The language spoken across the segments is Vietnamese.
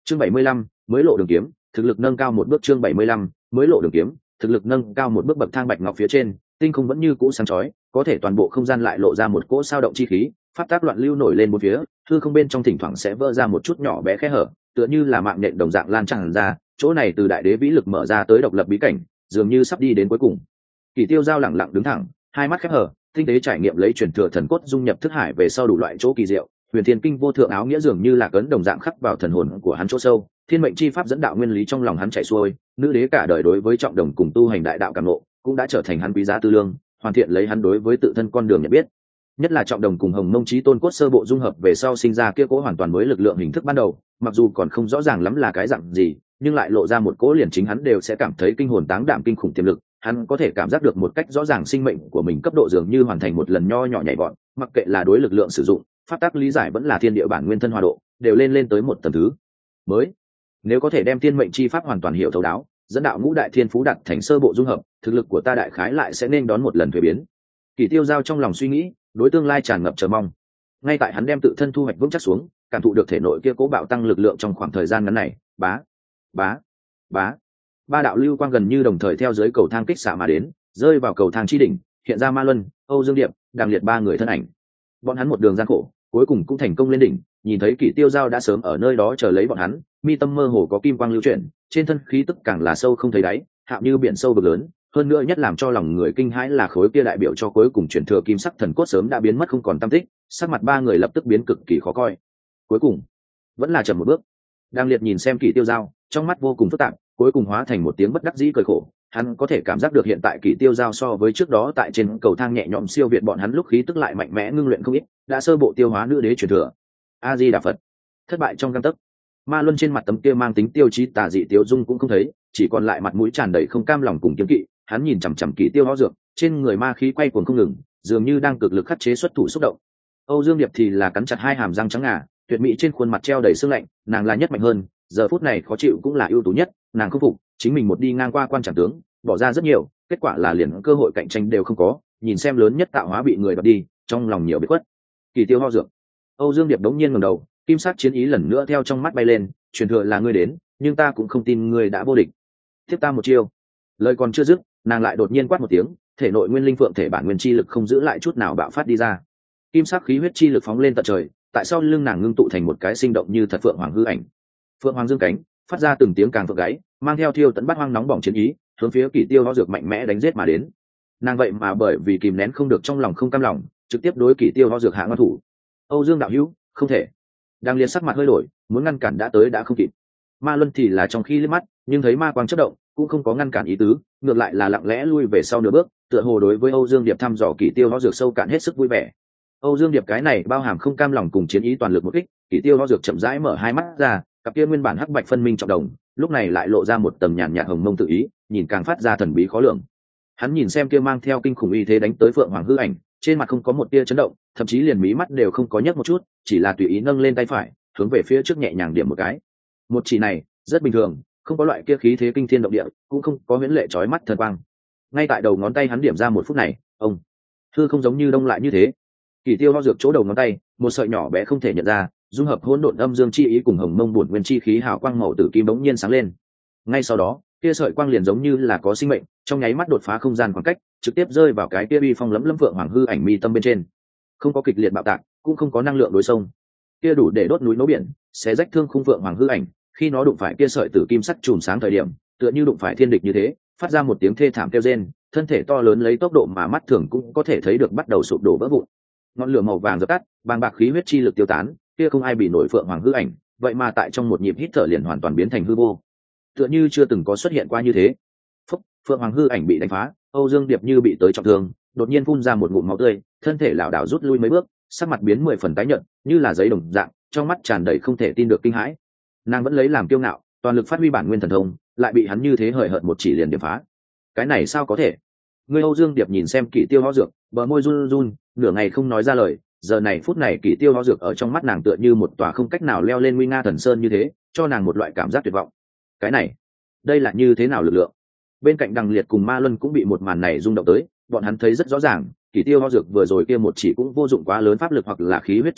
Chương 75, mới lộ đường kiếm, thực lực nâng cao một bước. Chương 75, mới lộ đường kiếm, thực lực nâng cao một bước. Bậc thang bạch ngọc phía trên, tinh không vẫn như cũ sáng chói, có thể toàn bộ không gian lại lộ ra một cỗ sao động chi khí, pháp tác loạn lưu nổi lên bốn phía, hư không bên trong thỉnh thoảng sẽ vỡ ra một chút nhỏ bé khe hở, tựa như là mạng nhện đồng dạng lan tràn ra. Chỗ này từ đại đế vĩ lực mở ra tới độc lập bí cảnh, dường như sắp đi đến cuối cùng. Kỷ Tiêu Giao lẳng lặng đứng thẳng, hai mắt khép hờ, tinh tế trải nghiệm lấy truyền thừa thần cốt dung nhập thức hải về sau đủ loại chỗ kỳ diệu. Huyền Thiên Kinh vô thượng áo nghĩa dường như là cấn đồng dạng khắc vào thần hồn của hắn chỗ sâu, thiên mệnh chi pháp dẫn đạo nguyên lý trong lòng hắn chảy xuôi. Nữ đế cả đời đối với trọng đồng cùng tu hành đại đạo cảm ngộ, cũng đã trở thành hắn quý giá tư lương, hoàn thiện lấy hắn đối với tự thân con đường nhận biết. Nhất là trọng đồng cùng hồng mông chí tôn cốt sơ bộ dung hợp về sau sinh ra kia cố hoàn toàn mới lực lượng hình thức ban đầu, mặc dù còn không rõ ràng lắm là cái dạng gì, nhưng lại lộ ra một cỗ liền chính hắn đều sẽ cảm thấy kinh hồn táng đảm kinh khủng tiềm lực. Hắn có thể cảm giác được một cách rõ ràng sinh mệnh của mình cấp độ dường như hoàn thành một lần nho nhỏ nhảy vọt, mặc kệ là đối lực lượng sử dụng, pháp tắc lý giải vẫn là thiên địa bản nguyên thân hòa độ, đều lên tới một tầng thứ mới. Nếu có thể đem thiên mệnh chi pháp hoàn toàn hiểu thấu đáo, dẫn đạo ngũ đại thiên phú đạt thành sơ bộ dung hợp, thực lực của ta đại khái lại sẽ nên đón một lần thuế biến. Kỷ Tiêu Giao trong lòng suy nghĩ, đối tương lai tràn ngập chờ mong. Ngay tại hắn đem tự thân thu hoạch vững chắc xuống, cảm thụ được thể nội kia cố bạo tăng lực lượng trong khoảng thời gian ngắn này, bá bá bá, ba đạo lưu quang gần như đồng thời theo dưới cầu thang kích xạ mà đến, rơi vào cầu thang chi đỉnh, hiện ra Ma Luân, Âu Dương Điệp, Đằng Liệt ba người thân ảnh. Bọn hắn một đường gian khổ, cuối cùng cũng thành công lên đỉnh. Nhìn thấy Kỷ Tiêu Giao đã sớm ở nơi đó chờ lấy bọn hắn, mi tâm mơ hồ có kim quang lưu chuyển, trên thân khí tức càng là sâu không thấy đáy, hạo như biển sâu vực lớn. Hơn nữa nhất làm cho lòng người kinh hãi là khối kia đại biểu cho cuối cùng truyền thừa kim sắc thần cốt sớm đã biến mất không còn tăm tích, sắc mặt ba người lập tức biến cực kỳ khó coi. Cuối cùng vẫn là chậm một bước. Đang Liệt nhìn xem Kỷ Tiêu Giao, trong mắt vô cùng phức tạp, cuối cùng hóa thành một tiếng bất đắc dĩ cười khổ. Hắn có thể cảm giác được hiện tại Kỷ Tiêu Giao so với trước đó tại trên cầu thang nhẹ nhõm siêu việt bọn hắn lúc khí tức lại mạnh mẽ ngưng luyện không ít, đã sơ bộ tiêu hóa nữ đế truyền thừa. A Di Đà Phật. Thất bại trong gang tấc. Ma Luân trên mặt tấm kia mang tính tiêu chí tà dị tiêu dung cũng không thấy, chỉ còn lại mặt mũi tràn đầy không cam lòng cùng kiếm kỵ. Hắn nhìn chằm chằm Kỷ Tiêu Ho dược, trên người ma khí quay cuồng không ngừng, dường như đang cực lực khắc chế xuất thủ xúc động. Âu Dương Điệp thì là cắn chặt hai hàm răng trắng ngà, tuyệt mỹ trên khuôn mặt treo đầy sương lạnh, nàng là nhất mạnh hơn, giờ phút này khó chịu cũng là ưu tú nhất, nàng không phục, chính mình một đi ngang qua quan trảm tướng, bỏ ra rất nhiều, kết quả là liền cơ hội cạnh tranh đều không có, nhìn xem lớn nhất tạo hóa bị người đoạt đi, trong lòng nhiều bế khuất. Kỷ Tiêu Ho dược. Âu Dương Điệp đống nhiên ngẩng đầu, kim sắc chiến ý lần nữa theo trong mắt bay lên, truyền thừa là ngươi đến, nhưng ta cũng không tin ngươi đã vô địch. Tiếp ta một chiêu. Lời còn chưa dứt, nàng lại đột nhiên quát một tiếng, thể nội nguyên linh phượng thể bản nguyên chi lực không giữ lại chút nào bạo phát đi ra. Kim sắc khí huyết chi lực phóng lên tận trời, tại sau lưng nàng ngưng tụ thành một cái sinh động như thật phượng hoàng hư ảnh. Phượng hoàng dương cánh, phát ra từng tiếng càng phượng gáy, mang theo thiêu tận bát hoang nóng bỏng chiến ý, hướng phía Kỷ Tiêu Ho dược mạnh mẽ đánh giết mà đến. Nàng vậy mà bởi vì kìm nén không được trong lòng không cam lòng, trực tiếp đối Kỷ Tiêu Ho dược hạ ngăn thủ. Âu Dương đạo hữu, không thể. Đang liên sắc mặt hơi đổi, muốn ngăn cản đã tới đã không kịp. Ma Luân thì là trong khi liếc mắt, nhưng thấy ma quang chớp động, cũng không có ngăn cản ý tứ, ngược lại là lặng lẽ lui về sau nửa bước, tựa hồ đối với Âu Dương Điệp thăm dò Kỷ Tiêu Ho dược sâu cạn hết sức vui vẻ. Âu Dương Điệp cái này bao hàm không cam lòng cùng chiến ý toàn lực một kích, Kỷ Tiêu Ho dược chậm rãi mở hai mắt ra, cặp kia nguyên bản hắc bạch phân minh trọng đồng, lúc này lại lộ ra một tầng nhàn nhạt hồng mông tự ý, nhìn càng phát ra thần bí khó lường. Hắn nhìn xem kia mang theo kinh khủng uy thế đánh tới Phượng Hoàng hư ảnh, trên mặt không có một tia chấn động, thậm chí liền mí mắt đều không có nhấc một chút, chỉ là tùy ý nâng lên tay phải, hướng về phía trước nhẹ nhàng điểm một cái. Một chỉ này rất bình thường, không có loại kia khí thế kinh thiên động địa, cũng không có huyễn lệ chói mắt thần quang. Ngay tại đầu ngón tay hắn điểm ra một phút này, ông hư không giống như đông lại như thế. Kỷ Tiêu Ho dược chỗ đầu ngón tay, một sợi nhỏ bé không thể nhận ra, dung hợp hỗn độn âm dương chi ý cùng hồng mông bổn nguyên chi khí hào quang màu tử kim bỗng nhiên sáng lên. Ngay sau đó, kia sợi quang liền giống như là có sinh mệnh, trong nháy mắt đột phá không gian khoảng cách, trực tiếp rơi vào cái kia uy phong lẫm lẫm Phượng Hoàng hư ảnh mi tâm bên trên. Không có kịch liệt bạo tạc, cũng không có năng lượng đối xông, kia đủ để đốt núi nấu biển, xé rách thương khung Phượng Hoàng hư ảnh. Khi nó đụng phải kia sợi tử kim sắt chùm sáng thời điểm, tựa như đụng phải thiên địch như thế, phát ra một tiếng thê thảm kêu rên, thân thể to lớn lấy tốc độ mà mắt thường cũng có thể thấy được bắt đầu sụp đổ vỡ vụn. Ngọn lửa màu vàng dập tắt, bàng bạc khí huyết chi lực tiêu tán, kia không ai bị nổi Phượng Hoàng hư ảnh, vậy mà tại trong một nhịp hít thở liền hoàn toàn biến thành hư vô, tựa như chưa từng có xuất hiện qua như thế. Phượng Hoàng hư ảnh bị đánh phá, Âu Dương Điệp như bị tới trọng thương, đột nhiên phun ra một ngụm máu tươi, thân thể lảo đảo rút lui mấy bước, sắc mặt biến 10 phần tái nhợt, như là giấy đồng dạng, trong mắt tràn đầy không thể tin được kinh hãi. Nàng vẫn lấy làm kiêu ngạo, toàn lực phát huy bản nguyên thần thông, lại bị hắn như thế hời hợt một chỉ liền điểm phá. Cái này sao có thể? Người Âu Dương Điệp nhìn xem Kỷ Tiêu Ho dược, bờ môi run run, nửa ngày không nói ra lời. Giờ này phút này Kỷ Tiêu Ho dược ở trong mắt nàng tựa như một tòa không cách nào leo lên nguy nga thần sơn như thế, cho nàng một loại cảm giác tuyệt vọng. Cái này, đây là như thế nào lực lượng? Bên cạnh Đằng Liệt cùng Ma Luân cũng bị một màn này rung động tới, bọn hắn thấy rất rõ ràng, Kỷ Tiêu Ho dược vừa rồi kia một chỉ cũng vô dụng quá lớn pháp lực hoặc là khí huyết chi lực,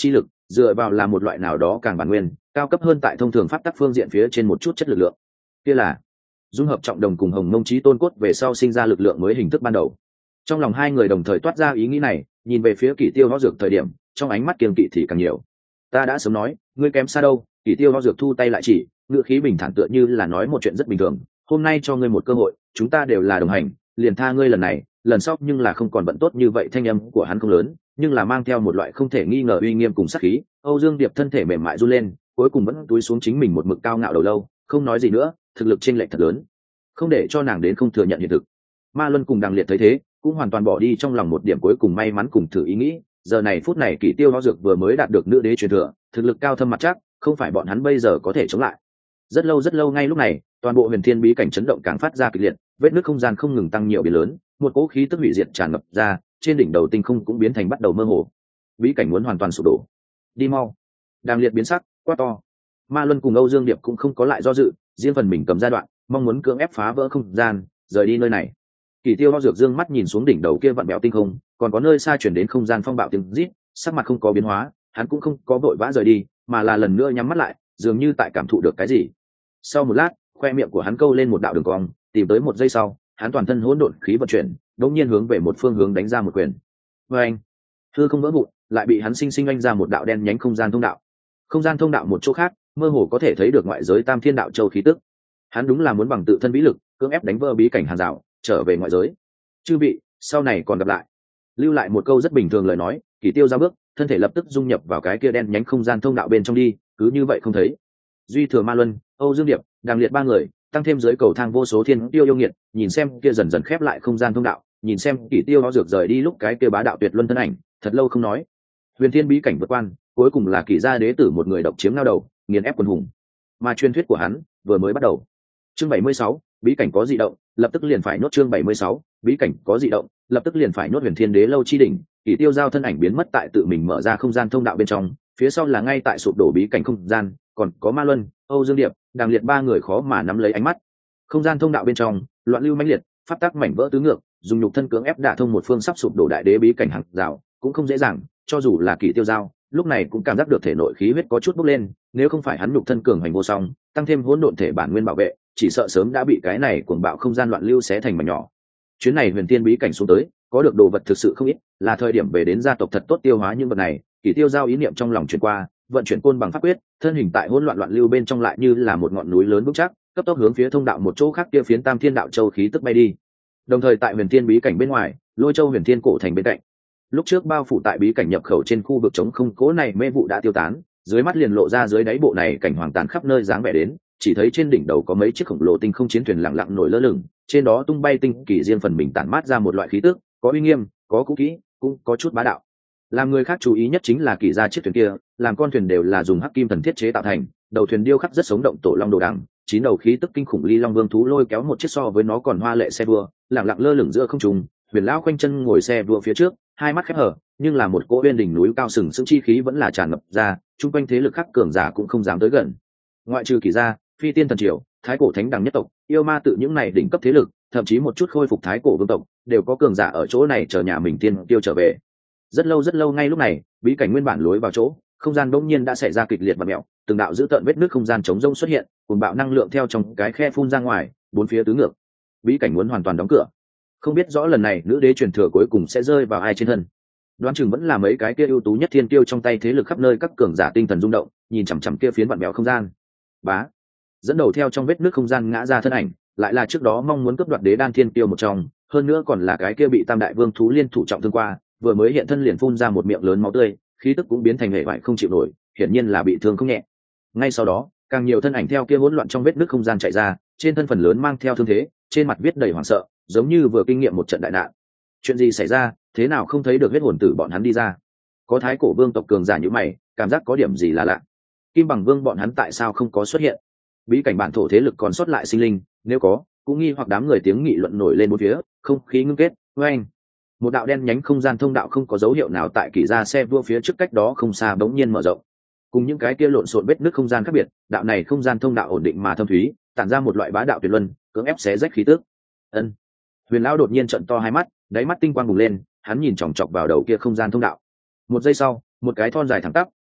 dựa vào là một loại nào đó càng bản nguyên cao cấp hơn tại thông thường pháp tắc phương diện phía trên một chút chất lực lượng, kia là dung hợp trọng đồng cùng hồng mông chí tôn cốt về sau sinh ra lực lượng mới hình thức ban đầu. Trong lòng hai người đồng thời toát ra ý nghĩ này, nhìn về phía Kỷ Tiêu Ho Dược thời điểm trong ánh mắt kiêng kỵ thì càng nhiều. Ta đã sớm nói ngươi kém xa đâu. Kỷ Tiêu Ho Dược thu tay lại chỉ, ngựa khí bình thản tựa như là nói một chuyện rất bình thường. Hôm nay cho ngươi một cơ hội, chúng ta đều là đồng hành, liền tha ngươi lần này, lần sau nhưng là không còn bận tốt như vậy. Thanh âm của hắn không lớn, nhưng là mang theo một loại không thể nghi ngờ uy nghiêm cùng sát khí. Âu Dương Điệp thân thể mềm mại run lên, cuối cùng vẫn túi xuống chính mình một mực cao ngạo đầu lâu, không nói gì nữa. Thực lực chênh lệch thật lớn, không để cho nàng đến không thừa nhận hiện thực. Ma Luân cùng Đằng Liệt thấy thế, cũng hoàn toàn bỏ đi trong lòng một điểm cuối cùng may mắn cùng thử ý nghĩ. Giờ này phút này Kỷ Tiêu Ho Dược vừa mới đạt được nữ đế truyền thừa, thực lực cao thâm mặt chắc, không phải bọn hắn bây giờ có thể chống lại. Rất lâu ngay lúc này, toàn bộ huyền thiên bí cảnh chấn động càng phát ra kịch liệt, vết nứt không gian không ngừng tăng nhiều biến lớn, một cỗ khí tức hủy diệt tràn ngập ra, trên đỉnh đầu tinh không cũng biến thành bắt đầu mơ hồ. Bí cảnh muốn hoàn toàn sụp đổ. Đi mau. Đằng Liệt biến sắc, quát to. Ma Luân cùng Âu Dương Điệp cũng không có lại do dự, riêng phần mình cầm ra đoạn, mong muốn cưỡng ép phá vỡ không gian, rời đi nơi này. Kỷ Tiêu Ho Dược dương mắt nhìn xuống đỉnh đầu kia vặn bẹo tinh không, còn có nơi xa chuyển đến không gian phong bạo tiếng rít, sắc mặt không có biến hóa, hắn cũng không có vội vã rời đi, mà là lần nữa nhắm mắt lại, dường như tại cảm thụ được cái gì. Sau một lát, khoe miệng của hắn câu lên một đạo đường cong, tìm tới một giây sau, hắn toàn thân hỗn độn khí vận chuyển, đột nhiên hướng về một phương hướng đánh ra một quyền. Oeng! Hư không vỡ vụn, lại bị hắn sinh sinh oanh ra một đạo đen nhánh không gian thông đạo. Không gian thông đạo một chỗ khác, mơ hồ có thể thấy được ngoại giới Tam Thiên Đạo Châu khí tức. Hắn đúng là muốn bằng tự thân vĩ lực, cưỡng ép đánh vỡ bí cảnh hàng rào, trở về ngoại giới. Chư vị, sau này còn gặp lại. Lưu lại một câu rất bình thường lời nói, Kỷ Tiêu ra bước, thân thể lập tức dung nhập vào cái kia đen nhánh không gian thông đạo bên trong đi, cứ như vậy không thấy. Duy Thừa, Ma Luân, Âu Dương Điệp, Đằng Liệt ba người, tăng thêm dưới cầu thang vô số thiên tiêu yêu nghiệt, nhìn xem kia dần dần khép lại không gian thông đạo, nhìn xem Kỷ Tiêu Ho Dược rời đi lúc cái kia bá đạo tuyệt luân thân ảnh, thật lâu không nói. Huyền Thiên bí cảnh vượt quan, cuối cùng là Kỷ gia đế tử một người độc chiếm lao đầu, nghiền ép quần hùng. Mà truyền thuyết của hắn vừa mới bắt đầu. Chương 76, bí cảnh có dị động, lập tức liền phải nốt. Chương 76, bí cảnh có dị động, lập tức liền phải nốt. Huyền Thiên đế lâu chi đỉnh, Kỷ Tiêu giao thân ảnh biến mất tại tự mình mở ra không gian thông đạo bên trong, phía sau là ngay tại sụp đổ bí cảnh không gian, còn có Ma Luân, Âu Dương Điệp, Đằng Liệt ba người khó mà nắm lấy ánh mắt. Không gian thông đạo bên trong, loạn lưu mãnh liệt, pháp tắc mảnh vỡ tứ ngược, dùng nhục thân cưỡng ép đả thông một phương sắp sụp đổ đại đế bí cảnh hàng rào, cũng không dễ dàng, cho dù là Kỷ Tiêu giao, lúc này cũng cảm giác được thể nội khí huyết có chút bốc lên, nếu không phải hắn nhục thân cường hành vô song, tăng thêm hỗn độn thể bản nguyên bảo vệ, chỉ sợ sớm đã bị cái này cuồng bạo không gian loạn lưu xé thành mảnh nhỏ. Chuyến này Huyền Thiên bí cảnh xuống tới, có được đồ vật thực sự không ít, là thời điểm về đến gia tộc thật tốt tiêu hóa những vật này. Kỷ Tiêu giao ý niệm trong lòng chuyển qua, vận chuyển côn bằng pháp quyết, thân hình tại hỗn loạn loạn lưu bên trong lại như là một ngọn núi lớn vững chắc, cấp tốc hướng phía thông đạo một chỗ khác kia phiến Tam Thiên Đạo Châu khí tức bay đi. Đồng thời tại Huyền Thiên bí cảnh bên ngoài, Lôi Châu Huyền Thiên cổ thành bên cạnh, lúc trước bao phủ tại bí cảnh nhập khẩu trên khu vực trống không cố này mê vụ đã tiêu tán, dưới mắt liền lộ ra dưới đáy bộ này cảnh hoàng tàn khắp nơi dáng vẻ đến, chỉ thấy trên đỉnh đầu có mấy chiếc khổng lồ tinh không chiến thuyền lặng lặng nổi lơ lửng, trên đó tung bay tinh kỳ riêng phần mình tản mát ra một loại khí tức, có uy nghiêm, có cũ kỹ, cũng có chút bá đạo. Làm người khác chú ý nhất chính là Kỷ gia chiếc thuyền kia, làm con thuyền đều là dùng hắc kim thần thiết chế tạo thành, đầu thuyền điêu khắc rất sống động tổ long đồ đằng, 9 đầu khí tức kinh khủng ly long vương thú lôi kéo một chiếc so với nó còn hoa lệ xe đua, lặng lặng lơ lửng giữa không trung. Huyền lão khoanh chân ngồi xe đua phía trước, hai mắt khép hờ, nhưng là một cỗ uyên đỉnh núi cao sừng sững chi khí vẫn là tràn ngập ra, chung quanh thế lực khác cường giả cũng không dám tới gần. Ngoại trừ Kỷ gia, Phi Tiên thần triều, Thái cổ thánh đẳng nhất tộc, yêu ma tự những này đỉnh cấp thế lực, thậm chí một chút khôi phục thái cổ vương tộc, đều có cường giả ở chỗ này chờ nhà mình tiên tiêu trở về. Rất lâu ngay lúc này, bí cảnh nguyên bản lối vào chỗ, không gian bỗng nhiên đã xảy ra kịch liệt và mèo, từng đạo dữ tợn vết nước không gian chống rông xuất hiện, cùng bạo năng lượng theo trong cái khe phun ra ngoài, bốn phía tứ ngược. Bí cảnh muốn hoàn toàn đóng cửa. Không biết rõ lần này nữ đế truyền thừa cuối cùng sẽ rơi vào ai trên thân. Đoán chừng vẫn là mấy cái kia ưu tú nhất thiên tiêu trong tay thế lực khắp nơi các cường giả tinh thần rung động, nhìn chằm chằm kia phiến vặn mèo không gian. Bá, dẫn đầu theo trong vết nước không gian ngã ra thân ảnh, lại là trước đó mong muốn cướp đoạt đế đan thiên tiêu một trong, hơn nữa còn là cái kia bị Tam đại vương thú liên thủ trọng thương qua, vừa mới hiện thân liền phun ra một miệng lớn máu tươi, khí tức cũng biến thành hệ vải không chịu nổi, hiển nhiên là bị thương không nhẹ. Ngay sau đó, càng nhiều thân ảnh theo kia hỗn loạn trong vết nước không gian chạy ra, trên thân phần lớn mang theo thương thế, trên mặt viết đầy hoảng sợ, giống như vừa kinh nghiệm một trận đại nạn. Chuyện gì xảy ra, thế nào không thấy được huyết hồn tử bọn hắn đi ra? Có thái cổ vương tộc cường giả như mày, cảm giác có điểm gì là lạ. Kim bằng vương bọn hắn tại sao không có xuất hiện? Bí cảnh bản thổ thế lực còn sót lại sinh linh, nếu có, cũng nghi hoặc đám người tiếng nghị luận nổi lên một phía, không khí ngưng kết. Oeng, một đạo đen nhánh không gian thông đạo không có dấu hiệu nào tại Kỷ gia xe vua phía trước cách đó không xa bỗng nhiên mở rộng. Cùng những cái kia lộn xộn vết nước không gian khác biệt, đạo này không gian thông đạo ổn định mà thâm thúy, tản ra một loại bá đạo tuyệt luân, cưỡng ép xé rách khí tức. Ân. Huyền lão đột nhiên trợn to hai mắt, đáy mắt tinh quang bùng lên, hắn nhìn chòng chọc vào đầu kia không gian thông đạo. Một giây sau, một cái thon dài thẳng tắp,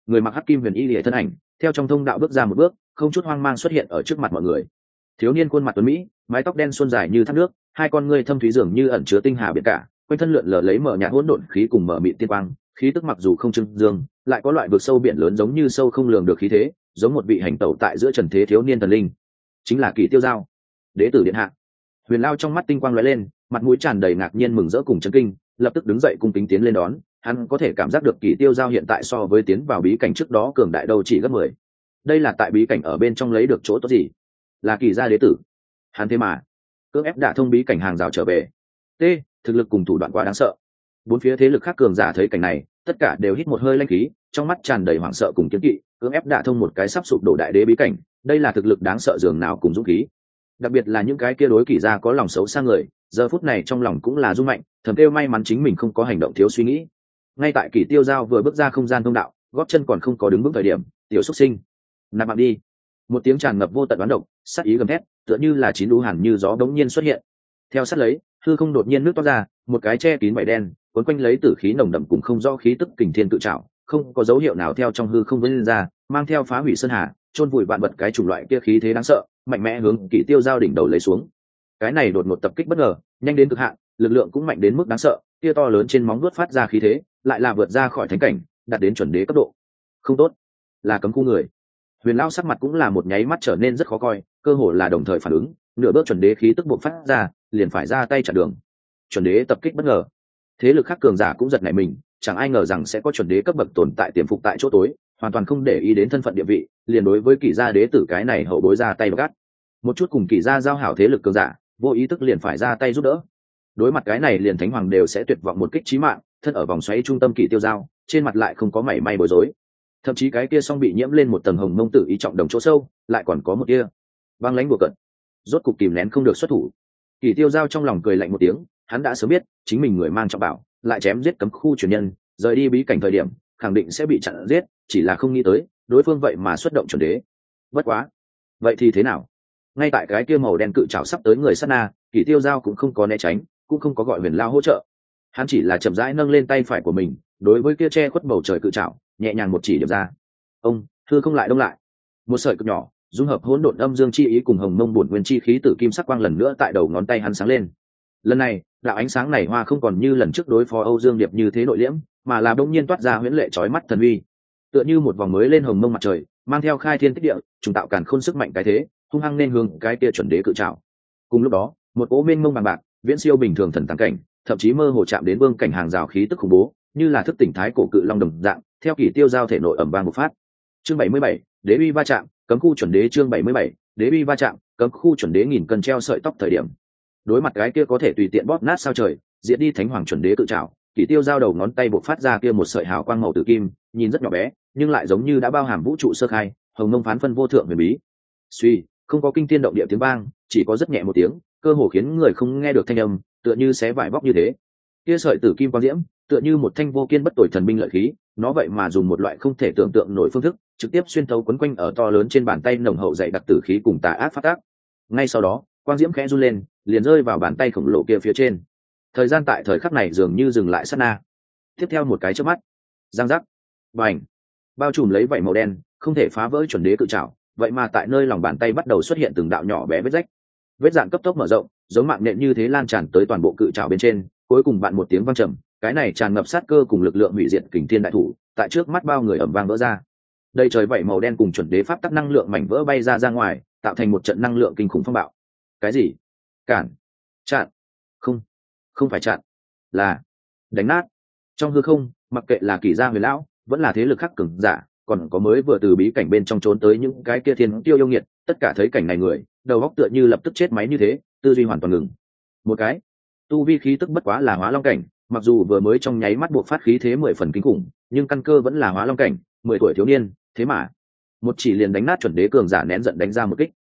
người mặc hắc kim huyền y lìa thân ảnh theo trong thông đạo bước ra một bước, không chút hoang mang xuất hiện ở trước mặt mọi người. Thiếu niên khuôn mặt tuấn mỹ, mái tóc đen xuân dài như thác nước, hai con ngươi thâm thúy dường như ẩn chứa tinh hà biển cả, quanh thân lượn lờ lấy mở nhạt hỗn độn khí cùng mở mịt tiên quang, khí tức mặc dù không trưng dương, lại có loại vực sâu biển lớn giống như sâu không lường được khí thế, giống một vị hành tẩu tại giữa trần thế thiếu niên thần linh. Chính là Kỷ Tiêu Giao, đế tử điện hạ. Huyền Lao trong mắt tinh quang lóe lên, mặt mũi tràn đầy ngạc nhiên mừng rỡ cùng chấn kinh, lập tức đứng dậy cung kính tiến lên đón. Hắn có thể cảm giác được Kỷ Tiêu Giao hiện tại so với tiến vào bí cảnh trước đó cường đại đâu chỉ gấp 10. Đây là tại bí cảnh ở bên trong lấy được chỗ tốt gì? Là Kỷ gia đế tử. Hắn thế mà cưỡng ép đả thông bí cảnh hàng rào trở về. T, thực lực cùng thủ đoạn quá đáng sợ. Bốn phía thế lực khác cường giả thấy cảnh này, tất cả đều hít một hơi lãnh khí, trong mắt tràn đầy hoảng sợ cùng kiêng kỵ, cưỡng ép đả thông một cái sắp sụp đổ đại đế bí cảnh, đây là thực lực đáng sợ dường nào cùng dũng khí. Đặc biệt là những cái kia đối Kỷ gia có lòng xấu xa người, giờ phút này trong lòng cũng là rung mạnh, thầm kêu may mắn chính mình không có hành động thiếu suy nghĩ. Ngay tại Kỷ Tiêu Giao vừa bước ra không gian thông đạo, gót chân còn không có đứng vững thời điểm, tiểu xuất sinh, nạp mạng đi. Một tiếng tràn ngập vô tận đoán độc, sát ý gầm thét, tựa như là chín đũ hàn như gió đống nhiên xuất hiện. Theo sát lấy, hư không đột nhiên nước toát ra, một cái che kín vảy đen, cuốn quanh lấy tử khí nồng đậm cùng không rõ khí tức kình thiên tự trảo, không có dấu hiệu nào theo trong hư không vươn ra, mang theo phá hủy sơn hà, chôn vùi vạn vật cái chủng loại kia khí thế đáng sợ, mạnh mẽ hướng Kỷ Tiêu Giao đỉnh đầu lấy xuống. Cái này đột ngột tập kích bất ngờ, nhanh đến cực hạn, lực lượng cũng mạnh đến mức đáng sợ, kia to lớn trên móng vuốt phát ra khí thế, lại là vượt ra khỏi thánh cảnh, đạt đến chuẩn đế cấp độ. Không tốt, là cấm khu người. Huyền Lão sắc mặt cũng là một nháy mắt trở nên rất khó coi, cơ hồ là đồng thời phản ứng, nửa bước chuẩn đế khí tức bộc phát ra, liền phải ra tay chặn đường. Chuẩn đế tập kích bất ngờ. Thế lực khác cường giả cũng giật nảy mình, chẳng ai ngờ rằng sẽ có chuẩn đế cấp bậc tồn tại tiềm phục tại chỗ tối, hoàn toàn không để ý đến thân phận địa vị, liền đối với Kỷ gia đế tử cái này hậu bối ra tay gắt. Một chút cùng Kỷ gia giao hảo thế lực cường giả, vô ý thức liền phải ra tay giúp đỡ. Đối mặt cái này liền thánh hoàng đều sẽ tuyệt vọng một kích chí mạng, thân ở vòng xoáy trung tâm Kỷ Tiêu Giao, trên mặt lại không có mảy may bối rối. Thậm chí cái kia song bị nhiễm lên một tầng hồng mông tử ý trọng đồng chỗ sâu, lại còn có một kia băng lãnh bùa cận. Rốt cục kìm nén không được xuất thủ. Kỷ Tiêu Giao trong lòng cười lạnh một tiếng, hắn đã sớm biết, chính mình người mang trọng bảo, lại chém giết cấm khu truyền nhân, rời đi bí cảnh thời điểm, khẳng định sẽ bị chặn giết, chỉ là không nghĩ tới, đối phương vậy mà xuất động chuẩn đế. Bất quá, vậy thì thế nào? Ngay tại cái kia màu đen cự trảo sắp tới người sát na, Kỷ Tiêu Giao cũng không có né tránh, cũng không có gọi Huyền Lao hỗ trợ. Hắn chỉ là chậm rãi nâng lên tay phải của mình, đối với kia che khuất bầu trời cự trảo, nhẹ nhàng một chỉ điểm ra. Ông, hư không lại đông lại. Một sợi cực nhỏ, dung hợp hỗn độn âm dương chi ý cùng hồng mông bổn nguyên chi khí tử kim sắc quang lần nữa tại đầu ngón tay hắn sáng lên. Lần này, đạo ánh sáng này hoa không còn như lần trước đối phó Âu Dương Điệp như thế nội liễm, mà là bỗng nhiên toát ra huyễn lệ chói mắt thần uy. Tựa như một vòng mới lên hồng mông mặt trời, mang theo khai thiên tích địa, trùng tạo càn khôn sức mạnh cái thế, hung hăng nên hướng cái kia chuẩn đế cự trảo. Cùng lúc đó, một cỗ mênh mông bằng bạc, viễn siêu bình thường thần tăng cảnh, thậm chí mơ hồ chạm đến vương cảnh hàng rào khí tức khủng bố, như là thức tỉnh thái cổ cự long đồng dạng, theo Kỷ Tiêu Giao thể nội ầm vang một phát. Chương 77, đế uy va chạm, cấm khu chuẩn đế. Chương 77, đế uy va chạm, cấm khu chuẩn đế nghìn cân treo sợi tóc thời điểm. Đối mặt cái kia có thể tùy tiện bóp nát sao trời, diệt đi thánh hoàng chuẩn đế cự trảo, Kỷ Tiêu Giao đầu ngón tay bộc phát ra kia một sợi hào quang màu tử kim, nhìn rất nhỏ bé, nhưng lại giống như đã bao hàm vũ trụ sơ khai, hồng mông phán phân vô thượng huyền bí. Suy, không có kinh thiên động địa tiếng vang, chỉ có rất nhẹ một tiếng, cơ hồ khiến người không nghe được thanh âm, tựa như xé vải vóc như thế. Kia sợi tử kim quang diễm, tựa như một thanh vô kiên bất tồi thần binh lợi khí, nó vậy mà dùng một loại không thể tưởng tượng nổi phương thức, trực tiếp xuyên thấu quấn quanh ở to lớn trên bàn tay nồng hậu dày đặc tử khí cùng tà ác phát tác. Ngay sau đó, quang diễm khẽ run lên, liền rơi vào bàn tay khổng lồ kia phía trên. Thời gian tại thời khắc này dường như dừng lại sát na. Tiếp theo một cái chớp mắt, giang giác, bành, bao trùm lấy vảy màu đen, không thể phá vỡ chuẩn đế cự trảo, vậy mà tại nơi lòng bàn tay bắt đầu xuất hiện từng đạo nhỏ bé vết rách. Vết dạn cấp tốc mở rộng, giống mạng nhện như thế lan tràn tới toàn bộ cự trảo bên trên, cuối cùng bạn một tiếng vang trầm, cái này tràn ngập sát cơ cùng lực lượng hủy diệt kình thiên đại thủ, tại trước mắt bao người ầm vang vỡ ra. Đây trời vảy màu đen cùng chuẩn đế pháp tắc năng lượng mảnh vỡ bay ra ngoài, tạo thành một trận năng lượng kinh khủng phong bạo. Cái gì? Cản, chặn? Không, không phải chặn, là đánh nát. Trong hư không, mặc kệ là Kỷ gia Huyền lão, vẫn là thế lực khác cường giả, còn có mới vừa từ bí cảnh bên trong trốn tới những cái kia thiên tiêu yêu nghiệt, tất cả thấy cảnh này người, đầu óc tựa như lập tức chết máy như thế, tư duy hoàn toàn ngừng. Một cái, tu vi khí tức bất quá là hóa long cảnh, mặc dù vừa mới trong nháy mắt buộc phát khí thế 10 phần kinh khủng, nhưng căn cơ vẫn là hóa long cảnh, 10 tuổi thiếu niên, thế mà một chỉ liền đánh nát chuẩn đế cường giả nén giận đánh ra một kích.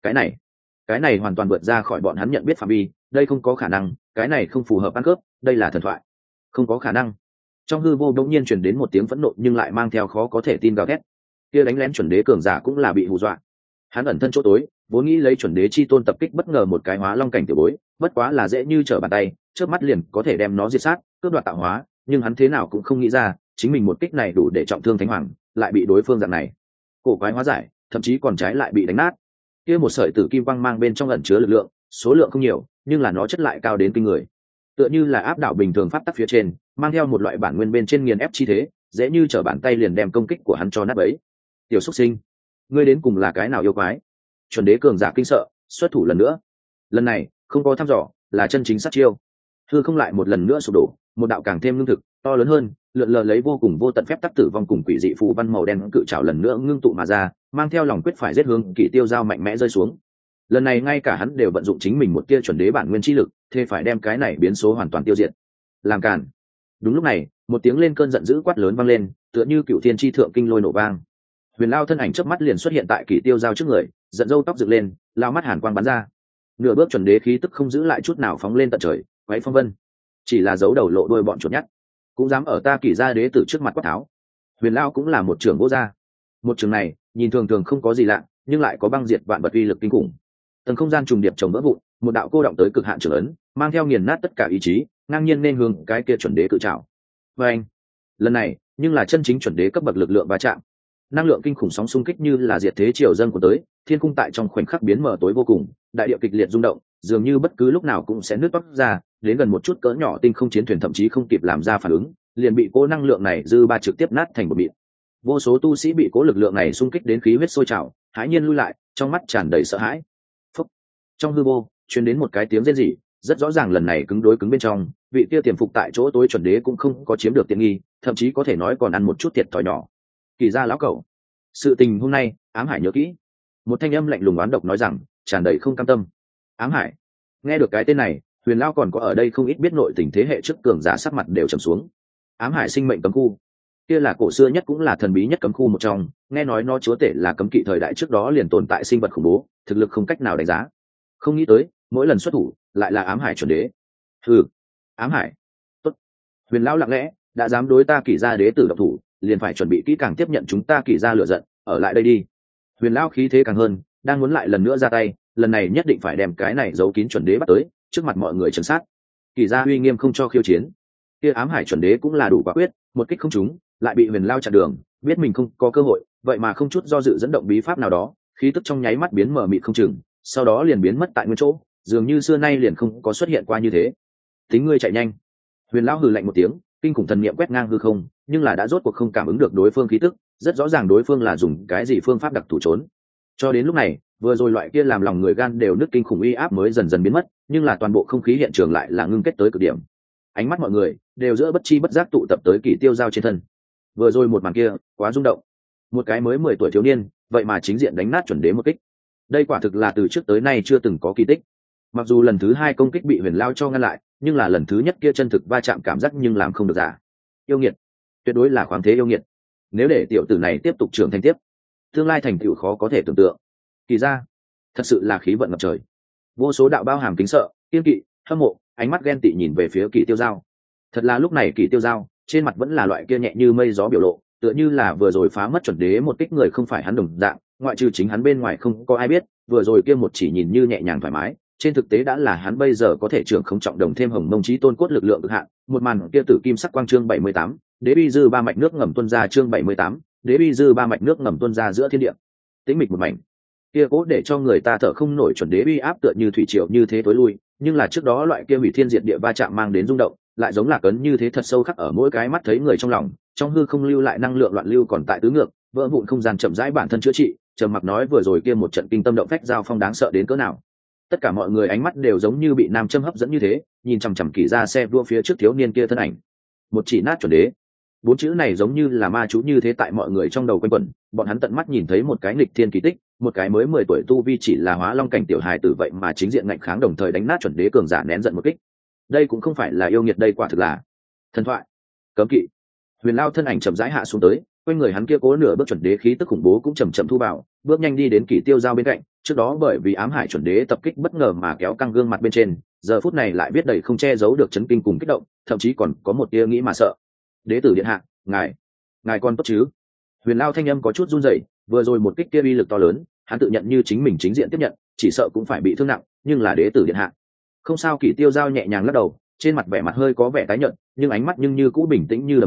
Cái này hoàn toàn vượt ra khỏi bọn hắn nhận biết phạm vi, đây không có khả năng, cái này không phù hợp ăn cướp, đây là thần thoại, không có khả năng. Trong hư vô đột nhiên truyền đến một tiếng phẫn nộ nhưng lại mang theo khó có thể tin gào thét. Kia đánh lén chuẩn đế cường giả cũng là bị hù dọa. Hắn ẩn thân chỗ tối, vốn nghĩ lấy chuẩn đế chi tôn tập kích bất ngờ một cái hóa long cảnh tiểu bối, bất quá là dễ như trở bàn tay, chớp mắt liền có thể đem nó diệt sát, cướp đoạt tạo hóa, nhưng hắn thế nào cũng không nghĩ ra, chính mình một kích này đủ để trọng thương thánh hoàng, lại bị đối phương dạng này cổ quái hóa giải, thậm chí còn trái lại bị đánh nát. Kia một sợi tử kim quang mang bên trong ẩn chứa lực lượng, số lượng không nhiều nhưng là nó chất lại cao đến kinh người, tựa như là áp đảo bình thường pháp tắc phía trên, mang theo một loại bản nguyên bên trên nghiền ép chi thế, dễ như trở bàn tay liền đem công kích của hắn cho nát bấy. Tiểu xuất sinh, ngươi đến cùng là cái nào yêu quái? Chuẩn đế cường giả kinh sợ, xuất thủ lần nữa. Lần này không có thăm dò, là chân chính sát chiêu. Hư không lại một lần nữa sụp đổ, một đạo càng thêm lương thực, to lớn hơn, lượn lờ lấy vô cùng vô tận phép tắc tử vong cùng quỷ dị phù văn màu đen cự trảo lần nữa ngưng tụ mà ra, mang theo lòng quyết phải giết hướng Kỷ Tiêu Giao mạnh mẽ rơi xuống. Lần này ngay cả hắn đều vận dụng chính mình một tia chuẩn đế bản nguyên chi lực, thế phải đem cái này biến số hoàn toàn tiêu diệt. Làm cản. Đúng lúc này, một tiếng lên cơn giận dữ quát lớn vang lên, tựa như cựu thiên chi thượng kinh lôi nổ vang. Huyền Lao thân ảnh chớp mắt liền xuất hiện tại Kỷ Tiêu Giao trước người, giận râu tóc dựng lên, lao mắt hàn quang bắn ra. Nửa bước chuẩn đế khí tức không giữ lại chút nào phóng lên tận trời, quấy phong vân. Chỉ là giấu đầu lộ đuôi bọn chuột nhắt, cũng dám ở ta Kỷ gia đế tử trước mặt quát tháo. Huyền Lao cũng là một trưởng vô gia. Một trường này, nhìn thường thường không có gì lạ, nhưng lại có băng diệt vạn vật uy lực kinh khủng. Tầng không gian trùng điệp chồng vỡ vụn, một đạo cô động tới cực hạn trường ấn, mang theo nghiền nát tất cả ý chí, ngang nhiên nên hướng cái kia chuẩn đế cự trảo. Và anh, lần này, nhưng là chân chính chuẩn đế cấp bậc lực lượng va chạm. Năng lượng kinh khủng sóng xung kích như là diệt thế triều dâng của tới, thiên cung tại trong khoảnh khắc biến mở tối vô cùng, đại địa kịch liệt rung động, dường như bất cứ lúc nào cũng sẽ nứt toác ra, đến gần một chút cỡ nhỏ tinh không chiến thuyền thậm chí không kịp làm ra phản ứng, liền bị cố năng lượng này dư ba trực tiếp nát thành một mịn. Vô số tu sĩ bị cố lực lượng này xung kích đến khí huyết sôi trào, hãi nhiên lui lại, trong mắt tràn đầy sợ hãi. Phúc. Trong hư vô truyền đến một cái tiếng rên rỉ, rất rõ ràng lần này cứng đối cứng bên trong, vị kia tiềm phục tại chỗ tối chuẩn đế cũng không có chiếm được tiện nghi, thậm chí có thể nói còn ăn một chút thiệt thòi nhỏ. Kỳ gia lão cẩu, sự tình hôm nay Ám Hải nhớ kỹ. Một thanh âm lạnh lùng oán độc nói rằng, tràn đầy không cam tâm. Ám Hải. Nghe được cái tên này, Huyền Lão còn có ở đây không ít biết nội tình thế hệ trước cường giả sắc mặt đều trầm xuống. Ám Hải sinh mệnh cấm khu, kia là cổ xưa nhất cũng là thần bí nhất cấm khu một trong, nghe nói nó chúa tể là cấm kỵ thời đại trước đó liền tồn tại sinh vật khủng bố, thực lực không cách nào đánh giá. Không nghĩ tới, mỗi lần xuất thủ lại là Ám Hải chuẩn đế. Hừ, Ám Hải. Tốt. Huyền Lão lặng lẽ, đã dám đối ta Kỷ gia đế tử độc thủ, liền phải chuẩn bị kỹ càng tiếp nhận chúng ta Kỷ gia lửa giận, ở lại đây đi. Huyền Lão khí thế càng hơn, đang muốn lại lần nữa ra tay, lần này nhất định phải đem cái này giấu kín chuẩn đế bắt tới, trước mặt mọi người trấn sát. Kỷ gia uy nghiêm không cho khiêu chiến. Kia Ám Hải chuẩn đế cũng là đủ quả quyết, một kích không trúng, lại bị Huyền Lão chặn đường, biết mình không có cơ hội, vậy mà không chút do dự dẫn động bí pháp nào đó, khí tức trong nháy mắt biến mờ mịt không chừng, sau đó liền biến mất tại nguyên chỗ, dường như xưa nay liền không có xuất hiện qua như thế. Tính ngươi chạy nhanh. Huyền Lão hừ lạnh một tiếng, kinh khủng thần niệm quét ngang hư không, nhưng là đã rốt cuộc không cảm ứng được đối phương khí tức, rất rõ ràng đối phương là dùng cái gì phương pháp đặc thủ trốn. Cho đến lúc này, vừa rồi loại kia làm lòng người gan đều nứt kinh khủng uy áp mới dần dần biến mất, nhưng là toàn bộ không khí hiện trường lại là ngưng kết tới cực điểm. Ánh mắt mọi người đều giữa bất chi bất giác tụ tập tới Kỷ Tiêu Giao trên thân. Vừa rồi một màn kia, quá rung động. Một cái mới 10 tuổi thiếu niên, vậy mà chính diện đánh nát chuẩn đế một kích. Đây quả thực là từ trước tới nay chưa từng có kỳ tích. Mặc dù lần thứ 2 công kích bị Huyền Lão cho ngăn lại, nhưng là lần thứ nhất kia chân thực va chạm cảm giác nhưng làm không được giả. Yêu nghiệt, tuyệt đối là khoáng thế yêu nghiệt. Nếu để tiểu tử này tiếp tục trưởng thành tiếp, tương lai thành tựu khó có thể tưởng tượng. Kỳ gia, thật sự là khí vận ngập trời. Vô số đạo bao hàm kính sợ, kiên kỵ, hâm mộ, ánh mắt ghen tị nhìn về phía Kỷ Tiêu Giao. Thật là lúc này Kỷ Tiêu Giao trên mặt vẫn là loại kia nhẹ như mây gió biểu lộ, tựa như là vừa rồi phá mất chuẩn đế một kích người không phải hắn đồng dạng, ngoại trừ chính hắn bên ngoài không có ai biết, vừa rồi kia một chỉ nhìn như nhẹ nhàng thoải mái, trên thực tế đã là hắn bây giờ có thể trưởng không trọng đồng thêm hồng mông chí tôn cốt lực lượng cực hạn. Một màn kia tử kim sắc quang chương 78, đế bi dư ba mạch nước ngầm tuôn ra chương 78, đế bi dư ba mạch nước ngầm tuôn ra giữa thiên địa. Tĩnh mịch một mảnh. Kia cố để cho người ta thở không nổi chuẩn đế bi áp tựa như thủy triều như thế tối lui, nhưng là trước đó loại kia hủy thiên diệt địa va chạm mang đến rung động, lại giống là cấn như thế thật sâu khắc ở mỗi cái mắt thấy người trong lòng, trong hư không lưu lại năng lượng loạn lưu còn tại tứ ngược, vỡ vụn không gian chậm rãi bản thân chữa trị. Trầm Mặc nói vừa rồi kia một trận kinh tâm động phách giao phong đáng sợ đến cỡ nào. Tất cả mọi người ánh mắt đều giống như bị nam châm hấp dẫn như thế, nhìn chằm chằm Kỷ gia xe vua phía trước thiếu niên kia thân ảnh. Một chỉ nát chuẩn đế, 4 chữ này giống như là ma chú như thế tại mọi người trong đầu quanh quẩn, bọn hắn tận mắt nhìn thấy một cái nghịch thiên kỳ tích, một cái mới 10 tuổi tu vi chỉ là hóa long cảnh tiểu hài tử vậy mà chính diện ngạnh kháng đồng thời đánh nát chuẩn đế cường giả nén giận một kích. Đây cũng không phải là yêu nghiệt, đây quả thực là thần thoại. Cấm kỵ. Huyền Lão thân ảnh chậm rãi hạ xuống tới, quanh người hắn kia cố nửa bước chuẩn đế khí tức khủng bố cũng chậm chậm thu vào, bước nhanh đi đến Kỷ Tiêu Giao bên cạnh. Trước đó bởi vì Ám Hải chuẩn đế tập kích bất ngờ mà kéo căng gương mặt bên trên, giờ phút này lại biết đầy không che giấu được chấn kinh cùng kích động, thậm chí còn có một tia nghĩ mà sợ. Đế tử điện hạ, ngài còn tốt chứ? Huyền Lão thanh âm có chút run rẩy, vừa rồi một kích kia uy lực to lớn, hắn tự nhận như chính mình chính diện tiếp nhận, chỉ sợ cũng phải bị thương nặng, nhưng là đế tử điện hạ. Không sao. Kỷ Tiêu Giao nhẹ nhàng lắc đầu, trên mặt vẻ mặt hơi có vẻ tái nhợt, nhưng ánh mắt nhưng như cũ bình tĩnh như đầm sâu,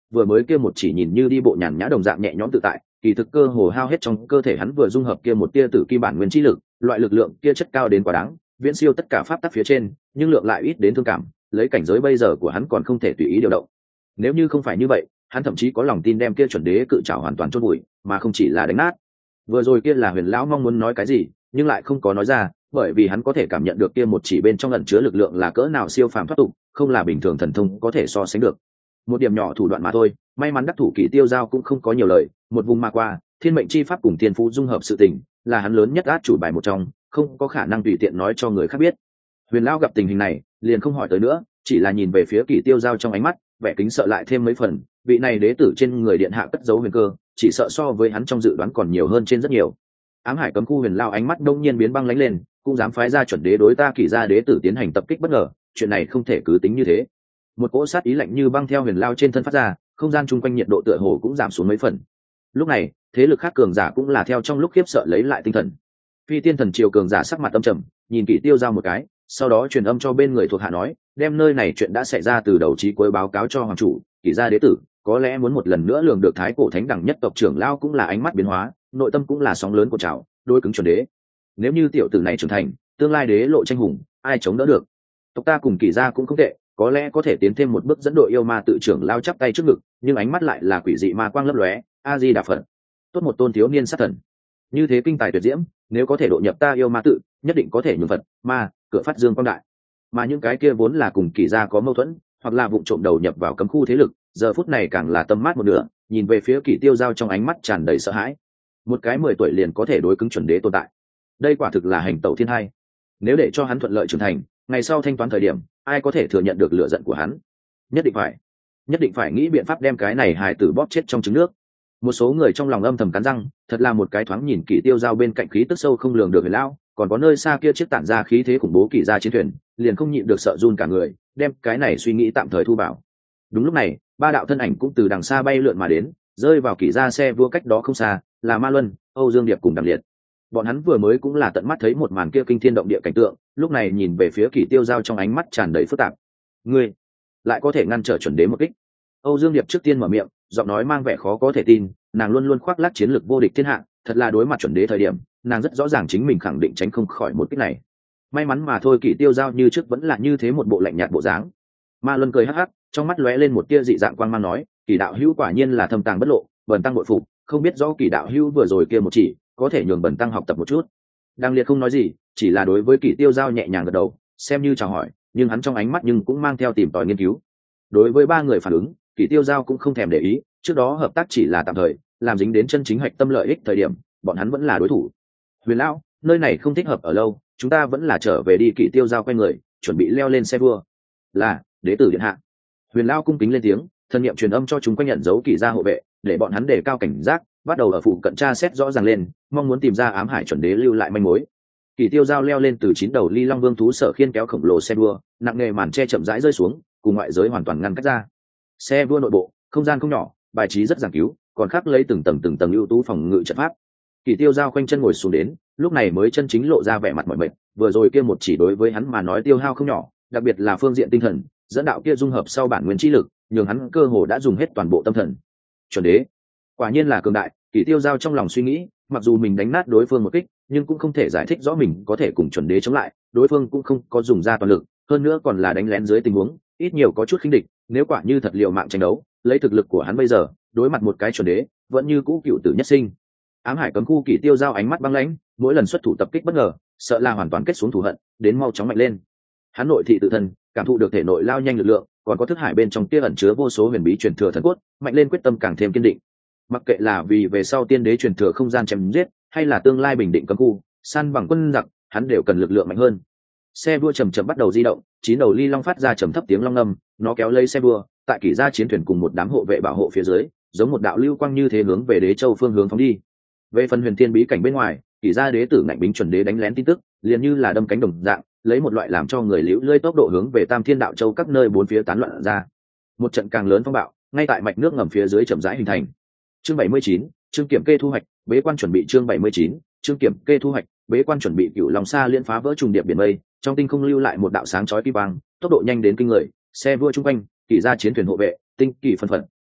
vừa mới kia một chỉ nhìn như đi bộ nhàn nhã đồng dạng nhẹ nhõm tự tại, kỳ thực cơ hồ hao hết trong cơ thể hắn vừa dung hợp kia một tia tử kim bản nguyên chi lực, loại lực lượng kia chất cao đến quá đáng, viễn siêu tất cả pháp tắc phía trên, nhưng lượng lại ít đến thương cảm, lấy cảnh giới bây giờ của hắn còn không thể tùy ý điều động. Nếu như không phải như vậy, hắn thậm chí có lòng tin đem kia chuẩn đế cự trảo hoàn toàn chôn bụi, mà không chỉ là đánh nát. Vừa rồi kia là Huyền lão mong muốn nói cái gì, nhưng lại không có nói ra, bởi vì hắn có thể cảm nhận được kia một chỉ bên trong ẩn chứa lực lượng là cỡ nào siêu phàm thoát tục, không là bình thường thần thông có thể so sánh được. Một điểm nhỏ thủ đoạn mà thôi, may mắn đắc thủ Kỷ Tiêu Giao cũng không có nhiều lời, một vùng mà qua, thiên mệnh chi pháp cùng tiên phú dung hợp sự tình, là hắn lớn nhất át chủ bài một trong, không có khả năng tùy tiện nói cho người khác biết. Huyền lão gặp tình hình này, liền không hỏi tới nữa, chỉ là nhìn về phía Kỷ Tiêu Giao trong ánh mắt, vẻ kính sợ lại thêm mấy phần, vị này đế tử trên người điện hạ cất giấu huyền cơ, chỉ sợ so với hắn trong dự đoán còn nhiều hơn trên rất nhiều. Ám hải cấm khu Huyền lão ánh mắt đông nhiên biến băng lãnh lên, cũng dám phái ra chuẩn đế đối ta Kỷ gia đế tử tiến hành tập kích bất ngờ, chuyện này không thể cứ tính như thế. Một cỗ sát ý lạnh như băng theo Huyền lão trên thân phát ra, không gian chung quanh nhiệt độ tựa hồ cũng giảm xuống mấy phần. Lúc này, thế lực khác cường giả cũng là theo trong lúc khiếp sợ lấy lại tinh thần. Phi tiên thần triều cường giả sắc mặt âm trầm, nhìn Kỷ Tiêu Giao một cái, sau đó truyền âm cho bên người thuộc hạ nói, đem nơi này chuyện đã xảy ra từ đầu chí cuối báo cáo cho hoàng chủ. Kỷ gia đế tử có lẽ muốn một lần nữa lường được thái cổ thánh đẳng nhất tộc trưởng lao cũng là ánh mắt biến hóa, nội tâm cũng là sóng lớn của trào, đôi cứng chuẩn đế. Nếu như tiểu tử này trưởng thành, tương lai đế lộ tranh hùng, ai chống đỡ được? Tộc ta cùng Kỷ gia cũng không tệ, có lẽ có thể tiến thêm một bước dẫn đội yêu ma tự trưởng lao chắp tay trước ngực, nhưng ánh mắt lại là quỷ dị ma quang lấp lóe. A Di Đà Phật, tốt một tôn thiếu niên sát thần, như thế kinh tài tuyệt diễm, nếu có thể độ nhập ta yêu ma tự, nhất định có thể nhường Phật ma cửa phát dương quang đại. Mà những cái kia vốn là cùng Kỷ gia có mâu thuẫn, hoặc là vụng trộm đầu nhập vào cấm khu thế lực, giờ phút này càng là tâm mát một nửa, nhìn về phía Kỷ Tiêu Giao trong ánh mắt tràn đầy sợ hãi. Một cái 10 tuổi liền có thể đối cứng chuẩn đế tồn tại, đây quả thực là hành tẩu thiên hai. Nếu để cho hắn thuận lợi trưởng thành, ngày sau thanh toán thời điểm, ai có thể thừa nhận được lửa giận của hắn? Nhất định phải nghĩ biện pháp đem cái này hài tử bóp chết trong trứng nước. Một số người trong lòng âm thầm cắn răng, thật là một cái thoáng nhìn Kỷ Tiêu Giao bên cạnh khí tức sâu không lường được Huyền lão, còn có nơi xa kia chiếc tản ra khí thế khủng bố Kỷ gia chiến thuyền, liền không nhịn được sợ run cả người, đem cái này suy nghĩ tạm thời thu vào. Đúng lúc này, ba đạo thân ảnh cũng từ đằng xa bay lượn mà đến, rơi vào Kỷ gia xe vua cách đó không xa, là Ma Luân, Âu Dương Điệp cùng Đằng Liệt. Bọn hắn vừa mới cũng là tận mắt thấy một màn kia kinh thiên động địa cảnh tượng, lúc này nhìn về phía Kỷ Tiêu Giao trong ánh mắt tràn đầy phức tạp. Ngươi lại có thể ngăn trở chuẩn đế một kích? Âu Dương Điệp trước tiên mở miệng, giọng nói mang vẻ khó có thể tin, nàng luôn luôn khoác lác chiến lược vô địch thiên hạ, thật là đối mặt chuẩn đế thời điểm, nàng rất rõ ràng chính mình khẳng định tránh không khỏi một kích này. May mắn mà thôi, Kỷ Tiêu Giao như trước vẫn là như thế một bộ lạnh nhạt bộ dáng. Ma Luân cười hắc hắc, trong mắt lóe lên một tia dị dạng quang mang nói, Kỷ đạo hữu quả nhiên là thâm tàng bất lộ, bần tăng bội phục, không biết rõ Kỷ đạo hữu vừa rồi kia một chỉ, có thể nhường bần tăng học tập một chút. Đang Liệt không nói gì, chỉ là đối với Kỷ Tiêu Giao nhẹ nhàng gật đầu, xem như chào hỏi, nhưng hắn trong ánh mắt nhưng cũng mang theo tìm tòi nghiên cứu. Đối với ba người phản ứng, Kỷ Tiêu Giao cũng không thèm để ý, trước đó hợp tác chỉ là tạm thời, làm dính đến chân chính hạch tâm lợi ích thời điểm, bọn hắn vẫn là đối thủ. Huyền lão, nơi này không thích hợp ở lâu, chúng ta vẫn là trở về đi. Kỷ Tiêu Giao quay người, chuẩn bị leo lên xe vua. Là, đế tử điện hạ. Huyền lão cung kính lên tiếng, thân nhiệm truyền âm cho chúng quanh nhận dấu Kỷ gia hộ vệ, để bọn hắn đề cao cảnh giác, bắt đầu ở phụ cận tra xét rõ ràng lên, mong muốn tìm ra ám hải chuẩn đế lưu lại manh mối. Kỷ Tiêu Giao leo lên từ 9 đầu ly long vương thú sở khiên kéo khổng lồ xe đua, nặng nề màn che chậm rãi rơi xuống, cùng ngoại giới hoàn toàn ngăn cách ra. Xe đua nội bộ, không gian không nhỏ, bài trí rất giản cứu, còn khắc lấy từng tầng ưu tú phòng ngự trận pháp. Kỷ Tiêu Giao khoanh chân ngồi xuống đến, lúc này mới chân chính lộ ra vẻ mặt mỏi mệt, vừa rồi kia một chỉ đối với hắn mà nói tiêu hao không nhỏ, đặc biệt là phương diện tinh thần, dẫn đạo kia dung hợp sau bản nguyên chi lực, nhường hắn cơ hồ đã dùng hết toàn bộ tâm thần. Chuẩn đế, quả nhiên là cường đại. Kỷ Tiêu Giao trong lòng suy nghĩ, mặc dù mình đánh nát đối phương một kích, nhưng cũng không thể giải thích rõ mình có thể cùng chuẩn đế chống lại, đối phương cũng không có dùng ra toàn lực, hơn nữa còn là đánh lén dưới tình huống, ít nhiều có chút khinh địch, nếu quả như thật liều mạng tranh đấu, lấy thực lực của hắn bây giờ, đối mặt một cái chuẩn đế, vẫn như cũ cựu tử nhất sinh. Ám hải cấm khu Kỷ Tiêu Giao ánh mắt băng lãnh, mỗi lần xuất thủ tập kích bất ngờ, sợ là hoàn toàn kết xuống thù hận, đến mau chóng mạnh lên. Hắn nội thị tự thân, cảm thụ được thể nội lao nhanh lực lượng, còn có thức hải bên trong kia ẩn chứa vô số huyền bí truyền thừa thần cốt, mạnh lên quyết tâm càng thêm kiên định. Mặc kệ là vì về sau tiên đế truyền thừa không gian chém giết, hay là tương lai bình định cấm khu, săn bằng quân giặc, hắn đều cần lực lượng mạnh hơn. Xe vua chậm chậm bắt đầu di động, 9 đầu ly long phát ra trầm thấp tiếng long ngâm, nó kéo lấy xe vua, tại Kỷ gia chiến thuyền cùng một đám hộ vệ bảo hộ phía dưới, giống một đạo lưu quang như thế hướng về Đế Châu phương hướng phóng đi. Về phần huyền thiên bí cảnh bên ngoài, Kỷ gia đế tử ngạnh bính chuẩn đế đánh lén tin tức, liền như là đâm cánh đồng dạng, lấy một loại làm cho người liễu lơi tốc độ hướng về Tam Thiên Đạo Châu các nơi bốn phía tán loạn ra. Một trận càng lớn phong bạo, ngay tại mạch nước ngầm phía dưới chậm rãi hình thành. Chương 79, chương kiểm kê thu hoạch, bế quan chuẩn bị. Chương 79, chương kiểm kê thu hoạch, bế quan chuẩn bị. Cửu Long Sa liên phá vỡ trùng điệp biển mây, trong tinh không lưu lại một đạo sáng chói kim quang, tốc độ nhanh đến kinh người. Xe vua trung quanh, Kỷ gia chiến thuyền hộ vệ, tinh kỳ phân phận,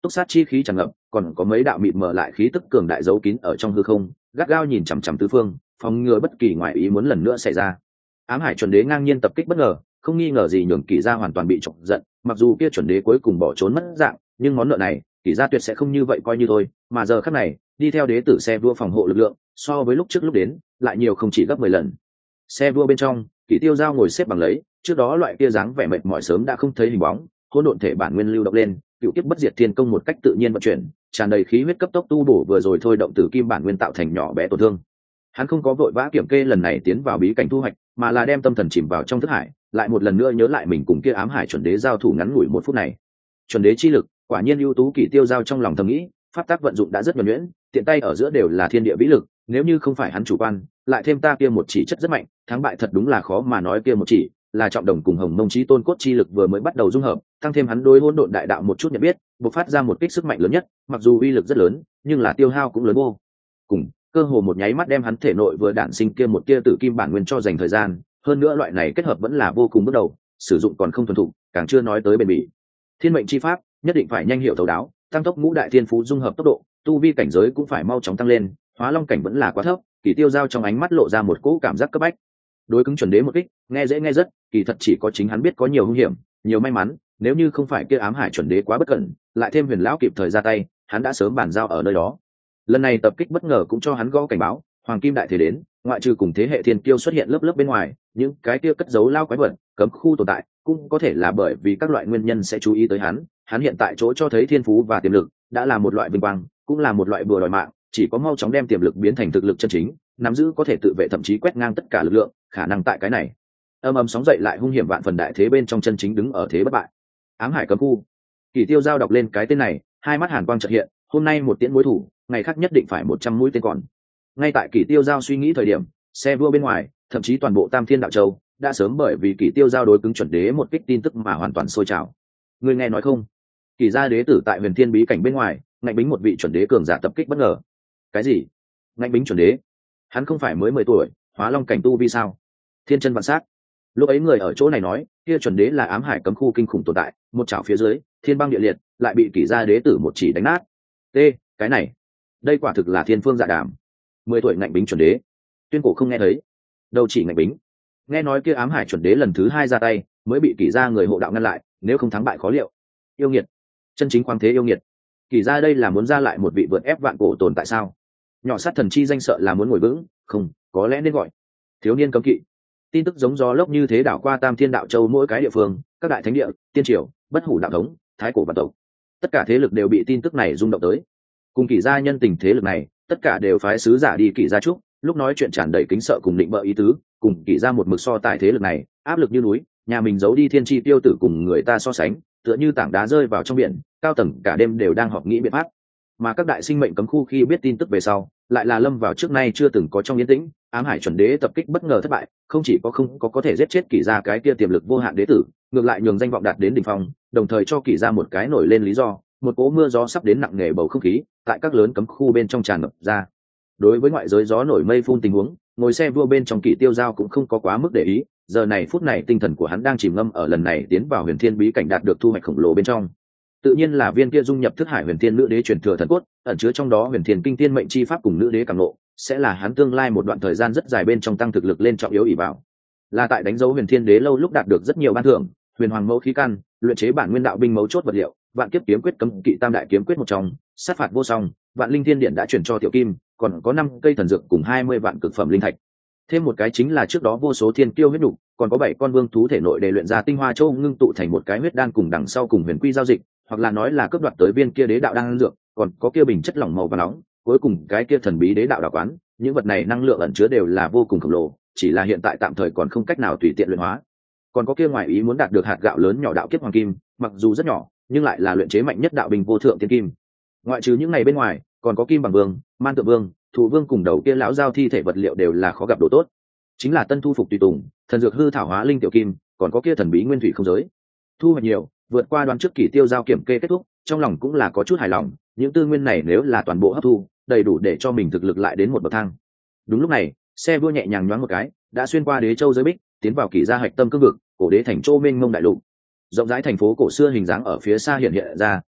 túc sát chi khí tràn ngập, còn có mấy đạo mịt mờ lại khí tức cường đại giấu kín ở trong hư không, gắt gao nhìn chằm chằm tứ phương, phòng ngừa bất kỳ ngoại ý muốn lần nữa xảy ra. Ám hải chuẩn đế ngang nhiên tập kích bất ngờ, không nghi ngờ gì nhường Kỷ gia hoàn toàn bị chọc giận, mặc dù kia chuẩn đế cuối cùng bỏ trốn mất dạng, nhưng món nợ này Kỷ gia tuyệt sẽ không như vậy coi như thôi, mà giờ khắc này, đi theo đế tử xe vua phòng hộ lực lượng, so với lúc trước lúc đến, lại nhiều không chỉ gấp 10 lần. Xe vua bên trong, Kỷ Tiêu Giao ngồi xếp bằng lấy, trước đó loại kia dáng vẻ mệt mỏi sớm đã không thấy hình bóng, hỗn độn thể bản nguyên lưu động lên, cựu kiếp bất diệt thiên công một cách tự nhiên vận chuyển, tràn đầy khí huyết cấp tốc tu bổ vừa rồi thôi động tử kim bản nguyên tạo thành nhỏ bé tổn thương. Hắn không có vội vã kiểm kê lần này tiến vào bí cảnh thu hoạch, mà là đem tâm thần chìm vào trong thức hải, lại một lần nữa nhớ lại mình cùng kia ám hải chuẩn đế giao thủ ngắn ngủi 1 phút này. Chuẩn đế chi lực, quả nhiên ưu tú. Kỷ Tiêu Giao trong lòng thầm nghĩ, pháp tác vận dụng đã rất nhuần nhuyễn, tiện tay ở giữa đều là thiên địa vĩ lực, nếu như không phải hắn chủ quan, lại thêm ta kia một chỉ chất rất mạnh, thắng bại thật đúng là khó mà nói. Kia một chỉ là trọng đồng cùng hồng mông chí tôn cốt chi lực vừa mới bắt đầu dung hợp, tăng thêm hắn đối hỗn độn đại đạo một chút nhận biết, bộc phát ra một kích sức mạnh lớn nhất, mặc dù uy lực rất lớn, nhưng là tiêu hao cũng lớn vô cùng, cơ hồ một nháy mắt đem hắn thể nội vừa đản sinh kia một tia tử kim bản nguyên cho dành thời gian. Hơn nữa loại này kết hợp vẫn là vô cùng bước đầu, sử dụng còn không thuần thục, càng chưa nói tới bền bỉ. Thiên mệnh chi pháp nhất định phải nhanh hiệu thấu đáo, tăng tốc ngũ đại thiên phú dung hợp tốc độ, tu vi cảnh giới cũng phải mau chóng tăng lên, hóa long cảnh vẫn là quá thấp. Kỷ Tiêu Giao trong ánh mắt lộ ra một cỗ cảm giác cấp bách. Đối cứng chuẩn đế một kích, nghe dễ nghe rất, kỳ thật chỉ có chính hắn biết có nhiều hung hiểm, nhiều may mắn, nếu như không phải kia ám hải chuẩn đế quá bất cẩn, lại thêm Huyền lão kịp thời ra tay, hắn đã sớm bàn giao ở nơi đó. Lần này tập kích bất ngờ cũng cho hắn gõ cảnh báo, hoàng kim đại thế đến, ngoại trừ cùng thế hệ thiên kiêu xuất hiện lớp lớp bên ngoài, những cái kia cất giấu lao quái vật, cấm khu tồn tại, cũng có thể là bởi vì các loại nguyên nhân sẽ chú ý tới hắn. Hắn hiện tại chỗ cho thấy thiên phú và tiềm lực, đã là một loại vinh quang, cũng là một loại bùa đòi mạng, chỉ có mau chóng đem tiềm lực biến thành thực lực chân chính, nắm giữ có thể tự vệ thậm chí quét ngang tất cả lực lượng, khả năng tại cái này âm ầm sóng dậy lại hung hiểm vạn phần đại thế bên trong chân chính đứng ở thế bất bại. Ám hải cấm khu. Kỷ Tiêu Giao đọc lên cái tên này, hai mắt hàn quang chợt hiện, hôm nay một tiễn mối thủ, ngày khác nhất định phải 100 mũi tên còn. Ngay tại Kỷ Tiêu Giao suy nghĩ thời điểm, xe vua bên ngoài, thậm chí toàn bộ Tam Thiên Đạo Châu đã sớm bởi vì Kỷ Tiêu Giao đối cứng chuẩn đế một kích tin tức mà hoàn toàn sôi trào. Người nghe nói không? Kỷ gia đế tử tại Huyền Thiên bí cảnh bên ngoài, ngạnh bính một vị chuẩn đế cường giả tập kích bất ngờ. Cái gì? Ngạnh bính chuẩn đế? Hắn không phải mới 10 tuổi, hóa long cảnh tu vi sao? Thiên chân vạn sát. Lúc ấy người ở chỗ này nói, kia chuẩn đế là ám hải cấm khu kinh khủng tồn tại, một chảo phía dưới, thiên băng địa liệt, lại bị Kỷ gia đế tử một chỉ đánh nát. Cái này, đây quả thực là thiên phương dạ đàm. 10 tuổi ngạnh bính chuẩn đế, tuyên cổ không nghe thấy, đâu chỉ ngạnh bính. Nghe nói kia ám hải chuẩn đế lần thứ 2 ra tay, mới bị Kỷ gia người hộ đạo ngăn lại, nếu không thắng bại khó liệu. Yêu nghiệt, chân chính khoáng thế yêu nghiệt. Kỷ gia đây là muốn ra lại một vị vượt ép vạn cổ tồn tại sao? Nhỏ sát thần chi danh sợ là muốn ngồi vững, không, có lẽ nên gọi thiếu niên cấm kỵ. Tin tức giống gió lốc như thế đảo qua Tam Thiên Đạo Châu mỗi cái địa phương, các đại thánh địa, tiên triều, bất hủ đạo thống, thái cổ vạn tộc, tất cả thế lực đều bị tin tức này rung động tới. Cùng Kỷ gia nhân tình thế lực này, tất cả đều phái sứ giả đi Kỷ gia trúc, lúc nói chuyện tràn đầy kính sợ cùng định bợ ý tứ, cùng Kỷ gia một mực so tài thế lực này, áp lực như núi, nhà mình giấu đi thiên chi tiêu tử cùng người ta so sánh, tựa như tảng đá rơi vào trong biển, cao tầng cả đêm đều đang họp nghĩ biện pháp. Mà các đại sinh mệnh cấm khu khi biết tin tức về sau, lại là lâm vào trước nay chưa từng có trong yên tĩnh. Ám hải chuẩn đế tập kích bất ngờ thất bại, không chỉ không có thể giết chết Kỷ gia cái kia tiềm lực vô hạn đế tử, ngược lại nhường danh vọng đạt đến đỉnh phong, đồng thời cho Kỷ gia một cái nổi lên lý do, một cỗ mưa gió sắp đến nặng nề bầu không khí tại các lớn cấm khu bên trong tràn ngập ra. Đối với ngoại giới gió nổi mây phun tình huống, ngồi xe vua bên trong Kỷ Tiêu Giao cũng không có quá mức để ý, giờ này phút này tinh thần của hắn đang chìm ngâm ở lần này tiến vào Huyền Thiên bí cảnh đạt được thu hoạch khổng lồ bên trong. Tự nhiên là viên kia dung nhập thức hải Huyền Thiên nữ đế truyền thừa thần cốt, ẩn chứa trong đó Huyền Thiên kinh tiên mệnh chi pháp cùng nữ đế cảm ngộ, sẽ là hắn tương lai một đoạn thời gian rất dài bên trong tăng thực lực lên trọng yếu ỷ vào. Là tại đánh dấu Huyền Thiên đế lâu lúc đạt được rất nhiều ban thưởng, Huyền Hoàng mẫu khí căn, luyện chế bản nguyên đạo binh mấu chốt vật liệu, Vạn Kiếp kiếm quyết cấm kỵ tam đại kiếm quyết một trong, sát phạt vô song, Vạn Linh Thiên Điện đã chuyển cho Tiểu Kim, còn có 5 cây thần dược cùng 20 vạn cực phẩm linh thạch. Thêm một cái chính là trước đó vô số thiên kiêu huyết nục, còn có 7 con vương thú thể nội để luyện ra tinh hoa châu ngưng tụ thành một cái huyết đan cùng đằng sau cùng huyền quy giao dịch, hoặc là nói là cướp đoạt tới viên kia đế đạo đan dược, còn có kia bình chất lỏng màu vàng nóng, cuối cùng cái kia thần bí đế đạo đạo quán, những vật này năng lượng ẩn chứa đều là vô cùng khổng lồ, chỉ là hiện tại tạm thời còn không cách nào tùy tiện luyện hóa. Còn có kia ngoài ý muốn đạt được hạt gạo lớn nhỏ đạo kiếp hoàng kim, mặc dù rất nhỏ, nhưng lại là luyện chế mạnh nhất đạo bình vô thượng tiên kim. Ngoại trừ những ngày bên ngoài, còn có kim bằng vương, man tự vương, thụ vương cùng đầu kia lão giao thi thể vật liệu đều là khó gặp đồ tốt. Chính là tân thu phục tùy tùng, thần dược hư thảo hóa linh tiểu kim, còn có kia thần bí nguyên thủy không giới. Thu hoạch nhiều, vượt qua đoán trước Kỷ Tiêu Giao kiểm kê kết thúc, trong lòng cũng là có chút hài lòng, những tư nguyên này nếu là toàn bộ hấp thu, đầy đủ để cho mình thực lực lại đến một bậc thang. Đúng lúc này, xe vua nhẹ nhàng nhoáng một cái, đã xuyên qua đế châu giới bích, tiến vào Kỷ gia hạch tâm cương vực, cổ đế thành châu mênh mông đại lục. Rộng rãi thành phố cổ xưa hình dáng ở phía xa hiện hiện ra,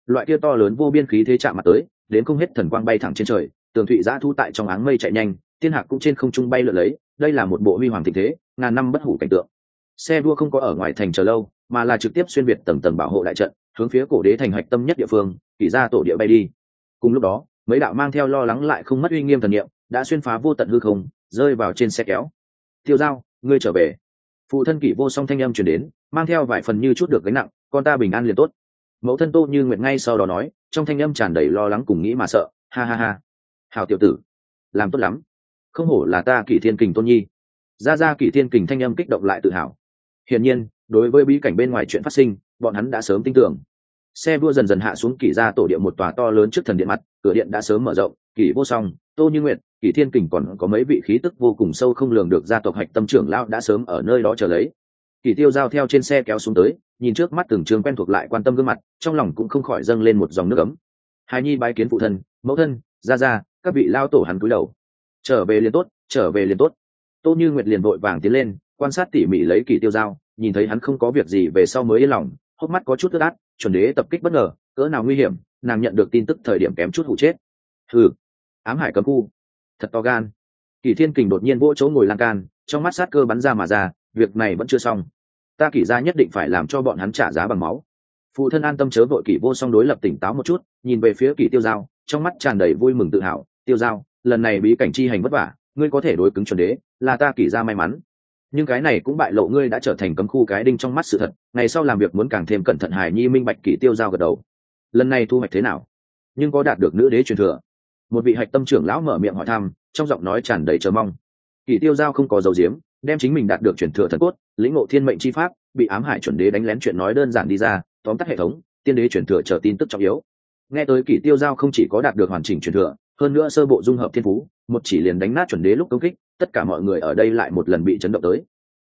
loại kia to lớn vô biên khí thế chạm mặt tới, đến không hết thần quang bay thẳng trên trời, tường thụy giã thu tại trong áng mây chạy nhanh, thiên hạc cũng trên không trung bay lượn lấy, đây là một bộ huy hoàng thịnh thế, ngàn năm bất hủ cảnh tượng. Xe đua không có ở ngoài thành chờ lâu, mà là trực tiếp xuyên việt tầng tầng bảo hộ đại trận, hướng phía cổ đế thành hạch tâm nhất địa phương, Kỷ gia tổ địa bay đi. Cùng lúc đó, mấy đạo mang theo lo lắng lại không mất uy nghiêm thần niệm, đã xuyên phá vô tận hư không, rơi vào trên xe kéo. Tiêu Giao, ngươi trở về. Phụ thân Kỷ Vô Song thanh âm truyền đến, mang theo vài phần như chút được gánh nặng, con ta bình an liền tốt. Mẫu thân Tô Như Nguyệt ngay sau đó nói, trong thanh âm tràn đầy lo lắng cùng nghĩ mà sợ, ha ha ha. Hảo tiểu tử, làm tốt lắm, không hổ là ta Kỷ Thiên Kình Tôn Nhi. Ra Kỷ Thiên Kình thanh âm kích động lại tự hào. Hiển nhiên, đối với bí cảnh bên ngoài chuyện phát sinh, bọn hắn đã sớm tin tưởng. Xe đua dần dần hạ xuống Kỷ gia tổ địa một tòa to lớn trước thần điện mặt, cửa điện đã sớm mở rộng, Kỷ Vô Song, Tô Như Nguyệt, Kỷ Thiên Kình còn có mấy vị khí tức vô cùng sâu không lường được gia tộc hạch tâm trưởng lão đã sớm ở nơi đó chờ lấy. Kỷ Tiêu Giao theo trên xe kéo xuống tới, nhìn trước mắt từng trường quen thuộc lại quan tâm gương mặt, trong lòng cũng không khỏi dâng lên một dòng nước ấm. Hài nhi bái kiến phụ thân, mẫu thân, ra, các vị lao tổ hắn cúi đầu. Trở về liền tốt, trở về liền tốt. Tô Như Nguyệt liền vội vàng tiến lên, quan sát tỉ mỉ lấy Kỷ Tiêu Giao, nhìn thấy hắn không có việc gì về sau mới yên lòng, hốc mắt có chút ướt át, chuẩn đế tập kích bất ngờ, cỡ nào nguy hiểm, nàng nhận được tin tức thời điểm kém chút hụ chết. Hừ, ám hải cấm khu, thật to gan. Kỷ Thiên Kình đột nhiên vỗ chỗ ngồi lan can, trong mắt sát cơ bắn ra mà ra, việc này vẫn chưa xong, ta Kỷ gia nhất định phải làm cho bọn hắn trả giá bằng máu. Phụ thân an tâm chớ vội. Kỷ Vô Song đối lập tỉnh táo một chút, nhìn về phía Kỷ Tiêu Giao, trong mắt tràn đầy vui mừng tự hào. Tiêu Giao, lần này bí cảnh chi hành vất vả, ngươi có thể đối cứng chuẩn đế, là ta Kỷ gia may mắn. Nhưng cái này cũng bại lộ ngươi đã trở thành cấm khu cái đinh trong mắt sự thật, ngày sau làm việc muốn càng thêm cẩn thận. Hải nhi minh bạch. Kỷ Tiêu Giao gật đầu. Lần này thu hoạch thế nào? Nhưng có đạt được nữ đế truyền thừa? Một vị hạch tâm trưởng lão mở miệng hỏi thăm, trong giọng nói tràn đầy chờ mong. Kỷ Tiêu Giao không có dấu diếm, đem chính mình đạt được truyền thừa thần cốt, lĩnh ngộ thiên mệnh chi pháp, bị ám hải chuẩn đế đánh lén chuyện nói đơn giản đi ra, tóm tắt hệ thống, tiên đế truyền thừa chờ tin tức trọng yếu. Nghe tới Kỷ Tiêu Giao không chỉ có đạt được hoàn chỉnh truyền thừa, hơn nữa sơ bộ dung hợp thiên phú, một chỉ liền đánh nát chuẩn đế lúc công kích, tất cả mọi người ở đây lại một lần bị chấn động tới.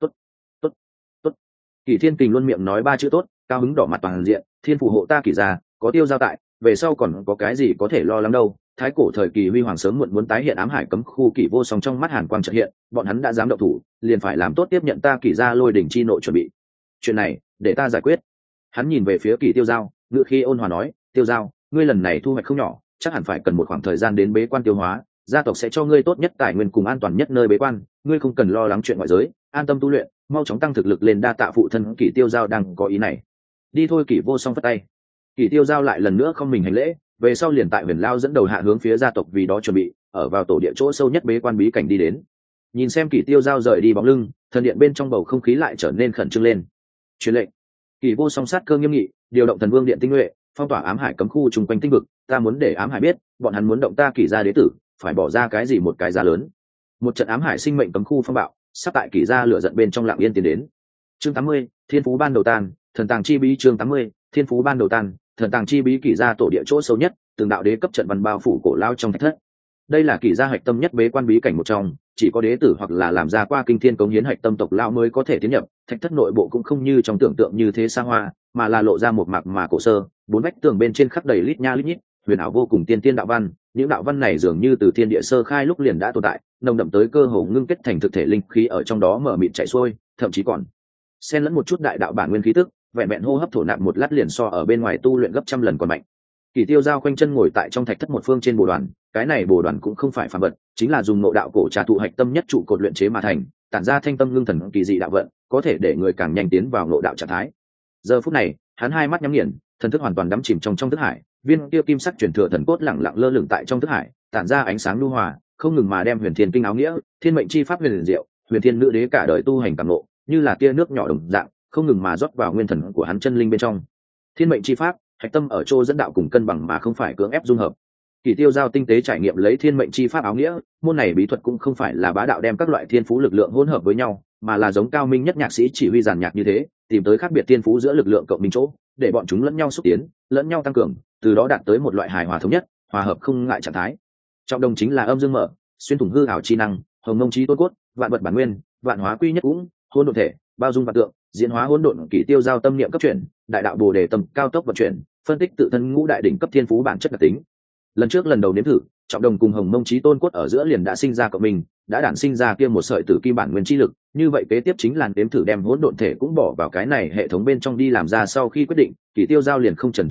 Tốt. Kỷ Thiên Kình luôn miệng nói ba chữ tốt, cao hứng đỏ mặt toàn diện, thiên phù hộ ta Kỷ gia, có Tiêu Giao tại, về sau còn có cái gì có thể lo lắng đâu. Thái cổ thời kỳ huy hoàng sớm muộn muốn tái hiện. Ám hải cấm khu. Kỷ Vô Song trong mắt hàn quang chợt hiện, bọn hắn đã dám động thủ, liền phải làm tốt tiếp nhận ta Kỷ gia lôi đỉnh chi nội chuẩn bị. Chuyện này để ta giải quyết. Hắn nhìn về phía Kỷ Tiêu Giao, ngữ khí ôn hòa nói, Tiêu Giao, ngươi lần này thu hoạch không nhỏ, chắc hẳn phải cần một khoảng thời gian đến bế quan tiêu hóa, gia tộc sẽ cho ngươi tốt nhất tài nguyên cùng an toàn nhất nơi bế quan, ngươi không cần lo lắng chuyện ngoại giới, an tâm tu luyện, mau chóng tăng thực lực lên. Đa tạ phụ thân. Kỷ Tiêu Giao đang có ý này. Đi thôi. Kỷ Vô Song phất tay. Kỷ Tiêu Giao lại lần nữa không mình hành lễ, về sau liền tại Huyền Lao dẫn đầu hạ hướng phía gia tộc vì đó chuẩn bị, ở vào tổ địa chỗ sâu nhất bế quan bí cảnh đi đến. Nhìn xem Kỷ Tiêu Giao rời đi bóng lưng, thần điện bên trong bầu không khí lại trở nên khẩn trương lên. Truyền lệnh. Kỷ Vô Song sát cơ nghiêm nghị, điều động thần vương điện tinh nhuệ, phong tỏa ám hải cấm khu chung quanh tinh vực. Ta muốn để ám hải biết, bọn hắn muốn động ta Kỷ gia đế tử, phải bỏ ra cái gì một cái giá lớn. Một trận ám hải sinh mệnh cấm khu phong bạo, sắp tại Kỷ gia lửa giận bên trong lặng yên tiến đến. Chương 80, Thiên phú ban đầu tan, thần tàng chi bí. Chương 80, Thiên phú ban đầu tan, thần tàng chi bí. Kỷ gia tổ địa chỗ sâu nhất, từng đạo đế cấp trận văn bao phủ cổ lao trong thạch thất. Đây là Kỷ gia hạch tâm nhất bế quan bí cảnh một trong, chỉ có đế tử hoặc là làm ra qua kinh thiên cống hiến hạch tâm tộc lao mới có thể tiến nhập. Thạch thất nội bộ cũng không như trong tưởng tượng như thế xa hoa, mà là lộ ra một mạc mà cổ sơ, bốn vách tường bên trên khắc đầy lít nha lít nhít, huyền ảo vô cùng tiên đạo văn. Những đạo văn này dường như từ thiên địa sơ khai lúc liền đã tồn tại, nồng đậm tới cơ hồ ngưng kết thành thực thể linh khí ở trong đó mở mịt chảy xuôi, thậm chí còn xen lẫn một chút đại đạo bản nguyên khí tức, vẹn vẹn hô hấp thổ nạp một lát liền so ở bên ngoài tu luyện gấp trăm lần còn mạnh. Kỷ Tiêu Giao khoanh chân ngồi tại trong thạch thất một phương trên bồ đoàn, cái này bồ đoàn cũng không phải phàm vật, chính là dùng nội đạo cổ trà thụ hạch tâm nhất trụ cột luyện chế mà thành, tản ra thanh tâm ngưng thần kỳ dị đạo vận, có thể để người càng nhanh tiến vào nội đạo trạng thái. Giờ phút này, hắn hai mắt nhắm nghiền, thần thức hoàn toàn đắm chìm trong thức hải, viên kia kim sắc truyền thừa thần cốt lẳng lặng lơ lửng tại trong thức hải, tản ra ánh sáng nhu hòa, không ngừng mà đem huyền thiên kinh áo nghĩa, thiên mệnh chi pháp huyền diệu, huyền thiên nữ đế cả đời tu hành cảm ngộ, như là tia nước nhỏ đồng dạng, không ngừng mà rót vào nguyên thần của hắn chân linh bên trong. Thiên mệnh chi pháp, hạch tâm ở chỗ dẫn đạo cùng cân bằng mà không phải cưỡng ép dung hợp. Kỷ Tiêu Giao tinh tế trải nghiệm lấy thiên mệnh chi pháp áo nghĩa, môn này bí thuật cũng không phải là bá đạo đem các loại thiên phú lực lượng hỗn hợp với nhau, mà là giống cao minh nhất nhạc sĩ chỉ huy giàn nhạc như thế, tìm tới khác biệt thiên phú giữa lực lượng cộng minh chỗ, để bọn chúng lẫn nhau xúc tiến, lẫn nhau tăng cường, từ đó đạt tới một loại hài hòa thống nhất, hòa hợp không ngại trạng thái. Trọng đồng chính là âm dương mở, xuyên thủng hư ảo chi năng, hồng mông trí tôn cốt, vạn vật bản nguyên, vạn hóa quy nhất cũng, hỗn độn thể, bao dung vạn tượng, diễn hóa hỗn độn. Kỷ Tiêu Giao tâm niệm cấp chuyển, đại đạo bồ đề tâm cao tốc vận chuyển, phân tích tự thân ngũ đại đỉnh cấp thiên phú bản chất đặc tính. Lần đầu nếm thử, trọng đồng cùng hồng mông trí tôn cốt ở giữa liền đã sinh ra cộng mình, đã đản sinh ra kia một sợi tử kim bản nguyên chi lực. Như vậy kế tiếp chính là nếm thử đem hỗn độn thể cũng bỏ vào cái này hệ thống bên trong đi làm ra. Sau khi quyết định, Kỷ Tiêu Giao liền không chần chờ nữa,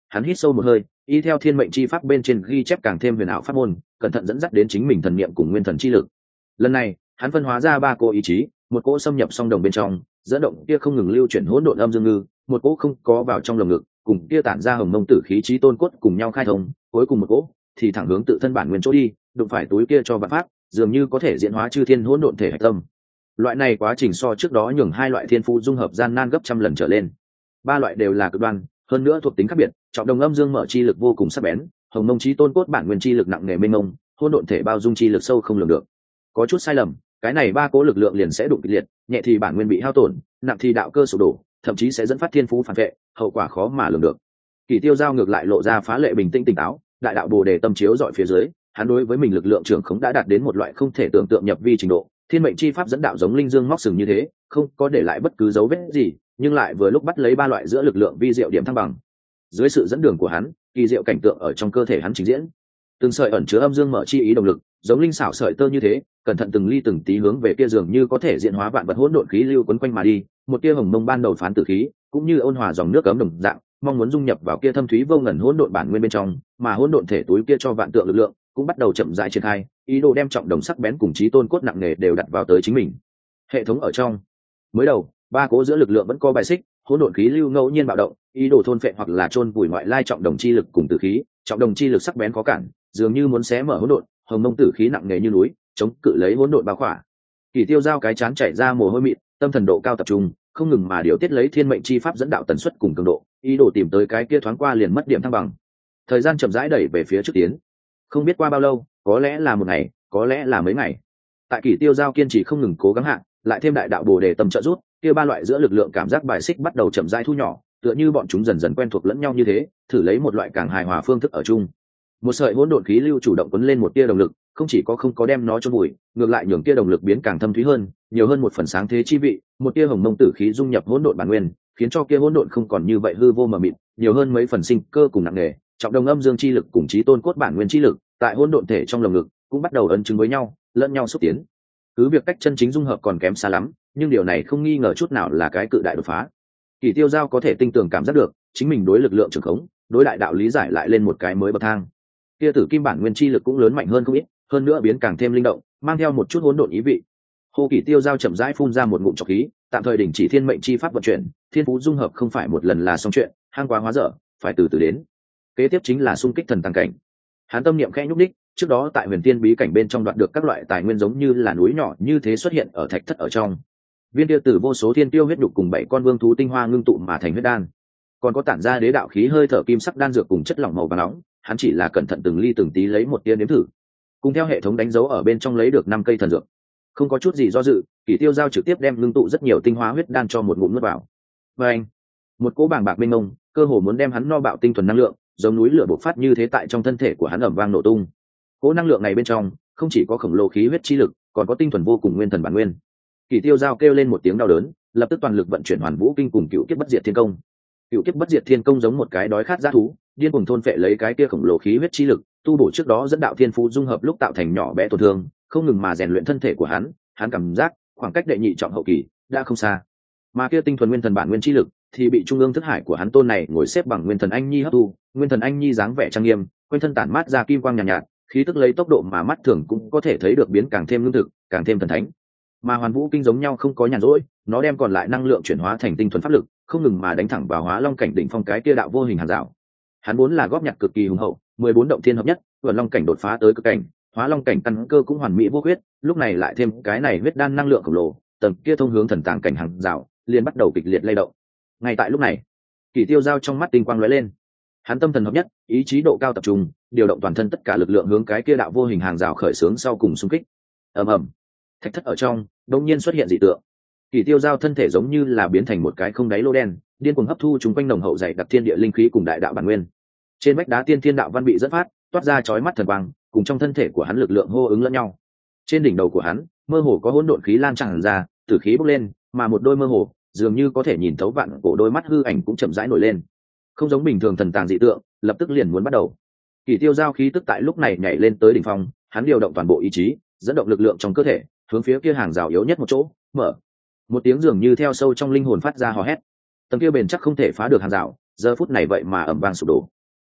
hắn hít sâu một hơi, y theo thiên mệnh chi pháp bên trên ghi chép càng thêm huyền ảo pháp môn, cẩn thận dẫn dắt đến chính mình thần niệm cùng nguyên thần chi lực. Lần này hắn phân hóa ra 3 cỗ ý chí, một cỗ xâm nhập song đồng bên trong, dẫn động kia không ngừng lưu chuyển hỗn độn âm dương ngư, một cỗ không có vào trong lồng ngực, cùng kia tản ra hồng mông tử khí chí tôn cốt cùng nhau khai thông, cuối cùng một cỗ thì thẳng hướng tự thân bản nguyên chỗ đi, đụng phải túi kia cho vạn pháp, dường như có thể diễn hóa chư thiên hỗn độn thể hạch tâm. Loại này quá trình so trước đó nhường 2 loại thiên phú dung hợp gian nan gấp trăm lần trở lên. 3 loại đều là cực đoan, hơn nữa thuộc tính khác biệt, trọng đồng âm dương mở chi lực vô cùng sắc bén, hồng mông chí tôn cốt bản nguyên chi lực nặng nề mênh mông, hỗn độn thể bao dung chi lực sâu không lường được. Có chút sai lầm, cái này 3 cỗ lực lượng liền sẽ đụng kịch liệt, nhẹ thì bản nguyên bị hao tổn, nặng thì đạo cơ sụp đổ, thậm chí sẽ dẫn phát thiên phú phản vệ, hậu quả khó mà lường được. Kỷ Tiêu Giao ngược lại lộ ra phá lệ bình tĩnh tỉnh táo, đại đạo bồ đề tâm chiếu dọi phía dưới, hắn đối với mình lực lượng trưởng khống đã đạt đến một loại không thể tưởng tượng nhập vi trình độ. Thiên mệnh chi pháp dẫn đạo giống linh dương móc sừng như thế, không có để lại bất cứ dấu vết gì, nhưng lại vừa lúc bắt lấy 3 loại giữa lực lượng vi diệu điểm thăng bằng. Dưới sự dẫn đường của hắn, kỳ diệu cảnh tượng ở trong cơ thể hắn trình diễn. Từng sợi ẩn chứa âm dương mở chi ý động lực, giống linh xảo sợi tơ như thế, cẩn thận từng ly từng tí hướng về kia dường như có thể diễn hóa vạn vật hỗn độn khí lưu quấn quanh mà đi, một tia hồng mông ban đầu phán tử khí, cũng như ôn hòa dòng nước ấm đồng dạng, mong muốn dung nhập vào kia thâm thúy vô ngần hỗn độn bản nguyên bên trong, mà hỗn độn thể túi kia cho vạn tượng lực lượng, cũng bắt đầu chậm rãi triển khai, ý đồ đem trọng đồng sắc bén cùng chí tôn cốt nặng nề đều đặt vào tới chính mình. Hệ thống ở trong, mới đầu, 3 cố giữa lực lượng vẫn có bài xích, hỗn độn khí lưu ngẫu nhiên bạo động, ý đồ thôn phệ hoặc là chôn vùi ngoại lai trọng đồng chi lực cùng tử khí, trọng đồng chi lực sắc bén khó cản, dường như muốn xé mở hỗn độn, hồng mông tử khí nặng nề như núi, chống cự lấy hỗn độn bao khỏa. Kỷ Tiêu Giao cái chán chảy ra mồ hôi mịn, tâm thần độ cao tập trung, không ngừng mà điều tiết lấy thiên mệnh chi pháp dẫn đạo tần suất cùng cường độ, ý đồ tìm tới cái kia thoáng qua liền mất điểm thăng bằng. Thời gian chậm rãi đẩy về phía trước tiến, không biết qua bao lâu, có lẽ là một ngày, có lẽ là mấy ngày. Tại Kỷ Tiêu Giao kiên trì không ngừng cố gắng hạ, lại thêm đại đạo bồ đề tâm trợ giúp, kia 3 loại giữa lực lượng cảm giác bài xích bắt đầu chậm rãi thu nhỏ, tựa như bọn chúng dần dần quen thuộc lẫn nhau như thế, thử lấy một loại càng hài hòa phương thức ở chung. Một sợi hỗn độn khí lưu chủ động cuốn lên một tia động lực, không chỉ có không có đem nó chôn vùi, ngược lại nhường tia động lực biến càng thâm thúy hơn, nhiều hơn một phần sáng thế chi vị, một tia hồng mông tử khí dung nhập hỗn độn bản nguyên, khiến cho kia hỗn độn không còn như vậy hư vô mờ mịt, nhiều hơn mấy phần sinh cơ cùng nặng nề, trọng đồng âm dương chi lực cùng chí tôn cốt bản nguyên chi lực, tại hỗn độn thể trong lồng ngực cũng bắt đầu ấn chứng với nhau, lẫn nhau xúc tiến. Cứ việc cách chân chính dung hợp còn kém xa lắm, nhưng điều này không nghi ngờ chút nào là cái cự đại đột phá. Kỷ Tiêu Giao có thể tinh tường cảm giác được, chính mình đối lực lượng trường khống, đối đại đạo lý giải lại lên một cái mới bậc thang. Kia tử kim bản nguyên chi lực cũng lớn mạnh hơn không ít, hơn nữa biến càng thêm linh động, mang theo một chút hỗn độn ý vị. Hồ Kỷ Tiêu Giao chậm rãi phun ra một ngụm trọc khí, tạm thời đình chỉ thiên mệnh chi pháp vận chuyển, thiên phú dung hợp không phải một lần là xong chuyện, hang quá hóa dở, phải từ từ đến. Kế tiếp chính là xung kích thần tăng cảnh. Hắn tâm niệm khẽ nhúc đích, trước đó tại huyền tiên bí cảnh bên trong đoạt được các loại tài nguyên giống như là núi nhỏ như thế xuất hiện ở thạch thất ở trong. Viên tiêu tử vô số thiên tiêu huyết đục cùng 7 con vương thú tinh hoa ngưng tụ mà thành huyết đan, còn có tản ra đế đạo khí hơi thở kim sắc đan dược cùng chất lỏng màu vàng nóng, hắn chỉ là cẩn thận từng ly từng tí lấy một tia nếm thử, cùng theo hệ thống đánh dấu ở bên trong lấy được 5 cây thần dược. Không có chút gì do dự, Kỷ Tiêu Giao trực tiếp đem ngưng tụ rất nhiều tinh hoa huyết đan cho một ngụm nuốt vào. Và anh, một cỗ bàng bạc mênh mông, cơ hồ muốn đem hắn no bạo tinh thuần năng lượng, giống núi lửa bộc phát như thế tại trong thân thể của hắn ầm vang nổ tung. Cỗ năng lượng này bên trong không chỉ có khổng lồ khí huyết chi lực, còn có tinh thuần vô cùng nguyên thần bản nguyên. Kỷ Tiêu Giao kêu lên một tiếng đau đớn, lập tức toàn lực vận chuyển Hoàn Vũ Kinh cùng Cựu Kiếp Bất Diệt Thiên Công. Cựu Kiếp Bất Diệt Thiên Công giống một cái đói khát dã thú, điên cuồng thôn phệ lấy cái kia khổng lồ khí huyết chi lực, tu bổ trước đó dẫn đạo thiên phú dung hợp lúc tạo thành nhỏ bé tổn thương, không ngừng mà rèn luyện thân thể của hắn. Hắn cảm giác khoảng cách đệ nhị trọng hậu kỳ đã không xa, mà kia tinh thuần nguyên thần bản nguyên chi lực thì bị trung ương thức hải của hắn tôn này ngồi xếp bằng Nguyên Thần Anh Nhi hấp thu. Nguyên Thần Anh Nhi dáng vẻ trang nghiêm, quanh thân tản mát ra kim quang nhàn nhạt, khí tức lấy tốc độ mà mắt thường cũng có thể thấy được biến càng thêm lương thực, càng thêm thần thánh. Mà Hoàn Vũ Kinh giống nhau không có nhàn rỗi, nó đem còn lại năng lượng chuyển hóa thành tinh thuần pháp lực, không ngừng mà đánh thẳng vào Hóa Long cảnh đỉnh phong cái kia đạo vô hình hàng rào. Hắn vốn là góp nhặt cực kỳ hùng hậu, 14 động thiên hợp nhất, Vượn Long cảnh đột phá tới cực cảnh, Hóa Long cảnh căn cơ cũng hoàn mỹ vô khuyết, lúc này lại thêm cái này huyết đan năng lượng khổng lồ, tầng kia thông hướng thần tàng cảnh hàng rào, liền bắt đầu kịch liệt lay động. Ngay tại lúc này, Kỷ Tiêu Giao trong mắt tinh quang lóe lên. Hắn tâm thần hợp nhất, ý chí độ cao tập trung, điều động toàn thân tất cả lực lượng hướng cái kia đạo vô hình hàng rào khởi xướng sau cùng xung kích. Ầm ầm, thạch thất ở trong đột nhiên xuất hiện dị tượng. Kỷ Tiêu Giao thân thể giống như là biến thành một cái không đáy lô đen, điên cuồng hấp thu chúng quanh nồng hậu dày đặc thiên địa linh khí cùng đại đạo bản nguyên. Trên vách đá tiên thiên đạo văn bị dẫn phát, toát ra chói mắt thần quang, cùng trong thân thể của hắn lực lượng hô ứng lẫn nhau. Trên đỉnh đầu của hắn, mơ hồ có hỗn độn khí lan tràn ra, tử khí bốc lên, mà một đôi mơ hồ, dường như có thể nhìn thấu vạn cổ đôi mắt hư ảnh cũng chậm rãi nổi lên. Không giống bình thường thần tàng dị tượng, lập tức liền muốn bắt đầu. Kỷ Tiêu Giao khí tức tại lúc này nhảy lên tới đỉnh phong, hắn điều động toàn bộ ý chí, dẫn động lực lượng trong cơ thể, hướng phía kia hàng rào yếu nhất một chỗ, mở. Một tiếng dường như theo sâu trong linh hồn phát ra hò hét. Tầng kia bền chắc không thể phá được hàng rào, giờ phút này vậy mà ầm vang sụp đổ.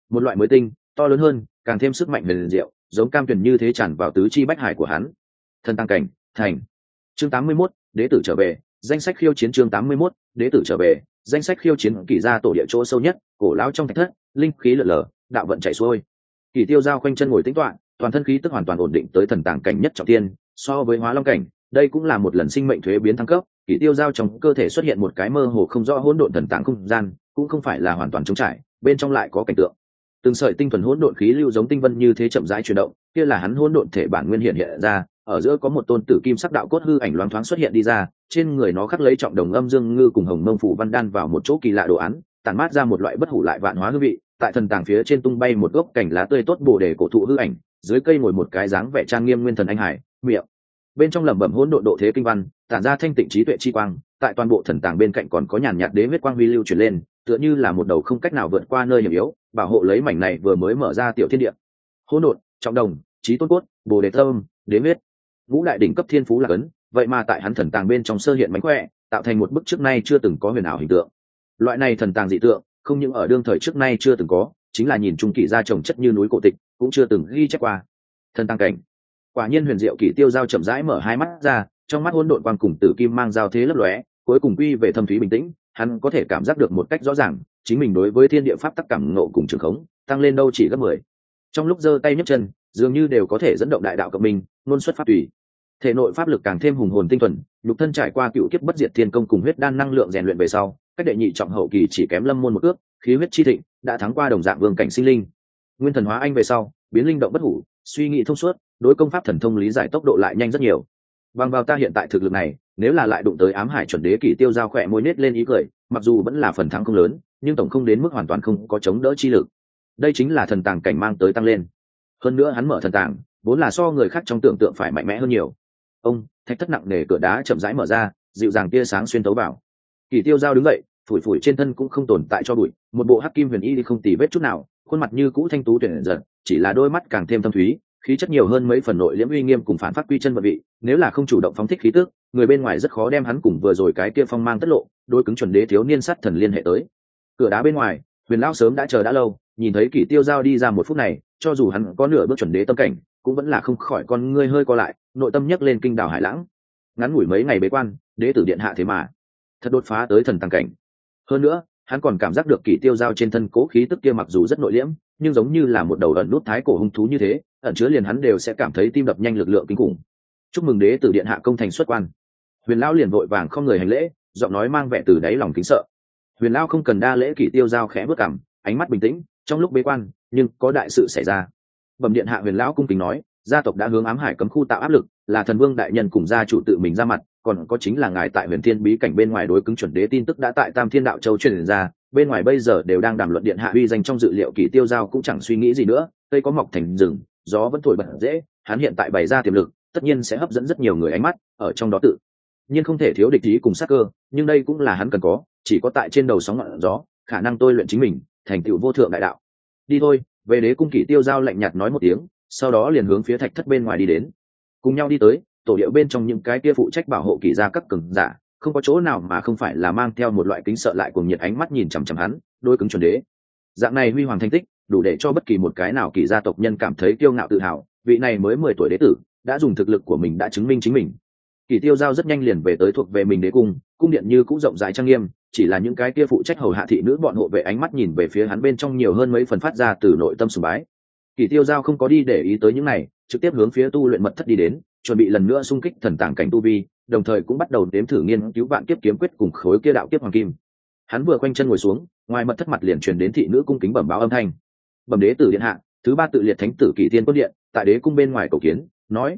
một loại mới tinh to lớn hơn càng thêm sức mạnh huyền diệu giống cam tuyển như thế tràn vào tứ chi bách hải của hắn. Thần tăng cảnh thành. Chương 81, đế tử trở về. Danh sách khiêu chiến. Chương 81, đế tử trở về. Danh sách khiêu chiến. Kỷ gia tổ địa chỗ sâu nhất, cổ lão trong thạch thất, linh khí lở lở, đạo vận chảy xuôi. Kỷ Tiêu Giao khoanh chân ngồi tĩnh tọa, toàn thân khí tức hoàn toàn ổn định tới thần tàng cảnh nhất trọng thiên. So với hóa long cảnh, đây cũng là một lần sinh mệnh thuế biến thăng cấp. Kỷ Tiêu Giao trong cơ thể xuất hiện một cái mơ hồ không rõ hỗn độn thần tàng không gian, cũng không phải là hoàn toàn trống trải, bên trong lại có cảnh tượng. Từng sợi tinh thuần hỗn độn khí lưu giống tinh vân như thế chậm rãi chuyển động, kia là hắn hỗn độn thể bản nguyên hiện ra, ở giữa có một tôn tử kim sắc đạo cốt hư ảnh loáng thoáng xuất hiện đi ra, trên người nó khắc lấy trọng đồng âm dương ngư cùng hồng mông phủ văn đan vào một chỗ kỳ lạ đồ án, tản mát ra một loại bất hủ lại vạn hóa hương vị. Tại thần tàng phía trên tung bay một gốc cành lá tươi tốt bồ đề cổ thụ hư ảnh, dưới cây ngồi một cái dáng vẻ trang nghiêm nguyên thần anh hải, miệng bên trong lẩm bẩm hỗn độn độ thế kinh văn, tản ra thanh tịnh trí tuệ chi quang. Tại toàn bộ thần tàng bên cạnh còn có nhàn nhạt đế huyết quang huy lưu truyền lên, tựa như là một đầu không cách nào vượt qua nơi hiểm yếu, bảo hộ lấy mảnh này vừa mới mở ra tiểu thiên địa. Hỗn độn, trọng đồng, trí tôn cốt, bồ đề tâm, đế huyết, ngũ đại đỉnh cấp thiên phú là cấn, vậy mà tại hắn thần tàng bên trong sơ hiện mánh khỏe, tạo thành một bức trước nay chưa từng có huyền ảo hình tượng. Loại này thần tàng dị tượng, không những ở đương thời trước nay chưa từng có, chính là nhìn trung Kỷ gia trồng chất như núi cổ tịch cũng chưa từng ghi chép qua. Thần tàng cảnh, quả nhiên huyền diệu. Kỷ Tiêu Giao chậm rãi mở hai mắt ra, trong mắt hỗn độn quang cùng tử kim mang giao thế lấp lóe, cuối cùng quy về thâm thúy bình tĩnh. Hắn có thể cảm giác được một cách rõ ràng, chính mình đối với thiên địa pháp tắc cảm ngộ cùng trường khống tăng lên đâu chỉ gấp 10. Trong lúc giơ tay nhấc chân, dường như đều có thể dẫn động đại đạo cộng minh, luôn xuất pháp tùy. Thể nội pháp lực càng thêm hùng hồn tinh thuần, nhục thân trải qua cựu kiếp bất diệt thiên công cùng huyết đan năng lượng rèn luyện về sau, cách đệ nhị trọng hậu kỳ chỉ kém lâm môn một ước, khí huyết chi thịnh, đã thắng qua đồng dạng vương cảnh sinh linh. Nguyên thần hóa anh về sau, biến linh động bất hủ, suy nghĩ thông suốt, đối công pháp thần thông lý giải tốc độ lại nhanh rất nhiều. Bằng vào ta hiện tại thực lực này, nếu là lại đụng tới ám hải chuẩn đế, Kỷ Tiêu Giao khỏe môi nết lên ý cười, mặc dù vẫn là phần thắng không lớn, nhưng tổng không đến mức hoàn toàn không có chống đỡ chi lực. Đây chính là thần tàng cảnh mang tới tăng lên. Hơn nữa hắn mở thần tàng, vốn là so người khác trong tưởng tượng phải mạnh mẽ hơn nhiều. Ông, thạch thất nặng nề cửa đá chậm rãi mở ra, dịu dàng tia sáng xuyên tấu vào. Kỷ Tiêu Giao đứng dậy, phủi phủi trên thân cũng không tồn tại cho bụi, một bộ hắc kim huyền y không tì vết chút nào, khuôn mặt như cũ thanh tú tuyển giật, chỉ là đôi mắt càng thêm thâm thúy, khí chất nhiều hơn mấy phần nội liễm uy nghiêm cùng phản phát quy chân vận vị. Nếu là không chủ động phóng thích khí tức, người bên ngoài rất khó đem hắn cùng vừa rồi cái kia phong mang tất lộ, đối cứng chuẩn đế thiếu niên sát thần liên hệ tới. Cửa đá bên ngoài, Huyền lão sớm đã chờ đã lâu, nhìn thấy Kỷ Tiêu Giao đi ra một phút này, cho dù hắn có nửa bước chuẩn đế tâm cảnh, cũng vẫn là không khỏi con ngươi hơi co lại, nội tâm nhấc lên kinh đảo hải lãng. Ngắn ngủi mấy ngày bế quan, đế tử điện hạ thế mà thật đột phá tới thần tăng cảnh. Hơn nữa, hắn còn cảm giác được Kỷ Tiêu Giao trên thân cố khí tức kia mặc dù rất nội liễm, nhưng giống như là một đầu ẩn nút thái cổ hung thú như thế, ẩn chứa liền hắn đều sẽ cảm thấy tim đập nhanh lực lượng kinh khủng. Chúc mừng đế tử điện hạ công thành xuất quan. Huyền lão liền vội vàng không người hành lễ, giọng nói mang vẻ từ đáy lòng kính sợ. Huyền lão không cần đa lễ, Kỷ Tiêu Giao khẽ bước cằm, ánh mắt bình tĩnh, trong lúc bế quan, nhưng có đại sự xảy ra. Bẩm điện hạ. Huyền lão cung kính nói, gia tộc đã hướng ám hải cấm khu tạo áp lực, là thần vương đại nhân cùng gia chủ tự mình ra mặt, còn có chính là ngài tại huyền thiên bí cảnh bên ngoài đối cứng chuẩn đế tin tức đã tại Tam Thiên Đạo Châu truyền ra, bên ngoài bây giờ đều đang đàm luận điện hạ uy danh trong dự liệu. Kỷ Tiêu Giao cũng chẳng suy nghĩ gì nữa, cây có mọc thành rừng, gió vẫn thổi bật dễ, hắn hiện tại bày ra tiềm lực, tất nhiên sẽ hấp dẫn rất nhiều người ánh mắt, ở trong đó tự nhiên không thể thiếu địch ý cùng sát cơ, nhưng đây cũng là hắn cần có, chỉ có tại trên đầu sóng ngọn gió, khả năng tôi luyện chính mình, thành tựu vô thượng đại đạo. Đi thôi, về đế cung. Kỷ Tiêu Giao lạnh nhạt nói một tiếng, sau đó liền hướng phía thạch thất bên ngoài đi đến. Cùng nhau đi tới, tổ điệu bên trong những cái kia phụ trách bảo hộ Kỷ gia các cường giả, không có chỗ nào mà không phải là mang theo một loại kính sợ lại cuồng nhiệt ánh mắt nhìn chằm chằm hắn, đôi cứng chuẩn đế. Dạng này huy hoàng thành tích, đủ để cho bất kỳ một cái nào Kỷ gia tộc nhân cảm thấy kiêu ngạo tự hào, vị này mới 10 tuổi đế tử, đã dùng thực lực của mình đã chứng minh chính mình. Kỷ Tiêu Giao rất nhanh liền về tới thuộc về mình đế cung, cung điện như cũng rộng rãi trang nghiêm, chỉ là những cái kia phụ trách hầu hạ thị nữ bọn hộ vệ ánh mắt nhìn về phía hắn bên trong nhiều hơn mấy phần phát ra từ nội tâm sùng bái. Kỷ Tiêu Giao không có đi để ý tới những này, trực tiếp hướng phía tu luyện mật thất đi đến, chuẩn bị lần nữa xung kích thần tàng cảnh tu vi, đồng thời cũng bắt đầu đếm thử nghiên cứu vạn kiếp kiếm quyết cùng khối kia đạo kiếp hoàng kim. Hắn vừa quanh chân ngồi xuống, ngoài mật thất mặt liền truyền đến thị nữ cung kính bẩm báo âm thanh. Bẩm đế tử điện hạ, thứ 3 tự liệt thánh tử Kỷ Thiên Quân điện, tại đế cung bên ngoài cầu kiến,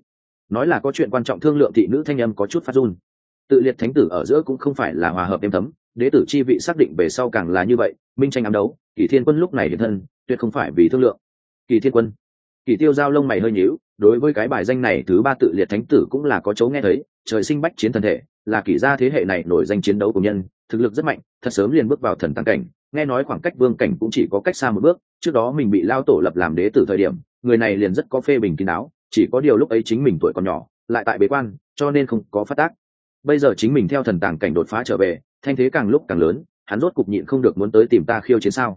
nói là có chuyện quan trọng thương lượng. Thị nữ thanh âm có chút phát run. Tự liệt thánh tử ở giữa cũng không phải là hòa hợp êm thấm, đế tử chi vị xác định về sau càng là như vậy, minh tranh ám đấu. Kỷ Thiên Quân lúc này hiện thân, tuyệt không phải vì thương lượng. Kỷ Thiên Quân. Kỷ Tiêu Giao lông mày hơi nhíu, đối với cái bài danh này thứ 3 tự liệt thánh tử cũng là có chỗ nghe thấy, trời sinh bách chiến thần thể, là Kỷ gia thế hệ này nổi danh chiến đấu của nhân, thực lực rất mạnh, thật sớm liền bước vào thần tăng cảnh, nghe nói khoảng cách vương cảnh cũng chỉ có cách xa một bước. Trước đó mình bị lao tổ lập làm đế tử thời điểm, người này liền rất có phê bình kín đáo, chỉ có điều lúc ấy chính mình tuổi còn nhỏ, lại tại bế quan, cho nên không có phát tác. Bây giờ chính mình theo thần tàng cảnh đột phá trở về, thanh thế càng lúc càng lớn, hắn rốt cục nhịn không được muốn tới tìm ta khiêu chiến sao?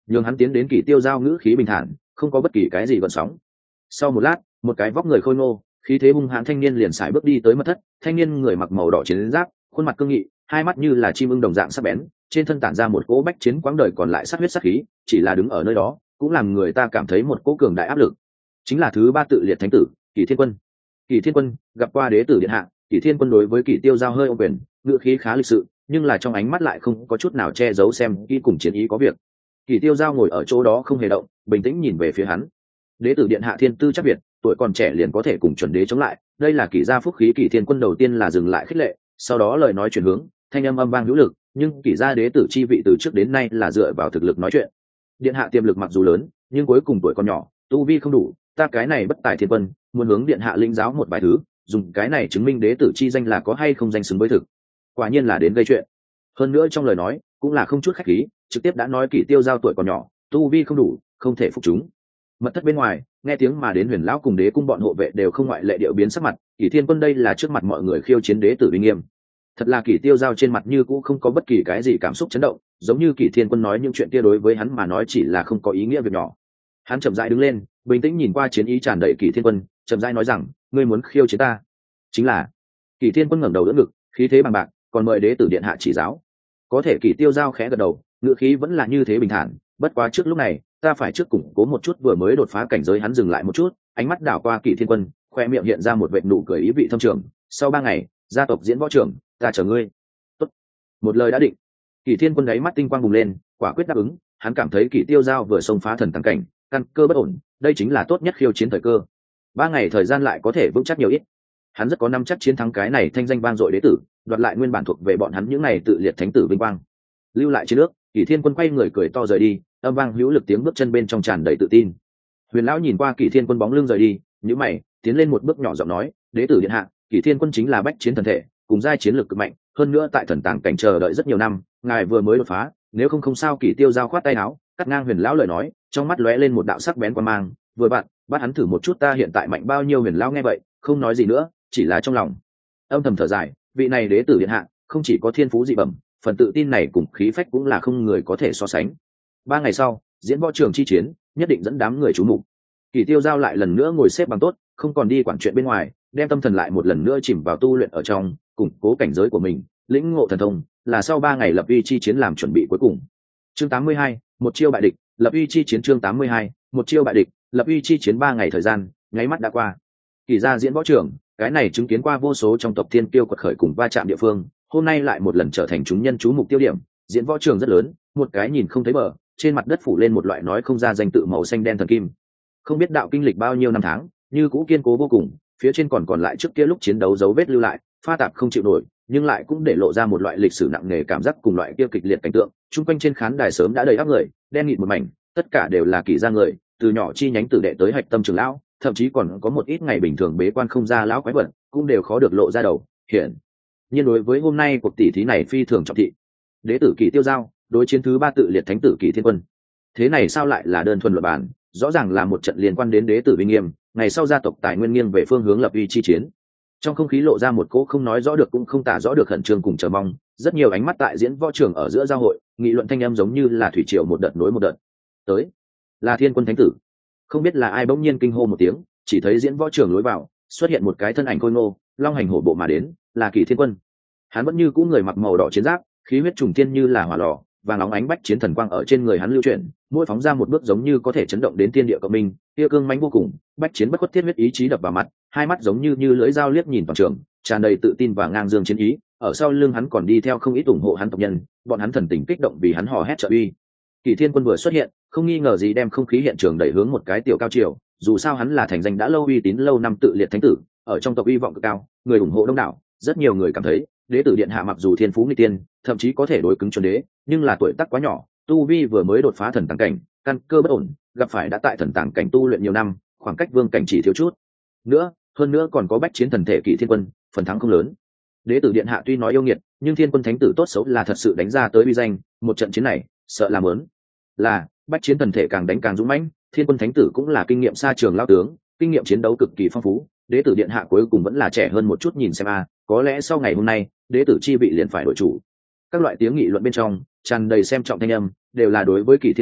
nhường hắn tiến đến Kỷ Tiêu Giao ngữ khí bình thản, không có bất kỳ cái gì gợn sóng. Sau một lát, một cái vóc người khôi ngô, khí thế hung hãn thanh niên liền sải bước đi tới mật thất. Thanh niên người mặc màu đỏ chiến giáp, khuôn mặt cương nghị, hai mắt như là chim ưng đồng dạng sắc bén, trên thân tản ra một cỗ bách chiến quãng đời còn lại sát huyết sát khí, chỉ là đứng ở nơi đó cũng làm người ta cảm thấy một cỗ cường đại áp lực. Chính là thứ ba tự liệt thánh tử, Kỷ Thiên Quân. Kỷ Thiên Quân gặp qua đế tử điện hạ. Kỷ Thiên Quân đối với Kỷ Tiêu Giao hơi ôm quyền, ngữ khí khá lịch sự, nhưng là trong ánh mắt lại không có chút nào che giấu xem kỹ cùng chiến ý có việc. Kỷ Tiêu Giao ngồi ở chỗ đó không hề động, bình tĩnh nhìn về phía hắn. Đế tử điện hạ thiên tư chắc việt, tuổi còn trẻ liền có thể cùng chuẩn đế chống lại, đây là Kỷ gia phúc khí. Kỷ Thiên Quân đầu tiên là dừng lại khích lệ, sau đó lời nói chuyển hướng, thanh âm âm vang hữu lực, nhưng Kỷ gia đế tử chi vị từ trước đến nay là dựa vào thực lực nói chuyện. Điện hạ tiềm lực mặc dù lớn, nhưng cuối cùng tuổi còn nhỏ, tu vi không đủ, ta cái này bất tài thiên quân, muốn hướng điện hạ linh giáo một vài thứ, dùng cái này chứng minh đế tử chi danh là có hay không danh xứng với thực. Quả nhiên là đến gây chuyện. Hơn nữa trong lời nói cũng là không chút khách khí, trực tiếp đã nói Kỷ Tiêu Giao tuổi còn nhỏ, tu vi không đủ, không thể phục chúng. Mật thất bên ngoài nghe tiếng mà đến Huyền lão cùng đế cung bọn hộ vệ đều không ngoại lệ điệu biến sắc mặt. Kỷ Thiên Quân đây là trước mặt mọi người khiêu chiến đế tử uy nghiêm. Thật là Kỷ Tiêu Giao trên mặt như cũng không có bất kỳ cái gì cảm xúc chấn động, giống như Kỷ Thiên Quân nói những chuyện kia đối với hắn mà nói chỉ là không có ý nghĩa việc nhỏ. Hắn chậm rãi đứng lên, bình tĩnh nhìn qua chiến ý tràn đầy Kỷ Thiên Quân, chậm rãi nói rằng, ngươi muốn khiêu chiến ta? Chính là. Kỷ Thiên Quân ngẩng đầu đỡ ngực, khí thế bằng bạc, còn mời đế tử điện hạ chỉ giáo. Có thể Kỷ Tiêu Giao khẽ gật đầu, ngữ khí vẫn là như thế bình thản, bất quá trước lúc này ta phải trước củng cố một chút vừa mới đột phá cảnh giới. Hắn dừng lại một chút, ánh mắt đảo qua Kỷ Thiên Quân, khoe miệng hiện ra một vệt nụ cười ý vị thâm trường. Sau 3 ngày, gia tộc diễn võ trưởng, ta chờ ngươi. Tốt. Một lời đã định. Kỷ Thiên Quân đáy mắt tinh quang bùng lên, quả quyết đáp ứng. Hắn cảm thấy Kỷ Tiêu Giao vừa xông phá thần tăng cảnh, căn cơ bất ổn, đây chính là tốt nhất khiêu chiến thời cơ. 3 ngày thời gian lại có thể vững chắc nhiều ít. Hắn rất có năm chắc chiến thắng cái này thanh danh vang dội đế tử, đoạt lại nguyên bản thuộc về bọn hắn những này tự liệt thánh tử vinh quang. Lưu lại chiến nước, Kỷ Thiên Quân quay người cười to rời đi, âm vang hữu lực tiếng bước chân bên trong tràn đầy tự tin. Huyền lão nhìn qua Kỷ Thiên Quân bóng lưng rời đi, nhíu mày, tiến lên một bước nhỏ giọng nói, đế tử điện hạ, Kỷ Thiên Quân chính là bách chiến thần thể, cùng giai chiến lược cực mạnh, hơn nữa tại thần tàng cảnh chờ đợi rất nhiều năm, ngài vừa mới đột phá, nếu không sao. Kỷ Tiêu Giao khoát tay áo, cắt ngang Huyền lão lời nói, trong mắt lóe lên một đạo sắc bén quan mang, vừa bạn, bắt hắn thử một chút ta hiện tại mạnh bao nhiêu. Huyền lão nghe vậy, không nói gì nữa, chỉ là trong lòng âm thầm thở dài, vị này đế tử điện hạ không chỉ có thiên phú dị bẩm, phần tự tin này cùng khí phách cũng là không người có thể so sánh. 3 ngày sau, diễn võ trường chi chiến nhất định dẫn đám người chú mục. Kỷ Tiêu Giao lại lần nữa ngồi xếp bằng tốt, không còn đi quản chuyện bên ngoài, đem tâm thần lại một lần nữa chìm vào tu luyện ở trong, củng cố cảnh giới của mình, lĩnh ngộ thần thông, là sau 3 ngày lập uy chi chiến làm chuẩn bị cuối cùng. Chương 82, một chiêu bại địch, lập uy chi chiến. Chương 82, một chiêu bại địch, lập uy chi chiến. 3 ngày thời gian nháy mắt đã qua. Kỷ gia diễn võ trường, cái này chứng kiến qua vô số trong tộc thiên kiêu quật khởi cùng va chạm địa phương, hôm nay lại một lần trở thành chúng nhân chú mục tiêu điểm. Diễn võ trường rất lớn, một cái nhìn không thấy bờ, trên mặt đất phủ lên một loại nói không ra danh tự màu xanh đen thần kim. Không biết đạo kinh lịch bao nhiêu năm tháng, như cũ kiên cố vô cùng, phía trên còn lại trước kia lúc chiến đấu dấu vết lưu lại, pha tạp không chịu nổi, nhưng lại cũng để lộ ra một loại lịch sử nặng nề cảm giác cùng loại kia kịch liệt cảnh tượng. Trung quanh trên khán đài sớm đã đầy áp người, đen nghịt một mảnh, tất cả đều là Kỷ gia người, từ nhỏ chi nhánh tử đệ tới hạch tâm trưởng lão, thậm chí còn có một ít ngày bình thường bế quan không ra lão quái vật, cũng đều khó được lộ ra đầu. Hiện nhiên đối với hôm nay cuộc tỷ thí này phi thường trọng thị. Đế tử Kỷ Tiêu Giao đối chiến thứ 3 tự liệt thánh tử Kỷ Thiên Quân. Thế này sao lại là đơn thuần luận bàn, rõ ràng là một trận liên quan đến đế tử uy nghiêm, ngày sau gia tộc tài nguyên nghiêng về phương hướng lập uy chi chiến. Trong không khí lộ ra một cỗ không nói rõ được cũng không tả rõ được khẩn trương cùng chờ mong, rất nhiều ánh mắt tại diễn võ trường ở giữa giao hội, nghị luận thanh âm giống như là thủy triều một đợt nối một đợt. Tới, là Thiên Quân thánh tử. Không biết là ai bỗng nhiên kinh hô một tiếng, chỉ thấy diễn võ trường lối vào xuất hiện một cái thân ảnh khôi ngô, long hành hổ bộ mà đến, là Kỷ Thiên Quân. Hắn vẫn như cũ người mặc màu đỏ chiến giáp, khí huyết trùng thiên như là hỏa lò, vàng óng ánh bách chiến thần quang ở trên người hắn lưu chuyển, mỗi phóng ra một bước giống như có thể chấn động đến thiên địa cộng minh, kia cương mãnh vô cùng, bách chiến bất khuất thiết huyết ý chí đập vào mặt, hai mắt giống như lưỡi dao liếc nhìn toàn trường, tràn đầy tự tin và ngang dương chiến ý. Ở sau lưng hắn còn đi theo không ít ủng hộ hắn tộc nhân, bọn hắn thần tình kích động vì hắn hò hét trợ uy. Kỷ Thiên Quân vừa xuất hiện, không nghi ngờ gì đem không khí hiện trường đẩy hướng một cái tiểu cao chiều, dù sao hắn là thành danh đã lâu uy tín lâu năm tự liệt thánh tử, ở trong tộc uy vọng cực cao, người ủng hộ đông đảo, rất nhiều người cảm thấy đế tử điện hạ mặc dù thiên phú nghịch tiên, thậm chí có thể đối cứng chuẩn đế, nhưng là tuổi tác quá nhỏ, tu vi vừa mới đột phá thần tàng cảnh, căn cơ bất ổn, gặp phải đã tại thần tàng cảnh tu luyện nhiều năm, khoảng cách vương cảnh chỉ thiếu chút nữa, hơn nữa còn có bách chiến thần thể Kỷ Thiên Quân, phần thắng không lớn. Đế tử điện hạ tuy nói yêu nghiệt, nhưng Thiên Quân thánh tử tốt xấu là thật sự đánh ra tới uy danh, một trận chiến này sợ là lớn. Là bách chiến thần thể càng đánh càng dũng mãnh, Thiên Quân thánh tử cũng là kinh nghiệm xa trường lao tướng, kinh nghiệm chiến đấu cực kỳ phong phú. Đế tử điện hạ cuối cùng vẫn là trẻ hơn một chút, nhìn xem có lẽ sau ngày hôm nay đế tử chi vị liền phải đổi chủ. Các loại tiếng nghị luận bên trong tràn đầy xem trọng thanh âm, đều là đối với Kỷ Thiên Quân,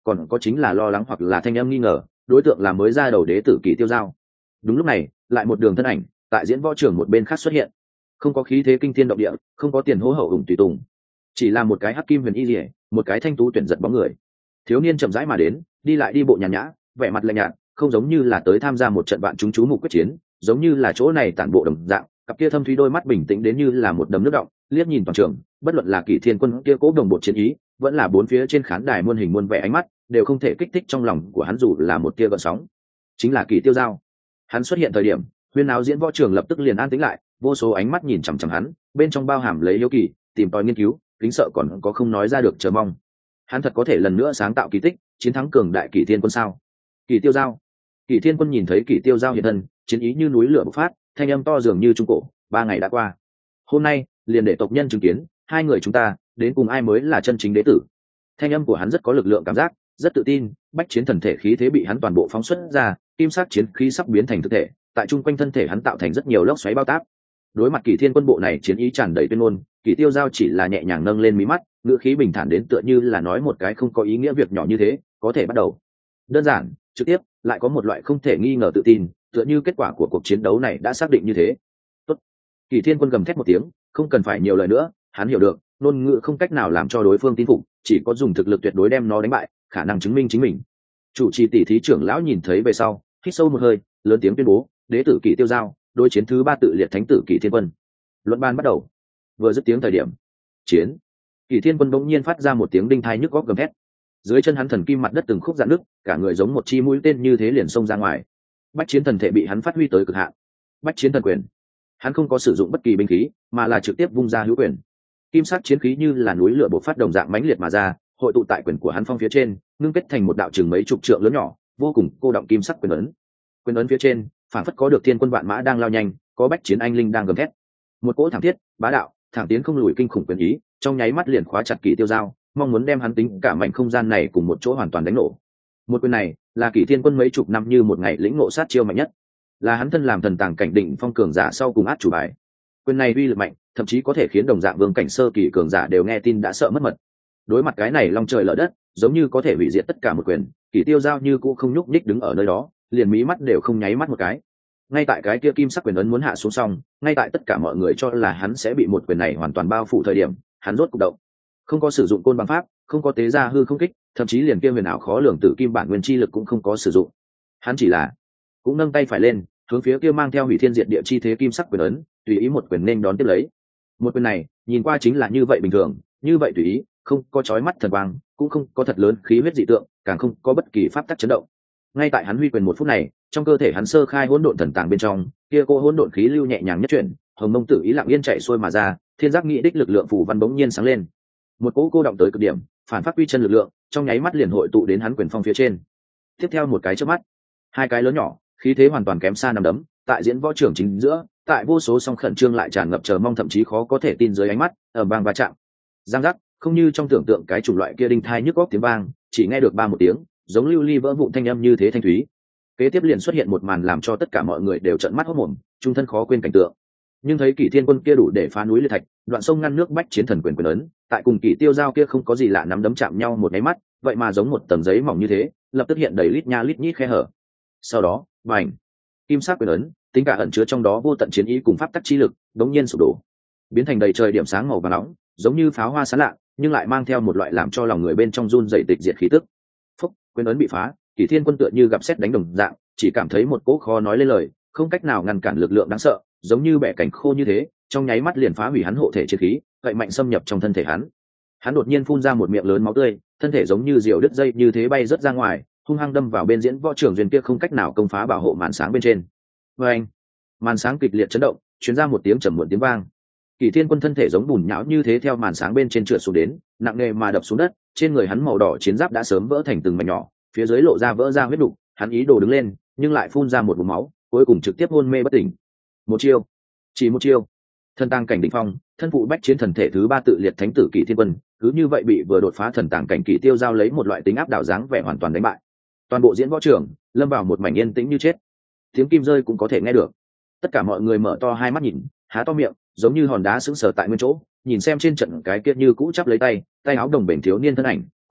còn có chính là lo lắng hoặc là thanh âm nghi ngờ đối tượng là mới ra đầu đế tử Kỷ Tiêu Giao. Đúng lúc này lại một đường thân ảnh tại diễn võ trường một bên khác xuất hiện, không có khí thế kinh thiên động địa, không có tiền hố hậu ủng tùy tùng, chỉ là một cái hắc kim huyền y rỉa, một cái thanh tú tuyển giật bóng người. Thiếu niên chậm rãi mà đến, đi lại đi bộ nhàn nhã, vẻ mặt lạnh nhạt, không giống như là tới tham gia một trận bạn chúng chú mục quyết chiến, giống như là chỗ này tản bộ đồng dạng. Cặp kia thâm thúy đôi mắt bình tĩnh đến như là một đầm nước động, liếc nhìn toàn trường, bất luận là Kỷ Thiên Quân kia cố đồng bộ chiến ý, vẫn là bốn phía trên khán đài muôn hình muôn vẻ ánh mắt, đều không thể kích thích trong lòng của hắn dù là một tia gợn sóng. Chính là Kỷ Tiêu Giao. Hắn xuất hiện thời điểm, huyên áo diễn võ trường lập tức liền an tĩnh lại, vô số ánh mắt nhìn chằm chằm hắn, bên trong bao hàm lấy hiếu kỳ, tìm tòi nghiên cứu, kính sợ còn có không nói ra được chờ mong. Hắn thật có thể lần nữa sáng tạo kỳ tích, chiến thắng cường đại Kỷ Thiên Quân sao? Kỷ Tiêu Giao. Kỷ Thiên Quân nhìn thấy Kỷ Tiêu Giao hiện thân, chiến ý như núi lửa bộc phát, thanh âm to dường như trung cổ. 3 ngày đã qua, hôm nay liền để tộc nhân chứng kiến hai người chúng ta đến cùng ai mới là chân chính đế tử. Thanh âm của hắn rất có lực lượng cảm giác, rất tự tin, bách chiến thần thể khí thế bị hắn toàn bộ phóng xuất ra, kim sắc chiến khí sắp biến thành thực thể, tại trung quanh thân thể hắn tạo thành rất nhiều lốc xoáy bao táp. Đối mặt Kỷ Thiên Quân bộ này chiến ý tràn đầy tuyên ngôn, Kỷ Tiêu Giao chỉ là nhẹ nhàng nâng lên mí mắt, ngữ khí bình thản đến tựa như là nói một cái không có ý nghĩa việc nhỏ như thế, có thể bắt đầu. Đơn giản, trực tiếp, lại có một loại không thể nghi ngờ tự tin, tựa như kết quả của cuộc chiến đấu này đã xác định như thế. Tốt. Kỷ Thiên Quân gầm thét một tiếng, không cần phải nhiều lời nữa, hắn hiểu được, ngôn ngữ không cách nào làm cho đối phương tin phục, chỉ có dùng thực lực tuyệt đối đem nó đánh bại, khả năng chứng minh chính mình. Chủ trì tỷ thí trưởng lão nhìn thấy về sau, hít sâu một hơi, lớn tiếng tuyên bố, đế tử Kỷ Tiêu Giao, đối chiến thứ 3 tự liệt thánh tử Kỷ Thiên Quân. Luận ban bắt đầu. Vừa dứt tiếng thời điểm, chiến. Kỷ Thiên Quân bỗng nhiên phát ra một tiếng đinh tai nhức óc gầm thét. Dưới chân hắn thần kim mặt đất từng khúc rạn nứt, cả người giống một chi mũi tên như thế liền xông ra ngoài. Bách chiến thần thể bị hắn phát huy tới cực hạn. Bách chiến thần quyền. Hắn không có sử dụng bất kỳ binh khí, mà là trực tiếp vung ra hữu quyền. Kim sắc chiến khí như là núi lửa bộc phát đồng dạng mãnh liệt mà ra, hội tụ tại quyền của hắn phong phía trên, ngưng kết thành một đạo chừng mấy chục trượng lớn nhỏ, vô cùng cô động kim sắc quyền ấn. Quyền ấn phía trên, phản phất có được thiên quân vạn mã đang lao nhanh, có bách chiến anh linh đang gầm thét. Một cỗ thẳng thiết, bá đạo, thẳng tiến không lùi kinh khủng quyền ý, trong nháy mắt liền khóa chặt Kỷ Tiêu Giao, mong muốn đem hắn tính cả mảnh không gian này cùng một chỗ hoàn toàn đánh nổ. Một quyền này, là Kỷ Thiên Quân mấy chục năm như một ngày lĩnh ngộ sát chiêu mạnh nhất, là hắn thân làm thần tàng cảnh định phong cường giả sau cùng át chủ bài. Quyền này uy lực mạnh, thậm chí có thể khiến đồng dạng vương cảnh sơ kỳ cường giả đều nghe tin đã sợ mất mật. Đối mặt cái này long trời lở đất, giống như có thể hủy diệt tất cả một quyền, Kỷ Tiêu Giao như cũ không nhúc nhích đứng ở nơi đó, liền mí mắt đều không nháy mắt một cái. Ngay tại cái kia kim sắc quyền ấn muốn hạ xuống xong, ngay tại tất cả mọi người cho là hắn sẽ bị một quyền này hoàn toàn bao phủ thời điểm, hắn rốt cục động. Không có sử dụng côn bằng pháp, không có tế gia hư không kích, thậm chí liền kia huyền ảo khó lường tử kim bản nguyên chi lực cũng không có sử dụng. Hắn chỉ là cũng nâng tay phải lên, hướng phía kia mang theo hủy thiên diệt địa chi thế kim sắc quyền ấn, tùy ý một quyền nên đón tiếp lấy. Một quyền này, nhìn qua chính là như vậy bình thường, như vậy tùy ý, không có chói mắt thần quang, cũng không có thật lớn khí huyết dị tượng, càng không có bất kỳ pháp tắc chấn động. Ngay tại hắn huy quyền một phút này, trong cơ thể hắn sơ khai hỗn độn thần tàng bên trong, kia cô hỗn độn khí lưu nhẹ nhàng nhất chuyển, hồng mông tử ý lặng yên chạy xuôi mà ra, thiên giác nghị đích lực lượng phù văn bỗng nhiên sáng lên. Một cỗ cô động tới cực điểm, phản phát quy chân lực lượng, trong nháy mắt liền hội tụ đến hắn quyền phong phía trên. Tiếp theo một cái chớp mắt, hai cái lớn nhỏ, khí thế hoàn toàn kém xa nằm đấm, tại diễn võ trưởng chính giữa, tại vô số song khẩn trương lại tràn ngập chờ mong thậm chí khó có thể tin dưới ánh mắt, ở bang va chạm. Giang giác, không như trong tưởng tượng cái chủng loại kia đinh thai nhức óc tiếng vang, chỉ nghe được 1 tiếng, giống lưu ly vỡ vụn thanh âm như thế thanh thúy. Kế tiếp liền xuất hiện một màn làm cho tất cả mọi người đều trợn mắt hốt mồm, trung thân khó quên cảnh tượng. Nhưng thấy Kỷ Thiên Quân kia đủ để phá núi liệt thạch, đoạn sông ngăn nước bách chiến thần quyền quyền ấn, tại cùng Kỷ Tiêu Giao kia không có gì lạ nắm đấm chạm nhau một cái mắt, vậy mà giống một tầng giấy mỏng như thế, lập tức hiện đầy lít nha lít nhít khe hở. Sau đó, bành, kim sắc quyền ấn, tính cả ẩn chứa trong đó vô tận chiến ý cùng pháp tắc chi lực, đống nhiên sụp đổ, biến thành đầy trời điểm sáng màu vàng nóng, giống như pháo hoa sáng lạ, nhưng lại mang theo một loại làm cho lòng người bên trong run rẩy tịch diệt khí tức. Phúc, quyền ấn bị phá, Kỷ Thiên Quân tựa như gặp sét đánh đồng dạng, chỉ cảm thấy một cỗ khó nói lên lời, không cách nào ngăn cản lực lượng đáng sợ, giống như bẻ cảnh khô như thế, trong nháy mắt liền phá hủy hắn hộ thể chiến khí, vậy mạnh xâm nhập trong thân thể hắn. Hắn đột nhiên phun ra một miệng lớn máu tươi, thân thể giống như diều đứt dây như thế bay rớt ra ngoài, hung hăng đâm vào bên diễn võ trưởng duyên kia không cách nào công phá bảo hộ màn sáng bên trên. Oeng! Màn sáng kịch liệt chấn động, truyền ra một tiếng trầm muộn tiếng vang. Kỷ Thiên Quân thân thể giống bùn nhão như thế theo màn sáng bên trên trượt xuống đến, nặng nề mà đập xuống đất, trên người hắn màu đỏ chiến giáp đã sớm vỡ thành từng mảnh nhỏ, phía dưới lộ ra vỡ ra huyết đục, hắn ý đồ đứng lên, nhưng lại phun ra một ngụm máu, cuối cùng trực tiếp hôn mê bất tỉnh. Một chiêu, chỉ một chiêu. Thần tàng cảnh đỉnh phong, thân phụ bách chiến thần thể thứ 3 tự liệt thánh tử Kỷ Thiên Quân, cứ như vậy bị vừa đột phá thần tàng cảnh Kỷ Tiêu Giao lấy một loại tính áp đảo dáng vẻ hoàn toàn đánh bại. Toàn bộ diễn võ trường lâm vào một mảnh yên tĩnh như chết, tiếng kim rơi cũng có thể nghe được. Tất cả mọi người mở to hai mắt nhìn, há to miệng, giống như hòn đá sững sờ tại nguyên chỗ, nhìn xem trên trận cái kia như cũ chắp lấy tay áo đồng bền thiếu niên thân ảnh,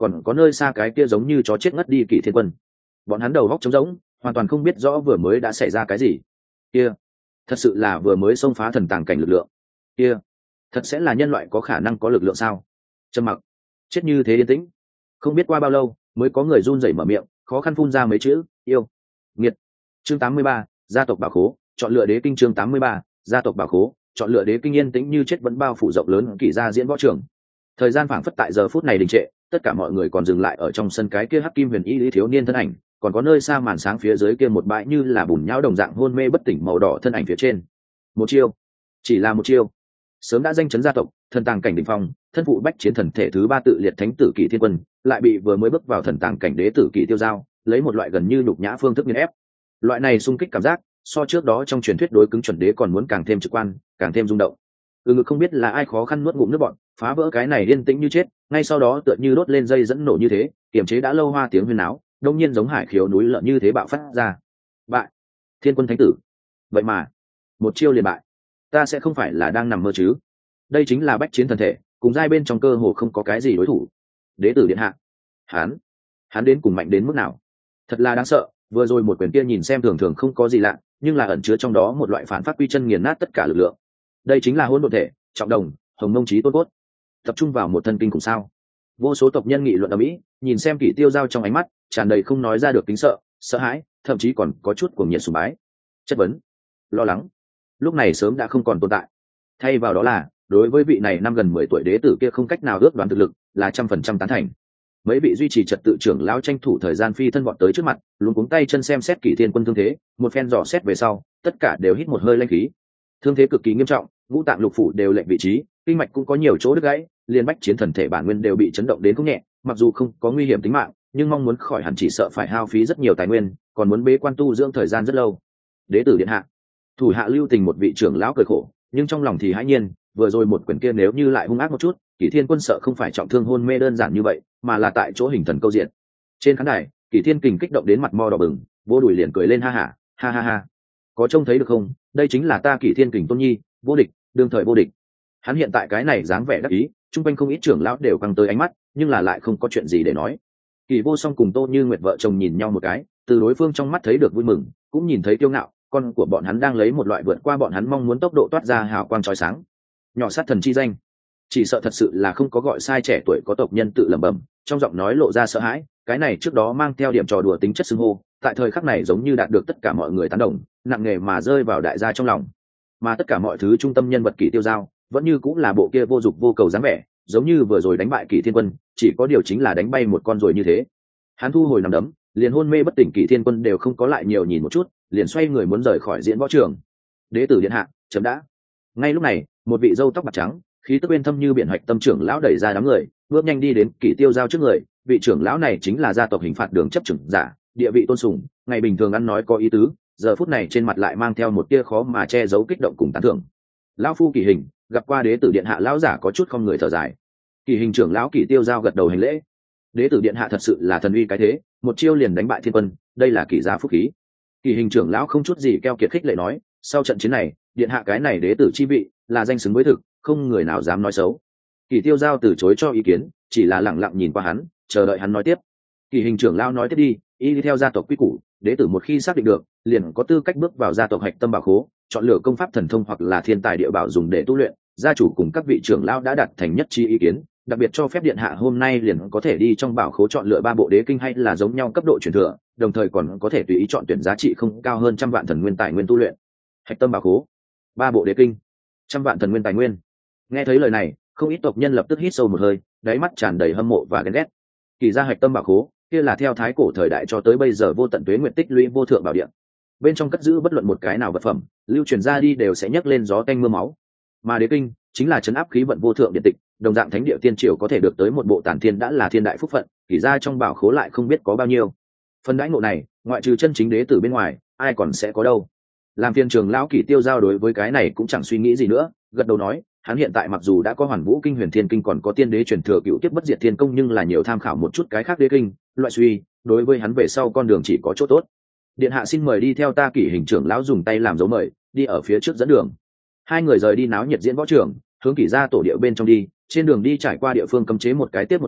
còn có nơi xa cái kia giống như chó chết ngất đi Kỷ Thiên Quân. Bọn hắn đầu góc trống rỗng, hoàn toàn không biết rõ vừa mới đã xảy ra cái gì. Kia thật sự là vừa mới xông phá thần tàng cảnh lực lượng. Kia thật sẽ là nhân loại có khả năng có lực lượng sao? Trầm mặc, chết như thế yên tĩnh. Không biết qua bao lâu mới có người run rẩy mở miệng, khó khăn phun ra mấy chữ: yêu nghiệt. Chương 83, gia tộc bảo khố, chọn lựa đế kinh. Chương 83, gia tộc bảo khố, chọn lựa đế kinh. Yên tĩnh như chết vẫn bao phủ rộng lớn Kỷ gia diễn võ trường. Thời gian phảng phất tại giờ phút này đình trệ, tất cả mọi người còn dừng lại ở trong sân cái kia hắc kim huyền y lý thiếu niên thân ảnh, còn có nơi xa màn sáng phía dưới kia một bãi như là bùn nhão đồng dạng hôn mê bất tỉnh màu đỏ thân ảnh phía trên. Một chiêu, chỉ là một chiêu, sớm đã danh chấn gia tộc, thần tàng cảnh đỉnh phong, thân phụ bách chiến thần thể thứ 3 tự liệt thánh tử Kỷ Thiên Quân, lại bị vừa mới bước vào thần tàng cảnh đế tử Kỷ Tiêu Giao lấy một loại gần như nhục nhã phương thức nghiền ép. Loại này xung kích cảm giác, so trước đó trong truyền thuyết đối cứng chuẩn đế còn muốn càng thêm trực quan, càng thêm rung động. Ngực không biết là ai khó khăn nuốt ngụm nước bọt, phá vỡ cái này yên tĩnh như chết, ngay sau đó tựa như đốt lên dây dẫn nổ như thế, kiềm chế đã lâu hoa tiếng huyên náo, đông nhiên giống hải khiếu núi lợn như thế bạo phát ra. Bại, Thiên Quân thánh tử. Vậy mà, một chiêu liền bại. Ta sẽ không phải là đang nằm mơ chứ? Đây chính là bách chiến thần thể, cùng giai bên trong cơ hồ không có cái gì đối thủ. Đế tử điện hạ, hắn đến cùng mạnh đến mức nào? Thật là đáng sợ. Vừa rồi một quyền kia nhìn xem thường thường không có gì lạ, nhưng là ẩn chứa trong đó một loại phản phát quy chân nghiền nát tất cả lực lượng. Đây chính là hỗn độn thể, trọng đồng, hồng mông chí tôn cốt, tập trung vào một thân kinh cùng sao? Vô số tộc nhân nghị luận ở mỹ, nhìn xem Kỷ Tiêu Giao trong ánh mắt tràn đầy không nói ra được kính sợ, sợ hãi, thậm chí còn có chút cuồng nhiệt sùng bái. Chất vấn, lo lắng, lúc này sớm đã không còn tồn tại. Thay vào đó là đối với vị này năm gần 10 tuổi đế tử kia không cách nào ước đoán thực lực, là 100% tán thành. Mấy vị duy trì trật tự trưởng lão tranh thủ thời gian phi thân vọt tới trước mặt, luống cuống tay chân xem xét Kỷ Thiên Quân thương thế, một phen dò xét về sau, tất cả đều hít một hơi linh khí. Thương thế cực kỳ nghiêm trọng, ngũ tạng lục phủ đều lệch vị trí, kinh mạch cũng có nhiều chỗ đứt gãy, liên bách chiến thần thể bản nguyên đều bị chấn động đến không nhẹ, mặc dù không có nguy hiểm tính mạng, nhưng mong muốn khỏi hẳn chỉ sợ phải hao phí rất nhiều tài nguyên, còn muốn bế quan tu dưỡng thời gian rất lâu. Đế tử điện hạ, thủ hạ lưu tình một vị trưởng lão cười khổ, nhưng trong lòng thì hãi nhiên, vừa rồi một quyền kia nếu như lại hung ác một chút, Kỷ Thiên Quân sợ không phải trọng thương hôn mê đơn giản như vậy, mà là tại chỗ hình thần câu diện. Trên khán đài, Kỷ Thiên Kình kích động đến mặt mo đỏ bừng, vô đùi liền cười lên ha ha, ha ha ha. Có trông thấy được không, đây chính là ta Kỷ Thiên Kình Tôn Nhi, vô địch, đương thời vô địch. Hắn hiện tại cái này dáng vẻ đắc ý, chung quanh không ít trưởng lão đều căng tới ánh mắt, nhưng là lại không có chuyện gì để nói. Kỳ Vô Song cùng Tô Như Nguyệt vợ chồng nhìn nhau một cái, từ đối phương trong mắt thấy được vui mừng, cũng nhìn thấy kiêu ngạo, con của bọn hắn đang lấy một loại vượt qua bọn hắn mong muốn tốc độ toát ra hào quang chói sáng. Nhỏ sát thần chi danh, chỉ sợ thật sự là không có gọi sai trẻ tuổi có tộc nhân tự lẩm bẩm, trong giọng nói lộ ra sợ hãi, cái này trước đó mang theo điểm trò đùa tính chất xưng hô, tại thời khắc này giống như đạt được tất cả mọi người tán đồng, nặng nề mà rơi vào đại gia trong lòng. Mà tất cả mọi thứ trung tâm nhân vật Kỷ Tiêu Giao, vẫn như cũng là bộ kia vô dục vô cầu dáng vẻ, giống như vừa rồi đánh bại Kỷ Thiên Quân, chỉ có điều chính là đánh bay một con rồi như thế. Hắn thu hồi nằm đấm, liền hôn mê bất tỉnh Kỷ Thiên Quân đều không có lại nhiều nhìn một chút, liền xoay người muốn rời khỏi diễn võ trường. Đế tử điện hạ, chấm đã. Ngay lúc này, một vị râu tóc bạc trắng, khí tức bên thâm như biển hạch tâm trưởng lão đẩy ra đám người, bước nhanh đi đến Kỷ Tiêu Giao trước người. Vị trưởng lão này chính là gia tộc Hình Phạt Đường chấp trưởng giả, địa vị tôn sùng, ngày bình thường ăn nói có ý tứ, giờ phút này trên mặt lại mang theo một tia khó mà che giấu kích động cùng tán thưởng. Lão phu Kỷ Hình, gặp qua đế tử điện hạ. Lão giả có chút không người thở dài. Kỷ Hình trưởng lão Kỷ Tiêu Giao gật đầu hành lễ. Đế tử điện hạ thật sự là thần uy cái thế, một chiêu liền đánh bại Thiên Quân, đây là Kỷ gia phúc khí. Kỷ Hình trưởng lão không chút gì keo kiệt khích lệ nói, sau trận chiến này, điện hạ cái này đế tử chi vị là danh xứng với thực, không người nào dám nói xấu. Kỷ Tiêu Giao từ chối cho ý kiến, chỉ là lặng lặng nhìn qua hắn, chờ đợi hắn nói tiếp. Kỷ Hình trưởng lão nói tiếp đi, y đi theo gia tộc quy củ, đế tử một khi xác định được, liền có tư cách bước vào gia tộc hạch tâm bảo khố, chọn lựa công pháp thần thông hoặc là thiên tài địa bảo dùng để tu luyện. Gia chủ cùng các vị trưởng lão đã đạt thành nhất trí ý kiến, đặc biệt cho phép điện hạ hôm nay liền có thể đi trong bảo khố chọn lựa 3 bộ đế kinh hay là giống nhau cấp độ truyền thừa, đồng thời còn có thể tùy ý chọn tuyển giá trị không cao hơn 100 vạn thần nguyên tài nguyên tu luyện. Hạch tâm bảo khố, 3 bộ đế kinh, 100 vạn thần nguyên tài nguyên. Nghe thấy lời này, không ít tộc nhân lập tức hít sâu một hơi, đáy mắt tràn đầy hâm mộ và ghen ghét. Kỳ gia hạch tâm bảo khố, kia là theo thái cổ thời đại cho tới bây giờ vô tận tuế nguyện tích lũy vô thượng bảo địa. Bên trong cất giữ bất luận một cái nào vật phẩm, lưu truyền ra đi đều sẽ nhấc lên gió tanh mưa máu. Mà đế kinh chính là trấn áp khí vận vô thượng điện tịch, đồng dạng thánh địa tiên triều có thể được tới một bộ tản thiên đã là thiên đại phúc phận, Kỷ gia trong bảo khố lại không biết có bao nhiêu. Phần đãi ngộ này, ngoại trừ chân chính đế tử bên ngoài, ai còn sẽ có đâu. Làm phiền trường lão Kỷ Tiêu Giao đối với cái này cũng chẳng suy nghĩ gì nữa, gật đầu nói, hắn hiện tại mặc dù đã có Hoàn Vũ Kinh, Huyền Thiên Kinh, còn có Tiên Đế truyền thừa Cựu Kiếp Bất Diệt Thiên Công, nhưng là nhiều tham khảo một chút cái khác đế kinh, loại suy, đối với hắn về sau con đường chỉ có chỗ tốt. Điện hạ xin mời đi theo ta. Kỷ Hình trưởng lão dùng tay làm dấu mời, đi ở phía trước dẫn đường. Hai người rời đi náo nhiệt diễn võ trường, hướng Kỷ gia tổ địa bên trong đi. Trên đường đi trải qua địa phương cấm chế một cái tiếp một cái,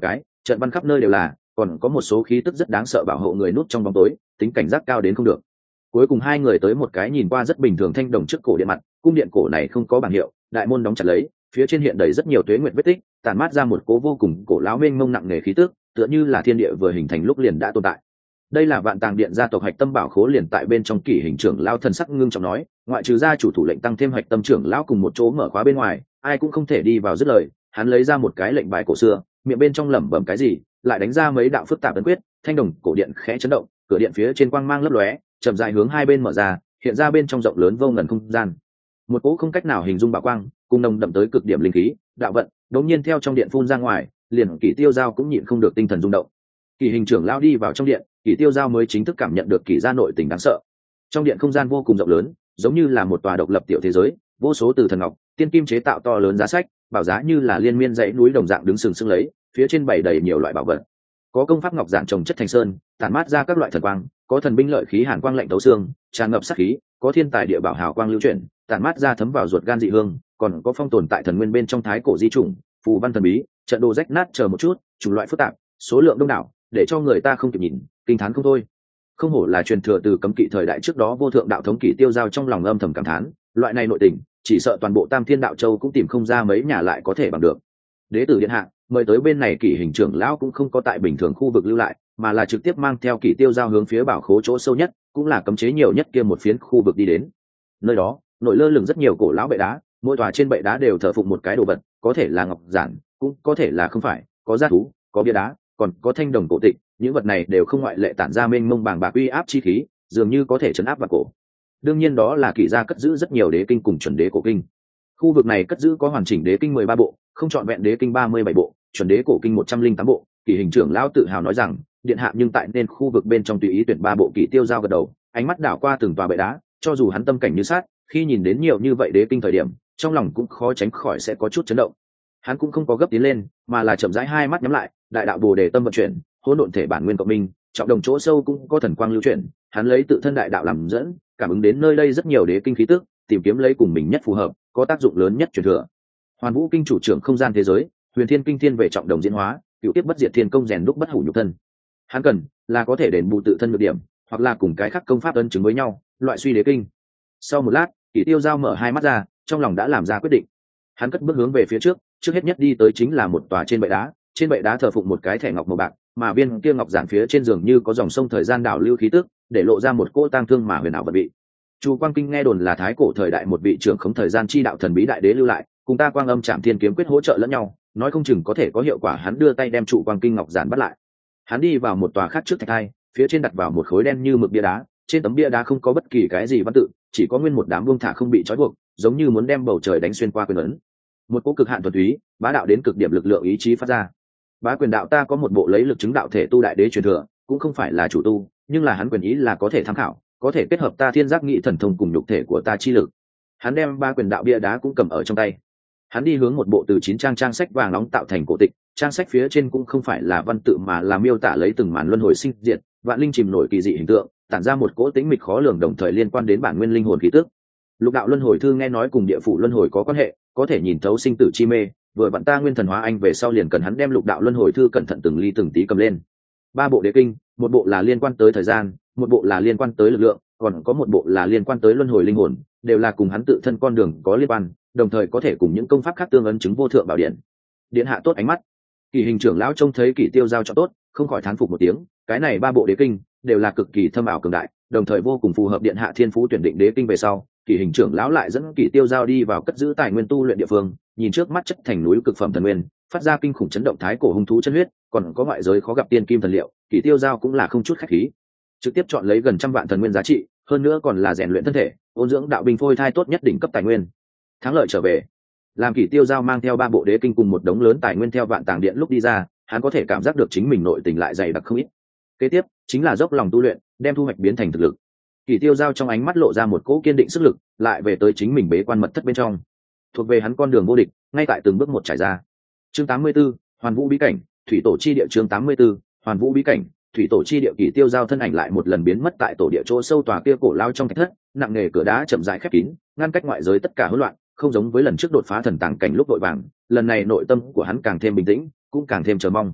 trận văn khắp nơi đều là, còn có một số khí tức rất đáng sợ bảo hộ người núp trong bóng tối, tính cảnh giác cao đến không được. Cuối cùng hai người tới một cái nhìn qua rất bình thường thanh đồng trước cổ điện mặt, cung điện cổ này không có bảng hiệu, đại môn đóng chặt lấy, phía trên hiện đầy rất nhiều tuế nguyệt vết tích, tản mát ra một cố vô cùng cổ lão mênh mông nặng nề khí tức, tựa như là thiên địa vừa hình thành lúc liền đã tồn tại. Đây là Vạn Tàng Điện gia tộc hạch tâm bảo khố liền tại bên trong. Kỷ Hình trưởng lão thần sắc ngưng trọng nói, ngoại trừ gia chủ thủ lệnh tăng thêm hạch tâm trưởng lão cùng một chỗ mở khóa bên ngoài, ai cũng không thể đi vào dứt lời. Hắn lấy ra một cái lệnh bài cổ xưa, miệng bên trong lẩm bẩm cái gì, lại đánh ra mấy đạo phức tạp ấn quyết, thanh đồng cổ điện khẽ chấn động, cửa điện phía trên quang mang lấp lóe, chậm rãi hướng hai bên mở ra, hiện ra bên trong rộng lớn vô ngần không gian. Một cỗ không cách nào hình dung bảo quang, cùng nồng đậm tới cực điểm linh khí, đạo vận, đột nhiên theo trong điện phun ra ngoài, liền Kỷ Tiêu Giao cũng nhịn không được tinh thần rung động. Kỷ Hình trưởng lão đi vào trong điện, Kỷ Tiêu Giao mới chính thức cảm nhận được Kỷ gia nội tình đáng sợ. Trong điện không gian vô cùng rộng lớn, giống như là một tòa độc lập tiểu thế giới, vô số từ thần ngọc, tiên kim chế tạo to lớn giá sách, bảo giá như là liên miên dãy núi đồng dạng đứng sừng sững lấy, phía trên bày đầy nhiều loại bảo vật. Có công pháp ngọc giản trồng chất thành sơn, tản mát ra các loại thần quang, có thần binh lợi khí hàn quang lạnh tấu xương, tràn ngập sát khí, có thiên tài địa bảo hào quang lưu chuyển, tản mát ra thấm vào ruột gan dị hương, còn có phong tồn tại thần nguyên bên trong thái cổ di chủng, phù văn thần bí, trận đồ rách nát chờ một chút, chủng loại phức tạp, số lượng đông đảo, để cho người ta không kịp nhìn, kinh thán không thôi. Không hổ là truyền thừa từ cấm kỵ thời đại trước đó vô thượng đạo thống. Kỷ Tiêu Giao trong lòng âm thầm cảm thán, loại này nội tình, chỉ sợ toàn bộ Tam Thiên Đạo Châu cũng tìm không ra mấy nhà lại có thể bằng được. Đế tử điện hạ mời tới bên này. Kỷ Hình trưởng lão cũng không có tại bình thường khu vực lưu lại, mà là trực tiếp mang theo Kỷ Tiêu Giao hướng phía bảo khố chỗ sâu nhất, cũng là cấm chế nhiều nhất kia một phiến khu vực đi đến. Nơi đó nổi lơ lửng rất nhiều cổ lão bệ đá, mỗi tòa trên bệ đá đều thờ phụng một cái đồ vật, có thể là ngọc giản, cũng có thể là không phải, có gia thú, có bia đá, còn có thanh đồng cổ tịch. Những vật này đều không ngoại lệ tản ra mênh mông bàng bạc uy áp chi khí, dường như có thể chấn áp vào cổ. Đương nhiên đó là Kỷ gia cất giữ rất nhiều đế kinh cùng chuẩn đế cổ kinh. Khu vực này cất giữ có hoàn chỉnh đế kinh 13 bộ, không trọn vẹn đế kinh 37 bộ, chuẩn đế cổ kinh 108 bộ. Kỷ Hình trưởng lão tự hào nói rằng, điện hạ nhưng tại nên khu vực bên trong tùy ý tuyển 3 bộ. Kỷ Tiêu Giao gật đầu, ánh mắt đảo qua từng tòa bệ đá, cho dù hắn tâm cảnh như sát, khi nhìn đến nhiều như vậy đế kinh thời điểm, trong lòng cũng khó tránh khỏi sẽ có chút chấn động. Hắn cũng không có gấp tiến lên, mà là chậm rãi hai mắt nhắm lại, đại đạo bồ đề tâm vận chuyển, hỗn độn thể bản nguyên cộng minh, trọng đồng chỗ sâu cũng có thần quang lưu chuyển. Hắn lấy tự thân đại đạo làm dẫn, cảm ứng đến nơi đây rất nhiều đế kinh khí tức, tìm kiếm lấy cùng mình nhất phù hợp, có tác dụng lớn nhất truyền thừa. Hoàn Vũ kinh chủ trưởng không gian thế giới, Huyền Thiên kinh thiên về trọng đồng diễn hóa, cựu tiếp bất diệt thiên công rèn đúc bất hủ nhục thân. Hắn cần là có thể đền bù tự thân nhược điểm, hoặc là cùng cái khác công pháp ân chứng với nhau, loại suy đế kinh. Sau một lát, Kỷ Tiêu Giao mở hai mắt ra, trong lòng đã làm ra quyết định. Hắn cất bước hướng về phía trước, trước hết nhất đi tới chính là một tòa trên bệ đá, trên bệ đá thờ phụng một cái thẻ ngọc màu bạc, mà viên kia ngọc giản phía trên giường như có dòng sông thời gian đảo lưu khí tức, để lộ ra một cỗ tang thương mà huyền ảo vật vị. Chu Quang Kinh nghe đồn là thái cổ thời đại một vị trưởng khống thời gian chi đạo thần bí đại đế lưu lại, cùng ta Quang Âm Trảm Thiên kiếm quyết hỗ trợ lẫn nhau, nói không chừng có thể có hiệu quả. Hắn đưa tay đem Chu Quang Kinh ngọc giản bắt lại. Hắn đi vào một tòa khác trước thạch thai, phía trên đặt vào một khối đen như mực bia đá, trên tấm bia đá không có bất kỳ cái gì văn tự, chỉ có nguyên một đám buông thả không bị trói buộc, giống như muốn đem bầu trời đánh xuyên qua quyền ấn. Một cỗ cực hạn thuần túy, bá đạo đến cực điểm lực lượng ý chí phát ra. Bá quyền đạo ta có một bộ lấy lực chứng đạo thể tu đại đế truyền thừa, cũng không phải là chủ tu, nhưng là hắn quyền ý là có thể tham khảo, có thể kết hợp ta thiên giác nghị thần thông cùng nhục thể của ta chi lực. Hắn đem ba quyền đạo bia đá cũng cầm ở trong tay. Hắn đi hướng một bộ từ 9 trang sách vàng nóng tạo thành cổ tịch, trang sách phía trên cũng không phải là văn tự mà là miêu tả lấy từng màn luân hồi sinh diệt, vạn linh chìm nổi kỳ dị hình tượng, tản ra một cỗ tĩnh mịch khó lường đồng thời liên quan đến bản nguyên linh hồn khí tức. Lục đạo luân hồi thư nghe nói cùng địa phủ luân hồi có quan hệ, có thể nhìn thấu sinh tử chi mê, vừa vặn ta nguyên thần hóa anh về sau liền cần hắn đem lục đạo luân hồi thư cẩn thận từng ly từng tí cầm lên. 3 bộ đế kinh, một bộ là liên quan tới thời gian, một bộ là liên quan tới lực lượng, còn có một bộ là liên quan tới luân hồi linh hồn, đều là cùng hắn tự thân con đường có liên quan, đồng thời có thể cùng những công pháp khác tương ấn chứng vô thượng bảo điện. Điện hạ tốt ánh mắt. Kỷ Hình trưởng lão trông thấy Kỷ Tiêu Giao cho tốt, không khỏi thán phục một tiếng, cái này 3 bộ đế kinh đều là cực kỳ thâm ảo cường đại, đồng thời vô cùng phù hợp điện hạ thiên phú tuyển định đế kinh về sau. Kỷ Hình trưởng lão lại dẫn Kỷ Tiêu Giao đi vào cất giữ tài nguyên tu luyện địa phương, nhìn trước mắt chất thành núi cực phẩm thần nguyên, phát ra kinh khủng chấn động thái cổ hung thú chân huyết, còn có ngoại giới khó gặp tiên kim thần liệu. Kỷ Tiêu Giao cũng là không chút khách khí, trực tiếp chọn lấy gần 100 vạn thần nguyên giá trị, hơn nữa còn là rèn luyện thân thể, ôn dưỡng đạo binh phôi thai tốt nhất đỉnh cấp tài nguyên. Thắng lợi trở về, làm Kỷ Tiêu Giao mang theo 3 bộ đế kinh cùng một đống lớn tài nguyên theo Vạn Tàng Điện lúc đi ra, hắn có thể cảm giác được chính mình nội tình lại dày đặc không ít. Kế tiếp chính là dốc lòng tu luyện, đem thu hoạch biến thành thực lực. Kỷ Tiêu Giao trong ánh mắt lộ ra một cỗ kiên định sức lực, lại về tới chính mình bế quan mật thất bên trong, thuộc về hắn con đường vô địch, ngay tại từng bước một trải ra. Chương 84, Hoàn Vũ bí cảnh, thủy tổ chi địa. Chương 84, Hoàn Vũ bí cảnh, thủy tổ chi địa. Kỷ Tiêu Giao thân ảnh lại một lần biến mất tại tổ địa chỗ sâu tòa kia cổ lao trong thạch thất, nặng nề cửa đá chậm rãi khép kín, ngăn cách ngoại giới tất cả hỗn loạn, không giống với lần trước đột phá thần tàng cảnh lúc vội vàng, lần này nội tâm của hắn càng thêm bình tĩnh, cũng càng thêm chờ mong.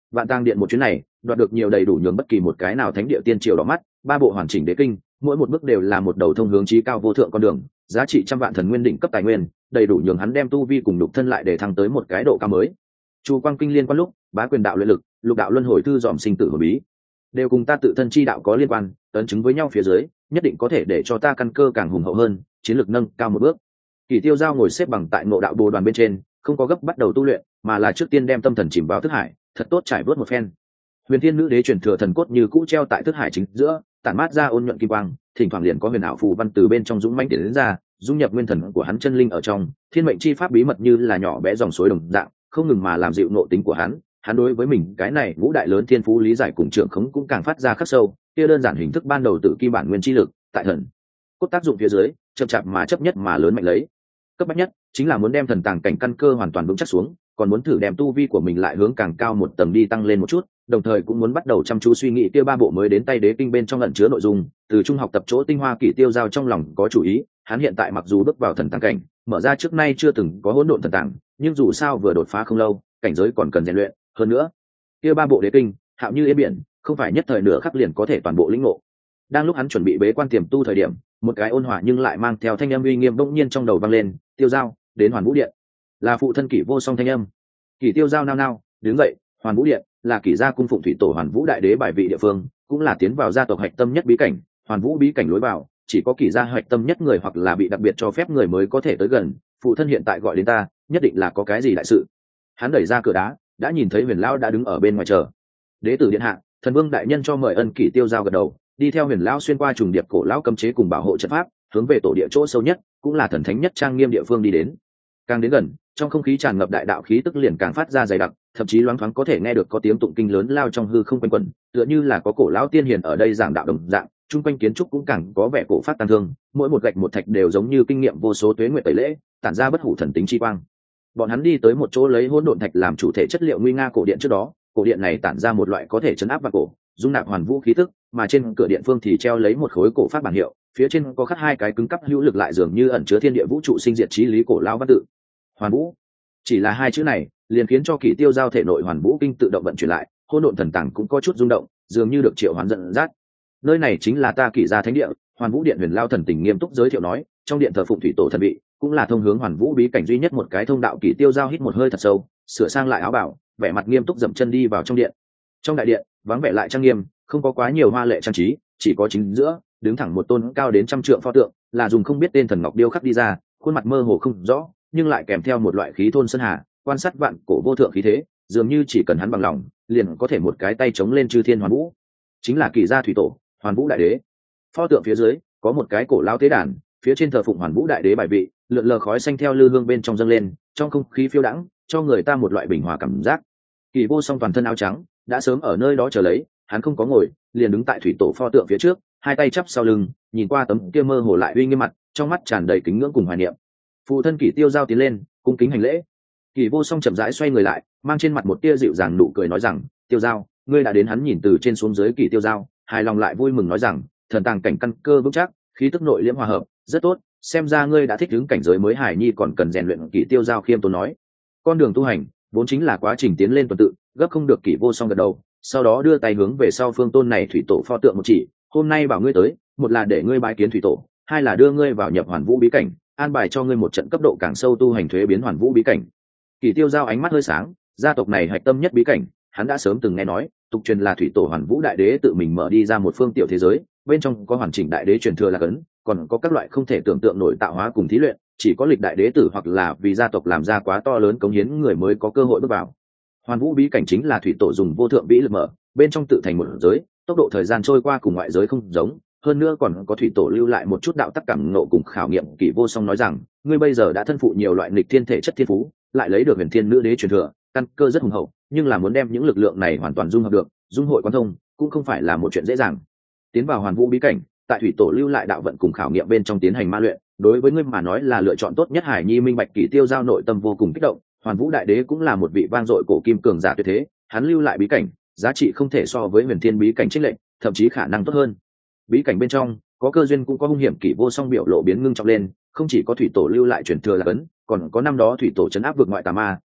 Vạn Tang Điện một chuyến này đoạt được nhiều đầy đủ nhường bất kỳ một cái nào thánh địa tiên triều đỏ mắt, 3 bộ hoàn chỉnh đế kinh, mỗi một bước đều là một đầu thông hướng chí cao vô thượng con đường, giá trị trăm vạn thần nguyên đỉnh cấp tài nguyên, đầy đủ nhường hắn đem tu vi cùng nhục thân lại để thăng tới một cái độ cao mới. Chu Quang Kinh liên quan lúc, Bá Quyền đạo luyện lực, Lục đạo luân hồi thư dòm sinh tử hồn bí, đều cùng ta tự thân chi đạo có liên quan, ấn chứng với nhau phía dưới, nhất định có thể để cho ta căn cơ càng hùng hậu hơn, chiến lược nâng cao một bước. Kỷ Tiêu Giao ngồi xếp bằng tại Ngộ Đạo Bồ đoàn bên trên, không có gấp bắt đầu tu luyện, mà là trước tiên đem tâm thần chìm vào thức hải, thật tốt trải vớt một phen. Huyền Thiên Nữ Đế truyền thừa thần cốt như cũ treo tại thức hải chính giữa, tản mát ra ôn nhuận kim quang, thỉnh thoảng liền có huyền ảo phù văn từ bên trong dũng mãnh tiến đến ra, dung nhập nguyên thần của hắn chân linh ở trong, thiên mệnh chi pháp bí mật như là nhỏ bé dòng suối đồng dạng, không ngừng mà làm dịu nội tính của hắn. Hắn đối với mình cái này ngũ đại lớn thiên phú lý giải cùng trưởng khống cũng càng phát ra khắc sâu, kia đơn giản hình thức ban đầu tự kim bản nguyên chi lực, tại thần cốt tác dụng phía dưới, chậm chạp mà chấp nhất mà lớn mạnh lấy. Cấp bách nhất chính là muốn đem thần tàng cảnh căn cơ hoàn toàn vững chắc xuống, còn muốn thử đem tu vi của mình lại hướng càng cao một tầng đi tăng lên một chút, đồng thời cũng muốn bắt đầu chăm chú suy nghĩ kia 3 bộ mới đến tay đế kinh bên trong ẩn chứa nội dung, từ trung học tập chỗ tinh hoa. Kỷ Tiêu Giao trong lòng có chủ ý, hắn hiện tại mặc dù bước vào thần tàng cảnh, mở ra trước nay chưa từng có hỗn độn thần tàng, nhưng dù sao vừa đột phá không lâu, cảnh giới còn cần rèn luyện, hơn nữa, kia 3 bộ đế kinh, hạo như yên biển, không phải nhất thời nửa khắc liền có thể toàn bộ lĩnh ngộ. Đang lúc hắn chuẩn bị bế quan tiềm tu thời điểm, một cái ôn hòa nhưng lại mang theo thanh âm uy nghiêm bỗng nhiên trong đầu vang lên, "Tiêu Giao, đến Hoàn Vũ Điện." Là phụ thân Kỷ Vô Song thanh âm. Kỷ Tiêu Giao nao nao đứng dậy. Hoàn Vũ Điện là Kỷ gia cung phụng thủy tổ Hoàn Vũ đại đế bài vị địa phương, cũng là tiến vào gia tộc hạch tâm nhất bí cảnh. Hoàn Vũ bí cảnh lối vào chỉ có Kỷ gia hạch tâm nhất người hoặc là bị đặc biệt cho phép người mới có thể tới gần. Phụ thân hiện tại gọi đến ta, nhất định là có cái gì đại sự. Hắn đẩy ra cửa đá, đã nhìn thấy Huyền lão đã đứng ở bên ngoài chờ. "Đế tử điện hạ, thần vương đại nhân cho mời." Ân. Kỷ Tiêu Giao gật đầu, đi theo Huyền lão xuyên qua trùng điệp cổ lão cấm chế cùng bảo hộ trận pháp, hướng về tổ địa chỗ sâu nhất, cũng là thần thánh nhất trang nghiêm địa phương đi đến. Càng đến gần, trong không khí tràn ngập đại đạo khí tức liền càng phát ra dày đặc, thậm chí loáng thoáng có thể nghe được có tiếng tụng kinh lớn lao trong hư không quanh quẩn, tựa như là có cổ lão tiên hiền ở đây giảng đạo đồng dạng. Trung quanh kiến trúc cũng càng có vẻ cổ phát tăng thương, mỗi một gạch một thạch đều giống như kinh nghiệm vô số tuế nguyệt tẩy lễ, tản ra bất hủ thần tính chi quang. Bọn hắn đi tới một chỗ lấy hỗn độn thạch làm chủ thể chất liệu nguy nga cổ điện trước đó, cổ điện này tản ra một loại có thể chấn áp vạn cổ, dung nạp hoàn vũ khí tức, mà trên cửa điện phương thì treo lấy một khối cổ phát bản hiệu, phía trên có khắc 2 cái cứng cắp hữu lực lại dường như ẩn chứa thiên địa vũ trụ sinh diệt chí lý cổ lão văn tự. Hoàn Vũ, chỉ là 2 chữ này liền khiến cho Kỷ Tiêu Giao thể nội Hoàn Vũ kinh tự động vận chuyển lại, hỗn độn thần tàng cũng có chút rung động, dường như được triệu hoán dẫn dắt. "Nơi này chính là ta Kỷ gia thánh địa." Hoàn Vũ Điện Huyền Lao thần tình nghiêm túc giới thiệu nói, "Trong điện thờ phụng thủy tổ thần vị, cũng là thông hướng Hoàn Vũ bí cảnh duy nhất một cái thông đạo." Kỷ Tiêu Giao hít một hơi thật sâu, sửa sang lại áo bào, vẻ mặt nghiêm túc dậm chân đi vào trong điện. Trong đại điện vắng vẻ lại trang nghiêm, không có quá nhiều hoa lệ trang trí, chỉ có chính giữa đứng thẳng một tôn cao đến 100 trượng pho tượng, là dùng không biết tên thần ngọc điêu khắc đi ra, khuôn mặt mơ hồ không rõ, nhưng lại kèm theo một loại khí thôn sơn hà, quan sát vạn cổ vô thượng khí thế, dường như chỉ cần hắn bằng lòng, liền có thể một cái tay chống lên chư thiên hoàn vũ. Chính là Kỷ gia thủy tổ, Hoàn Vũ đại đế. Pho tượng phía dưới có một cái cổ lão tế đàn, phía trên thờ phụng Hoàn Vũ đại đế bài vị, lượn lờ khói xanh theo lư hương bên trong dâng lên, trong không khí phiêu đãng, cho người ta một loại bình hòa cảm giác. Kỷ Vô Song toàn thân áo trắng, đã sớm ở nơi đó chờ lấy, hắn không có ngồi, liền đứng tại thủy tổ pho tượng phía trước, 2 tay chắp sau lưng, nhìn qua tấm kia mơ hồ lại uy nghiêm mặt, trong mắt tràn đầy kính ngưỡng cùng hoài niệm. Phụ thân Kỷ Tiêu Giao tiến lên, cung kính hành lễ. Kỷ Vô Song chậm rãi xoay người lại, mang trên mặt một tia dịu dàng nụ cười nói rằng, "Tiêu Giao, ngươi đã đến." Hắn nhìn từ trên xuống dưới Kỷ Tiêu Giao, hài lòng lại vui mừng nói rằng, "Thần tàng cảnh căn cơ vững chắc, khí tức nội liễm hòa hợp, rất tốt, xem ra ngươi đã thích ứng cảnh giới mới." Hải nhi còn cần rèn luyện. Kỷ Tiêu Giao khiêm tốn nói, "Con đường tu hành vốn chính là quá trình tiến lên tuần tự, gấp không được." Kỷ Vô Song gật đầu, sau đó đưa tay hướng về sau phương tôn này thủy tổ pho tượng một chỉ, "Hôm nay bảo ngươi tới, một là để ngươi bái kiến thủy tổ, 2 là đưa ngươi vào nhập Hoàn Vũ bí cảnh, an bài cho ngươi một trận cấp độ càng sâu tu hành thuế biến Hoàn Vũ bí cảnh." Kỷ Tiêu Giao ánh mắt hơi sáng, gia tộc này hạch tâm nhất bí cảnh, hắn đã sớm từng nghe nói, tục truyền là thủy tổ Hoàn Vũ đại đế tự mình mở đi ra một phương tiểu thế giới, bên trong có hoàn chỉnh đại đế truyền thừa là cấn, còn có các loại không thể tưởng tượng nổi tạo hóa cùng thí luyện, chỉ có lịch đại đế tử hoặc là vì gia tộc làm ra quá to lớn cống hiến người mới có cơ hội bước vào. Hoàn Vũ bí cảnh chính là thủy tổ dùng vô thượng vĩ lực mở, bên trong tự thành một giới, tốc độ thời gian trôi qua cùng ngoại giới không giống, hơn nữa còn có thủy tổ lưu lại một chút đạo tắc cảm ngộ cùng khảo nghiệm. Kỷ Vô Song nói rằng, "Ngươi bây giờ đã thân phụ nhiều loại nghịch thiên thể chất thiên phú, lại lấy được Huyền Thiên Nữ Đế truyền thừa, căn cơ rất hùng hậu, nhưng là muốn đem những lực lượng này hoàn toàn dung hợp được, dung hội quán thông, cũng không phải là một chuyện dễ dàng." Tiến vào Hoàn Vũ bí cảnh, tại thủy tổ lưu lại đạo vận cùng khảo nghiệm bên trong tiến hành ma luyện, đối với ngươi mà nói là lựa chọn tốt nhất. Hải nhi minh bạch. Kỷ Tiêu Giao nội tâm vô cùng kích động, Hoàn Vũ đại đế cũng là một vị vang dội cổ kim cường giả tuyệt thế, hắn lưu lại bí cảnh, giá trị không thể so với Huyền Thiên bí cảnh chênh lệch, thậm chí khả năng tốt hơn. Bí cảnh bên trong có cơ duyên cũng có hung hiểm. Kỷ Vô Song biểu lộ biến ngưng trọng lên, không chỉ có thủy tổ lưu lại truyền thừa là ấn, còn có năm đó thủy tổ trấn áp vượt ngoại tà ma,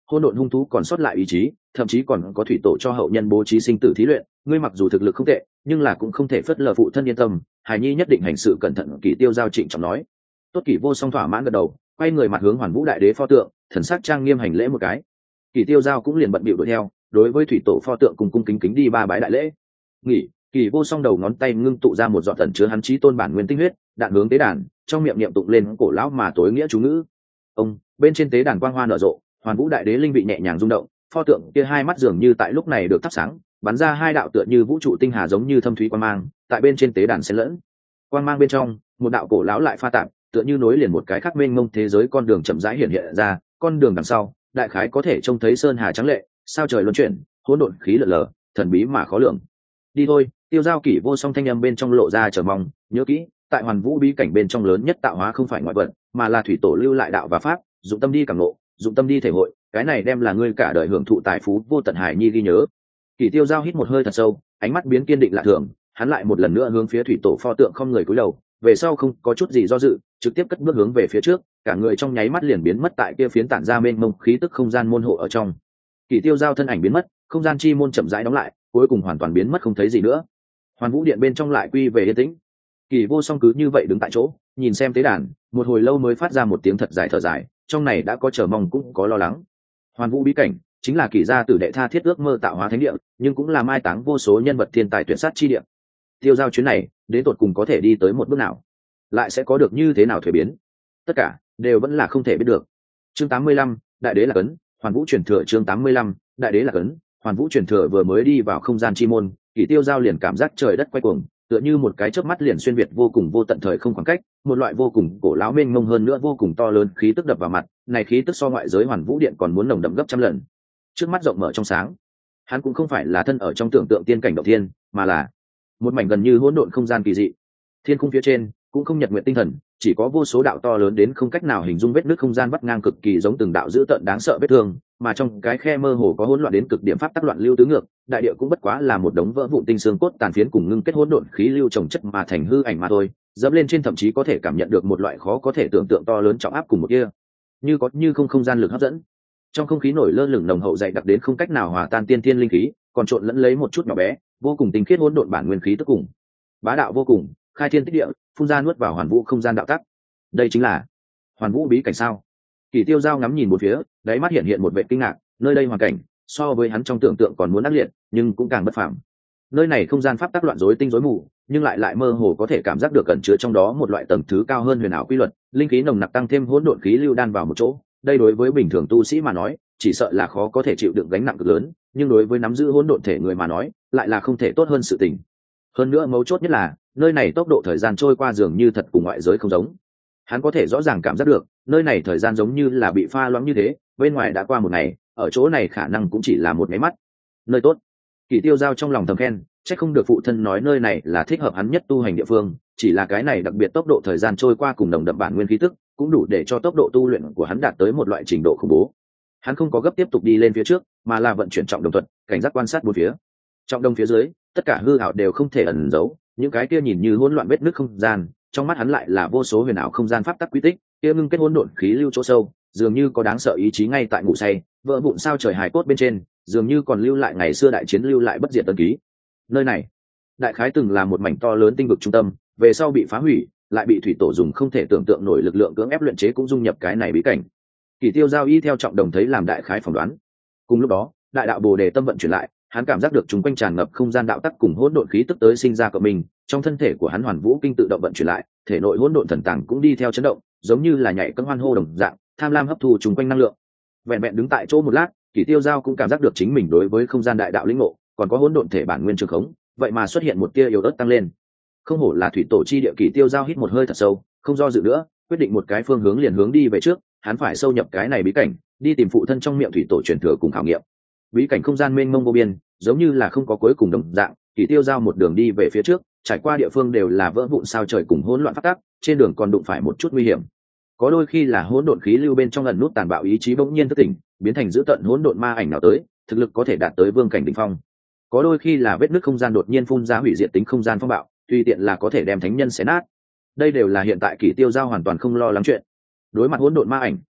hỗn độn hung thú còn sót lại ý chí, thậm chí còn có thủy tổ cho hậu nhân bố trí sinh tử thí luyện, ngươi mặc dù thực lực không tệ, nhưng là cũng không thể phớt lờ phụ thân yên tâm, Hải Nhi nhất định hành sự cẩn thận. Kỷ Tiêu Giao trịnh trọng nói. Tốt Kỷ Vô Song thỏa mãn gật đầu, quay người mặt hướng Hoàn Vũ Đại Đế pho tượng, thần sắc trang nghiêm hành lễ một cái. Kỷ Tiêu Giao cũng liền bận bịu đuổi theo, đối với thủy tổ pho tượng cùng cung kính kính đi ba bái đại lễ. Nghỉ, Kỷ Vô Song đầu ngón tay ngưng tụ ra một giọt tẩn chứa hắn chí tôn bản nguyên tinh huyết, đạn hướng tế đàn, trong miệng niệm tụng lên cổ lão mà tối nghĩa chú ngữ. Ông, bên trên tế đàn quang hoa nở rộ, Hoàn Vũ Đại Đế linh vị nhẹ nhàng rung động, pho tượng kia hai mắt dường như tại lúc này được thắp sáng, bắn ra hai đạo tựa như vũ trụ tinh hà giống như thâm thúy quang mang, tại bên trên tế đàn xen lẫn. Quang mang bên trong, một đạo cổ lão lại pha tạp, tựa như nối liền một cái khác mênh mông thế giới con đường chậm rãi hiện hiện ra, con đường đằng sau, đại khái có thể trông thấy sơn hà trắng lệ, sao trời luân chuyển, hỗn độn khí lờ lờ, thần bí mà khó lường. Đi thôi, Tiêu Giao. Kỷ Vô Song thanh âm bên trong lộ ra chờ mong, nhớ kỹ, tại Hoàn Vũ bí cảnh bên trong lớn nhất tạo hóa không phải ngoại vật, mà là thủy tổ lưu lại đạo và pháp, dụng tâm đi cảm ngộ, dụng tâm đi thể hội, cái này đem là ngươi cả đời hưởng thụ tài phú vô tận. Hải Nhi ghi nhớ. Kỷ Tiêu Giao hít một hơi thật sâu, ánh mắt biến kiên định lạ thường, hắn lại một lần nữa hướng phía thủy tổ pho tượng không người cúi đầu, về sau không có chút gì do dự, trực tiếp cất bước hướng về phía trước, cả người trong nháy mắt liền biến mất tại kia phiến tản ra mênh mông khí tức không gian môn hộ ở trong. Kỷ Tiêu Giao thân ảnh biến mất, không gian chi môn chậm rãi đóng lại, cuối cùng hoàn toàn biến mất không thấy gì nữa. Hoàn Vũ điện bên trong lại quy về yên tĩnh. Kỷ Vô Song cứ như vậy đứng tại chỗ, nhìn xem tế đàn, một hồi lâu mới phát ra một tiếng thật dài thở dài, trong này đã có chờ mong cũng có lo lắng. Hoàn Vũ bí cảnh chính là Kỷ gia tử đệ tha thiết ước mơ tạo hóa thánh địa, nhưng cũng là mai táng vô số nhân vật thiên tài tuyệt sát chi địa. Tiêu Giao chuyến này đến tột cùng có thể đi tới một bước nào, lại sẽ có được như thế nào thuế biến, tất cả đều vẫn là không thể biết được. Chương 85, Đại Đế Lạc Ấn, Hoàn Vũ truyền thừa. Chương 85, Đại Đế Lạc Ấn, Hoàn Vũ truyền thừa. Vừa mới đi vào không gian chi môn, Kỷ Tiêu Giao liền cảm giác trời đất quay cuồng, tựa như một cái chớp mắt liền xuyên việt vô cùng vô tận thời không khoảng cách, một loại vô cùng cổ lão mênh mông hơn nữa vô cùng to lớn khí tức đập vào mặt, này khí tức so ngoại giới Hoàn Vũ điện còn muốn nồng đậm gấp trăm lần. Trước mắt rộng mở trong sáng, hắn cũng không phải là thân ở trong tưởng tượng tiên cảnh động thiên, mà là một mảnh gần như hỗn độn không gian kỳ dị. Thiên khung phía trên cũng không nhật nguyện tinh thần, chỉ có vô số đạo to lớn đến không cách nào hình dung vết nứt không gian vắt ngang cực kỳ giống từng đạo dữ tợn đáng sợ vết thương, mà trong cái khe mơ hồ có hỗn loạn đến cực điểm pháp tắc loạn lưu tứ ngược, đại địa cũng bất quá là một đống vỡ vụn tinh xương cốt tàn phiến cùng ngưng kết hỗn độn khí lưu trồng chất mà thành hư ảnh mà thôi. Dẫm lên trên thậm chí có thể cảm nhận được một loại khó có thể tưởng tượng to lớn trọng áp cùng một kia, như có như không không gian lực hấp dẫn. Trong không khí nổi lơ lửng nồng hậu dày đặc đến không cách nào hòa tan tiên thiên linh khí, còn trộn lẫn lấy một chút nhỏ bé, vô cùng tinh khiết hỗn độn bản nguyên khí tức cùng bá đạo vô cùng, khai thiên tích địa, phun ra nuốt vào Hoàn Vũ không gian đạo tắc. Đây chính là Hoàn Vũ bí cảnh sao? Kỷ Tiêu Giao ngắm nhìn một phía, đáy mắt hiện hiện một vẻ kinh ngạc, nơi đây hoàn cảnh so với hắn trong tưởng tượng còn muốn ác liệt, nhưng cũng càng bất phàm. Nơi này không gian pháp tắc loạn rối tinh rối mù, nhưng lại mơ hồ có thể cảm giác được cẩn chứa trong đó một loại tầng thứ cao hơn huyền ảo quy luật, linh khí nồng nặc tăng thêm hỗn độn khí lưu đan vào một chỗ. Đây đối với bình thường tu sĩ mà nói, chỉ sợ là khó có thể chịu đựng gánh nặng cực lớn, nhưng đối với nắm giữ hỗn độn thể người mà nói, lại là không thể tốt hơn sự tình. Hơn nữa mấu chốt nhất là, nơi này tốc độ thời gian trôi qua dường như thật cùng ngoại giới không giống. Hắn có thể rõ ràng cảm giác được, nơi này thời gian giống như là bị pha loãng như thế, bên ngoài đã qua một ngày, ở chỗ này khả năng cũng chỉ là một cái mắt. Nơi tốt. Kỷ Tiêu Giao trong lòng thầm khen, chắc không được phụ thân nói nơi này là thích hợp hắn nhất tu hành địa phương, chỉ là cái này đặc biệt tốc độ thời gian trôi qua cùng nồng đậm bản nguyên khí tức, cũng đủ để cho tốc độ tu luyện của hắn đạt tới một loại trình độ khủng bố. Hắn không có gấp tiếp tục đi lên phía trước, mà là vận chuyển trọng đồng thuật, cảnh giác quan sát bốn phía. Trọng đồng phía dưới, tất cả hư ảo đều không thể ẩn giấu, những cái kia nhìn như hỗn loạn vết nứt không gian, trong mắt hắn lại là vô số huyền ảo không gian pháp tắc quy tích, kia ngưng kết hỗn độn khí lưu chỗ sâu, dường như có đáng sợ ý chí ngay tại ngủ say, vỡ vụn sao trời hài cốt bên trên, dường như còn lưu lại ngày xưa đại chiến lưu lại bất diệt tân ký. Nơi này, đại khái từng là một mảnh to lớn tinh vực trung tâm, về sau bị phá hủy, lại bị thủy tổ dùng không thể tưởng tượng nổi lực lượng cưỡng ép luyện chế cũng dung nhập cái này bí cảnh. Kỷ Tiêu Giao y theo trọng đồng thấy làm đại khái phỏng đoán. Cùng lúc đó, đại đạo bồ đề tâm vận chuyển lại, hắn cảm giác được chúng quanh tràn ngập không gian đạo tắc cùng hỗn độn khí tức tới sinh ra của mình, trong thân thể của hắn Hoàn Vũ kinh tự động vận chuyển lại, thể nội hỗn độn thần tàng cũng đi theo chấn động, giống như là nhảy cẫng hoan hô đồng dạng, tham lam hấp thu chúng quanh năng lượng. Vẹn vẹn đứng tại chỗ một lát, Kỷ Tiêu Giao cũng cảm giác được chính mình đối với không gian đại đạo lĩnh ngộ, còn có hỗn độn thể bản nguyên trường khống, vậy mà xuất hiện một tia yếu ớt tăng lên. Không hổ là thủy tổ chi địa. Kỷ Tiêu Giao hít một hơi thật sâu, không do dự nữa, quyết định một cái phương hướng liền hướng đi về trước, hắn phải sâu nhập cái này bí cảnh, đi tìm phụ thân trong miệng thủy tổ truyền thừa cùng khảo nghiệm. Bí cảnh không gian mênh mông vô biên, giống như là không có cuối cùng đồng dạng. Kỷ Tiêu Giao một đường đi về phía trước, trải qua địa phương đều là vỡ vụn sao trời cùng hỗn loạn phát tác, trên đường còn đụng phải một chút nguy hiểm. Có đôi khi là hỗn độn khí lưu bên trong ẩn nút tàn bạo ý chí bỗng nhiên thức tỉnh, biến thành dữ tận hỗn độn ma ảnh nào tới, thực lực có thể đạt tới vương cảnh đỉnh phong. Có đôi khi là vết nứt không gian đột nhiên phun ra hủy diệt tính không gian phong bạo, tùy tiện là có thể đem thánh nhân xé nát. Đây đều là hiện tại Kỷ Tiêu Giao hoàn toàn không lo lắng chuyện. Đối mặt hỗn độn ma ảnh,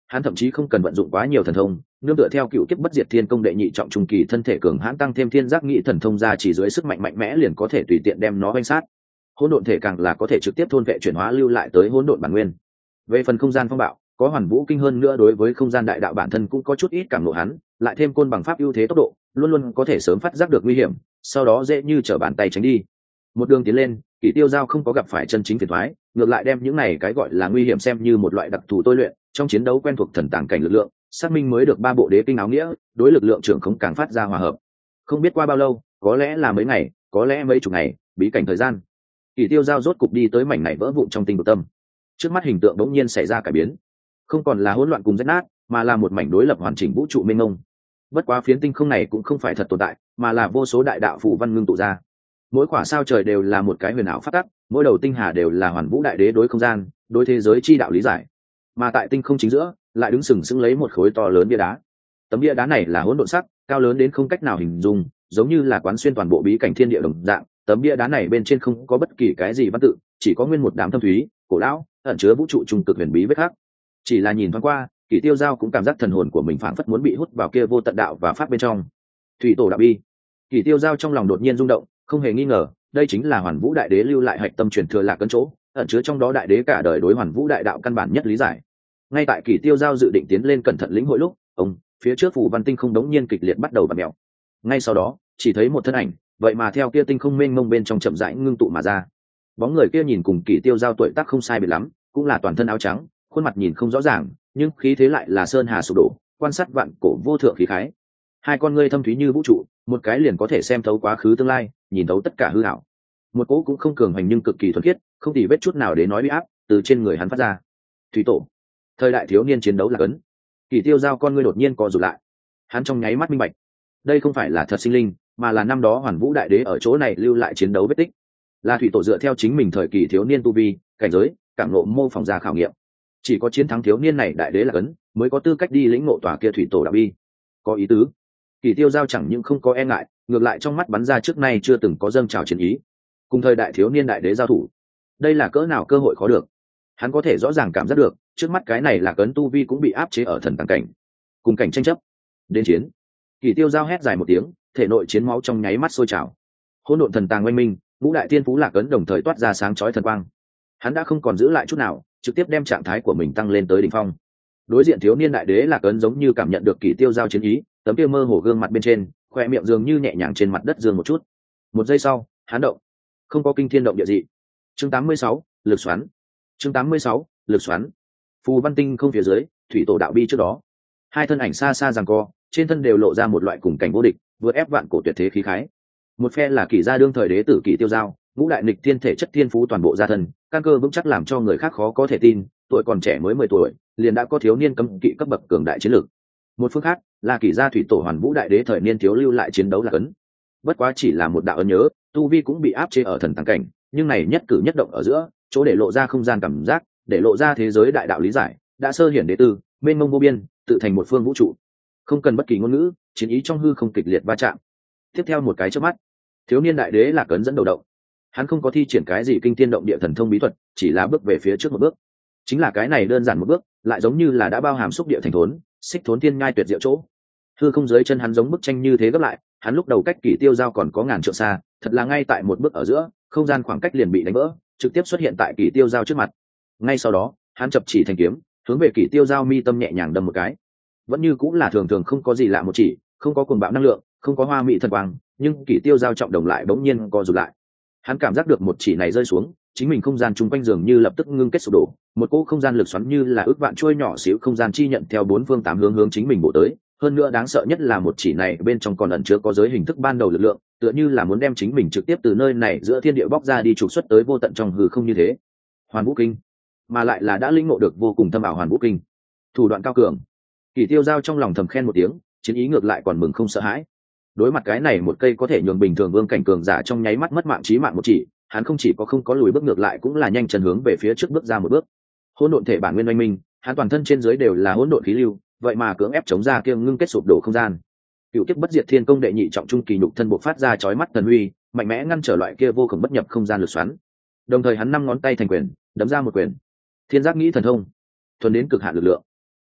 hắn thậm chí không cần vận dụng quá nhiều thần thông, nương tựa theo cựu kiếp bất diệt thiên công đệ nhị trọng trung kỳ thân thể cường hãn tăng thêm thiên giác nghị thần thông ra chỉ dưới sức mạnh mạnh mẽ liền có thể tùy tiện đem nó oanh sát. Hỗn độn thể càng là có thể trực tiếp thôn vệ chuyển hóa lưu lại tới hỗn độn bản nguyên. Về phần không gian phong bạo, có hoàn vũ kinh hơn nữa đối với không gian đại đạo bản thân cũng có chút ít cảm ngộ hắn, lại thêm côn bằng pháp ưu thế tốc độ, luôn luôn có thể sớm phát giác được nguy hiểm, sau đó dễ như trở bàn tay tránh đi. Một đường tiến lên, Kỷ Tiêu Giao không có gặp phải chân chính phiền toái, ngược lại đem những này cái gọi là nguy hiểm xem như một loại đặc thù tôi luyện, trong chiến đấu quen thuộc thần tàng cảnh lực lượng, xác minh mới được ba bộ đế kinh áo nghĩa, đối lực lượng trưởng không càng phát ra hòa hợp. Không biết qua bao lâu, có lẽ là mấy ngày, có lẽ mấy chục ngày, bí cảnh thời gian, Kỷ Tiêu Giao rốt cục đi tới mảnh này vỡ vụn trong tinh vực tâm. Trước mắt hình tượng đống nhiên xảy ra cải biến, không còn là hỗn loạn cùng rách nát, mà là một mảnh đối lập hoàn chỉnh vũ trụ mênh mông. Bất quá phiến tinh không này cũng không phải thật tồn tại, mà là vô số đại đạo phù văn ngưng tụ ra. Mỗi quả sao trời đều là một cái huyền ảo phát tắc, mỗi đầu tinh hà đều là hoàn vũ đại đế đối không gian, đối thế giới chi đạo lý giải. Mà tại tinh không chính giữa, lại đứng sừng sững lấy một khối to lớn bia đá. Tấm bia đá này là hỗn độn sắc, cao lớn đến không cách nào hình dung, giống như là quán xuyên toàn bộ bí cảnh thiên địa đồng dạng. Tấm bia đá này bên trên không có bất kỳ cái gì văn tự, chỉ có nguyên một đám thâm thúy, cổ lão, ẩn chứa vũ trụ trung cực huyền bí vết khắc. Chỉ là nhìn thoáng qua, Kỷ Tiêu Giao cũng cảm giác thần hồn của mình phảng phất muốn bị hút vào kia vô tận đạo và pháp bên trong. Thủy tổ đạo bi. Kỷ Tiêu Giao trong lòng đột nhiên rung động, không hề nghi ngờ, đây chính là Hoàn Vũ Đại Đế lưu lại hạch tâm truyền thừa Lạc Ấn chỗ, ẩn chứa trong đó đại đế cả đời đối Hoàn Vũ đại đạo căn bản nhất lý giải. Ngay tại Kỷ Tiêu Giao dự định tiến lên cẩn thận lĩnh hội lúc, phía trước phù văn tinh không đống nhiên kịch liệt bắt đầu bặm mèo. Ngay sau đó, chỉ thấy một thân ảnh, vậy mà theo kia tinh không mênh mông bên trong chậm rãi ngưng tụ mà ra. Bóng người kia nhìn cùng Kỷ Tiêu Giao tuổi tác không sai biệt lắm, cũng là toàn thân áo trắng, khuôn mặt nhìn không rõ ràng, nhưng khí thế lại là sơn hà sụp đổ, quan sát vạn cổ vô thượng khí khái. Hai con ngươi thâm thúy như vũ trụ, một cái liền có thể xem thấu quá khứ tương lai, nhìn thấu tất cả hư ảo. Một cỗ cũng không cường hành nhưng cực kỳ thuần khiết, không tì vết chút nào để nói uy áp từ trên người hắn phát ra. Thủy tổ, thời đại thiếu niên chiến đấu là cấn. Kỷ Tiêu Giao con ngươi đột nhiên co rụt lại, hắn trong nháy mắt minh bạch, đây không phải là thật sinh linh, mà là năm đó Hoàn Vũ Đại Đế ở chỗ này lưu lại chiến đấu vết tích, là thủy tổ dựa theo chính mình thời kỳ thiếu niên tu vi, cảnh giới, cảm ngộ mô phỏng ra khảo nghiệm. Chỉ có chiến thắng thiếu niên này đại đế là cấn, mới có tư cách đi lĩnh ngộ tòa kia thủy tổ đạo bi. Có ý tứ. Kỷ Tiêu Giao chẳng những không có e ngại, ngược lại trong mắt bắn ra trước nay chưa từng có dâng trào chiến ý. Cùng thời đại thiếu niên đại đế giao thủ, đây là cỡ nào cơ hội khó được. Hắn có thể rõ ràng cảm giác được, trước mắt cái này là cấn tu vi cũng bị áp chế ở thần tàng cảnh. Cùng cảnh tranh chấp, đến chiến. Kỷ Tiêu Giao hét dài một tiếng, thể nội chiến máu trong nháy mắt sôi trào. Hỗn độn thần tàng oanh minh, ngũ đại tiên phú lạc ấn đồng thời toát ra sáng chói thần quang. Hắn đã không còn giữ lại chút nào, trực tiếp đem trạng thái của mình tăng lên tới đỉnh phong. Đối diện thiếu niên đại đế lạc ấn giống như cảm nhận được Kỷ Tiêu Giao chiến ý, tấm kia mơ hồ gương mặt bên trên, khoe miệng dường như nhẹ nhàng trên mặt đất dương một chút. Một giây sau, hắn động, không có kinh thiên động địa dị. Chương 86, lực xoắn. Chương 86, lực xoắn. Phù văn tinh không phía dưới, thủy tổ đạo bi trước đó, hai thân ảnh xa xa giằng co, trên thân đều lộ ra một loại cùng cảnh vô địch, vượt ép vạn cổ tuyệt thế khí khái. Một phe là Kỷ gia đương thời đế tử Kỷ Tiêu Giao, ngũ đại nghịch thiên thể chất thiên phú toàn bộ gia thân, căn cơ vững chắc làm cho người khác khó có thể tin, tuổi còn trẻ mới 10 tuổi, liền đã có thiếu niên cấm kỵ cấp bậc cường đại chiến lược. Một phương khác là Kỷ gia thủy tổ Hoàn Vũ đại đế thời niên thiếu lưu lại chiến đấu là cấn. Bất quá chỉ là một đạo ấn nhớ, tu vi cũng bị áp chế ở thần tàng cảnh, nhưng này nhất cử nhất động ở giữa, chỗ để lộ ra không gian cảm giác, để lộ ra thế giới đại đạo lý giải, đã sơ hiển đế tư, mênh mông vô biên, tự thành một phương vũ trụ. Không cần bất kỳ ngôn ngữ, chiến ý trong hư không kịch liệt va chạm. Tiếp theo một cái chớp mắt, thiếu niên đại đế là cấn dẫn đầu động. Hắn không có thi triển cái gì kinh thiên động địa thần thông bí thuật, chỉ là bước về phía trước một bước. Chính là cái này đơn giản một bước, lại giống như là đã bao hàm xúc địa thành thốn, xích thốn thiên nhai tuyệt diệu chỗ. Hư không dưới chân hắn giống bức tranh như thế gấp lại, hắn lúc đầu cách Kỷ Tiêu Giao còn có ngàn trượng xa, thật là ngay tại một bước ở giữa, không gian khoảng cách liền bị đánh vỡ, trực tiếp xuất hiện tại Kỷ Tiêu Giao trước mặt. Ngay sau đó, hắn chập chỉ thành kiếm, hướng về Kỷ Tiêu Giao mi tâm nhẹ nhàng đâm một cái. Vẫn như cũng là thường thường không có gì lạ một chỉ, không có cuồng bạo năng lượng, không có hoa mỹ thần quang, nhưng Kỷ Tiêu Giao trọng đồng lại bỗng nhiên co rụt lại. Hắn cảm giác được một chỉ này rơi xuống, chính mình không gian chung quanh dường như lập tức ngưng kết sụp đổ, một cỗ không gian lực xoắn như là ước vạn chuôi nhỏ xíu không gian chi nhận theo bốn phương tám hướng hướng chính mình bổ tới. Hơn nữa đáng sợ nhất là một chỉ này bên trong còn ẩn chứa có giới hình thức ban đầu lực lượng, tựa như là muốn đem chính mình trực tiếp từ nơi này giữa thiên địa bóc ra đi trục xuất tới vô tận trong hư không như thế. Hoàn Vũ Kinh, mà lại là đã lĩnh ngộ được vô cùng thâm ảo Hoàn Vũ Kinh, thủ đoạn cao cường. Kỷ Tiêu Giao trong lòng thầm khen một tiếng, chiến ý ngược lại còn mừng không sợ hãi. Đối mặt cái này một cây có thể nhường bình thường vương cảnh cường giả trong nháy mắt mất mạng chí mạng một chỉ, hắn không chỉ có không có lùi bước ngược lại cũng là nhanh chân hướng về phía trước bước ra một bước. Hỗn độn thể bản nguyên oanh minh, hắn toàn thân trên dưới đều là hỗn độn khí lưu, vậy mà cưỡng ép chống ra kia ngưng kết sụp đổ không gian. Cựu kiếp bất diệt thiên công đệ nhị trọng trung kỳ nhục thân bộc phát ra chói mắt thần uy, mạnh mẽ ngăn trở loại kia vô cùng bất nhập không gian lực xoắn. Đồng thời hắn năm ngón tay thành quyền, đấm ra một quyền. Thiên giác nghĩ thần thông, thuần đến cực hạn lực lượng.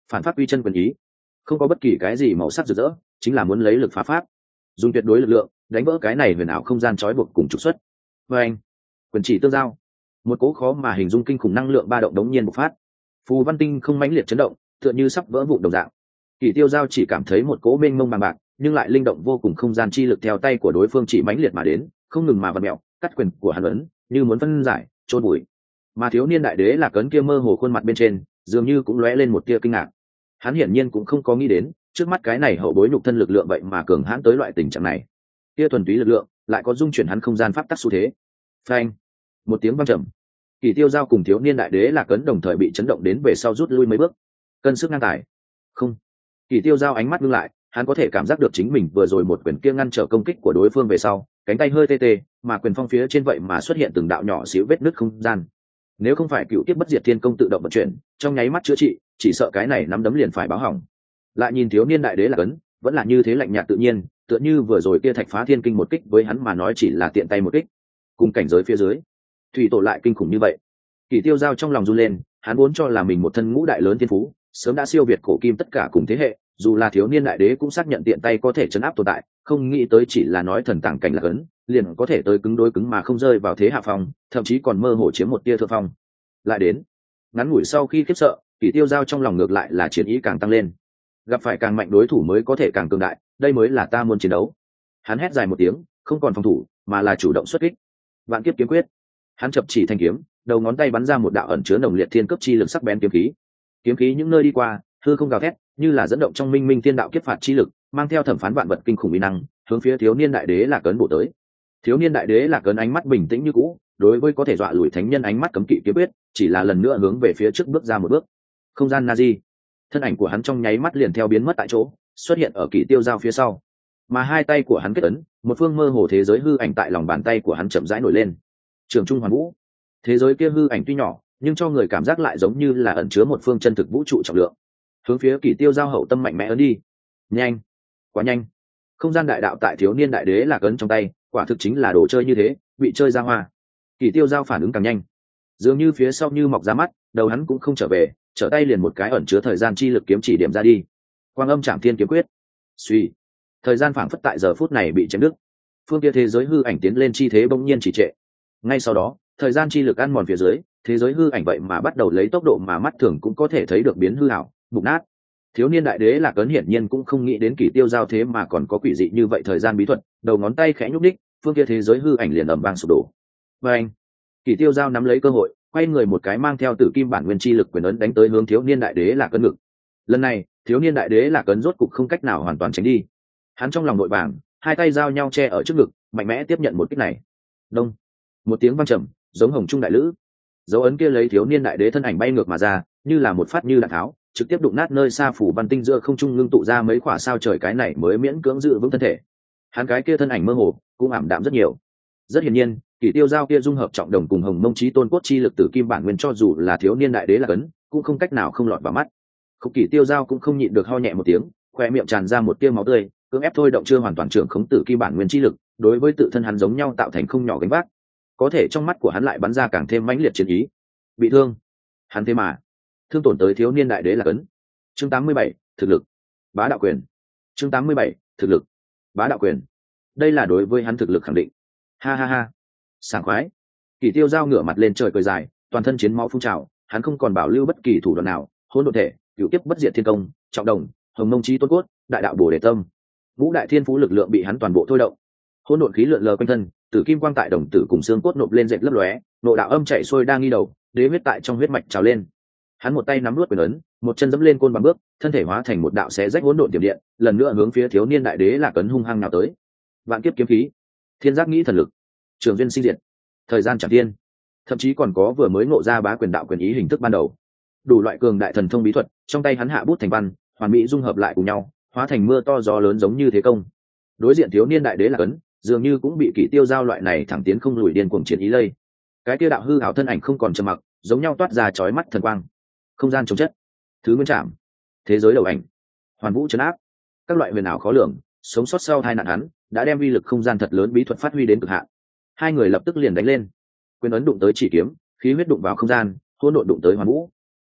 phản pháp uy chân quyền ý, không có bất kỳ cái gì màu sắc rực rỡ, chính là muốn lấy lực phá pháp, dùng tuyệt đối lực lượng đánh vỡ cái này huyền ảo không gian trói buộc cùng trục xuất. Và anh, quyền chỉ tương giao, một cỗ khó mà hình dung kinh khủng năng lượng ba động đống nhiên bộc phát. Phù văn tinh không mãnh liệt chấn động, tựa như sắp vỡ vụn đồng dạng. Kỷ Tiêu Giao chỉ cảm thấy một cỗ mênh mông bằng bạc, nhưng lại linh động vô cùng không gian chi lực theo tay của đối phương chỉ mãnh liệt mà đến, không ngừng mà vặn mèo, cắt quyền của hắn ấn, như muốn phân giải, chôn bụi. Mà thiếu niên đại đế là cấn kia mơ hồ khuôn mặt bên trên, dường như cũng lóe lên một tia kinh ngạc. Hắn hiển nhiên cũng không có nghĩ đến, trước mắt cái này hậu bối nhục thân lực lượng vậy mà cường hãn tới loại tình trạng này. Kia thuần túy lực lượng, lại có dung chuyển hắn không gian pháp tắc xu thế. Phanh! Một tiếng vang trầm. Kỷ Tiêu Giao cùng thiếu niên đại đế là cấn đồng thời bị chấn động đến về sau rút lui mấy bước. Cân sức ngang tài. Không. Kỷ Tiêu Giao ánh mắt ngưng lại, hắn có thể cảm giác được chính mình vừa rồi một quyền kia ngăn trở công kích của đối phương về sau, cánh tay hơi tê tê, mà quyền phong phía trên vậy mà xuất hiện từng đạo nhỏ xíu vết nứt không gian. Nếu không phải cựu tiếp bất diệt thiên công tự động vận chuyển, trong nháy mắt chữa trị, chỉ sợ cái này nắm đấm liền phải báo hỏng. Lại nhìn thiếu niên đại đế là cấn, vẫn là như thế lạnh nhạt tự nhiên, tựa như vừa rồi kia thạch phá thiên kinh một kích với hắn mà nói chỉ là tiện tay một kích. Cùng cảnh giới phía dưới, thủy tổ lại kinh khủng như vậy. Kỷ Tiêu Giao trong lòng run lên, hắn vốn cho là mình một thân ngũ đại lớn thiên phú, sớm đã siêu việt cổ kim tất cả cùng thế hệ, dù là thiếu niên đại đế cũng xác nhận tiện tay có thể chấn áp tồn tại, không nghĩ tới chỉ là nói thần tàng cảnh là cấn, liền có thể tới cứng đối cứng mà không rơi vào thế hạ phong, thậm chí còn mơ hồ chiếm một tia thượng phong. Lại đến, ngắn ngủi sau khi khiếp sợ, Kỷ Tiêu Giao trong lòng ngược lại là chiến ý càng tăng lên. Gặp phải càng mạnh đối thủ mới có thể càng cường đại, đây mới là ta muốn chiến đấu. Hắn hét dài một tiếng, không còn phòng thủ, mà là chủ động xuất kích. Vạn kiếp kiếm quyết. Hắn chập chỉ thanh kiếm, đầu ngón tay bắn ra một đạo ẩn chứa nồng liệt thiên cấp chi lực sắc bén kiếm khí. Kiếm khí những nơi đi qua, hư không gào thét, như là dẫn động trong minh minh thiên đạo kiếp phạt chi lực, mang theo thẩm phán vạn vật kinh khủng uy năng, hướng phía thiếu niên đại đế là cấn bổ tới. Thiếu niên đại đế là cấn ánh mắt bình tĩnh như cũ, đối với có thể dọa lùi thánh nhân ánh mắt cấm kỵ kiếm quyết, chỉ là lần nữa hướng về phía trước bước ra một bước. Không gian Nazi, thân ảnh của hắn trong nháy mắt liền theo biến mất tại chỗ, xuất hiện ở Kỷ Tiêu Giao phía sau. Mà hai tay của hắn kết ấn, một phương mơ hồ thế giới hư ảnh tại lòng bàn tay của hắn chậm rãi nổi lên. Trường Trung Hoàn Vũ, thế giới kia hư ảnh tuy nhỏ, nhưng cho người cảm giác lại giống như là ẩn chứa một phương chân thực vũ trụ trọng lượng. Hướng phía Kỷ Tiêu Giao hậu tâm mạnh mẽ ấn đi. Nhanh, quá nhanh. Không gian đại đạo tại thiếu niên đại đế là ấn trong tay, quả thực chính là đồ chơi như thế, bị chơi ra hoa. Kỷ Tiêu Giao phản ứng càng nhanh, dường như phía sau như mọc ra mắt, đầu hắn cũng không trở về, trở tay liền một cái ẩn chứa thời gian chi lực kiếm chỉ điểm ra đi. Quang Âm Trảm Thiên kiếm quyết. Suy, thời gian phảng phất tại giờ phút này bị chém đứt. Phương kia thế giới hư ảnh tiến lên chi thế bỗng nhiên chỉ trệ. Ngay sau đó, thời gian chi lực ăn mòn phía dưới, thế giới hư ảnh vậy mà bắt đầu lấy tốc độ mà mắt thường cũng có thể thấy được biến hư ảo, mục nát. Thiếu niên đại đế Lạc Ấn hiển nhiên cũng không nghĩ đến Kỷ Tiêu Giao thế mà còn có quỷ dị như vậy thời gian bí thuật, đầu ngón tay khẽ nhúc nhích, phương kia thế giới hư ảnh liền ầm vang sụp đổ. Và anh, Kỷ Tiêu Giao nắm lấy cơ hội, quay người một cái mang theo tử kim bản nguyên chi lực quyền ấn đánh tới hướng thiếu niên đại đế Lạc Ấn ngực. Lần này, thiếu niên đại đế Lạc Ấn rốt cục không cách nào hoàn toàn tránh đi. Hắn trong lòng nội vàng, hai tay giao nhau che ở trước ngực, mạnh mẽ tiếp nhận một kích này. Đông, một tiếng vang trầm, giống hồng trung đại lữ. Dấu ấn kia lấy thiếu niên đại đế thân ảnh bay ngược mà ra, như là một phát như đạn tháo, trực tiếp đụng nát nơi xa phủ văn tinh giữa không trung ngưng tụ ra mấy quả sao trời, cái này mới miễn cưỡng giữ vững thân thể. Hắn cái kia thân ảnh mơ hồ, cũng ảm đạm rất nhiều. Rất hiển nhiên, Kỷ Tiêu Giao kia dung hợp trọng đồng cùng hồng mông chí tôn cốt chi lực tử kim bản nguyên, cho dù là thiếu niên đại đế Lạc Ấn, cũng không cách nào không lọt vào mắt. Khúc Kỷ Tiêu Giao cũng không nhịn được ho nhẹ một tiếng, khoe miệng tràn ra một tia máu tươi, cưỡng ép thôi động chưa hoàn toàn trưởng khống tử kim bản nguyên chi lực, đối với tự thân hắn giống nhau tạo thành không nhỏ gánh vác. Có thể trong mắt của hắn lại bắn ra càng thêm mãnh liệt chiến ý. Bị thương, hắn thế mà thương tổn tới thiếu niên đại đế Lạc Ấn. Chương 87, thực lực, bá đạo quyền. Chương 87, thực lực, bá đạo quyền. Đây là đối với hắn thực lực khẳng định. Ha ha ha, sảng khoái. Kỷ Tiêu Giao ngửa mặt lên trời cười dài, toàn thân chiến máu phun trào, hắn không còn bảo lưu bất kỳ thủ đoạn nào, hỗn độn thể, cửu kiếp bất diệt thiên công, trọng đồng, hồng mông chí tôn cốt, đại đạo bổ đề tâm, ngũ đại thiên phú lực lượng bị hắn toàn bộ thôi động. Hỗn độn khí lượn lờ quanh thân, tử kim quang tại đồng tử cùng xương cốt nộp lên dệt lấp lóe, nội đạo âm chạy xuôi đang nghi đầu, đế huyết tại trong huyết mạch trào lên. Hắn một tay nắm nuốt quyền ấn, một chân dẫm lên côn bằng bước, thân thể hóa thành một đạo xé rách hỗn độn tiềm điện, lần nữa hướng phía thiếu niên đại đế Lạc Ấn hung hăng nào tới. Vạn kiếp kiếm khí, thiên giác nghĩ thần lực, trường duyên sinh diệt, thời gian chẳng thiên, thậm chí còn có vừa mới ngộ ra bá quyền đạo quyền ý hình thức ban đầu. Đủ loại cường đại thần thông bí thuật, trong tay hắn hạ bút thành văn, hoàn mỹ dung hợp lại cùng nhau, hóa thành mưa to gió lớn giống như thế công. Đối diện thiếu niên đại đế Lạc Ấn, dường như cũng bị Kỷ Tiêu Giao loại này thẳng tiến không lùi điên cuồng chiến ý lây. Cái kia đạo hư ảo thân ảnh không còn trầm mặc, giống nhau toát ra chói mắt thần quang. Không gian chống chất, thứ nguyên trảm, thế giới đầu ảnh, hoàn vũ trấn áp, các loại huyền ảo khó lường, sống sót sau hai nạn hắn đã đem vi lực không gian thật lớn bí thuật phát huy đến cực hạn. Hai người lập tức liền đánh lên. Quyền ấn đụng tới chỉ kiếm, khí huyết đụng vào không gian, hỗn độn đụng tới hoàn vũ.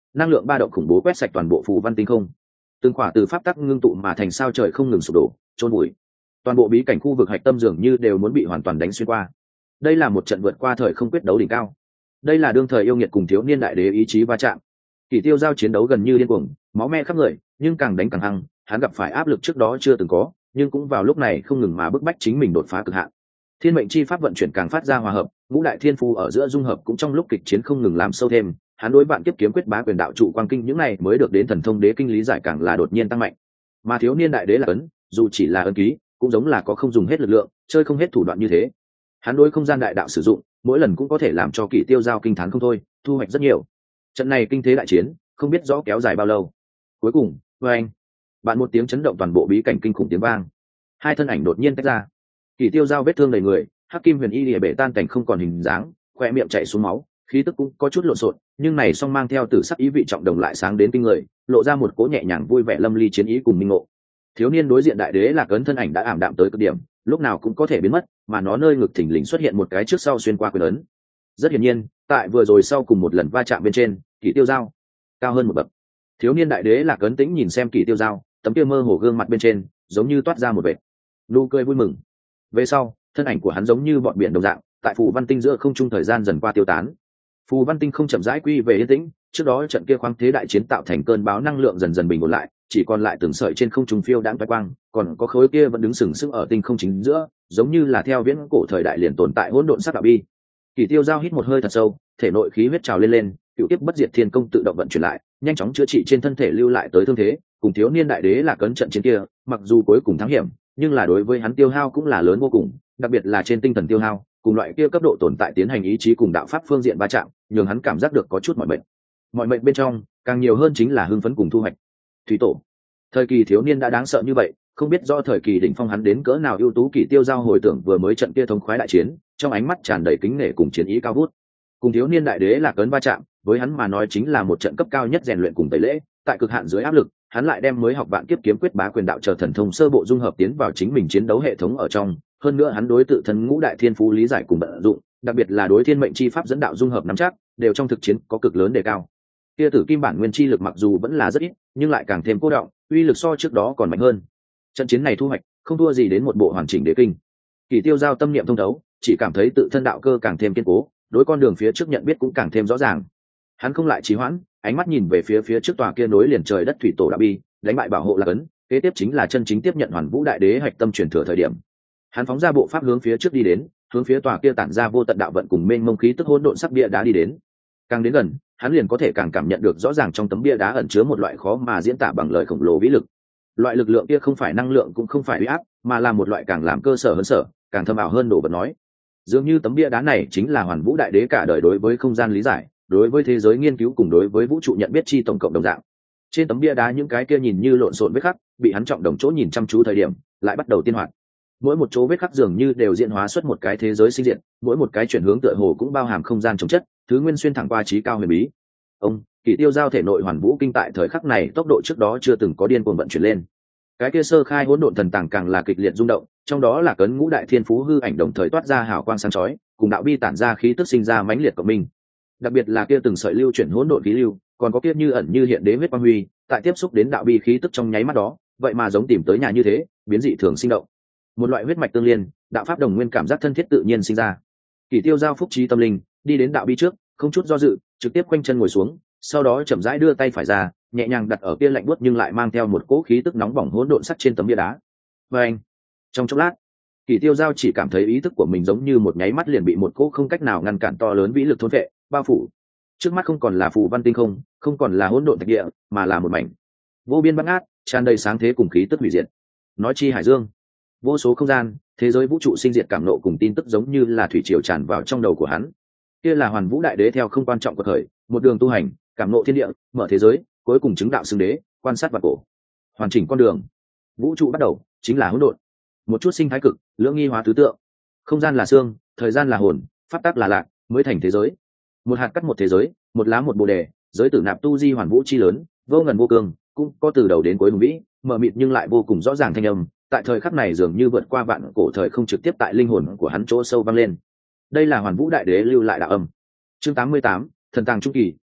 năng lượng ba động khủng bố quét sạch toàn bộ phù văn tinh không. Từng khỏa từ pháp tắc ngưng tụ mà thành sao trời không ngừng sụp đổ, trôn bụi. Toàn bộ bí cảnh khu vực hạch tâm dường như đều muốn bị hoàn toàn đánh xuyên qua. Đây là một trận vượt qua thời không quyết đấu đỉnh cao. Đây là đương thời yêu nghiệt cùng thiếu niên đại đế ý chí va chạm. Kỷ Tiêu giao chiến đấu gần như điên cuồng, máu me khắp người, nhưng càng đánh càng hăng, hắn gặp phải áp lực trước đó chưa từng có, nhưng cũng vào lúc này không ngừng mà bức bách chính mình đột phá cực hạn. Thiên mệnh chi pháp vận chuyển càng phát ra hòa hợp, ngũ đại thiên phù ở giữa dung hợp cũng trong lúc kịch chiến không ngừng làm sâu thêm. Hắn đối bạn kiếp kiếm quyết bá quyền đạo trụ quang kinh những này mới được đến thần thông đế kinh lý giải càng là đột nhiên tăng mạnh. Mà thiếu niên đại đế là ấn, dù chỉ là ấn ký, cũng giống là có không dùng hết lực lượng, chơi không hết thủ đoạn như thế. Hắn đối không gian đại đạo sử dụng, mỗi lần cũng có thể làm cho Kỷ Tiêu giao kinh thán không thôi, thu hoạch rất nhiều. Trận này kinh thế đại chiến, không biết rõ kéo dài bao lâu. Cuối cùng, anh, bạn một tiếng chấn động toàn bộ bí cảnh kinh khủng tiếng vang. Hai thân ảnh đột nhiên tách ra. Kỷ Tiêu giao vết thương đầy người, hắc kim huyền y lìa bể tan cảnh không còn hình dáng, khoe miệng chảy xuống máu, khí tức cũng có chút lộn xộn, nhưng này song mang theo tử sắc ý vị trọng đồng lại sáng đến kinh người, lộ ra một cỗ nhẹ nhàng vui vẻ lâm ly chiến ý cùng minh ngộ. Thiếu niên đối diện đại đế Lạc Ấn thân ảnh đã ảm đạm tới cực điểm, lúc nào cũng có thể biến mất, mà nó nơi ngực thình lình xuất hiện một cái trước sau xuyên qua quyền ấn. Rất hiển nhiên, tại vừa rồi sau cùng một lần va chạm bên trên, Kỷ Tiêu giao cao hơn một bậc. Thiếu niên đại đế Lạc Ấn tĩnh nhìn xem Kỷ Tiêu giao, tấm kia mơ hồ gương mặt bên trên, giống như toát ra một vệt nụ cười vui mừng. Về sau, thân ảnh của hắn giống như bọn biển đồng dạng, tại phù văn tinh giữa không trung thời gian dần qua tiêu tán. Phù văn tinh không chậm rãi quy về yên tĩnh, trước đó trận kia khoáng thế đại chiến tạo thành cơn bão năng lượng dần dần bình ổn lại, chỉ còn lại từng sợi trên không trung phiêu đãng toái quang, còn có khối kia vẫn đứng sừng sững ở tinh không chính giữa, giống như là theo viễn cổ thời đại liền tồn tại hỗn độn sắc đạo bi. Kỷ Tiêu giao hít một hơi thật sâu, thể nội khí huyết trào lên lên, cựu tiếp bất diệt thiên công tự động vận chuyển lại, nhanh chóng chữa trị trên thân thể lưu lại tới thương thế, cùng thiếu niên đại đế là cấn trận chiến kia, mặc dù cuối cùng thắng hiểm, nhưng là đối với hắn tiêu hao cũng là lớn vô cùng, đặc biệt là trên tinh thần tiêu hao, cùng loại kia cấp độ tồn tại tiến hành ý chí cùng đạo pháp phương diện va chạm, nhường hắn cảm giác được có chút mỏi mệt. Mọi mệnh bên trong, càng nhiều hơn chính là hưng phấn cùng thu hoạch. Thủy tổ, thời kỳ thiếu niên đã đáng sợ như vậy, không biết do thời kỳ đỉnh phong hắn đến cỡ nào ưu tú. Kỷ Tiêu giao hồi tưởng vừa mới trận kia thống khoái đại chiến, trong ánh mắt tràn đầy kính nể cùng chiến ý cao vút. Cùng thiếu niên đại đế là cấn va chạm, với hắn mà nói chính là một trận cấp cao nhất rèn luyện cùng tẩy lễ. Tại cực hạn dưới áp lực, hắn lại đem mới học vạn kiếp kiếm quyết bá quyền đạo trở thần thông sơ bộ dung hợp tiến vào chính mình chiến đấu hệ thống ở trong. Hơn nữa hắn đối tự thân ngũ đại thiên phú lý giải cùng vận dụng, đặc biệt là đối thiên mệnh chi pháp dẫn đạo dung hợp nắm chắc, đều trong thực chiến có cực lớn đề cao. Kia tử kim bản nguyên chi lực mặc dù vẫn là rất ít, nhưng lại càng thêm cố động, uy lực so trước đó còn mạnh hơn. Trận chiến này thu hoạch không thua gì đến một bộ hoàn chỉnh đế kinh. Kỷ Tiêu giao tâm niệm thông thấu, chỉ cảm thấy tự thân đạo cơ càng thêm kiên cố, đối con đường phía trước nhận biết cũng càng thêm rõ ràng. Hắn không lại trì hoãn, ánh mắt nhìn về phía trước tòa kia nối liền trời đất thủy tổ đạo bi, đánh bại bảo hộ Lạc Ấn, kế tiếp chính là chân chính tiếp nhận Hoàn Vũ đại đế hạch tâm truyền thừa thời điểm. Hắn phóng ra bộ pháp hướng phía trước đi đến, hướng phía tòa kia tản ra vô tận đạo vận cùng mênh mông khí tức hỗn độn sắc bia đá đi đến. Càng đến gần, hắn liền có thể càng cảm nhận được rõ ràng trong tấm bia đá ẩn chứa một loại khó mà diễn tả bằng lời khổng lồ vĩ lực. Loại lực lượng kia không phải năng lượng cũng không phải uy áp, mà là một loại càng làm cơ sở hơn sở, càng thâm ảo hơn đồ vật nói. Dường như tấm bia đá này chính là Hoàn Vũ đại đế cả đời đối với không gian lý giải, đối với thế giới nghiên cứu cùng đối với vũ trụ nhận biết chi tổng cộng đồng dạng. Trên tấm bia đá những cái kia nhìn như lộn xộn vết khắc, bị hắn trọng đồng chỗ nhìn chăm chú thời điểm, lại bắt đầu tiên hoạt. Mỗi một chỗ vết khắc dường như đều diễn hóa xuất một cái thế giới sinh diện, mỗi một cái chuyển hướng tựa hồ cũng bao hàm không gian chống chất, thứ nguyên xuyên thẳng qua trí cao huyền bí. Kỷ Tiêu giao thể nội Hoàn Vũ kinh tại thời khắc này tốc độ trước đó chưa từng có điên cuồng vận chuyển lên. Cái kia sơ khai hỗn độn thần tàng càng là kịch liệt rung động, trong đó là cấn ngũ đại thiên phú hư ảnh đồng thời toát ra hào quang sáng chói, cùng đạo bi tản ra khí tức sinh ra mãnh liệt của mình. Đặc biệt là kia từng sợi lưu chuyển hỗn độn khí lưu, còn có kia như ẩn như hiện đế huyết quang huy, tại tiếp xúc đến đạo bi khí tức trong nháy mắt đó, vậy mà giống tìm tới nhà như thế, biến dị thường sinh động. Một loại huyết mạch tương liên, đạo pháp đồng nguyên cảm giác thân thiết tự nhiên sinh ra. Kỷ Tiêu giao phúc trí tâm linh, đi đến đạo bi trước, không chút do dự, trực tiếp quanh chân ngồi xuống, sau đó chậm rãi đưa tay phải ra, nhẹ nhàng đặt ở kia lạnh buốt nhưng lại mang theo một cỗ khí tức nóng bỏng hỗn độn sắc trên tấm bia đá. Và anh, trong chốc lát, Kỷ Tiêu giao chỉ cảm thấy ý thức của mình giống như một nháy mắt liền bị một cỗ không cách nào ngăn cản to lớn vĩ lực thôn phệ, bao phủ. Trước mắt không còn là phù văn tinh không, không còn là hỗn độn thạch địa, mà là một mảnh vô biên bát ngát, tràn đầy sáng thế cùng khí tức hủy diệt. Nói chi hải dương, vô số không gian, thế giới vũ trụ sinh diệt cảm nộ cùng tin tức giống như là thủy triều tràn vào trong đầu của hắn. Kia là Hoàn Vũ đại đế theo không quan trọng của thời, một đường tu hành, cảm nộ thiên địa, mở thế giới, cuối cùng chứng đạo xưng đế, quan sát vạn cổ, hoàn chỉnh con đường. Vũ trụ bắt đầu chính là hỗn độn, một chút sinh thái cực, lưỡng nghi hóa tứ tượng. Không gian là xương, thời gian là hồn, pháp tắc là lạc, mới thành thế giới. Một hạt cắt một thế giới, một lá một bồ đề, giới tử nạp tu di hoàn vũ chi lớn, vô ngần vô cường, cũng có từ đầu đến cuối hùng vĩ, mờ mịt nhưng lại vô cùng rõ ràng thanh âm. Tại thời khắc này dường như vượt qua vạn cổ thời không, trực tiếp tại linh hồn của hắn chỗ sâu vang lên. Đây là Hoàn Vũ đại đế lưu lại đạo âm. Chương 88, thần tàng trung kỳ,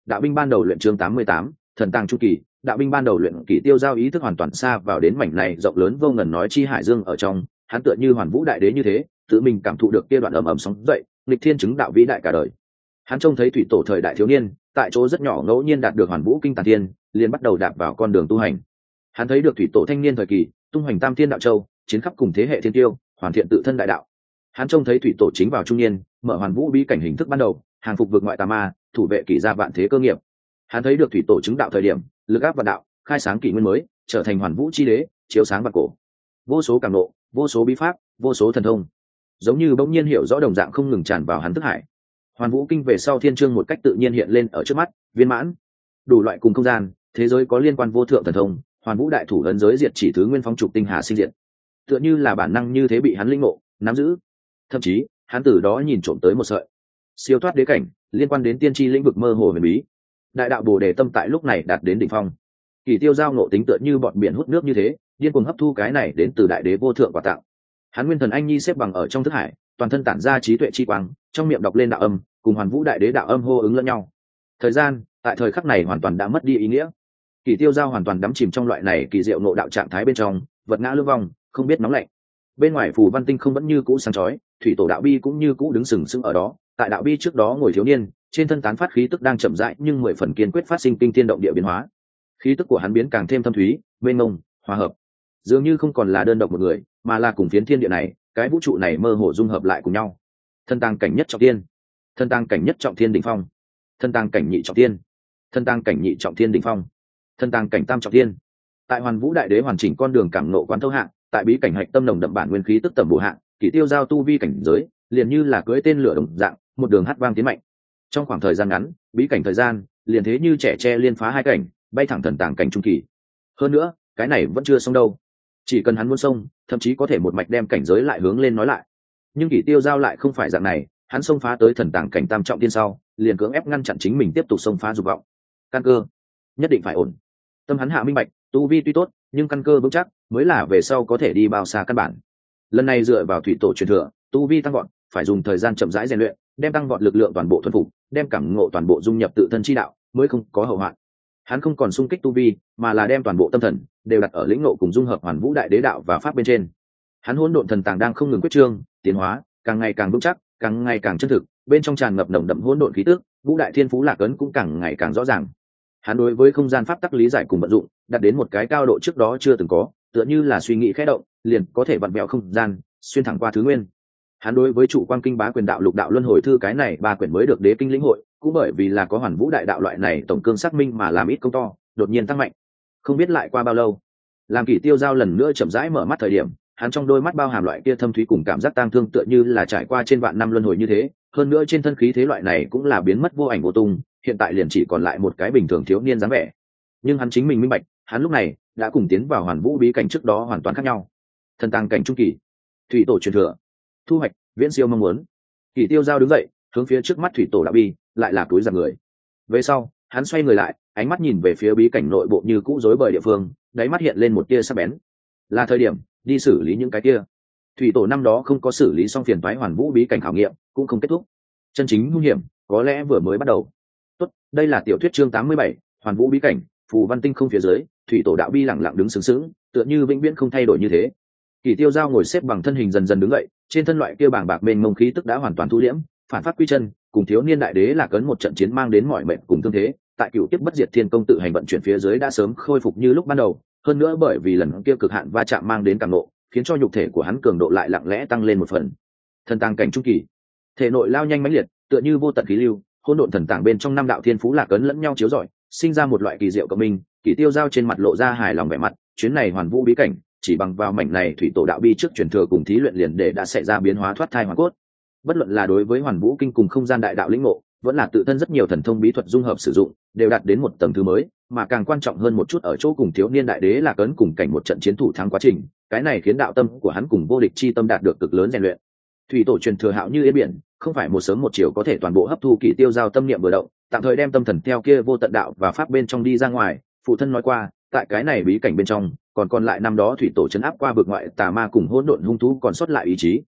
đạo binh ban đầu luyện chương 88, thần tàng chu kỳ, đạo binh ban đầu luyện Kỷ Tiêu Giao ý thức hoàn toàn xa vào đến mảnh này rộng lớn vô ngần nói chi hải dương ở trong, hắn tựa như Hoàn Vũ đại đế như thế, tự mình cảm thụ được kia đoạn ầm ầm sóng dậy, nghịch thiên chứng đạo vĩ đại cả đời. Hắn trông thấy thủy tổ thời đại thiếu niên, tại chỗ rất nhỏ ngẫu nhiên đạt được Hoàn Vũ kinh tàn thiên, liền bắt đầu đạp vào con đường tu hành. Hắn thấy được thủy tổ thanh niên thời kỳ, tung hoành tam thiên đạo châu, chiến khắp cùng thế hệ thiên tiêu, hoàn thiện tự thân đại đạo. Hắn trông thấy thủy tổ chính vào trung niên, mở Hoàn Vũ bí cảnh hình thức ban đầu, hàng phục vượt ngoại tà ma, thủ vệ kỷ gia vạn thế cơ nghiệp. Hắn thấy được thủy tổ chứng đạo thời điểm, lực áp vạn đạo, khai sáng kỷ nguyên mới, trở thành Hoàn Vũ chi đế, chiếu sáng vạn cổ. Vô số cảm ngộ, vô số bí pháp, vô số thần thông, giống như bỗng nhiên hiểu rõ đồng dạng không ngừng tràn vào hắn thức hải. Hoàn Vũ kinh về sau thiên chương một cách tự nhiên hiện lên ở trước mắt, viên mãn. Đủ loại cùng không gian, thế giới có liên quan vô thượng thần thông, Hoàn Vũ đại thủ ấn giới diệt chỉ thứ nguyên phong trục tinh hà sinh diệt. Tựa như là bản năng như thế bị hắn linh ngộ, nắm giữ. Thậm chí, hắn từ đó nhìn trộm tới một sợi siêu thoát đế cảnh, liên quan đến tiên tri lĩnh vực mơ hồ huyền bí. Đại đạo Bồ Đề tâm tại lúc này đạt đến đỉnh phong. Kỷ Tiêu Giao ngộ tính tựa như bọn biển hút nước như thế, điên cuồng hấp thu cái này đến từ đại đế vô thượng quà tặng. Hắn nguyên thần anh nhi xếp bằng ở trong thức hải, toàn thân tản ra trí tuệ chi quang, trong miệng đọc lên đạo âm, cùng Hoàn Vũ đại đế đạo âm hô ứng lẫn nhau. Thời gian tại thời khắc này hoàn toàn đã mất đi ý nghĩa. Kỷ Tiêu Giao hoàn toàn đắm chìm trong loại này kỳ diệu ngộ đạo trạng thái bên trong, vật ngã lưu vong, không biết nóng lạnh. Bên ngoài phù văn tinh không vẫn như cũ sáng chói, thủy tổ đạo bi cũng như cũ đứng sừng sững ở đó. Tại đạo bi trước đó ngồi thiếu niên, trên thân tán phát khí tức đang chậm rãi nhưng 10 phần kiên quyết phát sinh kinh thiên động địa biến hóa. Khí tức của hắn biến càng thêm thâm thúy, mênh mông, hòa hợp, dường như không còn là đơn độc một người, mà là cùng phiến thiên địa này, cái vũ trụ này mơ hồ dung hợp lại cùng nhau. Thân tàng cảnh nhất trọng thiên, thân tàng cảnh nhất trọng thiên đỉnh phong, thân tàng cảnh nhị trọng thiên, thân tàng cảnh nhị trọng thiên đỉnh phong, thân tàng cảnh tam trọng thiên. Tại Hoàn Vũ đại đế hoàn chỉnh con đường cảm nộ quán thâu hạng, tại bí cảnh hạch tâm nồng đậm bản nguyên khí tức tầm bổ hạng, Kỷ Tiêu Giao tu vi cảnh giới liền như là cưỡi tên lửa đồng dạng, một đường hát vang tiến mạnh. Trong khoảng thời gian ngắn, bí cảnh thời gian liền thế như trẻ tre liên phá hai cảnh, bay thẳng thần tàng cảnh trung kỳ. Hơn nữa, cái này vẫn chưa xong đâu, chỉ cần hắn muốn xông, thậm chí có thể một mạch đem cảnh giới lại hướng lên nói lại. Nhưng Kỷ Tiêu Giao lại không phải dạng này, hắn xông phá tới thần tàng cảnh tam trọng thiên sau, liền cưỡng ép ngăn chặn chính mình tiếp tục xông phá dục vọng. Căn cơ nhất định phải ổn. Tâm hắn hạ minh bạch, tu vi tuy tốt, nhưng căn cơ vững chắc mới là về sau có thể đi bao xa căn bản. Lần này dựa vào thủy tổ truyền thừa, tu vi tăng vọt, phải dùng thời gian chậm rãi rèn luyện, đem tăng vọt lực lượng toàn bộ thuần phục, đem cảm ngộ toàn bộ dung nhập tự thân chi đạo, mới không có hậu hoạn. Hắn không còn xung kích tu vi, mà là đem toàn bộ tâm thần đều đặt ở lĩnh ngộ cùng dung hợp Hoàn Vũ đại đế đạo và pháp bên trên. Hắn hỗn độn thần tàng đang không ngừng quyết trương, tiến hóa, càng ngày càng vững chắc, càng ngày càng chân thực, bên trong tràn ngập nồng đậm hỗn độn khí tức, Vũ đại thiên phú lạc ấn cũng càng ngày càng rõ ràng. Hắn đối với không gian pháp tắc lý giải cùng vận dụng, đạt đến một cái cao độ trước đó chưa từng có, tựa như là suy nghĩ khẽ động, liền có thể vặn vẹo không gian, xuyên thẳng qua thứ nguyên. Hắn đối với trụ quang kinh bá quyền đạo lục đạo luân hồi thư cái này ba quyển mới được đế kinh lĩnh hội, cũng bởi vì là có Hoàn Vũ đại đạo loại này tổng cương xác minh mà làm ít công to, đột nhiên tăng mạnh. Không biết lại qua bao lâu, làm Kỷ Tiêu Giao lần nữa chậm rãi mở mắt thời điểm, hắn trong đôi mắt bao hàm loại kia thâm thúy cùng cảm giác tang thương, tựa như là trải qua trên vạn năm luân hồi như thế. Hơn nữa trên thân khí thế loại này cũng là biến mất vô ảnh vô tung, hiện tại liền chỉ còn lại một cái bình thường thiếu niên dáng vẻ. Nhưng hắn chính mình minh bạch, hắn lúc này đã cùng tiến vào Hoàn Vũ bí cảnh trước đó hoàn toàn khác nhau. Thần tàng cảnh trung kỳ, thủy tổ truyền thừa, thu hoạch viễn siêu mong muốn. Kỷ Tiêu Giao đứng dậy, hướng phía trước mắt thủy tổ đạo bi, lại là túi giằng người. Về sau, hắn xoay người lại, ánh mắt nhìn về phía bí cảnh nội bộ như cũ rối bời địa phương, đáy mắt hiện lên một tia sắc bén. Là thời điểm đi xử lý những cái kia. Thủy tổ năm đó không có xử lý xong phiền toái Hoàn Vũ bí cảnh khảo nghiệm, cũng không kết thúc. Chân chính nguy hiểm có lẽ vừa mới bắt đầu. Tốt, đây là tiểu thuyết chương 87, Hoàn Vũ bí cảnh, phù văn tinh không phía dưới, thủy tổ đạo bi lặng lặng đứng sướng sướng, tựa như vĩnh viễn không thay đổi như thế. Kỷ Tiêu Giao ngồi xếp bằng thân hình dần dần đứng dậy, trên thân loại kia bàng bạc mênh mông khí tức đã hoàn toàn thu liễm, phản phát quy chân, cùng thiếu niên đại đế là cấn một trận chiến mang đến mọi mệnh cùng thương thế, tại cựu tiếp bất diệt thiên công tự hành vận chuyển phía dưới đã sớm khôi phục như lúc ban đầu. Hơn nữa bởi vì lần kia cực hạn va chạm mang đến cảm nộ, khiến cho nhục thể của hắn cường độ lại lặng lẽ tăng lên một phần. Thần tàng cảnh trung kỳ, thể nội lao nhanh mãnh liệt, tựa như vô tận khí lưu, hỗn độn thần tàng bên trong năm đạo thiên phú lạc cấn lẫn nhau chiếu rọi, sinh ra một loại kỳ diệu cộng minh. Kỷ Tiêu Giao trên mặt lộ ra hài lòng vẻ mặt, chuyến này Hoàn Vũ bí cảnh, chỉ bằng vào mảnh này thủy tổ đạo bi trước truyền thừa cùng thí luyện liền để đã xảy ra biến hóa thoát thai hoàn cốt. Bất luận là đối với Hoàn Vũ kinh cùng không gian đại đạo lĩnh ngộ, vẫn là tự thân rất nhiều thần thông bí thuật dung hợp sử dụng, đều đạt đến một tầng thứ mới, mà càng quan trọng hơn một chút ở chỗ cùng thiếu niên đại đế là cấn cùng cảnh một trận chiến thủ thắng quá trình, cái này khiến đạo tâm của hắn cùng vô địch chi tâm đạt được cực lớn rèn luyện. Thủy tổ truyền thừa hạo như yên biển, không phải một sớm một chiều có thể toàn bộ hấp thu. Kỷ Tiêu Giao tâm niệm vừa động, tạm thời đem tâm thần theo kia vô tận đạo và pháp bên trong đi ra ngoài. Phụ thân nói qua, tại cái này bí cảnh bên trong, còn lại năm đó thủy tổ trấn áp qua vực ngoại tà ma cùng hỗn độn hung thú còn sót lại ý chí.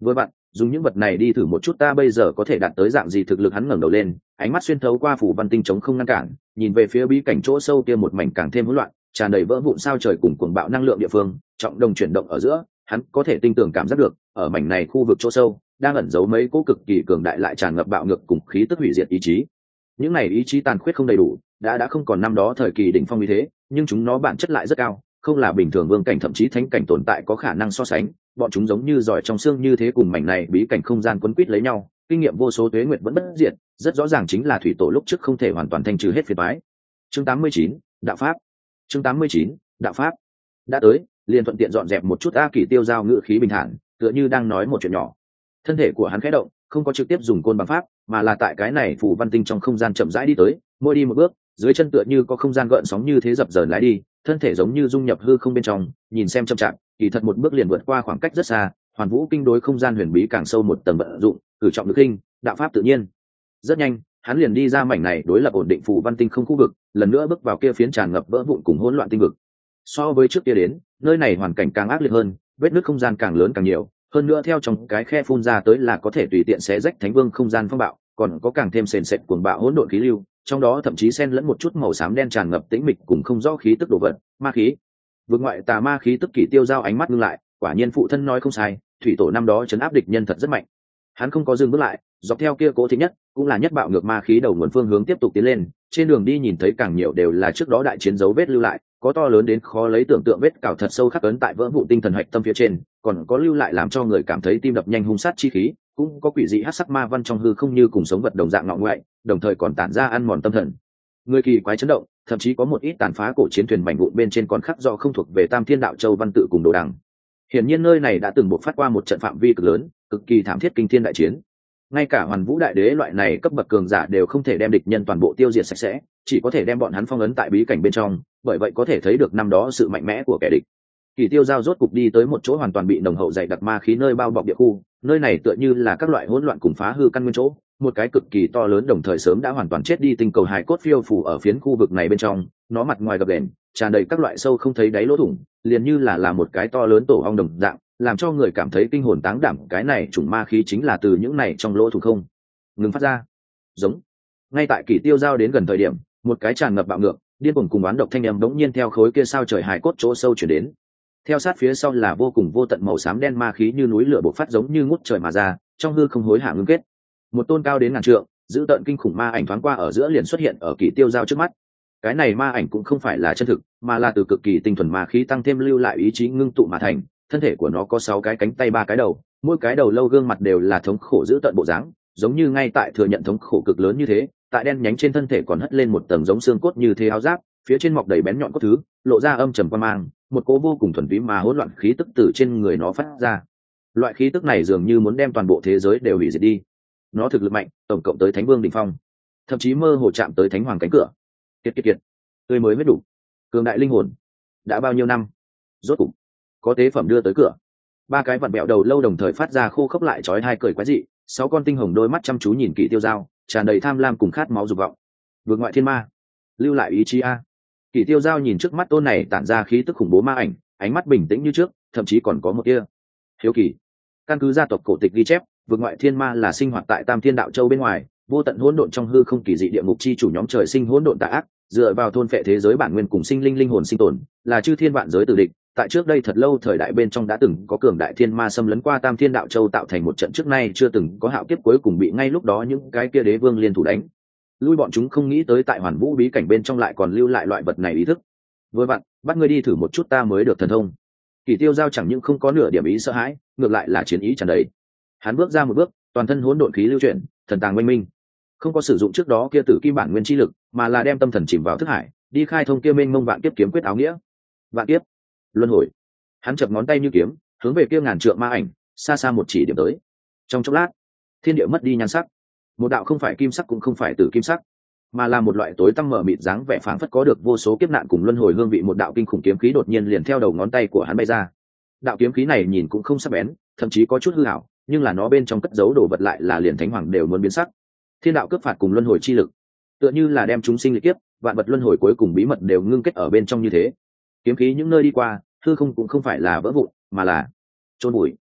Vừa bạn dùng những vật này đi thử một chút ta bây giờ có thể đạt tới dạng gì thực lực. Hắn ngẩng đầu lên, ánh mắt xuyên thấu qua phủ văn tinh chống không ngăn cản, nhìn về phía bí cảnh chỗ sâu kia một mảnh càng thêm hỗn loạn, tràn đầy vỡ vụn sao trời cùng cuồng bạo năng lượng địa phương. Trọng đồng chuyển động ở giữa, hắn có thể tinh tường cảm giác được ở mảnh này khu vực chỗ sâu đang ẩn giấu mấy cỗ cực kỳ cường đại lại tràn ngập bạo ngược cùng khí tức hủy diệt ý chí. Những này ý chí tàn khuyết không đầy đủ, đã không còn năm đó thời kỳ đỉnh phong như thế, nhưng chúng nó bản chất lại rất cao, không là bình thường vương cảnh thậm chí thánh cảnh tồn tại có khả năng so sánh. Bọn chúng giống như giỏi trong xương như thế, cùng mảnh này bí cảnh không gian quấn quýt lấy nhau, kinh nghiệm vô số tuế nguyệt vẫn bất diệt, rất rõ ràng chính là thủy tổ lúc trước không thể hoàn toàn thanh trừ hết phiền toái. Chương 89, đạo pháp. Chương 89, đạo pháp. Đã tới, liền thuận tiện dọn dẹp một chút. A Kỳ tiêu giao ngữ khí bình thản, tựa như đang nói một chuyện nhỏ. Thân thể của hắn khẽ động, không có trực tiếp dùng côn bằng pháp, mà là tại cái này phủ văn tinh trong không gian chậm rãi đi tới, mỗi đi một bước, dưới chân tựa như có không gian gợn sóng như thế dập dờn lái đi, thân thể giống như dung nhập hư không bên trong, nhìn xem chậm chạp, kỳ thật một bước liền vượt qua khoảng cách rất xa. Hoàn Vũ kinh đối không gian huyền bí càng sâu một tầng vận dụng, cử trọng lực kinh, đạo pháp tự nhiên. Rất nhanh, hắn liền đi ra mảnh này đối lập ổn định phủ văn tinh không khu vực, lần nữa bước vào kia phiến tràn ngập vỡ vụn cùng hỗn loạn tinh vực. So với trước kia đến, nơi này hoàn cảnh càng ác liệt hơn, vết nứt không gian càng lớn càng nhiều, hơn nữa theo trong cái khe phun ra tới là có thể tùy tiện xé rách thánh vương không gian phong bạo, còn có càng thêm sền sệt cuồng bạo hỗn độn khí lưu, trong đó thậm chí xen lẫn một chút màu xám đen tràn ngập tĩnh mịch cùng không rõ khí tức đồ vật, ma khí. Vực ngoại tà ma khí tức. Kỷ tiêu giao ánh mắt ngưng lại, quả nhiên phụ thân nói không sai, thủy tổ năm đó trấn áp địch nhân thật rất mạnh. Hắn không có dừng bước lại, dọc theo kia cố thịnh nhất cũng là nhất bạo ngược ma khí đầu nguồn phương hướng tiếp tục tiến lên. Trên đường đi nhìn thấy càng nhiều đều là trước đó đại chiến dấu vết lưu lại, có to lớn đến khó lấy tưởng tượng vết cào thật sâu khắc ấn tại vỡ vụ tinh thần hạch tâm phía trên, còn có lưu lại làm cho người cảm thấy tim đập nhanh hung sát chi khí, cũng có quỷ dị hắc sắc ma văn trong hư không như cùng sống vật đồng dạng ngọ ngoại, đồng thời còn tản ra ăn mòn tâm thần. Người kỳ quái chấn động, thậm chí có một ít tàn phá cổ chiến thuyền mảnh vụn bên trên còn khắc do không thuộc về Tam Thiên Đạo Châu văn tự cùng đồ đằng. Hiển nhiên nơi này đã từng buộc phát qua một trận phạm vi cực lớn, cực kỳ thảm thiết kinh thiên đại chiến. Ngay cả Hoàn Vũ đại đế loại này cấp bậc cường giả đều không thể đem địch nhân toàn bộ tiêu diệt sạch sẽ, chỉ có thể đem bọn hắn phong ấn tại bí cảnh bên trong, bởi vậy có thể thấy được năm đó sự mạnh mẽ của kẻ địch. Kỳ tiêu giao rốt cục đi tới một chỗ hoàn toàn bị nồng hậu dày đặc ma khí nơi bao bọc địa khu, nơi này tựa như là các loại hỗn loạn cùng phá hư căn nguyên chỗ, một cái cực kỳ to lớn đồng thời sớm đã hoàn toàn chết đi tinh cầu hài cốt phiêu phù ở phiến khu vực này bên trong, nó mặt ngoài gập ghềnh, tràn đầy các loại sâu không thấy đáy lỗ thủng, liền như là một cái to lớn tổ ong đồng dạng, làm cho người cảm thấy kinh hồn táng đảm. Cái này chủng ma khí chính là từ những này trong lỗ thủng không ngừng phát ra. Giống. Ngay tại Kỷ tiêu giao đến gần thời điểm, một cái tràn ngập bạo ngược, điên cuồng cùng oán độc thanh âm bỗng nhiên theo khối kia sao trời hài cốt chỗ sâu chuyển đến. Theo sát phía sau là vô cùng vô tận màu xám đen ma khí như núi lửa bộc phát giống như ngút trời mà ra, trong hư không hối hả ngưng kết. Một tôn cao đến ngàn trượng, dữ tợn kinh khủng ma ảnh thoáng qua ở giữa liền xuất hiện ở Kỷ tiêu giao trước mắt. Cái này ma ảnh cũng không phải là chân thực, mà là từ cực kỳ tinh thuần ma khí tăng thêm lưu lại ý chí ngưng tụ mà thành. Thân thể của nó có 6 cái cánh tay 3 cái đầu, mỗi cái đầu lâu gương mặt đều là thống khổ dữ tợn bộ dáng, giống như ngay tại thừa nhận thống khổ cực lớn như thế. Tại đen nhánh trên thân thể còn hất lên một tầng giống xương cốt như thế áo giáp, phía trên mọc đầy bén nhọn cốt thứ, lộ ra âm trầm quan mang, một cỗ vô cùng thuần túy mà hỗn loạn khí tức từ trên người nó phát ra. Loại khí tức này dường như muốn đem toàn bộ thế giới đều hủy diệt đi. Nó thực lực mạnh, tổng cộng tới Thánh Vương đỉnh phong, thậm chí mơ hồ chạm tới Thánh Hoàng cánh cửa. Kiệt, tươi mới mới đủ, cường đại linh hồn, đã bao nhiêu năm, rốt cục có tế phẩm đưa tới cửa. 3 cái vặn bẹo đầu lâu đồng thời phát ra khô khốc lại chói tai cười quái dị, 6 con tinh hồng đôi mắt chăm chú nhìn Kỷ tiêu giao, tràn đầy tham lam cùng khát máu dục vọng. Vượt ngoại thiên ma, lưu lại ý chí a. Kỷ tiêu giao nhìn trước mắt tôn này tản ra khí tức khủng bố ma ảnh, ánh mắt bình tĩnh như trước, thậm chí còn có một tia hiếu kỳ. Căn cứ gia tộc cổ tịch ghi chép, vượt ngoại thiên ma là sinh hoạt tại Tam Thiên Đạo Châu bên ngoài, vô tận hỗn độn trong hư không kỳ dị địa ngục chi chủ nhóm trời sinh hỗn độn tà ác, dựa vào thôn phệ thế giới bản nguyên cùng sinh linh linh hồn sinh tồn, là chư thiên vạn giới tử địch. Tại trước đây thật lâu thời đại bên trong đã từng có cường đại thiên ma xâm lấn qua Tam Thiên Đạo Châu, tạo thành một trận trước nay chưa từng có hạo kiếp, cuối cùng bị ngay lúc đó những cái kia đế vương liên thủ đánh lui. Bọn chúng không nghĩ tới tại Hoàn Vũ bí cảnh bên trong lại còn lưu lại loại vật này ý thức. Vừa vặn bắt ngươi đi thử một chút ta mới được thần thông. Kỷ tiêu giao chẳng những không có nửa điểm ý sợ hãi, ngược lại là chiến ý tràn đầy. Hắn bước ra một bước, toàn thân hỗn độn khí lưu chuyển, thần tàng mênh minh, không có sử dụng trước đó kia tử kim bản nguyên chi lực, mà là đem tâm thần chìm vào thức hải, đi khai thông kia mênh mông vạn kiếp kiếm quyết áo nghĩa. Vạn kiếp luân hồi. Hắn chập ngón tay như kiếm, hướng về kia ngàn trượng ma ảnh xa xa một chỉ điểm tới. Trong chốc lát, thiên địa mất đi nhan sắc, một đạo không phải kim sắc cũng không phải tử kim sắc, mà là một loại tối tăm mở mịt dáng vẻ phảng phất có được vô số kiếp nạn cùng luân hồi hương vị. Một đạo kinh khủng kiếm khí đột nhiên liền theo đầu ngón tay của hắn bay ra. Đạo kiếm khí này nhìn cũng không sắc bén, thậm chí có chút hư ảo, nhưng là nó bên trong cất giấu đồ vật lại là liền thánh hoàng đều muốn biến sắc. Thiên đạo cướp phạt cùng luân hồi chi lực, tựa như là đem chúng sinh liệt kiếp, vạn vật luân hồi cuối cùng bí mật đều ngưng kết ở bên trong như thế. Kiếm khí những nơi đi qua, hư không cũng không phải là vỡ vụn, mà là chôn bụi,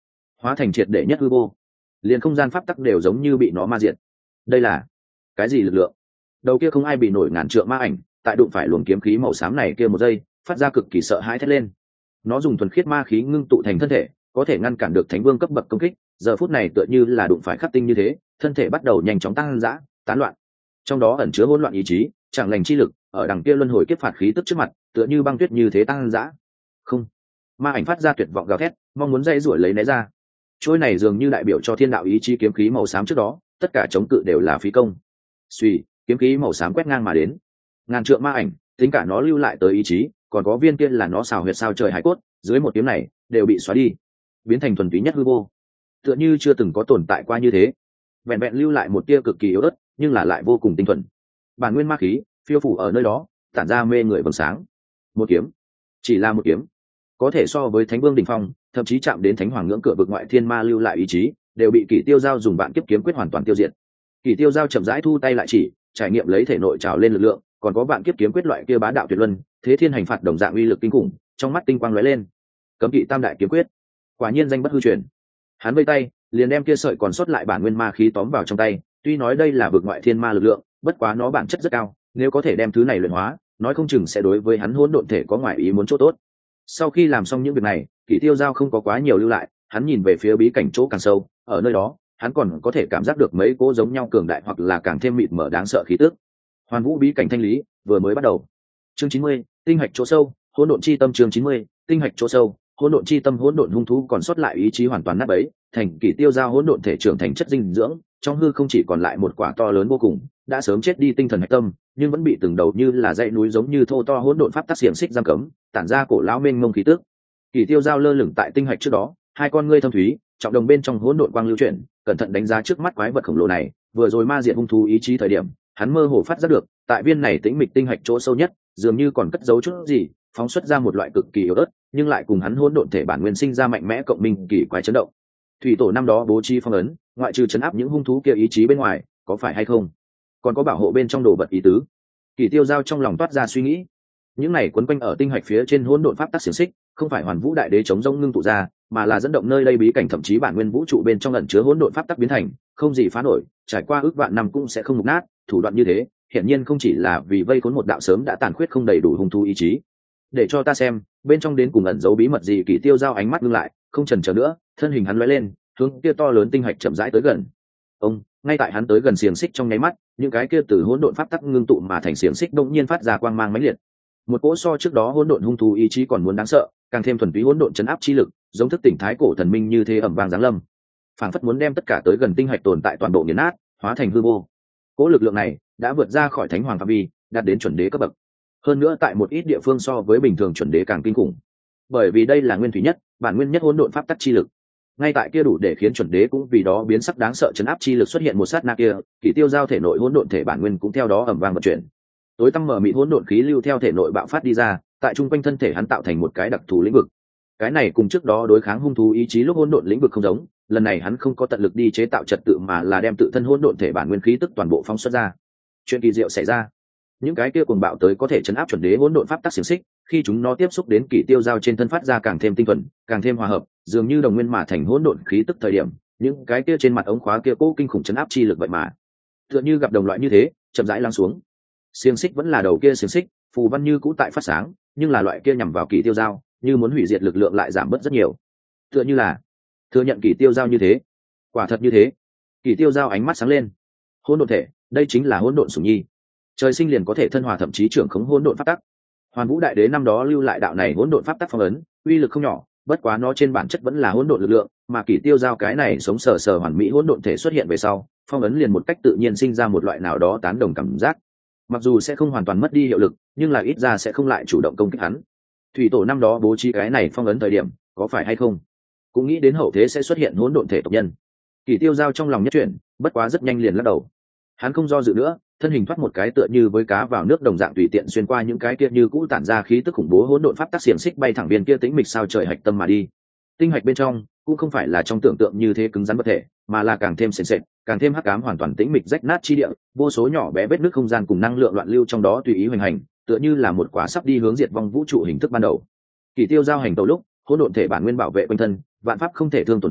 hóa thành triệt để nhất hư vô, liền không gian pháp tắc đều giống như bị nó ma diệt. Đây là cái gì lực lượng? Đầu kia không ai bị nổi ngàn trượng ma ảnh tại đụng phải luồng kiếm khí màu xám này kia một giây phát ra cực kỳ sợ hãi thét lên. Nó dùng thuần khiết ma khí ngưng tụ thành thân thể, có thể ngăn cản được thánh vương cấp bậc công kích. Giờ phút này tựa như là đụng phải khắc tinh như thế, thân thể bắt đầu nhanh chóng tăng dã tán loạn, trong đó ẩn chứa hỗn loạn ý chí, chẳng lành chi lực ở đằng kia luân hồi kiếp phạt khí tức trước mặt tựa như băng tuyết như thế tăng dã. Không, ma ảnh phát ra tuyệt vọng gào thét, mong muốn dây rủi lấy né ra. Trôi này dường như đại biểu cho thiên đạo ý chí kiếm khí màu xám trước đó, tất cả chống cự đều là phí công. Suy, kiếm khí màu xám quét ngang mà đến. Ngàn trượng ma ảnh, tính cả nó lưu lại tới ý chí, còn có viên kia là nó xào huyệt sao trời hải cốt, dưới một kiếm này đều bị xóa đi, biến thành thuần túy nhất hư vô, tựa như chưa từng có tồn tại qua như thế. Vẹn vẹn lưu lại một tia cực kỳ yếu ớt, nhưng là lại vô cùng tinh thuần. Bản nguyên ma khí phiêu phủ ở nơi đó, tản ra mê người vầng sáng. Một kiếm, chỉ là một kiếm, có thể so với thánh vương đỉnh phong, thậm chí chạm đến thánh hoàng ngưỡng cửa vực ngoại thiên ma lưu lại ý chí, đều bị Kỷ Tiêu Giao dùng vạn kiếp kiếm quyết hoàn toàn tiêu diệt. Kỷ Tiêu Giao chậm rãi thu tay lại chỉ, trải nghiệm lấy thể nội trào lên lực lượng, còn có vạn kiếp kiếm quyết loại kia bá đạo tuyệt luân, thế thiên hành phạt đồng dạng uy lực kinh khủng, trong mắt tinh quang lóe lên. Cấm kỵ tam đại kiếm quyết, quả nhiên danh bất hư truyền. Hắn vây tay, liền đem kia sợi còn sót lại bản nguyên ma khí tóm vào trong tay. Tuy nói đây là vực ngoại thiên ma lực lượng, bất quá nó bản chất rất cao, nếu có thể đem thứ này luyện hóa, nói không chừng sẽ đối với hắn hỗn độn thể có ngoại ý muốn chỗ tốt. Sau khi làm xong những việc này, Kỷ Tiêu Giao không có quá nhiều lưu lại, hắn nhìn về phía bí cảnh chỗ càng sâu, ở nơi đó, hắn còn có thể cảm giác được mấy cỗ giống nhau cường đại hoặc là càng thêm mịt mờ đáng sợ khí tức. Hoàn Vũ bí cảnh thanh lý vừa mới bắt đầu. Chương 90, tinh hạch chỗ sâu, hỗn độn chi tâm. Chương 90, tinh hạch chỗ sâu, hỗn độn chi tâm. Hỗn độn hung thú còn sót lại ý chí hoàn toàn nát bấy, thành Kỷ Tiêu Giao hỗn độn thể trưởng thành chất dinh dưỡng, trong hư không chỉ còn lại một quả to lớn vô cùng, đã sớm chết đi tinh thần hạch tâm, nhưng vẫn bị từng đầu như là dãy núi giống như thô to hỗn độn pháp tắc xiềng xích giam cấm, tản ra cổ lão mênh mông khí tức. Kỷ Tiêu Giao lơ lửng tại tinh hạch trước đó, hai con ngươi thâm thúy, trọng đồng bên trong hỗn độn quang lưu chuyển, cẩn thận đánh giá trước mắt quái vật khổng lồ này. Vừa rồi ma diệt hung thú ý chí thời điểm, hắn mơ hồ phát giác được, tại viên này tĩnh mịch tinh hạch chỗ sâu nhất, dường như còn cất giấu chút gì, phóng xuất ra một loại cực kỳ yếu ớt, nhưng lại cùng hắn hỗn độn thể bản nguyên sinh ra mạnh mẽ cộng minh kỳ quái chấn động. Thủy tổ năm đó bố trí phong ấn, ngoại trừ chấn áp những hung thú kia ý chí bên ngoài, có phải hay không còn có bảo hộ bên trong đồ vật ý tứ? Kỷ Tiêu Giao trong lòng toát ra suy nghĩ. Những này quấn quanh ở tinh hạch phía trên hỗn độn pháp tắc xiềng xích, không phải Hoàn Vũ đại đế chống rông ngưng tụ ra, mà là dẫn động nơi đây bí cảnh thậm chí bản nguyên vũ trụ bên trong ẩn chứa hỗn độn pháp tắc biến thành, không gì phá nổi, trải qua ước vạn năm cũng sẽ không mục nát. Thủ đoạn như thế, hiển nhiên không chỉ là vì vây khốn một đạo sớm đã tàn khuyết không đầy đủ hung thú ý chí. Để cho ta xem, bên trong đến cùng ẩn giấu bí mật gì? Kỷ Tiêu Giao ánh mắt ngưng lại, không chần chờ nữa, thân hình hắn lóe lên, hướng kia to lớn tinh hạch chậm rãi tới gần. Ngay tại hắn tới gần xiềng xích trong nháy mắt, những cái kia từ hỗn độn pháp tắc ngưng tụ mà thành xiềng xích đột nhiên phát ra quang mang mãnh liệt. Một cỗ so trước đó hỗn độn hung thú ý chí còn muốn đáng sợ, càng thêm thuần túy hỗn độn chấn áp chi lực, giống thức tỉnh thái cổ thần minh như thế ầm vang giáng lâm, phảng phất muốn đem tất cả tới gần tinh hạch tồn tại toàn bộ nghiền nát, hóa thành hư vô. Cỗ lực lượng này đã vượt ra khỏi thánh hoàng phạm vi, đạt đến chuẩn đế cấp bậc. Hơn nữa tại một ít địa phương so với bình thường chuẩn đế càng kinh khủng, bởi vì đây là nguyên thủy nhất, bản nguyên nhất hỗn độn pháp tắc chi lực. Ngay tại kia đủ để khiến chuẩn đế cũng vì đó biến sắc đáng sợ chấn áp chi lực xuất hiện một sát na kia, Kỷ Tiêu Giao thể nội hỗn độn thể bản nguyên cũng theo đó ầm vang vận chuyển. Tối tăm mở mịt hỗn độn khí lưu theo thể nội bạo phát đi ra, tại trung quanh thân thể hắn tạo thành một cái đặc thù lĩnh vực. Cái này cùng trước đó đối kháng hung thú ý chí lúc hỗn độn lĩnh vực không giống, lần này hắn không có tận lực đi chế tạo trật tự mà là đem tự thân hỗn độn thể bản nguyên khí tức toàn bộ phóng xuất ra. Chuyện kỳ diệu xảy ra. Những cái kia cuồng bạo tới có thể chấn áp chuẩn đế hỗn độn pháp tắc xiềng xích, khi chúng nó tiếp xúc đến Kỷ Tiêu Giao trên thân phát ra càng thêm tinh thuần, càng thêm hòa hợp, dường như đồng nguyên mà thành hỗn độn khí tức thời điểm, những cái kia trên mặt ống khóa kia cố kinh khủng chấn áp chi lực vậy mà, tựa như gặp đồng loại như thế, chậm rãi lắng xuống. Xiềng xích vẫn là đầu kia xiềng xích, phù văn như cũ tại phát sáng, nhưng là loại kia nhằm vào Kỷ Tiêu Giao, như muốn hủy diệt lực lượng lại giảm bớt rất nhiều. Tựa như là thừa nhận Kỷ Tiêu Giao như thế. Quả thật như thế. Kỷ Tiêu Giao ánh mắt sáng lên. Hỗn độn thể, đây chính là hỗn độn sủng nhi. Trời sinh liền có thể thân hòa thậm chí trưởng khống hỗn độn pháp tắc. Hoàn Vũ đại đế năm đó lưu lại đạo này hỗn độn pháp tắc phong ấn, uy lực không nhỏ, bất quá nó trên bản chất vẫn là hỗn độn lực lượng, mà Kỷ Tiêu Giao cái này sống sờ sờ hoàn mỹ hỗn độn thể xuất hiện về sau, phong ấn liền một cách tự nhiên sinh ra một loại nào đó tán đồng cảm giác. Mặc dù sẽ không hoàn toàn mất đi hiệu lực, nhưng là ít ra sẽ không lại chủ động công kích hắn. Thủy tổ năm đó bố trí cái này phong ấn thời điểm, có phải hay không cũng nghĩ đến hậu thế sẽ xuất hiện hỗn độn thể tộc nhân. Kỷ Tiêu Giao trong lòng nhất chuyển, bất quá rất nhanh liền lắc đầu. Hắn không do dự nữa, thân hình thoát một cái tựa như với cá vào nước đồng dạng tùy tiện xuyên qua những cái kia như cũ tản ra khí tức khủng bố hỗn độn pháp tắc xiềng xích bay thẳng viên kia tĩnh mịch sao trời hạch tâm mà đi. Tinh hạch bên trong cũng không phải là trong tưởng tượng như thế cứng rắn bất thể, mà là càng thêm sền sệt, càng thêm hắc ám hoàn toàn tĩnh mịch rách nát chi địa, vô số nhỏ bé vết nứt không gian cùng năng lượng loạn lưu trong đó tùy ý hoành hành, tựa như là một quả sắp đi hướng diệt vong vũ trụ hình thức ban đầu. Kỷ Tiêu Giao hành tẩu lúc, hỗn độn thể bản nguyên bảo vệ quanh thân, vạn pháp không thể thương tổn hắn,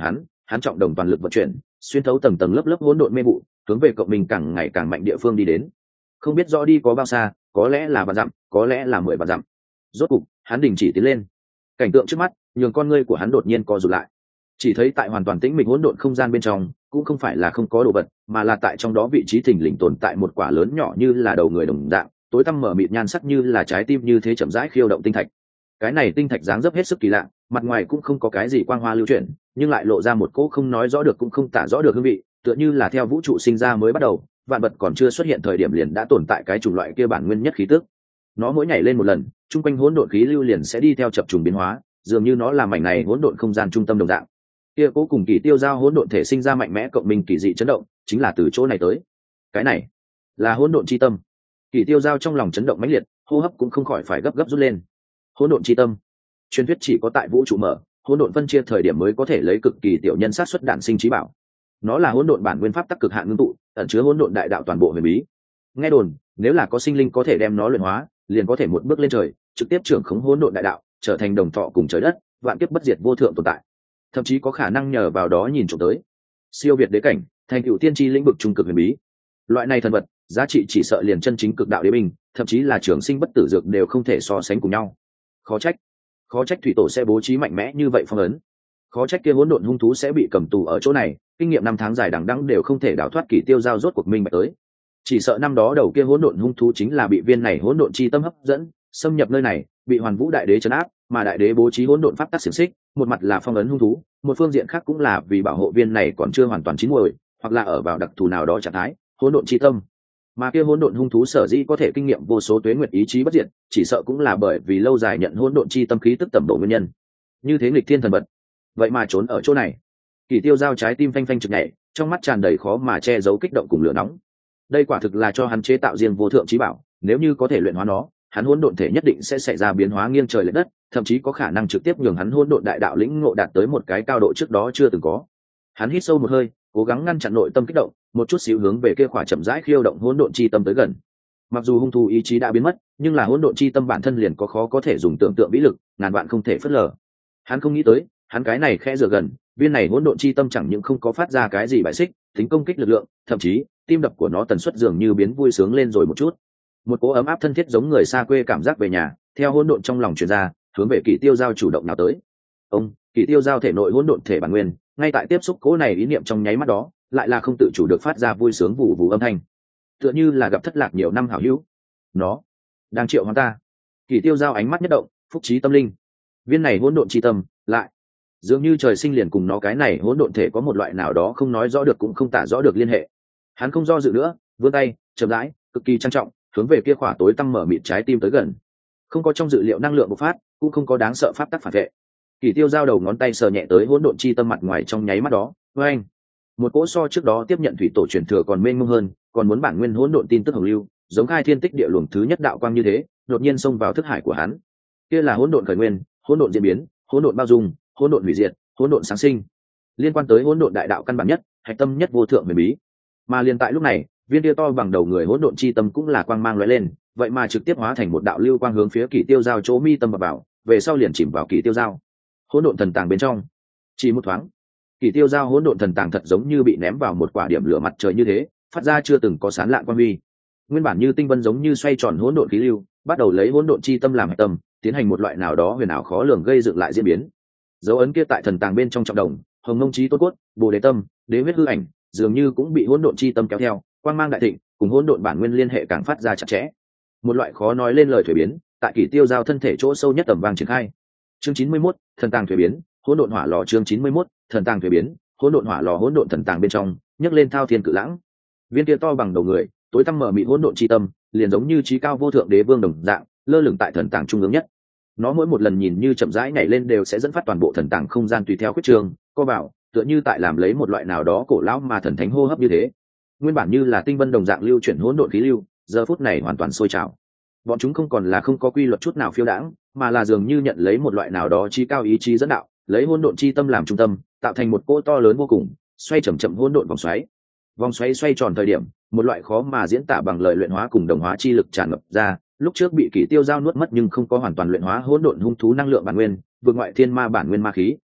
hắn trọng đồng toàn lực vận chuyển, xuyên thấu tầng tầng lớp lớp hỗn độn mê vụ, hướng về cộng mình càng ngày càng mạnh địa phương đi đến. Không biết rõ đi có bao xa, có lẽ là vạn dặm, có lẽ là 10 vạn dặm. Rốt cục, hắn đình chỉ tiến lên. Cảnh tượng trước mắt nhường con ngươi của hắn đột nhiên co rụt lại. Chỉ thấy tại hoàn toàn tĩnh mịch hỗn độn không gian bên trong, cũng không phải là không có đồ vật, mà là tại trong đó vị trí thình lình tồn tại một quả lớn nhỏ như là đầu người đồng dạng, tối tăm mở mịt nhan sắc như là trái tim như thế chậm rãi khiêu động tinh thạch. Cái này tinh thạch dáng dấp hết sức kỳ lạ, mặt ngoài cũng không có cái gì quang hoa lưu chuyển, nhưng lại lộ ra một cỗ không nói rõ được cũng không tả rõ được hương vị, tựa như là theo vũ trụ sinh ra mới bắt đầu, vạn vật còn chưa xuất hiện thời điểm liền đã tồn tại cái chủng loại kia bản nguyên nhất khí tức. Nó mỗi nhảy lên một lần, trung quanh hỗn độn khí lưu liền sẽ đi theo chập trùng biến hóa, dường như nó là mảnh này hỗn độn không gian trung tâm đồng dạng. Kia cố cùng kỳ tiêu giao hỗn độn thể sinh ra mạnh mẽ cộng minh kỳ dị chấn động, chính là từ chỗ này tới. Cái này là hỗn độn chi tâm. Kỳ tiêu giao trong lòng chấn động mãnh liệt, hô hấp cũng không khỏi phải gấp gấp rút lên. Hỗn độn chi tâm, truyền thuyết chỉ có tại vũ trụ mở, hỗn độn phân chia thời điểm mới có thể lấy cực kỳ tiểu nhân sát xuất đản sinh trí bảo. Nó là hỗn độn bản nguyên pháp tắc cực hạn ngưng tụ, ẩn chứa hỗn độn đại đạo toàn bộ huyền bí. Nghe đồn, nếu là có sinh linh có thể đem nó luyện hóa, liền có thể một bước lên trời, trực tiếp trưởng khống hỗn độn đại đạo, trở thành đồng thọ cùng trời đất, vạn kiếp bất diệt vô thượng tồn tại. Thậm chí có khả năng nhờ vào đó nhìn trộm tới siêu việt đế cảnh, thành cựu tiên tri lĩnh vực trung cực huyền bí. Loại này thần vật, giá trị chỉ sợ liền chân chính cực đạo đế binh, thậm chí là trường sinh bất tử dược đều không thể so sánh cùng nhau. Khó trách thủy tổ sẽ bố trí mạnh mẽ như vậy phong ấn. Khó trách kia hỗn độn hung thú sẽ bị cầm tù ở chỗ này, kinh nghiệm 5 tháng dài đằng đẵng đều không thể đào thoát kỳ tiêu giao rốt cuộc minh bạch tới. Chỉ sợ năm đó đầu kia hỗn độn hung thú chính là bị viên này hỗn độn chi tâm hấp dẫn, xâm nhập nơi này, bị Hoàn Vũ đại đế trấn áp, mà đại đế bố trí hỗn độn pháp tắc xiển xích, một mặt là phong ấn hung thú, một phương diện khác cũng là vì bảo hộ viên này còn chưa hoàn toàn chín muồi, hoặc là ở vào đặc thù nào đó trạng thái, hỗn độn chi tâm. Mà kia hỗn độn hung thú sở dĩ có thể kinh nghiệm vô số tuế nguyệt ý chí bất diệt, chỉ sợ cũng là bởi vì lâu dài nhận hỗn độn chi tâm khí tức tầm độ nguyên nhân. Như thế nghịch thiên thần vật, vậy mà trốn ở chỗ này. Kỳ tiêu giao trái tim phanh phanh trực nhảy, trong mắt tràn đầy khó mà che giấu kích động cùng lửa nóng. Đây quả thực là cho hắn chế tạo riêng vô thượng chí bảo, nếu như có thể luyện hóa nó, hắn hỗn độn thể nhất định sẽ xảy ra biến hóa nghiêng trời lệch đất, thậm chí có khả năng trực tiếp nhường hắn hỗn độn đại đạo lĩnh ngộ đạt tới một cái cao độ trước đó chưa từng có. Hắn hít sâu một hơi, cố gắng ngăn chặn nội tâm kích động, một chút xíu hướng về kia khỏa chậm rãi khiêu động hỗn độn chi tâm tới gần. Mặc dù hung thú ý chí đã biến mất, nhưng là hỗn độn chi tâm bản thân liền có khó có thể dùng tưởng tượng vĩ lực, ngàn vạn không thể phớt lờ. Hắn không nghĩ tới, hắn cái này khẽ dựa gần, viên này hỗn độn chi tâm chẳng những không có phát ra cái gì bại xích, tính công kích lực lượng, thậm chí tim đập của nó tần suất dường như biến vui sướng lên rồi một chút. Một cỗ ấm áp thân thiết giống người xa quê cảm giác về nhà, theo hỗn độn trong lòng truyền ra, hướng về Kỷ Tiêu Giao chủ động nào tới. Kỷ Tiêu Giao thể nội hỗn độn thể bản nguyên, ngay tại tiếp xúc cỗ này ý niệm trong nháy mắt đó, lại là không tự chủ được phát ra vui sướng vù vù âm thanh, tựa như là gặp thất lạc nhiều năm hảo hữu. Nó đang triệu hoán ta. Kỷ Tiêu Giao ánh mắt nhất động, phúc trí tâm linh. Viên này hỗn độn chi tâm, lại dường như trời sinh liền cùng nó cái này hỗn độn thể có một loại nào đó không nói rõ được cũng không tả rõ được liên hệ. Hắn không do dự nữa, vươn tay, chậm rãi, cực kỳ trang trọng, hướng về kia khỏa tối tăm mở mịt trái tim tới gần. Không có trong dự liệu năng lượng bộc phát, cũng không có đáng sợ pháp tắc phản vệ. Kỷ Tiêu Giao đầu ngón tay sờ nhẹ tới hỗn độn chi tâm mặt ngoài trong nháy mắt đó, với anh, một cỗ so trước đó tiếp nhận thủy tổ truyền thừa còn mênh mông hơn, còn muốn bản nguyên hỗn độn tin tức hồng lưu, giống khai thiên tích địa luồng thứ nhất đạo quang như thế, đột nhiên xông vào thức hải của hắn. Kia là hỗn độn khởi nguyên, hỗn độn diễn biến, hỗn độn bao dung, hỗn độn hủy diệt, hỗn độn sáng sinh, liên quan tới hỗn độn đại đạo căn bản nhất, hạch tâm nhất vô thượng huyền bí. Mà liền tại lúc này, viên tia to bằng đầu người hỗn độn chi tâm cũng là quang mang lóe lên, vậy mà trực tiếp hóa thành một đạo lưu quang hướng phía Kỷ Tiêu Giao chỗ mi tâm mà vào, về sau liền chìm vào Kỷ Tiêu Giao hỗn độn thần tàng bên trong. Chỉ một thoáng, Kỷ Tiêu Giao hỗn độn thần tàng thật giống như bị ném vào một quả điểm lửa mặt trời như thế, phát ra chưa từng có sáng lạn quang huy. Nguyên bản như tinh vân giống như xoay tròn hỗn độn khí lưu, bắt đầu lấy hỗn độn chi tâm làm hạch tâm, tiến hành một loại nào đó huyền ảo khó lường gây dựng lại diễn biến. Dấu ấn kia tại thần tàng bên trong trọng đồng, hồng ngông chí tôn cốt, bồ đề tâm, đế huyết hư ảnh, dường như cũng bị hỗn độn chi tâm kéo theo, quang mang đại thịnh, cùng hỗn độn bản nguyên liên hệ càng phát ra chặt chẽ. Một loại khó nói lên lời thuế biến, tại Kỷ Tiêu Giao thân thể chỗ sâu nhất tầm vang triển khai. Chương 91, thần tàng thuế biến, hỗn độn hỏa lò. Chương 91, thần tàng thuế biến, hỗn độn hỏa lò. Hỗn độn thần tàng bên trong, nhấc lên thao thiên cự lãng. Viên kia to bằng đầu người, tối tăm mở mịt hỗn độn chi tâm, liền giống như chí cao vô thượng đế vương đồng dạng, lơ lửng tại thần tàng trung ương nhất. Nó mỗi một lần nhìn như chậm rãi nhảy lên đều sẽ dẫn phát toàn bộ thần tàng không gian tùy theo khuyết trường, co bảo, tựa như tại làm lấy một loại nào đó cổ lão mà thần thánh hô hấp như thế. Nguyên bản như là tinh vân đồng dạng lưu chuyển hỗn độn khí lưu, giờ phút này hoàn toàn sôi trào. Bọn chúng không còn là không có quy luật chút nào phiêu đãng, mà là dường như nhận lấy một loại nào đó chí cao ý chí dẫn đạo, lấy hỗn độn chi tâm làm trung tâm, tạo thành một cỗ to lớn vô cùng, xoay chậm chậm hỗn độn vòng xoáy. Vòng xoáy xoay tròn thời điểm, một loại khó mà diễn tả bằng lời luyện hóa cùng đồng hóa chi lực tràn ngập ra. Lúc trước bị Kỷ Tiêu Giao nuốt mất nhưng không có hoàn toàn luyện hóa hỗn độn hung thú năng lượng bản nguyên, vượt ngoại thiên ma bản nguyên ma khí,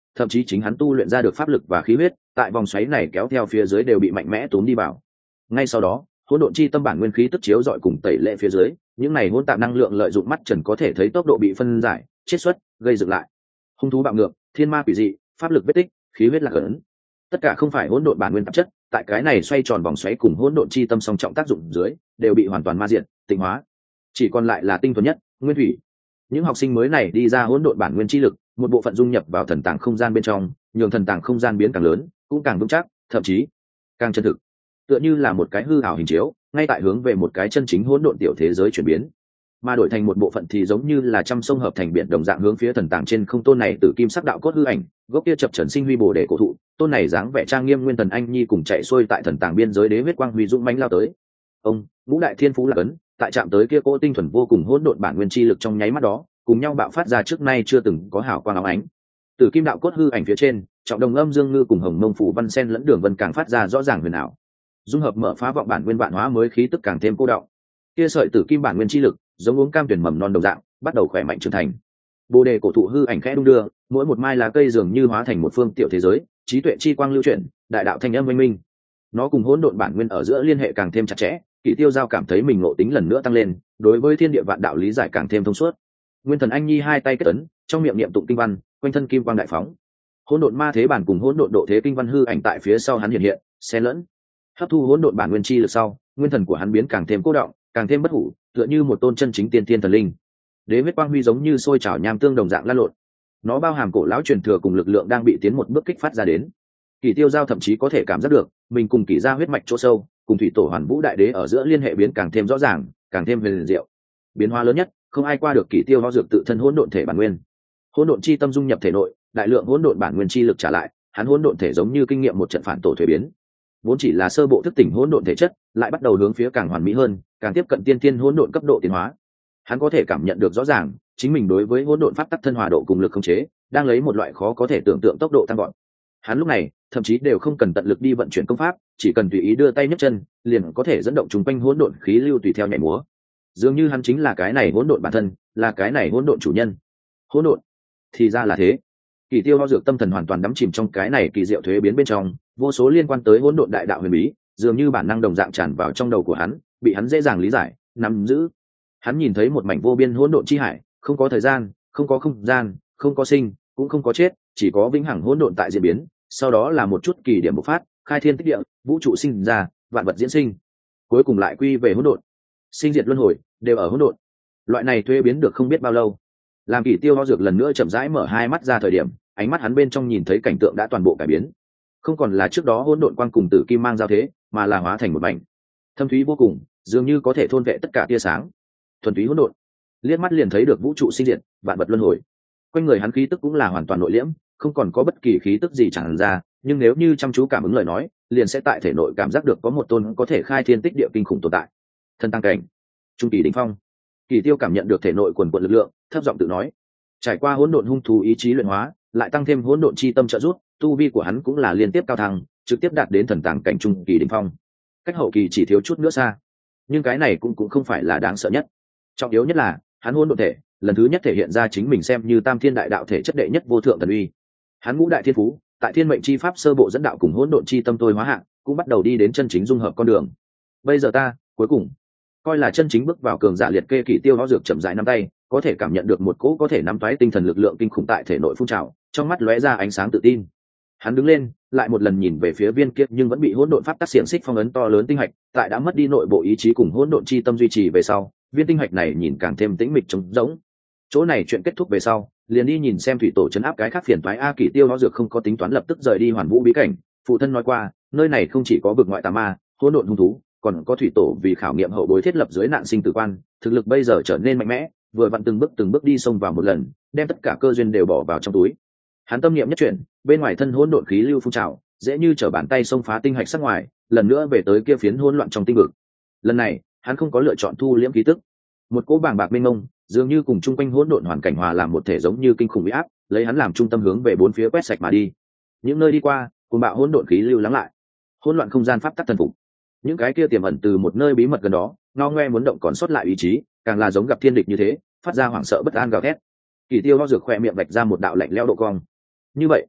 thậm chí chính hắn tu luyện ra được pháp lực và khí huyết tại vòng xoáy này kéo theo phía dưới đều bị mạnh mẽ túm đi vào. Ngay sau đó hỗn độn chi tâm bản nguyên khí tức chiếu dọi cùng tẩy lệ phía dưới, những này hỗn tạp năng lượng lợi dụng mắt trần có thể thấy tốc độ bị phân giải chiết xuất gây dựng lại. Hung thú bạo ngược, thiên ma quỷ dị, pháp lực vết tích, khí huyết lạc ấn, tất cả không phải hỗn độn bản nguyên tạp chất, tại cái này xoay tròn vòng xoáy cùng hỗn độn chi tâm song trọng tác dụng dưới đều bị hoàn toàn ma diệt tịnh hóa, chỉ còn lại là tinh thuần nhất nguyên thủy. Những học sinh mới này đi ra hỗn độn bản nguyên chi lực, một bộ phận dung nhập vào thần tàng không gian bên trong, nhường thần tàng không gian biến càng lớn cũng càng vững chắc, thậm chí càng chân thực, tựa như là một cái hư ảo hình chiếu ngay tại hướng về một cái chân chính hỗn độn tiểu thế giới chuyển biến. Mà đổi thành một bộ phận thì giống như là trăm sông hợp thành biển đồng dạng hướng phía thần tàng trên không tôn này từ kim sắc đạo cốt hư ảnh, gốc kia chập trần sinh huy bồ đề cổ thụ, tôn này dáng vẻ trang nghiêm nguyên thần anh nhi cùng chạy xuôi tại thần tàng biên giới đế huyết quang huy dũng mãnh lao tới. Ông ngũ đại thiên phú là cấn, tại chạm tới kia cỗ tinh thuần vô cùng hỗn độn bản nguyên chi lực trong nháy mắt đó, cùng nhau bạo phát ra trước nay chưa từng có hào quang óng ánh. Từ kim đạo cốt hư ảnh phía trên, trọng đồng âm dương ngư cùng hồng mông phủ văn sen lẫn đường vân càng phát ra rõ ràng huyền ảo. Dung hợp mở phá vọng bản nguyên vạn hóa mới khí tức càng thêm cô đọng. Kia sợi tử kim bản nguyên chi lực, giống uống cam tuyển mầm non đồng dạng, bắt đầu khỏe mạnh trưởng thành. Bồ đề cổ thụ hư ảnh khẽ đung đưa, mỗi một mai lá cây dường như hóa thành một phương tiểu thế giới, trí tuệ chi quang lưu chuyển, đại đạo thanh âm minh minh. Nó cùng hỗn độn bản nguyên ở giữa liên hệ càng thêm chặt chẽ, Kỷ Tiêu Giao cảm thấy mình ngộ tính lần nữa tăng lên, đối với thiên địa vạn đạo lý giải càng thêm thông suốt. Nguyên thần anh nhi hai tay kết ấn, trong miệng niệm tụng kinh văn, quanh thân kim quang đại phóng. Hỗn độn ma thế bản cùng hỗn độn độ thế kinh văn hư ảnh tại phía sau hắn hiện hiện, xen lẫn. Hấp thu hỗn độn bản nguyên chi lực sau, nguyên thần của hắn biến càng thêm cô đọng, càng thêm bất hủ, tựa như một tôn chân chính tiên tiên thần linh. Đế huyết quang huy giống như sôi trào nham tương đồng dạng lan lộn. Nó bao hàm cổ lão truyền thừa cùng lực lượng đang bị tiến một bước kích phát ra đến. Kỷ Tiêu Giao thậm chí có thể cảm giác được, mình cùng Kỷ gia huyết mạch chỗ sâu, cùng thủy tổ Hoàn Vũ đại đế ở giữa liên hệ biến càng thêm rõ ràng, càng thêm huyền diệu. Biến hóa lớn nhất, không ai qua được Kỷ Tiêu Ho dược tự thân hỗn độn thể bản nguyên. Hỗn độn chi tâm dung nhập thể nội, đại lượng hỗn độn bản nguyên chi lực trả lại, hắn hỗn độn thể giống như kinh nghiệm một trận phản tổ thuế biến. Vốn chỉ là sơ bộ thức tỉnh hỗn độn thể chất, lại bắt đầu hướng phía càng hoàn mỹ hơn, càng tiếp cận tiên tiên hỗn độn cấp độ tiến hóa. Hắn có thể cảm nhận được rõ ràng, chính mình đối với hỗn độn pháp tắc thân hòa độ cùng lực khống chế, đang lấy một loại khó có thể tưởng tượng tốc độ tăng vọt. Hắn lúc này, thậm chí đều không cần tận lực đi vận chuyển công pháp, chỉ cần tùy ý đưa tay nhấc chân, liền có thể dẫn động chúng quanh hỗn độn khí lưu tùy theo nhảy múa. Dường như hắn chính là cái này hỗn độn bản thân, là cái này hỗn độn chủ nhân. Hỗn độn, thì ra là thế. Kỷ Tiêu Ho dược tâm thần hoàn toàn đắm chìm trong cái này kỳ diệu thuế biến bên trong, vô số liên quan tới hỗn độn đại đạo huyền bí, dường như bản năng đồng dạng tràn vào trong đầu của hắn, bị hắn dễ dàng lý giải, nắm giữ. Hắn nhìn thấy một mảnh vô biên hỗn độn chi hải, không có thời gian, không có không gian, không có sinh, cũng không có chết, chỉ có vĩnh hằng hỗn độn tại diễn biến, sau đó là một chút kỳ điểm bộc phát, khai thiên tích địa, vũ trụ sinh ra, vạn vật diễn sinh, cuối cùng lại quy về hỗn độn. Sinh diệt luân hồi đều ở hỗn độn. Loại này thuế biến được không biết bao lâu. Làm Kỷ Tiêu Ho dược lần nữa chậm rãi mở hai mắt ra thời điểm, ánh mắt hắn bên trong nhìn thấy cảnh tượng đã toàn bộ cải biến. Không còn là trước đó hỗn độn quang cùng tử kim mang giao thế, mà là hóa thành một mảnh thâm thúy vô cùng, dường như có thể thôn vệ tất cả tia sáng. Thuần túy hỗn độn, liếc mắt liền thấy được vũ trụ sinh diệt, vạn vật luân hồi. Quanh người hắn khí tức cũng là hoàn toàn nội liễm, không còn có bất kỳ khí tức gì tràn ra, nhưng nếu như chăm chú cảm ứng lời nói, liền sẽ tại thể nội cảm giác được có một tôn có thể khai thiên tích địa kinh khủng tồn tại. Thân tăng cảnh, trung kỳ đỉnh phong. Kỷ Tiêu cảm nhận được thể nội quần quật lực lượng, thấp giọng tự nói. Trải qua hỗn độn hung thú ý chí luyện hóa, lại tăng thêm hỗn độn chi tâm trợ giúp, tu vi của hắn cũng là liên tiếp cao thăng, trực tiếp đạt đến thần tàng cảnh trung kỳ đỉnh phong. Cách hậu kỳ chỉ thiếu chút nữa xa, nhưng cái này cũng không phải là đáng sợ nhất. Trọng yếu nhất là, hắn hỗn độn thể, lần thứ nhất thể hiện ra chính mình xem như tam thiên đại đạo thể chất đệ nhất vô thượng thần uy. Hắn ngũ đại thiên phú, tại thiên mệnh chi pháp sơ bộ dẫn đạo cùng hỗn độn chi tâm tôi hóa hạng, cũng bắt đầu đi đến chân chính dung hợp con đường. Bây giờ ta, cuối cùng, coi là chân chính bước vào cường giả liệt kê. Kỷ Tiêu Ho dược chậm rãi nắm tay, có thể cảm nhận được một cỗ có thể nắm toái tinh thần lực lượng kinh khủng tại thể nội phun trào, trong mắt lóe ra ánh sáng tự tin. Hắn đứng lên, lại một lần nhìn về phía viên kia nhưng vẫn bị hỗn độn pháp tắc xiềng xích phong ấn to lớn tinh hạch, tại đã mất đi nội bộ ý chí cùng hỗn độn chi tâm duy trì về sau, viên tinh hạch này nhìn càng thêm tĩnh mịch trống rỗng. Chỗ này chuyện kết thúc về sau, liền đi nhìn xem thủy tổ trấn áp cái khác phiền toái. Kỷ Tiêu Ho dược không có tính toán lập tức rời đi Hoàn Vũ bí cảnh, phụ thân nói qua, nơi này không chỉ có vực ngoại tà ma, hỗn độn hung thú, còn có thủy tổ vì khảo nghiệm hậu bối thiết lập dưới nạn sinh tử quan, thực lực bây giờ trở nên mạnh mẽ, vừa vặn từng bước đi xông vào một lần, đem tất cả cơ duyên đều bỏ vào trong túi. Hắn tâm niệm nhất chuyển, bên ngoài thân hỗn độn khí lưu phun trào, dễ như trở bàn tay xông phá tinh hạch sắc ngoài, lần nữa về tới kia phiến hỗn loạn trong tinh vực. Lần này, hắn không có lựa chọn thu liễm khí tức. Một cỗ bàng bạc mênh mông, dường như cùng chung quanh hỗn độn hoàn cảnh hòa làm một thể, giống như kinh khủng uy áp, lấy hắn làm trung tâm hướng về bốn phía quét sạch mà đi. Những nơi đi qua, cuồng bạo hỗn độn khí lưu lắng lại. Hỗn loạn không gian pháp tắc thần phục. Những cái kia tiềm ẩn từ một nơi bí mật gần đó, ngao ngoe muốn động còn sót lại ý chí, càng là giống gặp thiên địch như thế, phát ra hoảng sợ bất an gào thét. Kỷ Tiêu Ho dược khỏe miệng vạch ra một đạo lạnh lẽo độ cong. Như vậy,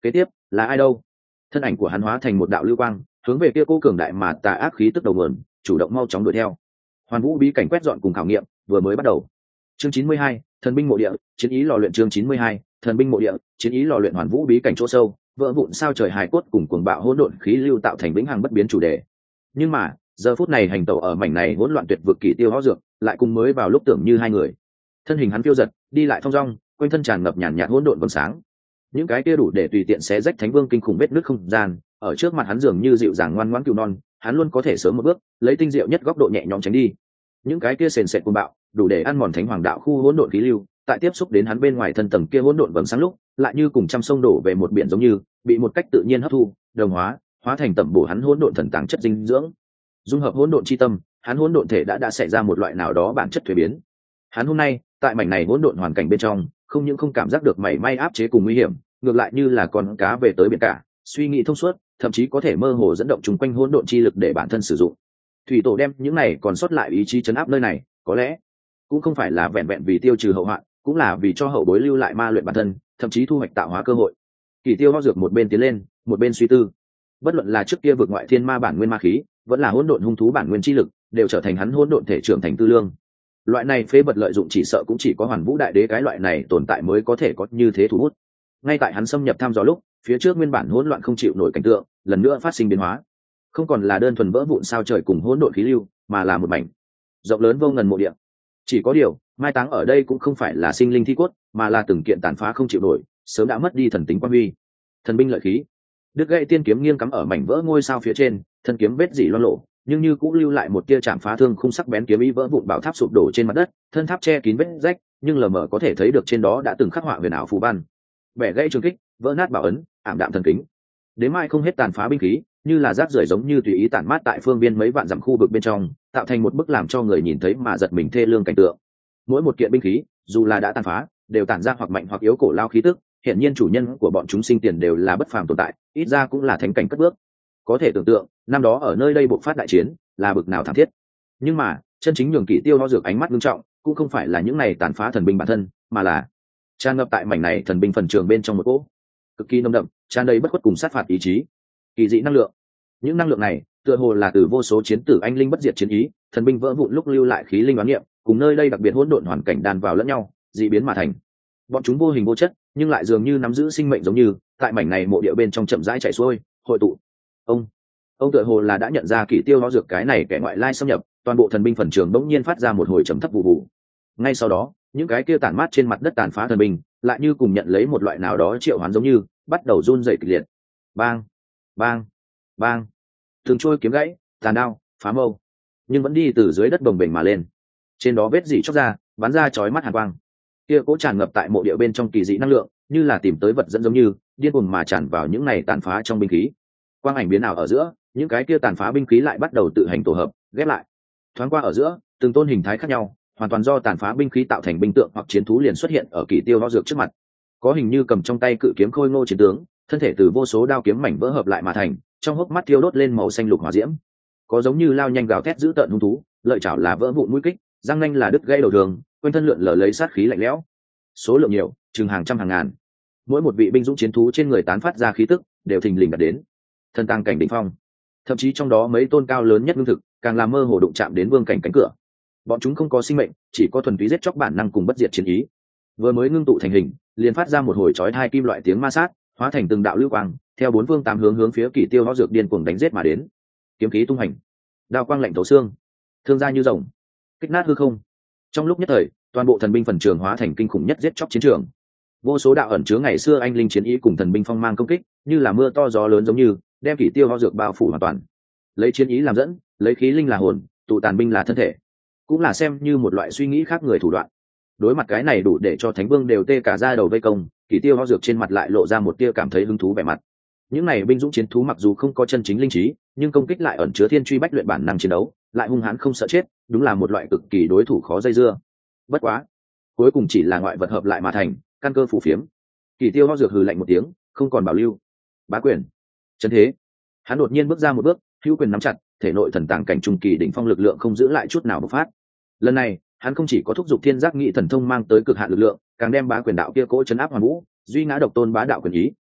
kế tiếp là ai đâu? Thân ảnh của hắn hóa thành một đạo lưu quang, hướng về kia cô cường đại mà tà ác khí tức đầu nguồn, chủ động mau chóng đuổi theo. Hoàn Vũ bí cảnh quét dọn cùng khảo nghiệm vừa mới bắt đầu. Chương 92, thần binh mộ địa, chiến ý lò luyện. Chương 92, thần binh mộ địa, chiến ý lò luyện. Hoàn Vũ bí cảnh chỗ sâu, vỡ vụn sao trời hài cốt cùng cuồng bạo hỗn độn khí lưu tạo thành vĩnh hằng bất biến chủ đề. Nhưng mà, giờ phút này hành tẩu ở mảnh này hỗn loạn tuyệt vực kỳ tiêu hóa dược, lại cùng mới vào lúc tưởng như hai người. Thân hình hắn phiêu giật, đi lại thong dong, quanh thân tràn ngập nhàn nhạt hỗn độn vầng sáng. Những cái kia đủ để tùy tiện xé rách thánh vương kinh khủng vết nứt không gian, ở trước mặt hắn dường như dịu dàng ngoan ngoãn cừu non, hắn luôn có thể sớm một bước, lấy tinh diệu nhất góc độ nhẹ nhõm tránh đi. Những cái kia sền sệt cuồng bạo, đủ để ăn mòn thánh hoàng đạo khu hỗn độn khí lưu, tại tiếp xúc đến hắn bên ngoài thân tầng kia hỗn độn vầng sáng lúc, lại như cùng trăm sông đổ về một biển giống như, bị một cách tự nhiên hấp thu, đồng hóa, hóa thành tẩm bổ hắn hỗn độn thần tàng chất dinh dưỡng. Dung hợp hỗn độn chi tâm, hắn hỗn độn thể đã xảy ra một loại nào đó bản chất thuế biến. Hắn hôm nay, tại mảnh này hỗn độn hoàn cảnh bên trong, không những không cảm giác được mảy may áp chế cùng nguy hiểm, ngược lại như là con cá về tới biển cả, suy nghĩ thông suốt, thậm chí có thể mơ hồ dẫn động chung quanh hỗn độn chi lực để bản thân sử dụng. Thủy tổ đem những này còn sót lại ý chí chấn áp nơi này, có lẽ cũng không phải là vẹn vẹn vì tiêu trừ hậu hoạn, cũng là vì cho hậu bối lưu lại ma luyện bản thân, thậm chí thu hoạch tạo hóa cơ hội. Kỳ Tiêu Ho dược một bên tiến lên, một bên suy tư. Bất luận là trước kia vượt ngoại thiên ma bản nguyên ma khí, vẫn là hỗn độn hung thú bản nguyên chi lực, đều trở thành hắn hỗn độn thể trưởng thành tư lương. Loại này phế vật lợi dụng chỉ sợ cũng chỉ có Hoàn Vũ đại đế cái loại này tồn tại mới có thể có như thế thu hút. Ngay tại hắn xâm nhập thăm dò lúc, phía trước nguyên bản hỗn loạn không chịu nổi cảnh tượng, lần nữa phát sinh biến hóa. Không còn là đơn thuần vỡ vụn sao trời cùng hỗn độn khí lưu, mà là một mảnh rộng lớn vô ngần mộ địa. Chỉ có điều, mai táng ở đây cũng không phải là sinh linh thi cốt, mà là từng kiện tàn phá không chịu nổi, sớm đã mất đi thần tính quan huy. Thần binh lợi khí, đứt gãy tiên kiếm nghiêng cắm ở mảnh vỡ ngôi sao phía trên, thân kiếm vết dỉ loang lộ, nhưng như cũng lưu lại một tia chạm phá thương khung sắc bén kiếm ý vỡ vụn bảo tháp sụp đổ trên mặt đất, thân tháp che kín vết rách, nhưng lờ mờ có thể thấy được trên đó đã từng khắc họa huyền ảo phù văn. Bẻ gãy trường kích, vỡ nát bảo ấn, ảm đạm thần kính. Đến mai không hết tàn phá binh khí, như là rác rưởi giống như tùy ý tản mát tại phương biên mấy vạn dặm khu vực bên trong, tạo thành một bức làm cho người nhìn thấy mà giật mình thê lương cảnh tượng. Mỗi một kiện binh khí, dù là đã tàn phá, đều tản ra hoặc mạnh hoặc yếu cổ lao khí tức, hiện nhiên chủ nhân của bọn chúng sinh tiền đều là bất phàm tồn tại, ít ra cũng là thánh cảnh cất bước. Có thể tưởng tượng, năm đó ở nơi đây bộc phát đại chiến, là bực nào thảm thiết. Nhưng mà, chân chính nhường Kỷ Tiêu Ho dược ánh mắt nghiêm trọng, cũng không phải là những này tàn phá thần binh bản thân, mà là tràn ngập tại mảnh này thần binh phần trường bên trong một cỗ cực kỳ nồng đậm, tràn đầy bất khuất cùng sát phạt ý chí, kỳ dị năng lượng. Những năng lượng này, tựa hồ là từ vô số chiến tử anh linh bất diệt chiến ý, thần binh vỡ vụn lúc lưu lại khí linh đoán niệm, cùng nơi đây đặc biệt hỗn độn hoàn cảnh đan vào lẫn nhau, dị biến mà thành. Bọn chúng vô hình vô chất, nhưng lại dường như nắm giữ sinh mệnh giống như, tại mảnh này mộ địa bên trong chậm rãi chảy xuôi, hội tụ. Ông tựa hồ là đã nhận ra Kỷ Tiêu Ho dược cái này kẻ ngoại lai xâm nhập, toàn bộ thần binh phần trường bỗng nhiên phát ra một hồi trầm thấp vụ vụ. Ngay sau đó, những cái kia tản mát trên mặt đất tàn phá thần binh, lại như cùng nhận lấy một loại nào đó triệu hoán giống như, bắt đầu run rẩy kịch liệt. Bang, bang, bang. Từng trôi kiếm gãy, tàn đao, phá mâu, nhưng vẫn đi từ dưới đất bồng bềnh mà lên. Trên đó vết dỉ chóc ra, bắn ra chói mắt hàn quang. Kia cố tràn ngập tại mộ địa bên trong kỳ dị năng lượng, như là tìm tới vật dẫn giống như, điên cuồng mà tràn vào những này tàn phá trong binh khí. Quang ảnh biến ảo ở giữa, những cái kia tàn phá binh khí lại bắt đầu tự hành tổ hợp, ghép lại. Thoáng qua ở giữa, từng tôn hình thái khác nhau, hoàn toàn do tàn phá binh khí tạo thành binh tượng hoặc chiến thú liền xuất hiện ở Kỷ Tiêu Ho dược trước mặt. Có hình như cầm trong tay cự kiếm khôi ngô chiến tướng, thân thể từ vô số đao kiếm mảnh vỡ hợp lại mà thành, trong hốc mắt thiêu đốt lên màu xanh lục hỏa diễm. Có giống như lao nhanh gào thét dữ tợn hung thú, lợi chảo là vỡ vụn mũi kích, răng nanh là đứt gãy đầu đường, quanh thân lượn lờ lấy sát khí lạnh lẽo. Số lượng nhiều, chừng hàng trăm hàng ngàn. Mỗi một vị binh dũng chiến thú trên người tán phát ra khí tức, đều thình lình đạt đến thân tăng cảnh đỉnh phong. Thậm chí trong đó mấy tôn cao lớn nhất lương thực, càng làm mơ hồ đụng chạm đến vương cảnh cánh cửa. Bọn chúng không có sinh mệnh, chỉ có thuần túy giết chóc bản năng cùng bất diệt chiến ý. Vừa mới ngưng tụ thành hình, liền phát ra một hồi chói tai kim loại tiếng ma sát, hóa thành từng đạo lưu quang, theo bốn phương tám hướng hướng phía Kỷ Tiêu Ho dược điên cuồng đánh giết mà đến. Kiếm khí tung hành, đao quang lạnh thấu xương, thương ra như rồng, kích nát hư không. Trong lúc nhất thời, toàn bộ thần binh phần trường hóa thành kinh khủng nhất giết chóc chiến trường. Vô số đạo ẩn chứa ngày xưa anh linh chiến ý cùng thần binh phong mang công kích, như là mưa to gió lớn giống như, đem Kỷ Tiêu Ho dược bao phủ hoàn toàn. Lấy chiến ý làm dẫn, lấy khí linh là hồn, tụ tàn binh là thân thể, cũng là xem như một loại suy nghĩ khác người thủ đoạn. Đối mặt cái này đủ để cho thánh vương đều tê cả da đầu vây công, Kỷ Tiêu Ho dược trên mặt lại lộ ra một tia cảm thấy hứng thú vẻ mặt. Những này binh dũng chiến thú mặc dù không có chân chính linh trí, nhưng công kích lại ẩn chứa thiên truy bách luyện bản năng chiến đấu, lại hung hãn không sợ chết, đúng là một loại cực kỳ đối thủ khó dây dưa. Bất quá, cuối cùng chỉ là ngoại vật hợp lại mà thành, căn cơ phù phiếm. Kỷ Tiêu Ho dược hừ lạnh một tiếng, không còn bảo lưu. Bá quyền, chân thế. Hắn đột nhiên bước ra một bước, hữu quyền nắm chặt, thể nội thần tàng cảnh trung kỳ đỉnh phong lực lượng không giữ lại chút nào bộc phát. Lần này, hắn không chỉ có thúc giục thiên giác nghị thần thông mang tới cực hạn lực lượng, càng đem bá quyền đạo kia cỗ chấn áp hoàn vũ, duy ngã độc tôn bá đạo quyền ý,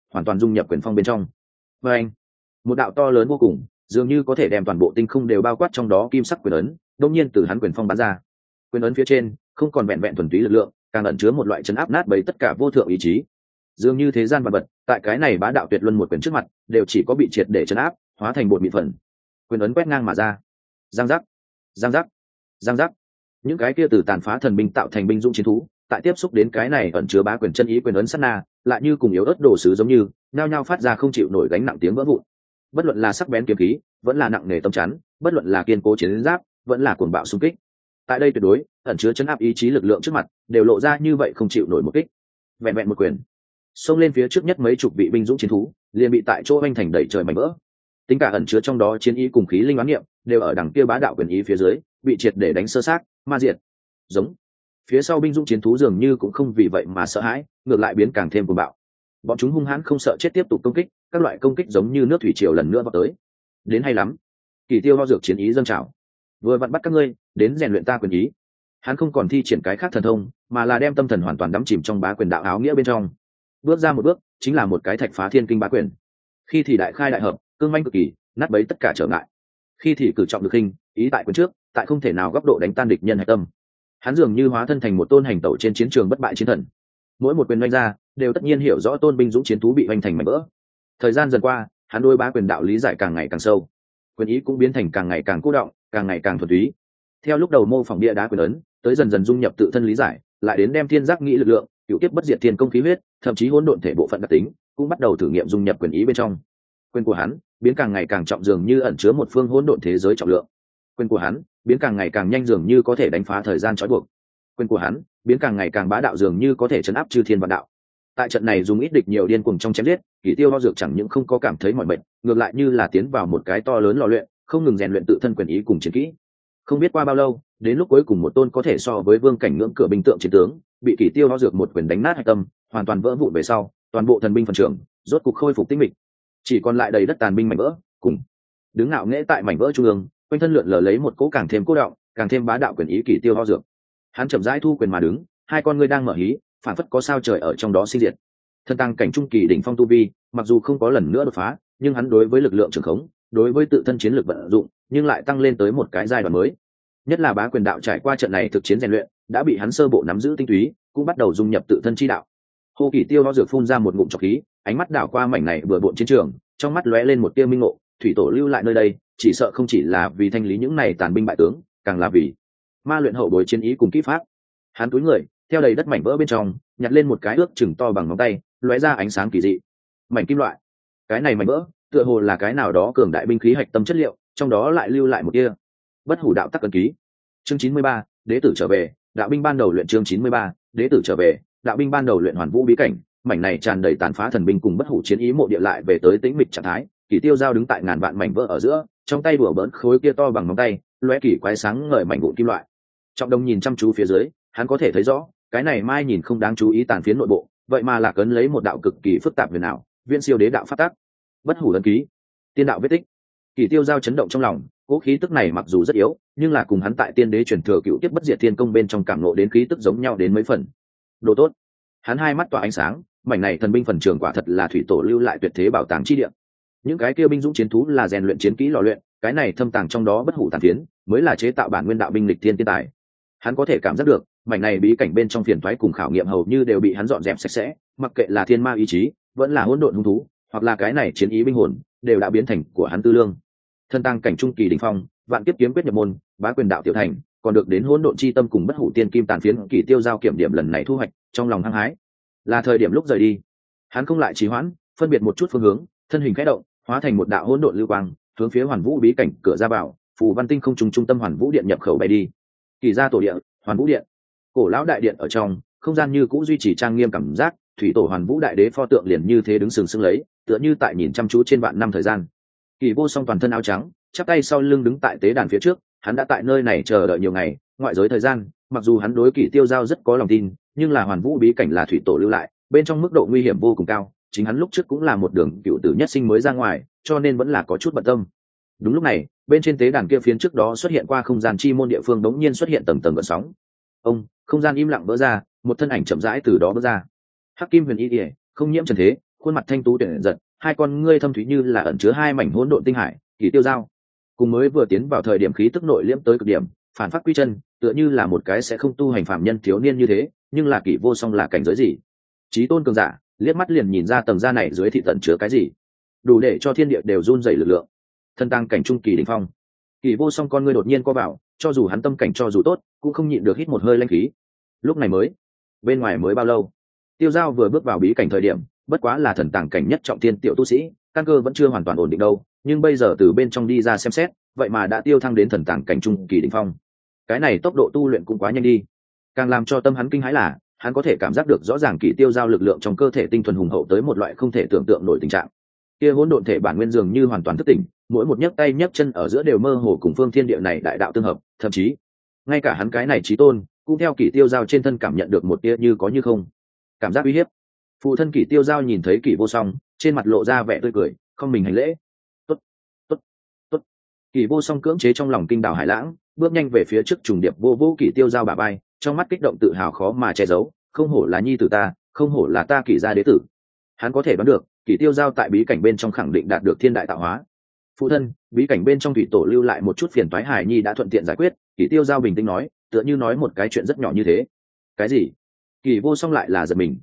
hoàn toàn dung nhập quyền phong bên trong. Và anh, một đạo to lớn vô cùng, dường như có thể đem toàn bộ tinh không đều bao quát trong đó kim sắc quyền ấn, đột nhiên từ hắn quyền phong bắn ra. Quyền ấn phía trên không còn vẹn vẹn thuần túy lực lượng, càng ẩn chứa một loại chấn áp nát bấy tất cả vô thượng ý chí. Dường như thế gian vật vật, tại cái này bá đạo tuyệt luân một quyền trước mặt, đều chỉ có bị triệt để chấn áp, hóa thành bột mịn phần. Quyền ấn quét ngang mà ra. Giang giác, giang giác, giang giác. Những cái kia từ tàn phá thần binh tạo thành binh dũng chiến thú, tại tiếp xúc đến cái này ẩn chứa bá quyền chân ý quyền ấn sát na, lại như cùng yếu ớt đồ sứ giống như, nhao nhao phát ra không chịu nổi gánh nặng tiếng vỡ vụn. Bất luận là sắc bén kiếm khí, vẫn là nặng nề tấm chắn, bất luận là kiên cố chiến giáp, vẫn là cuồng bạo xung kích. Tại đây tuyệt đối ẩn chứa chấn áp ý chí lực lượng trước mặt, đều lộ ra như vậy không chịu nổi một kích. Vẹn vẹn một quyền, xông lên phía trước nhất mấy chục vị binh dũng chiến thú, liền bị tại chỗ anh thành đẩy trời mảnh vỡ. Tính cả ẩn chứa trong đó chiến ý cùng khí linh oán niệm, đều ở đằng kia bá đạo quyền ý phía dưới, bị triệt để đánh sơ sát, ma diệt. Giống. Phía sau binh dũng chiến thú dường như cũng không vì vậy mà sợ hãi, ngược lại biến càng thêm cuồng bạo. Bọn chúng hung hãn không sợ chết tiếp tục công kích, các loại công kích giống như nước thủy triều lần nữa vào tới. Đến hay lắm. Kỳ Tiêu ho dược chiến ý dâng trào. Vừa vặn bắt các ngươi đến rèn luyện ta quyền ý. Hắn không còn thi triển cái khác thần thông, mà là đem tâm thần hoàn toàn đắm chìm trong bá quyền đạo áo nghĩa bên trong. Bước ra một bước, chính là một cái thạch phá thiên kinh bá quyền. Khi thì đại khai đại hợp, cương manh cực kỳ, nát bấy tất cả trở ngại. Khi thì cử trọng được khinh, ý tại quyền trước, tại không thể nào góc độ đánh tan địch nhân hạch tâm. Hắn dường như hóa thân thành một tôn hành tẩu trên chiến trường bất bại chiến thần. Mỗi một quyền đánh ra, đều tất nhiên hiểu rõ tôn binh dũng chiến thú bị hoành thành mảnh vỡ. Thời gian dần qua, hắn đối bá quyền đạo lý giải càng ngày càng sâu, quyền ý cũng biến thành càng ngày càng cố động, càng ngày càng thuần túy. Theo lúc đầu mô phỏng bia đá quyền ấn, tới dần dần dung nhập tự thân lý giải, lại đến đem thiên giác nghĩ lực lượng, cựu kiếp bất diệt thiên công khí huyết, thậm chí hỗn độn thể bộ phận đặc tính, cũng bắt đầu thử nghiệm dung nhập quyền ý bên trong. Quyền của hắn biến càng ngày càng trọng, dường như ẩn chứa một phương hỗn độn thế giới trọng lượng. Quyền của hắn biến càng ngày càng nhanh, dường như có thể đánh phá thời gian trói buộc. Quyền của hắn biến càng ngày càng bá đạo, dường như có thể chấn áp chư thiên vạn đạo. Tại trận này dùng ít địch nhiều điên cuồng trong chém giết, Kỷ Tiêu ho dược chẳng những không có cảm thấy mỏi mệt, ngược lại như là tiến vào một cái to lớn lò luyện, không ngừng rèn luyện tự thân quyền ý cùng chiến kỹ. Không biết qua bao lâu, đến lúc cuối cùng một tôn có thể so với vương cảnh ngưỡng cửa binh tượng chiến tướng, bị Kỷ Tiêu ho dược một quyền đánh nát hạch tâm, hoàn toàn vỡ vụn về sau, toàn bộ thần binh phần trưởng rốt cục khôi phục tĩnh mịch, chỉ còn lại đầy đất tàn binh mảnh vỡ, cùng đứng ngạo nghễ tại mảnh vỡ trung ương, quanh thân lượn lờ lấy một cỗ càng thêm cố động, càng thêm bá đạo quyền ý Kỷ Tiêu ho dược. Hắn chậm rãi thu quyền mà đứng, hai con ngươi đang mở hí, phản phất có sao trời ở trong đó sinh diệt. Thân tăng cảnh trung kỳ đỉnh phong tu vi, mặc dù không có lần nữa đột phá, nhưng hắn đối với lực lượng trường khống, đối với tự thân chiến lược vận dụng, nhưng lại tăng lên tới một cái giai đoạn mới. Nhất là bá quyền đạo trải qua trận này thực chiến rèn luyện, đã bị hắn sơ bộ nắm giữ tinh túy, cũng bắt đầu dung nhập tự thân chi đạo. Hồ Kỷ Tiêu ho dược phun ra một ngụm trọc khí, ánh mắt đảo qua mảnh này bừa bộn chiến trường, trong mắt lóe lên một tia minh ngộ, thủy tổ lưu lại nơi đây, chỉ sợ không chỉ là vì thanh lý những này tàn binh bại tướng, càng là vì ma luyện hậu bối chiến ý cùng kỹ pháp. Hắn túi người, theo đầy đất mảnh vỡ bên trong, nhặt lên một cái ước chừng to bằng ngón tay, lóe ra ánh sáng kỳ dị. Mảnh kim loại. Cái này mảnh vỡ, tựa hồ là cái nào đó cường đại binh khí hạch tâm chất liệu, trong đó lại lưu lại một tia bất hủ đạo tắc ấn ký. Chương 93, đế tử trở về, đạo binh ban đầu luyện. Chương 93, đế tử trở về, đạo binh ban đầu luyện. Hoàn vũ bí cảnh, mảnh này tràn đầy tàn phá thần binh cùng bất hủ chiến ý mộ địa lại về tới tĩnh mịch trạng thái. Kỷ Tiêu giao đứng tại ngàn vạn mảnh vỡ ở giữa, trong tay đùa bỡn khối kia to bằng ngón tay, lóe kỳ quái sáng ngời mảnh vụn kim loại. Trọng Đông nhìn chăm chú phía dưới, hắn có thể thấy rõ, cái này mai nhìn không đáng chú ý tàn phiến nội bộ, vậy mà là cấn lấy một đạo cực kỳ phức tạp huyền ảo, viễn siêu đế đạo phát tác, bất hủ ấn ký, tiên đạo vết tích. Kỷ Tiêu giao chấn động trong lòng, cố khí tức này mặc dù rất yếu, nhưng là cùng hắn tại tiên đế truyền thừa cựu tiếp bất diệt thiên công bên trong cảm ngộ đến khí tức giống nhau đến mấy phần. Đồ tốt. Hắn hai mắt tỏa ánh sáng, mảnh này thần binh phần trường quả thật là thủy tổ lưu lại tuyệt thế bảo tàng chi địa. Những cái kia binh dũng chiến thú là rèn luyện chiến kỹ lò luyện, cái này thâm tàng trong đó bất hủ tàn phiến, mới là chế tạo bản nguyên đạo binh lịch thiên tiên tài. Hắn có thể cảm giác được, mảnh này bí cảnh bên trong phiền toái cùng khảo nghiệm hầu như đều bị hắn dọn dẹp sạch sẽ, mặc kệ là thiên ma ý chí, vẫn là hỗn độn hung thú, hoặc là cái này chiến ý binh hồn, đều đã biến thành của hắn tư lương. Thân tăng cảnh trung kỳ đỉnh phong, vạn kiếp kiếm quyết nhập môn, bá quyền đạo tiểu thành, còn được đến hỗn độn chi tâm cùng bất hủ tiên kim tàn phiến. Kỷ Tiêu giao kiểm điểm lần này thu hoạch, trong lòng hăng hái. Là thời điểm lúc rời đi. Hắn không lại trì hoãn, phân biệt một chút phương hướng, thân hình khẽ động, hóa thành một đạo hỗn độn lưu quang, hướng phía Hoàn Vũ bí cảnh cửa ra vào, phù văn tinh không trung tâm Hoàn Vũ điện nhập khẩu bay đi. Kỳ gia tổ điện, Hoàn Vũ điện. Cổ lão đại điện ở trong, không gian như cũ duy trì trang nghiêm cảm giác, thủy tổ Hoàn Vũ đại đế pho tượng liền như thế đứng sừng sững lấy, tựa như tại nhìn chăm chú trên vạn năm thời gian. Kỳ Vô Song toàn thân áo trắng, chắp tay sau lưng đứng tại tế đàn phía trước, hắn đã tại nơi này chờ đợi nhiều ngày, ngoại giới thời gian, mặc dù hắn đối Kỷ Tiêu giao rất có lòng tin, nhưng là Hoàn Vũ bí cảnh là thủy tổ lưu lại, bên trong mức độ nguy hiểm vô cùng cao, chính hắn lúc trước cũng là một đường cựu tử nhất sinh mới ra ngoài, cho nên vẫn là có chút bận tâm. Đúng lúc này, bên trên tế đàn kia phiến trước đó xuất hiện qua không gian chi môn địa phương đống nhiên xuất hiện tầng tầng gợn sóng. Không gian im lặng vỡ ra, một thân ảnh chậm rãi từ đó vỡ ra. Hắc Kim Huyền Y Điệp, không nhiễm trần thế, khuôn mặt thanh tú tuyển giật, hai con ngươi thâm thúy như là ẩn chứa hai mảnh hỗn độn tinh hải. Kỷ Tiêu Giao cùng mới vừa tiến vào thời điểm khí tức nội liễm tới cực điểm, phản phát quy chân, tựa như là một cái sẽ không tu hành phạm nhân thiếu niên như thế, nhưng là Kỷ Vô Song là cảnh giới gì? Chí tôn cường giả, liếc mắt liền nhìn ra tầng da này dưới thị tận chứa cái gì, đủ để cho thiên địa đều run rẩy lực lượng. Thân tăng cảnh trung kỳ đỉnh phong. Kỷ Vô Song con ngươi đột nhiên co vào, cho dù hắn tâm cảnh cho dù tốt, cũng không nhịn được hít một hơi linh khí. Lúc này mới, bên ngoài mới bao lâu? Tiêu Giao vừa bước vào bí cảnh thời điểm, bất quá là thần tàng cảnh nhất trọng thiên tiểu tu sĩ, căn cơ vẫn chưa hoàn toàn ổn định đâu, nhưng bây giờ từ bên trong đi ra xem xét, vậy mà đã tiêu thăng đến thần tàng cảnh trung kỳ đỉnh phong. Cái này tốc độ tu luyện cũng quá nhanh đi. Càng làm cho tâm hắn kinh hãi là, hắn có thể cảm giác được rõ ràng Kỷ Tiêu Giao lực lượng trong cơ thể tinh thuần hùng hậu tới một loại không thể tưởng tượng nổi tình trạng. Kia hỗn độn thể bản nguyên dường như hoàn toàn thức tỉnh, mỗi một nhấc tay nhấc chân ở giữa đều mơ hồ cùng phương thiên địa này đại đạo tương hợp, thậm chí ngay cả hắn cái này chí tôn cũng theo Kỷ Tiêu Giao trên thân cảm nhận được một tia như có như không cảm giác uy hiếp. Phụ thân Kỷ Tiêu Giao nhìn thấy Kỷ Vô Song, trên mặt lộ ra vẻ tươi cười, không mình hành lễ. Tốt, tốt, tốt. Kỷ Vô Song cưỡng chế trong lòng kinh đảo hải lãng, bước nhanh về phía trước trùng điệp vô vô Kỷ Tiêu Giao bả vai, trong mắt kích động tự hào khó mà che giấu, không hổ là nhi tử ta, không hổ là ta Kỷ gia đế tử. Hắn có thể đoán được, Kỷ Tiêu Giao tại bí cảnh bên trong khẳng định đạt được thiên đại tạo hóa. Phụ thân, bí cảnh bên trong thủy tổ lưu lại một chút phiền toái hải nhi đã thuận tiện giải quyết. Kỷ Tiêu Giao bình tĩnh nói, tựa như nói một cái chuyện rất nhỏ như thế. Cái gì? Kỷ Vô Song lại là giật mình,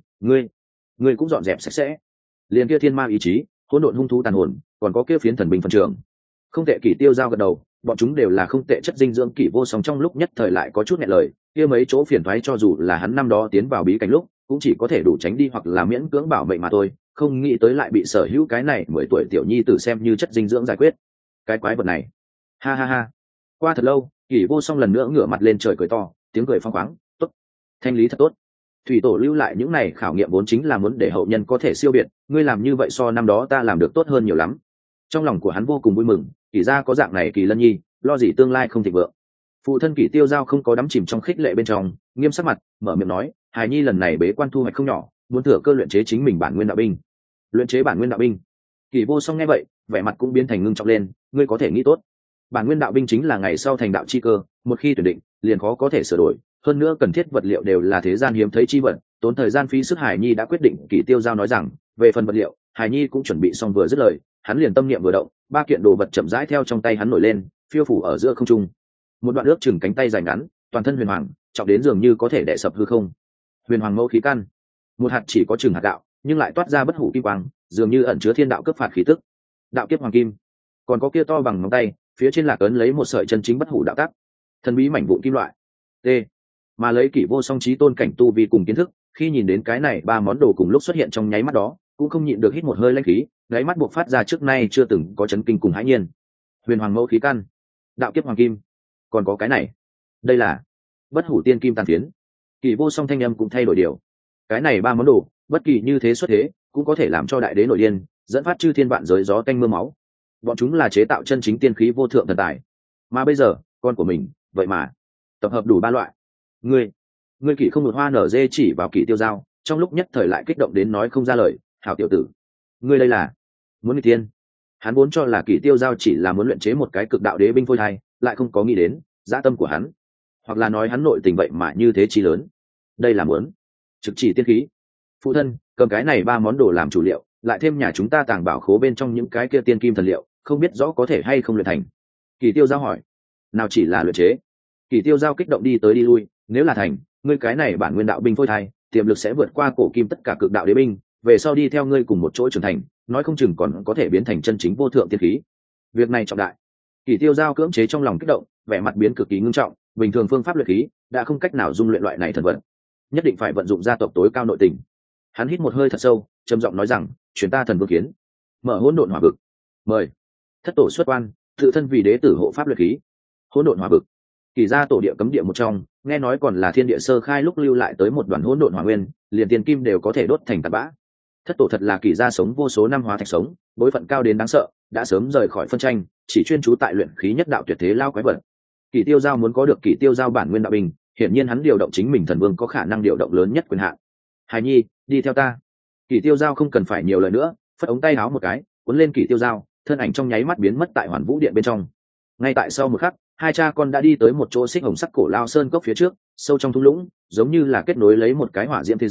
ngươi cũng dọn dẹp sạch sẽ. Liền kia thiên ma ý chí, hỗn độn hung thú tàn hồn, còn có kia phiến thần binh phân trường. Không tệ. Kỷ Tiêu Giao gật đầu, bọn chúng đều là không tệ chất dinh dưỡng. Kỷ Vô Song trong lúc nhất thời lại có chút nghẹn lời, kia mấy chỗ phiền toái cho dù là hắn năm đó tiến vào bí cảnh lúc, cũng chỉ có thể đủ tránh đi hoặc là miễn cưỡng bảo mệnh mà thôi, không nghĩ tới lại bị sở hữu cái này 10 tuổi tiểu nhi tử xem như chất dinh dưỡng giải quyết. Cái quái vật này. Ha ha ha. Qua thật lâu, Kỷ Vô Song lần nữa ngửa mặt lên trời cười to, tiếng cười phong khoáng, tốt, thanh lý thật tốt. Thủy tổ lưu lại những này khảo nghiệm vốn chính là muốn để hậu nhân có thể siêu biệt, ngươi làm như vậy so năm đó ta làm được tốt hơn nhiều lắm. Trong lòng của hắn vô cùng vui mừng, Kỷ gia có dạng này Kỳ Lân nhi, lo gì tương lai không thịnh vượng. Phụ thân Kỷ Tiêu Giao không có đắm chìm trong khích lệ bên trong, nghiêm sắc mặt, mở miệng nói, hài nhi lần này bế quan thu hoạch không nhỏ, muốn thừa cơ luyện chế chính mình bản nguyên đạo binh. Luyện chế bản nguyên đạo binh? Kỷ Vô Song nghe vậy, vẻ mặt cũng biến thành ngưng trọng lên, ngươi có thể nghĩ tốt. Bản nguyên đạo binh chính là ngày sau thành đạo chi cơ, một khi tuyển định, liền khó có thể sửa đổi, hơn nữa cần thiết vật liệu đều là thế gian hiếm thấy chi vật, tốn thời gian phí sức. Hải nhi đã quyết định. Kỷ Tiêu Giao nói rằng, về phần vật liệu, Hải nhi cũng chuẩn bị xong. Vừa dứt lời, hắn liền tâm niệm vừa động, ba kiện đồ vật chậm rãi theo trong tay hắn nổi lên, phiêu phủ ở giữa không trung. Một đoạn ước chừng cánh tay dài ngắn, toàn thân huyền hoàng, trọng đến dường như có thể đè sập hư không. Huyền hoàng mẫu khí căn, một hạt chỉ có chừng hạt gạo, nhưng lại toát ra bất hủ kim quang, dường như ẩn chứa thiên đạo cấp phạt khí tức. Đạo kiếp hoàng kim, còn có kia to bằng ngón tay, phía trên là ấn lấy một sợi chân chính bất hủ đạo tắc, thần bí mảnh vụn kim loại. T. Mà lấy Kỷ Vô Song trí tôn cảnh tu vi cùng kiến thức, khi nhìn đến cái này ba món đồ cùng lúc xuất hiện trong nháy mắt đó, cũng không nhịn được hít một hơi lãnh khí, đáy mắt buộc phát ra trước nay chưa từng có chấn kinh cùng hãi nhiên. Huyền hoàng mẫu khí căn, đạo kiếp hoàng kim, còn có cái này, đây là bất hủ tiên kim tàn phiến. Kỷ Vô Song thanh âm cũng thay đổi điều. Cái này ba món đồ, bất kỳ như thế xuất thế, cũng có thể làm cho đại đế nổi điên, dẫn phát chư thiên vạn giới gió tanh mưa máu. Bọn chúng là chế tạo chân chính tiên khí vô thượng thần tài, mà bây giờ con của mình vậy mà tập hợp đủ ba loại. Ngươi Kỷ không một hoa nở dê chỉ vào Kỷ Tiêu Giao, trong lúc nhất thời lại kích động đến nói không ra lời. Hảo tiểu tử, ngươi đây là muốn nghịch tiên. Hắn vốn cho là Kỷ Tiêu Giao chỉ là muốn luyện chế một cái cực đạo đế binh phôi thai, lại không có nghĩ đến dã tâm của hắn, hoặc là nói hắn nội tình vậy mà như thế chí lớn. Đây là muốn trực chỉ tiên khí. Phụ thân, cầm cái này ba món đồ làm chủ liệu, lại thêm nhà chúng ta tàng bảo khố bên trong những cái kia tiên kim thần liệu, không biết rõ có thể hay không luyện thành. Kỷ Tiêu Giao hỏi. Nào chỉ là luyện chế. Kỷ Tiêu Giao kích động đi tới đi lui, nếu là thành, ngươi cái này bản nguyên đạo binh phôi thai, tiềm lực sẽ vượt qua cổ kim tất cả cực đạo đế binh, về sau đi theo ngươi cùng một chỗ trưởng thành, nói không chừng còn có thể biến thành chân chính vô thượng tiên khí. Việc này trọng đại. Kỷ Tiêu Giao cưỡng chế trong lòng kích động, vẻ mặt biến cực kỳ ngưng trọng, bình thường phương pháp luyện khí đã không cách nào dung luyện loại này thần vật, nhất định phải vận dụng gia tộc tối cao nội tình. Hắn hít một hơi thật sâu, trầm giọng nói rằng, truyền ta thần vương kiến, mở hỗn độn hỏa vực, mời thất tổ xuất quan, tự thân vì đế tử hộ pháp luyện khí. Hỗn độn hỏa vực, Kỷ gia tổ địa cấm địa một trong, nghe nói còn là thiên địa sơ khai lúc lưu lại tới một đoàn hỗn độn hỏa nguyên, liền tiền kim đều có thể đốt thành tạt bã. Thất tổ thật là Kỷ gia sống vô số năm hóa thạch sống, bối phận cao đến đáng sợ, đã sớm rời khỏi phân tranh, chỉ chuyên trú tại luyện khí nhất đạo tuyệt thế lao quái vật. Kỷ Tiêu Giao muốn có được Kỷ Tiêu Giao bản nguyên đạo binh, hiển nhiên hắn điều động chính mình thần vương có khả năng điều động lớn nhất quyền hạn. Hải nhi, đi theo ta. Kỷ Tiêu Giao không cần phải nhiều lời nữa, phất ống tay áo một cái, cuốn lên Kỷ Tiêu Giao, thân ảnh trong nháy mắt biến mất tại Hoàn Vũ Điện bên trong. Ngay tại sau một khắc, hai cha con đã đi tới một chỗ xích hồng sắc cổ lao sơn cốc phía trước, sâu trong thung lũng, giống như là kết nối lấy một cái hỏa diễm thế giới,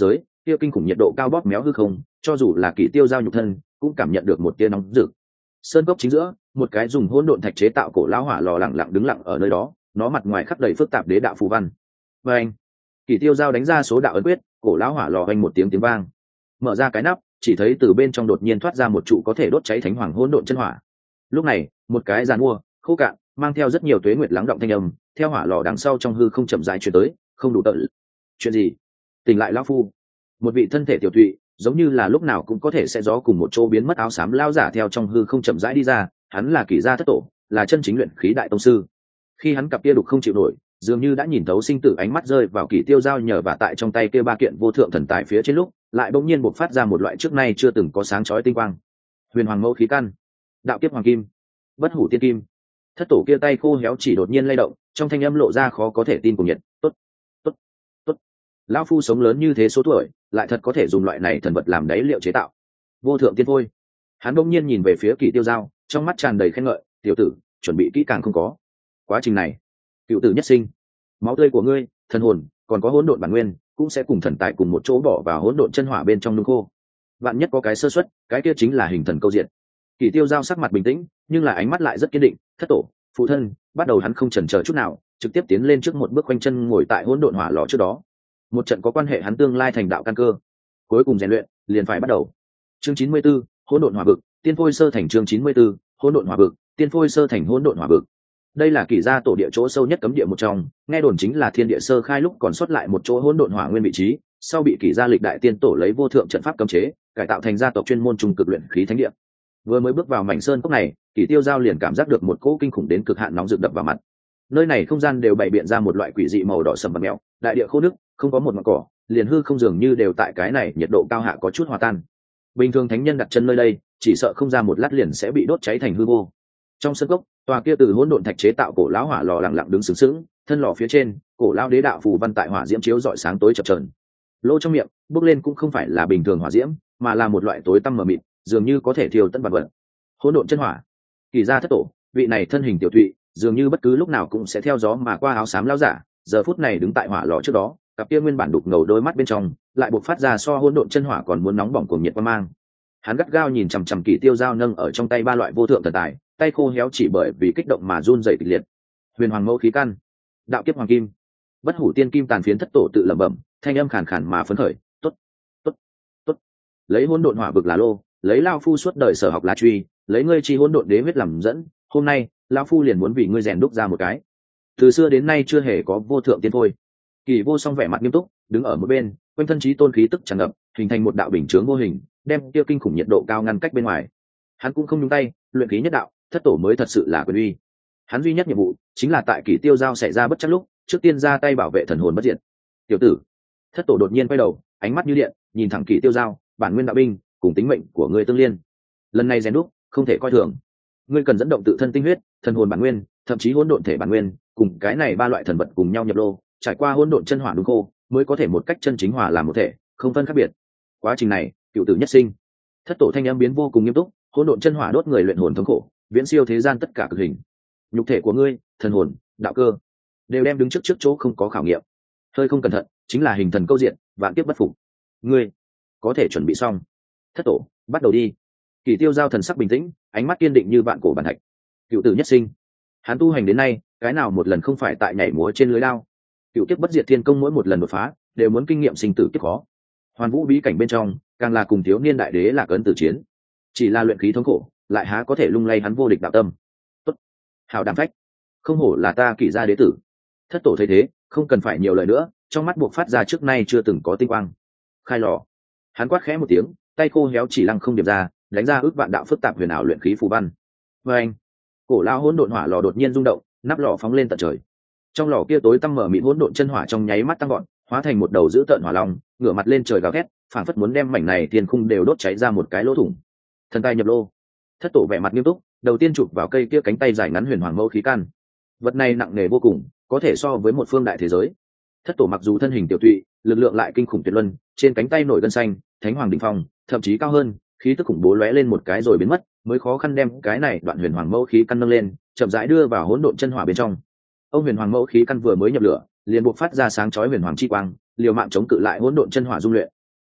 kia kinh khủng nhiệt độ cao bóp méo hư không, cho dù là Kỷ Tiêu Giao nhục thân cũng cảm nhận được một tia nóng rực. Sơn cốc chính giữa, một cái dùng hỗn độn thạch chế tạo cổ lão hỏa lò lặng lặng đứng lặng ở nơi đó, nó mặt ngoài khắc đầy phức tạp đế đạo phù văn. Và anh, Kỷ Tiêu Giao đánh ra số đạo ấn quyết, cổ lão hỏa lò vang một tiếng vang. Mở ra cái nắp, chỉ thấy từ bên trong đột nhiên thoát ra một trụ có thể đốt cháy thánh hoàng hỗn độn chân hỏa. Lúc này, một cái giàn mua, khô cạn, mang theo rất nhiều tuế nguyệt lắng động thanh âm, theo hỏa lò đằng sau trong hư không chậm rãi truyền tới, không đủ tận. Chuyện gì? Tỉnh lại lão phu. Một vị thân thể tiểu thụy, giống như là lúc nào cũng có thể sẽ gió cùng một chỗ biến mất áo xám lao giả theo trong hư không chậm rãi đi ra, hắn là Kỷ gia thất tổ, là chân chính luyện khí đại tông sư. Khi hắn cặp kia đục không chịu nổi, dường như đã nhìn thấu sinh tử ánh mắt rơi vào Kỷ Tiêu Giao nhờ và tại trong tay kia ba kiện vô thượng thần tài phía trên lúc, lại bỗng nhiên bộc phát ra một loại trước nay chưa từng có sáng chói tinh quang. Huyền Hoàng Mẫu khí căn, Đạo kiếp hoàng kim, Bất hủ tiên kim. Thất tổ kia tay khô héo chỉ đột nhiên lay động, trong thanh âm lộ ra khó có thể tin cùng nhiệt. Tốt, tốt, tốt. Lão phu sống lớn như thế số tuổi, lại thật có thể dùng loại này thần vật làm đáy liệu chế tạo. Vô thượng tiên phôi. Hắn bỗng nhiên nhìn về phía Kỷ Tiêu Giao, trong mắt tràn đầy khen ngợi. Tiểu tử, chuẩn bị kỹ càng không có. Quá trình này, cựu tử nhất sinh, máu tươi của ngươi, thần hồn, còn có hỗn độn bản nguyên, cũng sẽ cùng thần tài cùng một chỗ bỏ vào hỗn độn chân hỏa bên trong nung khô. Vạn nhất có cái sơ suất, cái kia chính là hình thần câu diện. Kỷ Tiêu Giao sắc mặt bình tĩnh, nhưng là ánh mắt lại rất kiên định. Thất tổ, phụ thân. Bắt đầu hắn không chần chờ chút nào, trực tiếp tiến lên trước một bước quanh chân ngồi tại hỗn độn hỏa lò trước đó. Một trận có quan hệ hắn tương lai thành đạo căn cơ. Cuối cùng rèn luyện, liền phải bắt đầu. Chương 94, hỗn độn hỏa vực, tiên phôi sơ thành. Chương 94, hỗn độn hỏa vực, tiên phôi sơ thành. Hỗn độn hỏa vực. Đây là Kỷ gia tổ địa chỗ sâu nhất cấm địa một trong, nghe đồn chính là thiên địa sơ khai lúc còn sót lại một chỗ hỗn độn hỏa nguyên vị trí, sau bị Kỷ gia lịch đại tiên tổ lấy vô thượng trận pháp cấm chế, cải tạo thành gia tộc chuyên môn trung cực luyện khí thánh địa. Vừa mới bước vào mảnh sơn cốc này, Kỷ Tiêu Giao liền cảm giác được một cỗ kinh khủng đến cực hạn nóng rực đập vào mặt. Nơi này không gian đều bày biện ra một loại quỷ dị màu đỏ sầm bạc mèo, đại địa khô nước, không có một ngọn cỏ, liền hư không dường như đều tại cái này nhiệt độ cao hạ có chút hòa tan. Bình thường thánh nhân đặt chân nơi đây, chỉ sợ không ra một lát liền sẽ bị đốt cháy thành hư vô. Trong sân cốc, tòa kia từ hỗn độn thạch chế tạo cổ lão hỏa lò lặng lặng đứng sướng sướng, thân lò phía trên, cổ lão đế đạo phù văn tại hỏa diễm chiếu rọi sáng tối chập chờn. Lỗ trong miệng bốc lên cũng không phải là bình thường hỏa diễm, mà là một loại tối tăm mờ mịt, dường như có thể thiêu tận vật vật. Hỗn độn chân hỏa. Kỷ gia thất tổ, vị này thân hình tiểu thụy, dường như bất cứ lúc nào cũng sẽ theo gió mà qua áo xám lão giả, giờ phút này đứng tại hỏa lò trước đó, cặp kia nguyên bản đục ngầu đôi mắt bên trong, lại bộc phát ra so hỗn độn chân hỏa còn muốn nóng bỏng cuồng nhiệt quang mang. Hắn gắt gao nhìn chằm chằm Kỷ Tiêu Giao nâng ở trong tay ba loại vô thượng thần tài, tay khô héo chỉ bởi vì kích động mà run rẩy kịch liệt. Huyền Hoàng Mẫu khí căn, Đạo kiếp hoàng kim, Bất hủ tiên kim. Tàn phiến thất tổ tự lẩm bẩm, thanh âm khàn khàn mà phấn khởi. Tốt, tốt, tốt. Lấy hỗn độn hỏa vực là lô, lấy lao phu suốt đời sở học là truy, lấy ngươi chi hỗn độn đế huyết làm dẫn, hôm nay lão phu liền muốn vì ngươi rèn đúc ra một cái. Từ xưa đến nay chưa hề có vô thượng tiên thôi. Kỳ Vô Song vẻ mặt nghiêm túc, đứng ở một bên, quanh thân trí tôn khí tức tràn ngập, hình thành một đạo bình chướng vô hình, đem kia kinh khủng nhiệt độ cao ngăn cách bên ngoài. Hắn cũng không nhúng tay, luyện khí nhất đạo, thất tổ mới thật sự là quyền uy. Hắn duy nhất nhiệm vụ chính là tại Kỷ Tiêu Giao xảy ra bất trắc lúc, trước tiên ra tay bảo vệ thần hồn bất diệt. Tiểu tử. Thất tổ đột nhiên quay đầu, ánh mắt như điện, nhìn thẳng Kỷ Tiêu Giao, bản nguyên đạo binh, cùng tính mệnh của ngươi tương liên. Lần này rèn đúc, không thể coi thường. Ngươi cần dẫn động tự thân tinh huyết, thần hồn bản nguyên, thậm chí hỗn độn thể bản nguyên, cùng cái này ba loại thần vật cùng nhau nhập lô, trải qua hỗn độn chân hỏa nung khô, mới có thể một cách chân chính hòa làm một thể, không phân khác biệt. Quá trình này, cựu tử nhất sinh. Thất tổ thanh âm biến vô cùng nghiêm túc, hỗn độn chân hỏa đốt người luyện hồn thống khổ, viễn siêu thế gian tất cả cực hình. Nhục thể của ngươi, thần hồn, đạo cơ, đều đem đứng trước chỗ không có khảo nghiệm. Hơi không cẩn thận, chính là hình thần câu diện, vạn kiếp bất phục. Ngươi có thể chuẩn bị xong. Thất tổ, bắt đầu đi. Kỷ Tiêu Giao thần sắc bình tĩnh, ánh mắt kiên định như vạn cổ bản thạch. Cựu tử nhất sinh. Hắn tu hành đến nay, cái nào một lần không phải tại nhảy múa trên lưới lao. Cựu kiếp bất diệt thiên công mỗi một lần đột phá, đều muốn kinh nghiệm sinh tử kiếp khó. Hoàn vũ bí cảnh bên trong, càng là cùng thiếu niên đại đế là cấn tử chiến. Chỉ là luyện khí thống khổ, lại há có thể lung lay hắn vô địch đạo tâm. Tốt, hảo đảm phách, không hổ là ta Kỷ gia đế tử. Thất tổ thấy thế, không cần phải nhiều lời nữa, trong mắt buộc phát ra trước nay chưa từng có tinh quang. Khai lò. Hắn quát khẽ một tiếng, tay khô héo chỉ lăng không điệp ra, đánh ra ước vạn đạo phức tạp huyền ảo luyện khí phù văn. Và anh, cổ lao hỗn độn hỏa lò đột nhiên rung động, nắp lò phóng lên tận trời. Trong lò kia tối tăm mở mịt hỗn độn chân hỏa trong nháy mắt tăng gọn, hóa thành một đầu dữ tợn hỏa long, ngửa mặt lên trời gào thét, phảng phất muốn đem mảnh này thiên khung đều đốt cháy ra một cái lỗ thủng. Thần tay nhập lô. Thất tổ vẻ mặt nghiêm túc, đầu tiên chụp vào cây kia cánh tay dài ngắn huyền hoàng mẫu khí căn. Vật này nặng nề vô cùng, có thể so với một phương đại thế giới. Thất tổ mặc dù thân hình tiểu tụy, lực lượng lại kinh khủng tuyệt luân, trên cánh tay nổi gân xanh, thánh hoàng đỉnh phong, thậm chí cao hơn, khí tức khủng bố lóe lên một cái rồi biến mất, mới khó khăn đem cái này đoạn huyền hoàng mẫu khí căn nâng lên, chậm rãi đưa vào hỗn độn chân hỏa bên trong. Ông huyền hoàng mẫu khí căn vừa mới nhập lửa, liền buộc phát ra sáng chói huyền hoàng chi quang, liều mạng chống cự lại hỗn độn chân hỏa dung luyện.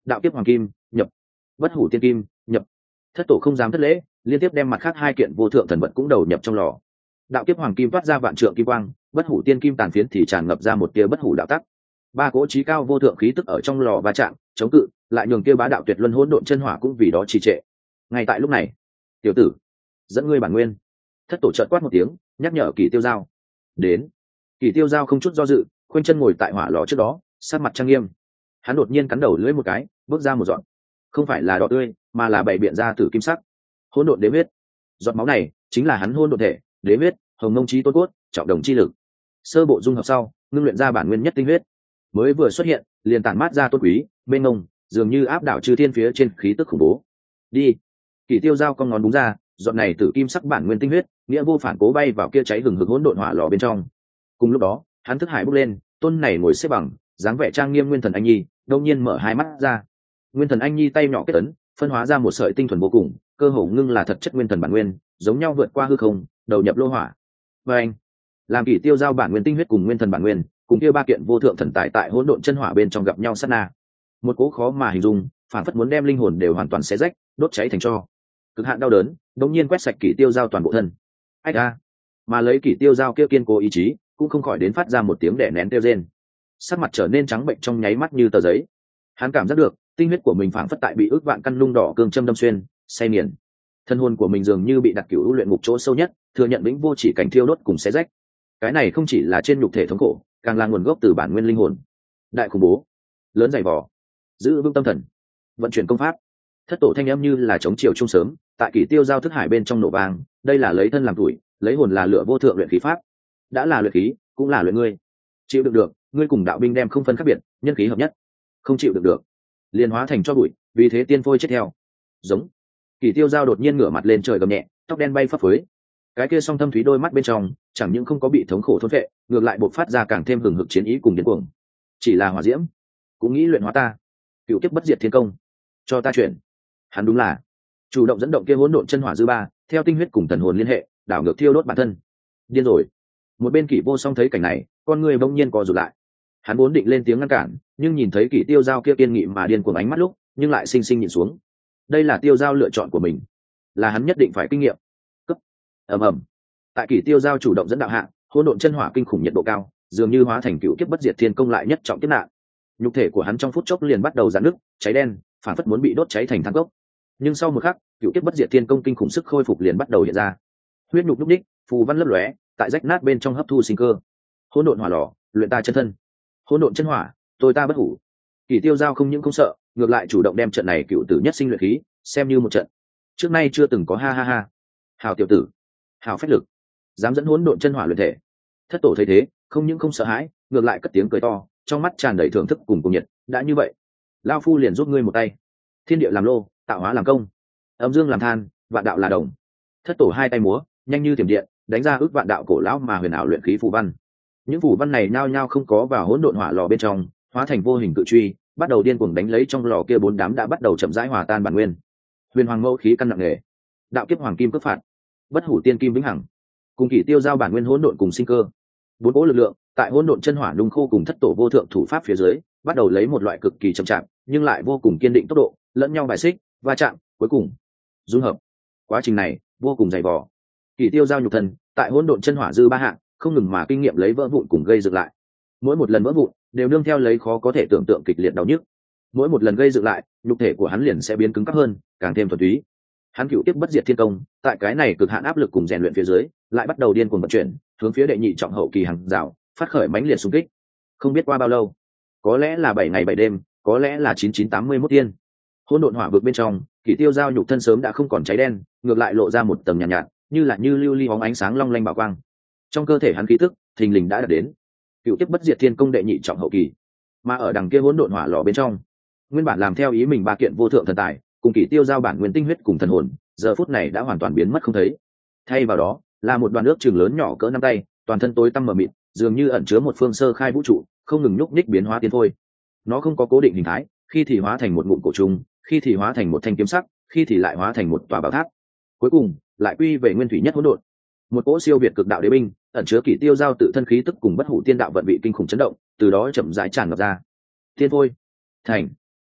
đạo kiếp hoàng kim nhập, bất hủ tiên kim nhập. Thất tổ không dám thất lễ, liên tiếp đem mặt khác hai kiện vô thượng thần vật cũng đầu nhập trong lò. Đạo kiếp hoàng kim toát ra vạn trượng kim quang, bất hủ tiên kim tàn phiến thì tràn ngập ra một tia bất hủ đạo tắc. Ba cỗ trí cao vô thượng khí tức ở trong lò va chạm chống cự, lại nhường kia bá đạo tuyệt luân hỗn độn chân hỏa cũng vì đó trì trệ. Ngay tại lúc này, tiểu tử, dẫn ngươi bản nguyên. Thất tổ chợt quát một tiếng, nhắc nhở Kỷ Tiêu Giao. Đến. Kỷ Tiêu Giao không chút do dự, khoanh chân ngồi tại hỏa lò trước đó, sát mặt trang nghiêm. Hắn đột nhiên cắn đầu lưỡi một cái, bước ra một giọt, không phải là đỏ tươi, mà là bảy biện ra tử kim sắc, hỗn độn đế huyết. Giọt máu này chính là hắn hỗn độn thể, đế huyết, hồng ngông chí tôn cốt, trọng đồng chi lực. Sơ bộ dung hợp sau, ngưng luyện ra bản nguyên nhất tinh huyết, mới vừa xuất hiện, liền tản mát ra tôn quý, mênh mông, dường như áp đảo chư thiên phía trên khí tức khủng bố. Đi. Kỷ Tiêu Giao con ngón búng ra, giọt này tử kim sắc bản nguyên tinh huyết, nghĩa vô phản cố bay vào kia cháy hừng hực hỗn độn hỏa lò bên trong. Cùng lúc đó, hắn thức hải bốc lên, tôn này ngồi xếp bằng, dáng vẻ trang nghiêm Nguyên Thần Anh Nhi, đột nhiên mở hai mắt ra. Nguyên Thần Anh Nhi tay nhỏ kết ấn, phân hóa ra một sợi tinh thuần vô cùng, cơ hồ ngưng là thật chất nguyên thần bản nguyên, giống nhau vượt qua hư không, đầu nhập lô hỏa. Và anh, làm Kỷ Tiêu Giao bản nguyên tinh huyết cùng nguyên thần bản nguyên, cùng kia ba kiện vô thượng thần tài tại hỗn độn chân hỏa bên trong gặp nhau sát na. Một cỗ khó mà hình dung, phản phất muốn đem linh hồn đều hoàn toàn xé rách, đốt cháy thành tro. Cực hạn đau đớn, đống nhiên quét sạch Kỷ Tiêu Giao toàn bộ thân. Ách a! Mà lấy Kỷ Tiêu Giao kia kiên cố ý chí, cũng không khỏi đến phát ra một tiếng đẻ nén kêu rên. Sắc mặt trở nên trắng bệnh trong nháy mắt như tờ giấy. Hắn cảm giác được, tinh huyết của mình phảng phất tại bị ước vạn căn nung đỏ cương châm đâm xuyên, say nghiền. Thân hồn của mình dường như bị đặt cửu luyện ngục chỗ sâu nhất, thừa nhận vĩnh vô chỉ cảnh thiêu đốt cùng xé rách. Cái này không chỉ là trên nhục thể thống khổ, càng là nguồn gốc từ bản nguyên linh hồn. Đại khủng bố, lớn dày vò, giữ vững tâm thần, vận chuyển công pháp. Thất tổ thanh âm như là chống chiều trung sớm, tại Kỷ Tiêu Giao thức hải bên trong nổ vang. Đây là lấy thân làm tuổi, lấy hồn là lửa vô thượng luyện khí pháp. Đã là luyện khí, cũng là luyện ngươi. Chịu được được, ngươi cùng đạo binh đem không phân khác biệt, nhân khí hợp nhất. Không chịu được được, liền hóa thành cho bụi, vì thế tiên phôi chết theo. Giống. Kỷ Tiêu Giao đột nhiên ngửa mặt lên trời gầm nhẹ, tóc đen bay phấp phới. Cái kia song thâm thúy đôi mắt bên trong, chẳng những không có bị thống khổ thôn phệ, ngược lại bộc phát ra càng thêm hừng hực chiến ý cùng điên cuồng. Chỉ là hỏa diễm, cũng nghĩ luyện hóa ta. Cựu kiếp bất diệt thiên công, cho ta chuyển. Hắn đúng là chủ động dẫn động kia hỗn độn chân hỏa dư ba, theo tinh huyết cùng thần hồn liên hệ, đảo ngược thiêu đốt bản thân. Điên rồi. Một bên Kỷ Vô Song thấy cảnh này, con người bỗng nhiên co rụt lại. Hắn vốn định lên tiếng ngăn cản, nhưng nhìn thấy Kỷ Tiêu Giao kia kiên nghị mà điên cuồng ánh mắt lúc, nhưng lại sinh sinh nhìn xuống. Đây là Tiêu Giao lựa chọn của mình, là hắn nhất định phải kinh nghiệm. Cấp. Ầm. Tại Kỷ Tiêu Giao chủ động dẫn đạo hạ, hỗn độn chân hỏa kinh khủng nhiệt độ cao, dường như hóa thành cựu kiếp bất diệt thiên công lại nhất trọng kiếp nạn. Nhục thể của hắn trong phút chốc liền bắt đầu rạn nứt, cháy đen, phản phất muốn bị đốt cháy thành than cốc. Nhưng sau một khắc, cựu kiếp bất diệt thiên công kinh khủng sức khôi phục liền bắt đầu hiện ra. Huyết nhục lúc đích, phù văn lấp lóe, tại rách nát bên trong hấp thu sinh cơ. Hỗn độn hỏa lò, luyện ta chân thân. Hỗn độn chân hỏa, tôi ta bất hủ. Kỷ Tiêu Giao không những không sợ, ngược lại chủ động đem trận này cựu tử nhất sinh luyện khí xem như một trận trước nay chưa từng có. Ha. Hào tiểu tử, hào phách lực, dám dẫn hỗn độn chân hỏa luyện thể. Thất tổ thấy thế, không những không sợ hãi, ngược lại cất tiếng cười to, trong mắt tràn đầy thưởng thức cùng cùng nhiệt. Đã như vậy, lao phu liền giúp ngươi một tay. Thiên địa làm lô, tạo hóa làm công, âm dương làm than, vạn đạo là đồng. Thất tổ hai tay múa, nhanh như thiểm điện, đánh ra ước vạn đạo cổ lão mà huyền ảo luyện khí phù văn. Những phù văn này nhao nhao không có vào hỗn độn hỏa lò bên trong, hóa thành vô hình cự truy, bắt đầu điên cuồng đánh lấy trong lò kia bốn đám đã bắt đầu chậm rãi hòa tan bản nguyên. Huyền hoàng mẫu khí căn nặng nề, đạo kiếp hoàng kim cướp phạt, bất hủ tiên kim vĩnh hằng, cùng Kỷ Tiêu Giao bản nguyên hỗn độn cùng sinh cơ. Bốn cỗ lực lượng tại hỗn độn chân hỏa nung khô cùng thất tổ vô thượng thủ pháp phía dưới, bắt đầu lấy một loại cực kỳ chậm chạp nhưng lại vô cùng kiên định tốc độ, lẫn nhau bài xích, va chạm, cuối cùng dung hợp. Quá trình này vô cùng dày vò. Kỷ Tiêu Giao nhục thân tại hỗn độn chân hỏa dư ba hạng, không ngừng mà kinh nghiệm lấy vỡ vụn cùng gây dựng lại. Mỗi một lần vỡ vụn đều nương theo lấy khó có thể tưởng tượng kịch liệt đau nhức. Mỗi một lần gây dựng lại, nhục thể của hắn liền sẽ biến cứng cáp hơn, càng thêm thuần túy. Hắn cựu tiếp bất diệt thiên công, tại cái này cực hạn áp lực cùng rèn luyện phía dưới, lại bắt đầu điên cuồng vận chuyển, hướng phía đệ nhị trọng hậu kỳ hàng rào, phát khởi mãnh liệt xung kích. Không biết qua bao lâu, có lẽ là 7 ngày 7 đêm, có lẽ là 9981 tiên. Hỗn độn hỏa vực bên trong, Kỷ Tiêu Giao nhục thân sớm đã không còn cháy đen, ngược lại lộ ra một tầng nhàn nhạt, như lưu ly bóng ánh sáng long lanh bảo quang. Trong cơ thể hắn khí tức, thình lình đã đạt đến cựu tiếp bất diệt thiên công đệ nhị trọng hậu kỳ. Mà ở đằng kia hỗn độn hỏa lò bên trong, nguyên bản làm theo ý mình ba kiện vô thượng thần tài, cùng Kỷ Tiêu Giao bản nguyên tinh huyết cùng thần hồn, giờ phút này đã hoàn toàn biến mất không thấy. Thay vào đó là một đoàn nước chừng lớn nhỏ cỡ nắm tay, toàn thân tối tăm mờ mịt, dường như ẩn chứa một phương sơ khai vũ trụ, không ngừng nhúc nhích biến hóa tiến thôi. Nó không có cố định hình thái, khi thì hóa thành một ngụm cổ trùng, khi thì hóa thành một thanh kiếm sắc, khi thì lại hóa thành một tòa bảo tháp, cuối cùng lại quy về nguyên thủy nhất hỗn độn. Một cỗ siêu việt cực đạo đế binh, ẩn chứa Kỷ Tiêu Giao tự thân khí tức cùng bất hủ tiên đạo vận vị kinh khủng chấn động, từ đó chậm rãi tràn ngập ra. Thiên thôi thành.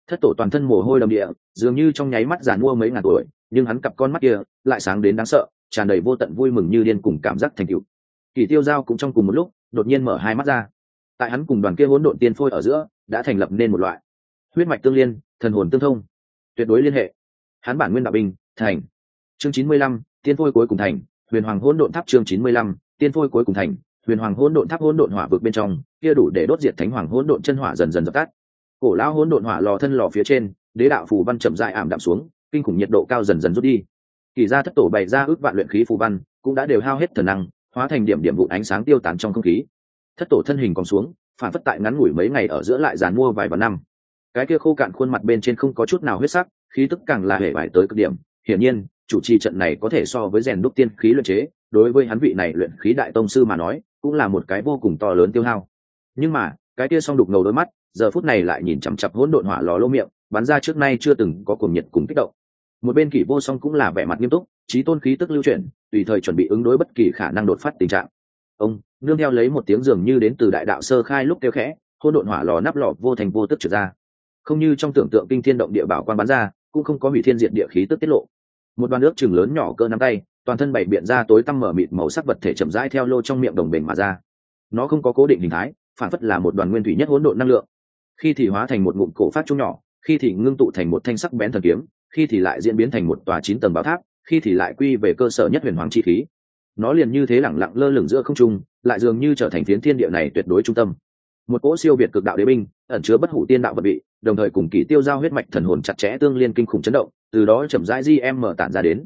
Thất tổ toàn thân mồ hôi đầm địa, dường như trong nháy mắt giàn mua mấy ngàn tuổi, nhưng hắn cặp con mắt kia lại sáng đến đáng sợ, tràn đầy vô tận vui mừng như điên cùng cảm giác thành tựu. Kỷ Tiêu Giao cũng trong cùng một lúc đột nhiên mở hai mắt ra. Tại hắn cùng đoàn kia hỗn độn tiên phôi ở giữa đã thành lập nên một loại huyết mạch tương liên, thần hồn tương thông, tuyệt đối liên hệ. Hắn bản nguyên đạo binh thành. Chương 95, tiên phôi cuối cùng thành, huyền hoàng hỗn độn tháp. Chương 95, tiên phôi cuối cùng thành, huyền hoàng hỗn độn tháp. Hỗn độn hỏa vực bên trong kia đủ để đốt diệt thánh hoàng hỗn độn chân hỏa dần dần dập tắt. Cổ lão hỗn độn hỏa lò thân lò phía trên, đế đạo phù văn chậm rãi ảm đạm xuống, kinh khủng nhiệt độ cao dần dần rút đi. Kỳ gia thất tổ bày ra ước vạn luyện khí phù văn cũng đã đều hao hết thần năng, hóa thành điểm điểm vụn ánh sáng tiêu tán trong không khí. Thất tổ thân hình còn xuống, phản phất tại ngắn ngủi mấy ngày ở giữa lại giàn mua vài vạn năm. Cái kia khô cạn khuôn mặt bên trên không có chút nào huyết sắc, khí tức càng là hề vải tới cực điểm. Hiển nhiên, chủ trì trận này có thể so với rèn đúc tiên khí luyện chế, đối với hắn vị này luyện khí đại tông sư mà nói, cũng là một cái vô cùng to lớn tiêu hao. Nhưng mà, cái kia song đục ngầu đôi mắt, giờ phút này lại nhìn chằm chằm hỗn độn hỏa lò lô miệng, bắn ra trước nay chưa từng có cuồng nhiệt cùng kích động. Một bên Kỷ Vô Song cũng là vẻ mặt nghiêm túc, chí tôn khí tức lưu chuyển, tùy thời chuẩn bị ứng đối bất kỳ khả năng đột phát tình trạng. Ông nương theo lấy một tiếng dường như đến từ đại đạo sơ khai lúc kêu khẽ, hỗn độn hỏa lò nắp lò vô thành vô tức trượt ra. Không như trong tưởng tượng kinh thiên động địa bảo quang bắn ra, cũng không có hủy thiên diệt địa khí tức tiết lộ. Một đoàn nước chừng lớn nhỏ cỡ nắm tay, toàn thân bảy biện ra tối tăm mở mịt màu sắc vật thể chậm rãi theo lô trong miệng đồng bền mà ra. Nó không có cố định hình thái, phản phất là một đoàn nguyên thủy nhất hỗn độn năng lượng. Khi thì hóa thành một ngụm cổ phát trung nhỏ, khi thì ngưng tụ thành một thanh sắc bén thần kiếm, khi thì lại diễn biến thành một tòa 9 tầng bảo tháp, khi thì lại quy về cơ sở nhất huyền hoàng chi khí. Nó liền như thế lẳng lặng lơ lửng giữa không trung, lại dường như trở thành phiến thiên địa này tuyệt đối trung tâm. Một cỗ siêu việt cực đạo đế binh, ẩn chứa bất hủ tiên đạo vật vị, đồng thời cùng Kỷ Tiêu Giao huyết mạch thần hồn chặt chẽ tương liên kinh khủng chấn động, từ đó chậm rãi mở tản ra đến.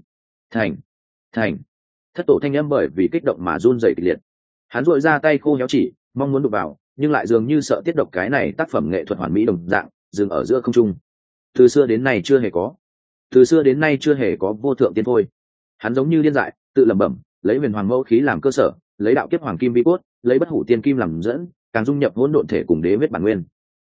Thành. Thất tổ thanh âm bởi vì kích động mà run rẩy kịch liệt. Hắn duỗi ra tay khô héo chỉ, mong muốn đụng vào, nhưng lại dường như sợ tiết độc cái này tác phẩm nghệ thuật hoàn mỹ đồng dạng, dừng ở giữa không trung. Từ xưa đến nay chưa hề có vô thượng tiên phôi. Hắn giống như điên dại, tự lẩm bẩm, lấy huyền hoàng mẫu khí làm cơ sở, lấy đạo kiếp hoàng kim vi cốt, lấy bất hủ tiên kim làm dẫn, càng dung nhập hỗn độn thể cùng đế huyết bản nguyên.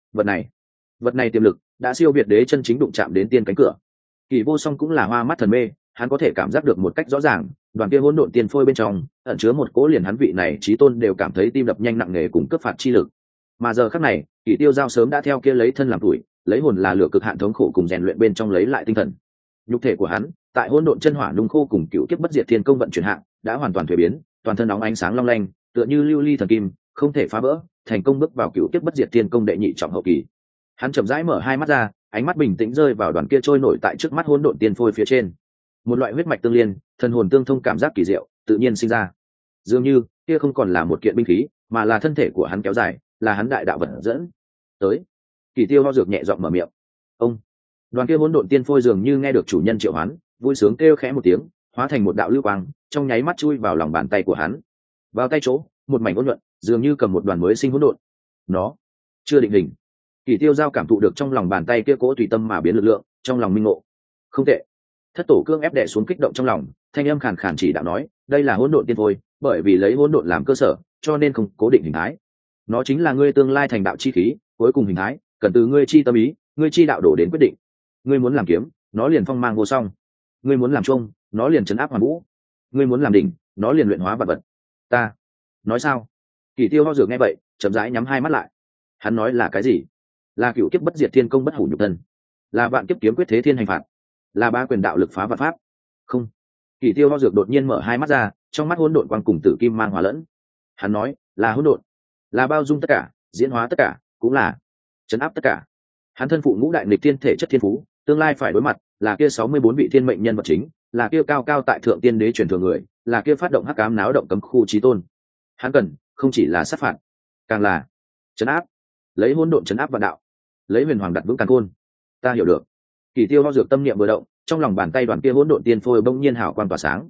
Vật này tiềm lực đã siêu việt đế chân chính đụng chạm đến tiên cánh cửa. Kỷ Vô Song cũng là hoa mắt thần mê, hắn có thể cảm giác được một cách rõ ràng, đoàn kia hỗn độn tiên phôi bên trong ẩn chứa một cỗ liền hắn vị này chí tôn đều cảm thấy tim đập nhanh nặng nề cùng cấp phạt chi lực. Mà giờ khắc này, Kỷ Tiêu Giao sớm đã theo kia lấy thân làm tuổi, lấy hồn là lửa cực hạn thống khổ cùng rèn luyện bên trong lấy lại tinh thần. Nhục thể của hắn, tại hỗn độn chân hỏa nung khô cùng cựu kiếp bất diệt thiên công vận chuyển hạng, đã hoàn toàn thuế biến, toàn thân nóng ánh sáng long lanh, tựa như lưu ly thần kim, không thể phá vỡ, thành công bước vào cựu kiếp bất diệt thiên công đệ nhị trọng hậu kỳ. Hắn chậm rãi mở hai mắt ra, ánh mắt bình tĩnh rơi vào đoàn kia trôi nổi tại trước mắt hỗn độn tiên phôi phía trên. Một loại huyết mạch tương liên, thần hồn tương thông cảm giác kỳ diệu tự nhiên sinh ra. Dường như kia không còn là một kiện binh khí, mà là thân thể của hắn kéo dài, là hắn đại đạo vật dẫn tới. Kỷ Tiêu Ho dược nhẹ giọng mở miệng. Ông đoàn kia hỗn độn tiên phôi dường như nghe được chủ nhân triệu hoán, vui sướng kêu khẽ một tiếng, hóa thành một đạo lưu quang, trong nháy mắt chui vào lòng bàn tay của hắn. Vào tay chỗ, một mảnh ôn nhuận, dường như cầm một đoàn mới sinh hỗn độn. Nó chưa định hình. Kỷ Tiêu Giao cảm thụ được trong lòng bàn tay kia cỗ tùy tâm mà biến lực lượng, trong lòng minh ngộ. Không tệ. Thất tổ cương ép đè xuống kích động trong lòng, thanh âm khàn khàn chỉ đạo nói, đây là hỗn độn tiên phôi, bởi vì lấy hỗn độn làm cơ sở, cho nên không cố định hình thái. Nó chính là ngươi tương lai thành đạo chi khí, cuối cùng hình thái, cần từ ngươi chi tâm ý, ngươi chi đạo đổ đến quyết định. Ngươi muốn làm kiếm, nó liền phong mang vô song. Ngươi muốn làm trung, nó liền trấn áp hoàn vũ. Ngươi muốn làm đỉnh, nó liền luyện hóa vật vật. Ta nói sao? Kỷ Tiêu Ho dược nghe vậy, chậm rãi nhắm hai mắt lại. Hắn nói là cái gì? Là cựu kiếp bất diệt thiên công bất hủ nhục thân, là vạn kiếp kiếm quyết thế thiên hành phạt, là ba quyền đạo lực phá vạn pháp. Không. Kỷ Tiêu Ho dược đột nhiên mở hai mắt ra, trong mắt hỗn độn quang cùng tử kim mang hòa lẫn. Hắn nói là hỗn độn, là bao dung tất cả, diễn hóa tất cả, cũng là trấn áp tất cả. Hắn thân phụ ngũ đại nghịch thiên thể chất thiên phú, tương lai phải đối mặt là kia 64 vị thiên mệnh nhân vật chính, là kia cao cao tại thượng tiên đế truyền thừa người, là kia phát động hắc ám náo động cấm khu chí tôn. Hắn cần không chỉ là sát phạt, càng là trấn áp, lấy hỗn độn trấn áp vạn đạo, lấy huyền hoàng đặt vững càn khôn. Ta hiểu được. Kỷ Tiêu Ho dược tâm niệm vừa động, trong lòng bàn tay đoàn kia hỗn độn tiên phôi bỗng nhiên hào quang tỏa sáng.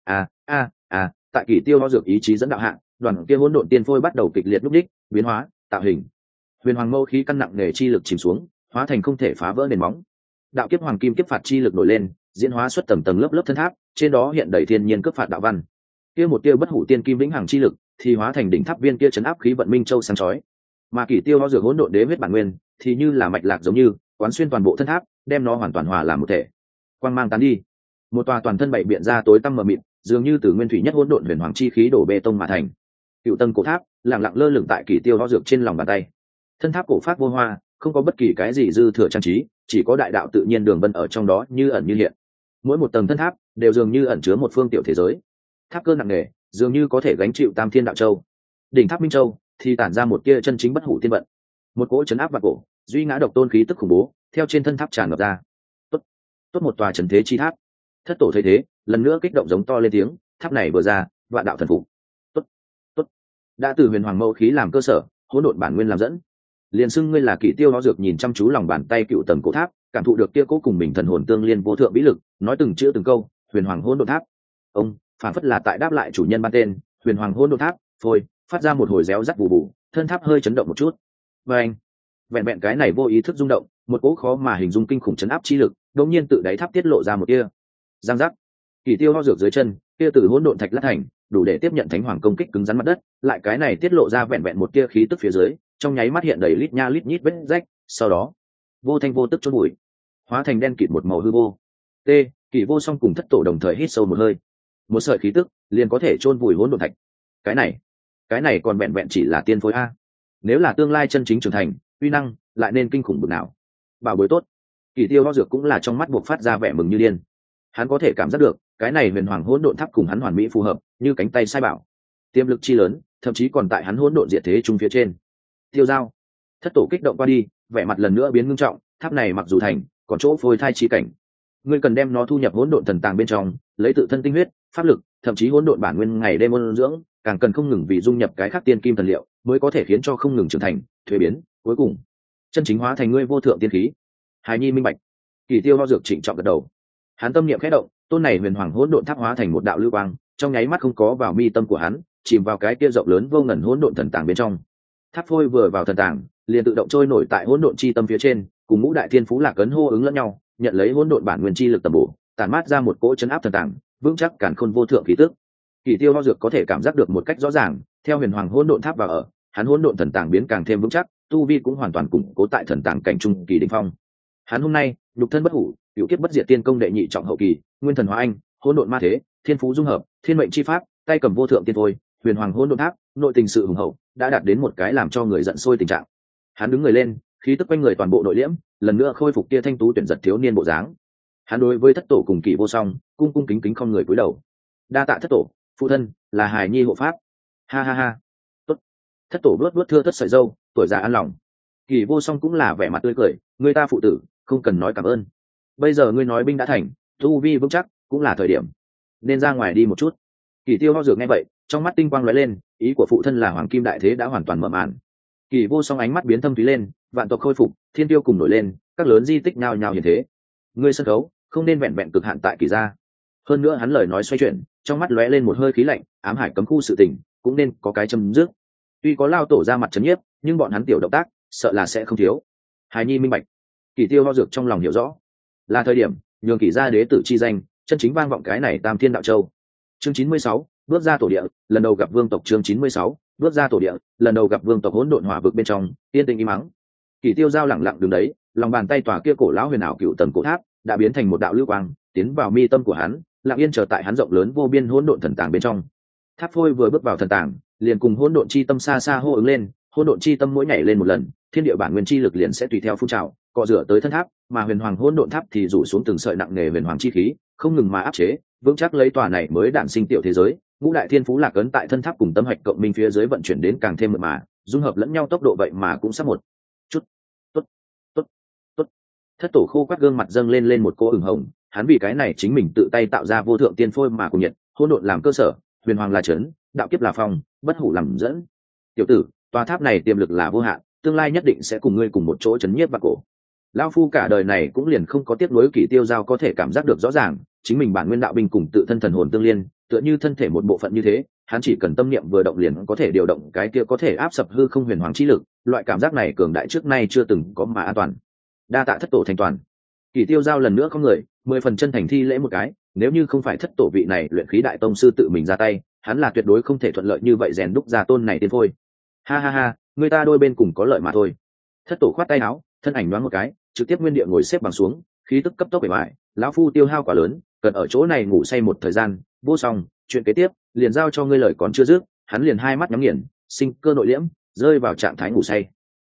Tại Kỷ Tiêu Ho dược ý chí dẫn đạo hạ, đoàn kia hỗn độn tiên phôi bắt đầu kịch liệt lúc đích, biến hóa, tạo hình. Huyền hoàng mâu khí căn nặng nề chi lực chìm xuống, hóa thành không thể phá vỡ nền móng. Đạo kiếp hoàng kim kiếp phạt chi lực nổi lên, diễn hóa xuất tầng tầng lớp lớp thân tháp, trên đó hiện đầy thiên nhiên cướp phạt đạo văn. Kia một tia bất hủ tiên kim vĩnh hằng chi lực, thì hóa thành đỉnh tháp viên kia trấn áp khí vận minh châu sáng chói. Mà Kỷ Tiêu Ho dược hỗn độn đế huyết bản nguyên, thì như là mạch lạc giống như quán xuyên toàn bộ thân tháp, đem nó hoàn toàn hòa làm một thể. Quang mang tán đi, một tòa toàn thân bảy biện ra tối tăm mờ mịt, dường như từ nguyên thủy nhất hỗn độn huyền hoàng chi khí đổ bê tông mà thành. Cựu tầng cổ tháp lặng lặng lơ lửng tại Kỷ Tiêu Ho dược trên lòng bàn tay. Thân tháp cổ phát vô hoa, không có bất kỳ cái gì dư thừa trang trí, chỉ có đại đạo tự nhiên đường vân ở trong đó như ẩn như hiện. Mỗi một tầng thân tháp đều dường như ẩn chứa một phương tiểu thế giới. Tháp cơ nặng nề, dường như có thể gánh chịu tam thiên đạo châu. Đỉnh tháp minh châu thì tản ra một tia chân chính bất hủ tiên vận. Một cỗ chấn áp vạn cổ, duy ngã độc tôn khí tức khủng bố theo trên thân tháp tràn ngập ra. Tốt một tòa trần thế chi tháp. Thất tổ thấy thế, lần nữa kích động giống to lên tiếng, tháp này vừa ra, vạn đạo thần phục. Tốt. Đã từ huyền hoàng mẫu khí làm cơ sở, hỗn độn bản nguyên làm dẫn, liền xưng ngươi là Kỷ Tiêu nó dược nhìn chăm chú lòng bàn tay cựu tầng cổ tháp, cảm thụ được kia cố cùng mình thần hồn tương liên vô thượng vĩ lực, nói từng chữ từng câu, huyền hoàng hỗn độn tháp. Ông phản phất là tại đáp lại chủ nhân ban tên, huyền hoàng hỗn độn tháp, phôi phát ra một hồi réo rắt bù bù, thân tháp hơi chấn động một chút. Và anh, vẹn vẹn cái này vô ý thức rung động, một cỗ khó mà hình dung kinh khủng chấn áp chi lực, đột nhiên tự đáy tháp tiết lộ ra một kia. Giang giác. Kỷ Tiêu ho dược dưới chân, kia từ hỗn độn thạch lát thành, đủ để tiếp nhận thánh hoàng công kích cứng rắn mặt đất, lại cái này tiết lộ ra vẹn vẹn một tia khí tức phía dưới, trong nháy mắt hiện đầy lít nha lít nhít vết rách, sau đó vô thanh vô tức chôn bụi, hóa thành đen kịt một màu hư vô. T, Kỷ Vô Song cùng Thất Tổ đồng thời hít sâu một hơi. Một sợi khí tức liền có thể chôn vùi hỗn độn thạch. Cái này còn vẹn vẹn chỉ là tiên phối a. Nếu là tương lai chân chính trưởng thành, uy năng lại nên kinh khủng bực nào. Bảo bối tốt. Kỷ Tiêu ho dược cũng là trong mắt buộc phát ra vẻ mừng như điên. Hắn có thể cảm giác được, cái này huyền hoàng hỗn độn tháp cùng hắn hoàn mỹ phù hợp, như cánh tay sai bảo. Tiềm lực chi lớn, thậm chí còn tại hắn hỗn độn diệt thế trung phía trên. Tiêu Giao. Thất tổ kích động qua đi, vẻ mặt lần nữa biến ngưng trọng, tháp này mặc dù thành, còn chỗ phôi thai chi cảnh. Ngươi cần đem nó thu nhập hỗn độn thần tàng bên trong, lấy tự thân tinh huyết, pháp lực, thậm chí hỗn độn bản nguyên ngày đêm ôn dưỡng, càng cần không ngừng vì dung nhập cái khác tiên kim thần liệu, mới có thể khiến cho không ngừng trưởng thành, thuế biến, cuối cùng chân chính hóa thành ngươi vô thượng tiên khí. Hài Nhi minh bạch. Kỷ Tiêu ho dược trịnh trọng gật đầu. Hắn tâm niệm khẽ động, tôn này huyền hoàng hỗn độn tháp hóa thành một đạo lưu quang, trong nháy mắt không có vào mi tâm của hắn, chìm vào cái kia rộng lớn vô ngần hỗn độn thần tàng bên trong. Tháp phôi vừa vào thần tàng, liền tự động trôi nổi tại hỗn độn chi tâm phía trên, cùng ngũ đại thiên phú lạc ấn hô ứng lẫn nhau, nhận lấy hỗn độn bản nguyên chi lực tầm bổ, tản mát ra một cỗ chấn áp thần tàng, vững chắc càn khôn vô thượng khí tức. Kỷ Tiêu ho dược có thể cảm giác được một cách rõ ràng, theo huyền hoàng hỗn độn tháp vào ở, hắn hỗn độn thần tàng biến càng thêm vững chắc, tu vi cũng hoàn toàn củng cố tại thần tàng cảnh trung kỳ đỉnh phong. Hắn hôm nay, nhục thân bất hủ, cửu kiếp bất diệt tiên công đệ nhị trọng hậu kỳ, nguyên thần hóa anh, hỗn độn ma thế, thiên phú dung hợp, thiên mệnh chi pháp, tay cầm vô thượng tiên phôi, huyền hoàng hỗn độn tháp, nội tình sự hùng hậu, đã đạt đến một cái làm cho người giận sôi tình trạng. Hắn đứng người lên, khí tức quanh người toàn bộ nội liễm, lần nữa khôi phục kia thanh tú tuyển giật thiếu niên bộ dáng. Hắn đối với Thất Tổ cùng Kỷ Vô Song, cung cung kính kính không người cúi đầu. Đa tạ Thất Tổ, phụ thân, là hài nhi hộ pháp. Ha ha ha. Tốt. Thất Tổ vuốt thưa thất sợi râu, tuổi già an lòng. Kỷ Vô Song cũng là vẻ mặt tươi cười, người ta phụ tử, không cần nói cảm ơn. Bây giờ ngươi nói binh đã thành, tu vi vững chắc, cũng là thời điểm nên ra ngoài đi một chút. Kỷ Tiêu ho dược nghe vậy, trong mắt tinh quang lóe lên, ý của phụ thân là hoàng kim đại thế đã hoàn toàn mở màn. Kỷ Vô Song ánh mắt biến thâm thúy lên, vạn tộc khôi phục, thiên tiêu cùng nổi lên, các lớn di tích nhao nhao hiện thế. Ngươi sân khấu không nên vẹn vẹn cực hạn tại Kỷ gia. Hơn nữa hắn lời nói xoay chuyển, trong mắt lóe lên một hơi khí lạnh, ám hải cấm khu sự tình cũng nên có cái chấm dứt. Tuy có lao tổ ra mặt trấn nhiếp, nhưng bọn hắn tiểu động tác sợ là sẽ không thiếu. Hài Nhi minh bạch. Kỷ Tiêu ho dược trong lòng hiểu rõ, là thời điểm nhường Kỷ gia đế tử chi danh chân chính vang vọng cái này tam thiên đạo châu. Chương 96, bước ra tổ địa, lần đầu gặp vương tộc. Chương 96, bước ra tổ địa, lần đầu gặp vương tộc. Hỗn độn hỏa vực bên trong, yên tĩnh im mắng. Kỷ Tiêu Giao lẳng lặng đứng đấy, lòng bàn tay tòa kia cổ lão huyền ảo cựu tầng cổ tháp đã biến thành một đạo lưu quang, tiến vào mi tâm của hắn, lặng yên chờ tại hắn rộng lớn vô biên hỗn độn thần tàng bên trong. Tháp phôi vừa bước vào thần tàng, liền cùng hỗn độn chi tâm xa xa hô ứng lên, hỗn độn chi tâm mỗi nhảy lên một lần, thiên địa bản nguyên chi lực liền sẽ tùy theo phun trào, cọ rửa tới thân tháp, mà huyền hoàng hỗn độn tháp thì rủ xuống từng sợi nặng nề huyền hoàng chi khí, không ngừng mà áp chế, vững chắc lấy tòa này mới đản sinh tiểu thế giới. Ngũ đại thiên phú lạc ấn tại thân tháp cùng tâm hạch cộng minh phía dưới vận chuyển đến càng thêm mượt mà, dung hợp lẫn nhau tốc độ vậy mà cũng sắp một chút. Tốt. Thất Tổ khô quắt gương mặt dâng lên một cỗ ửng hồng, hắn vì cái này chính mình tự tay tạo ra vô thượng tiên phôi mà cùng nhiệt, hỗn độn làm cơ sở, huyền hoàng là trấn, đạo kiếp là phong, bất hủ làm dẫn. Tiểu tử, tòa tháp này tiềm lực là vô hạn, tương lai nhất định sẽ cùng ngươi cùng một chỗ chấn nhiếp vạn cổ. Lão phu cả đời này cũng liền không có tiếc nuối. Kỷ Tiêu Giao có thể cảm giác được rõ ràng, chính mình bản nguyên đạo binh cùng tự thân thần hồn tương liên, tựa như thân thể một bộ phận như thế, hắn chỉ cần tâm niệm vừa động liền có thể điều động cái kia có thể áp sập hư không huyền hoàng chi lực, loại cảm giác này cường đại trước nay chưa từng có mà an toàn. Đa tạ Thất Tổ thành toàn. Kỷ Tiêu Giao lần nữa không người, 10 phần chân thành thi lễ một cái, nếu như không phải Thất Tổ vị này luyện khí đại tông sư tự mình ra tay, hắn là tuyệt đối không thể thuận lợi như vậy rèn đúc ra tôn này tiên phôi. Ha ha ha, người ta đôi bên cùng có lợi mà thôi. Thất Tổ khoát tay áo, thân ảnh nhoáng một cái, trực tiếp nguyên địa ngồi xếp bằng xuống, khí tức cấp tốc bề ngoài, lão phu tiêu hao quá lớn, cần ở chỗ này ngủ say một thời gian. Vô Song, chuyện kế tiếp liền giao cho ngươi. Lời còn chưa dứt, hắn liền hai mắt nhắm nghiền, sinh cơ nội liễm, rơi vào trạng thái ngủ say.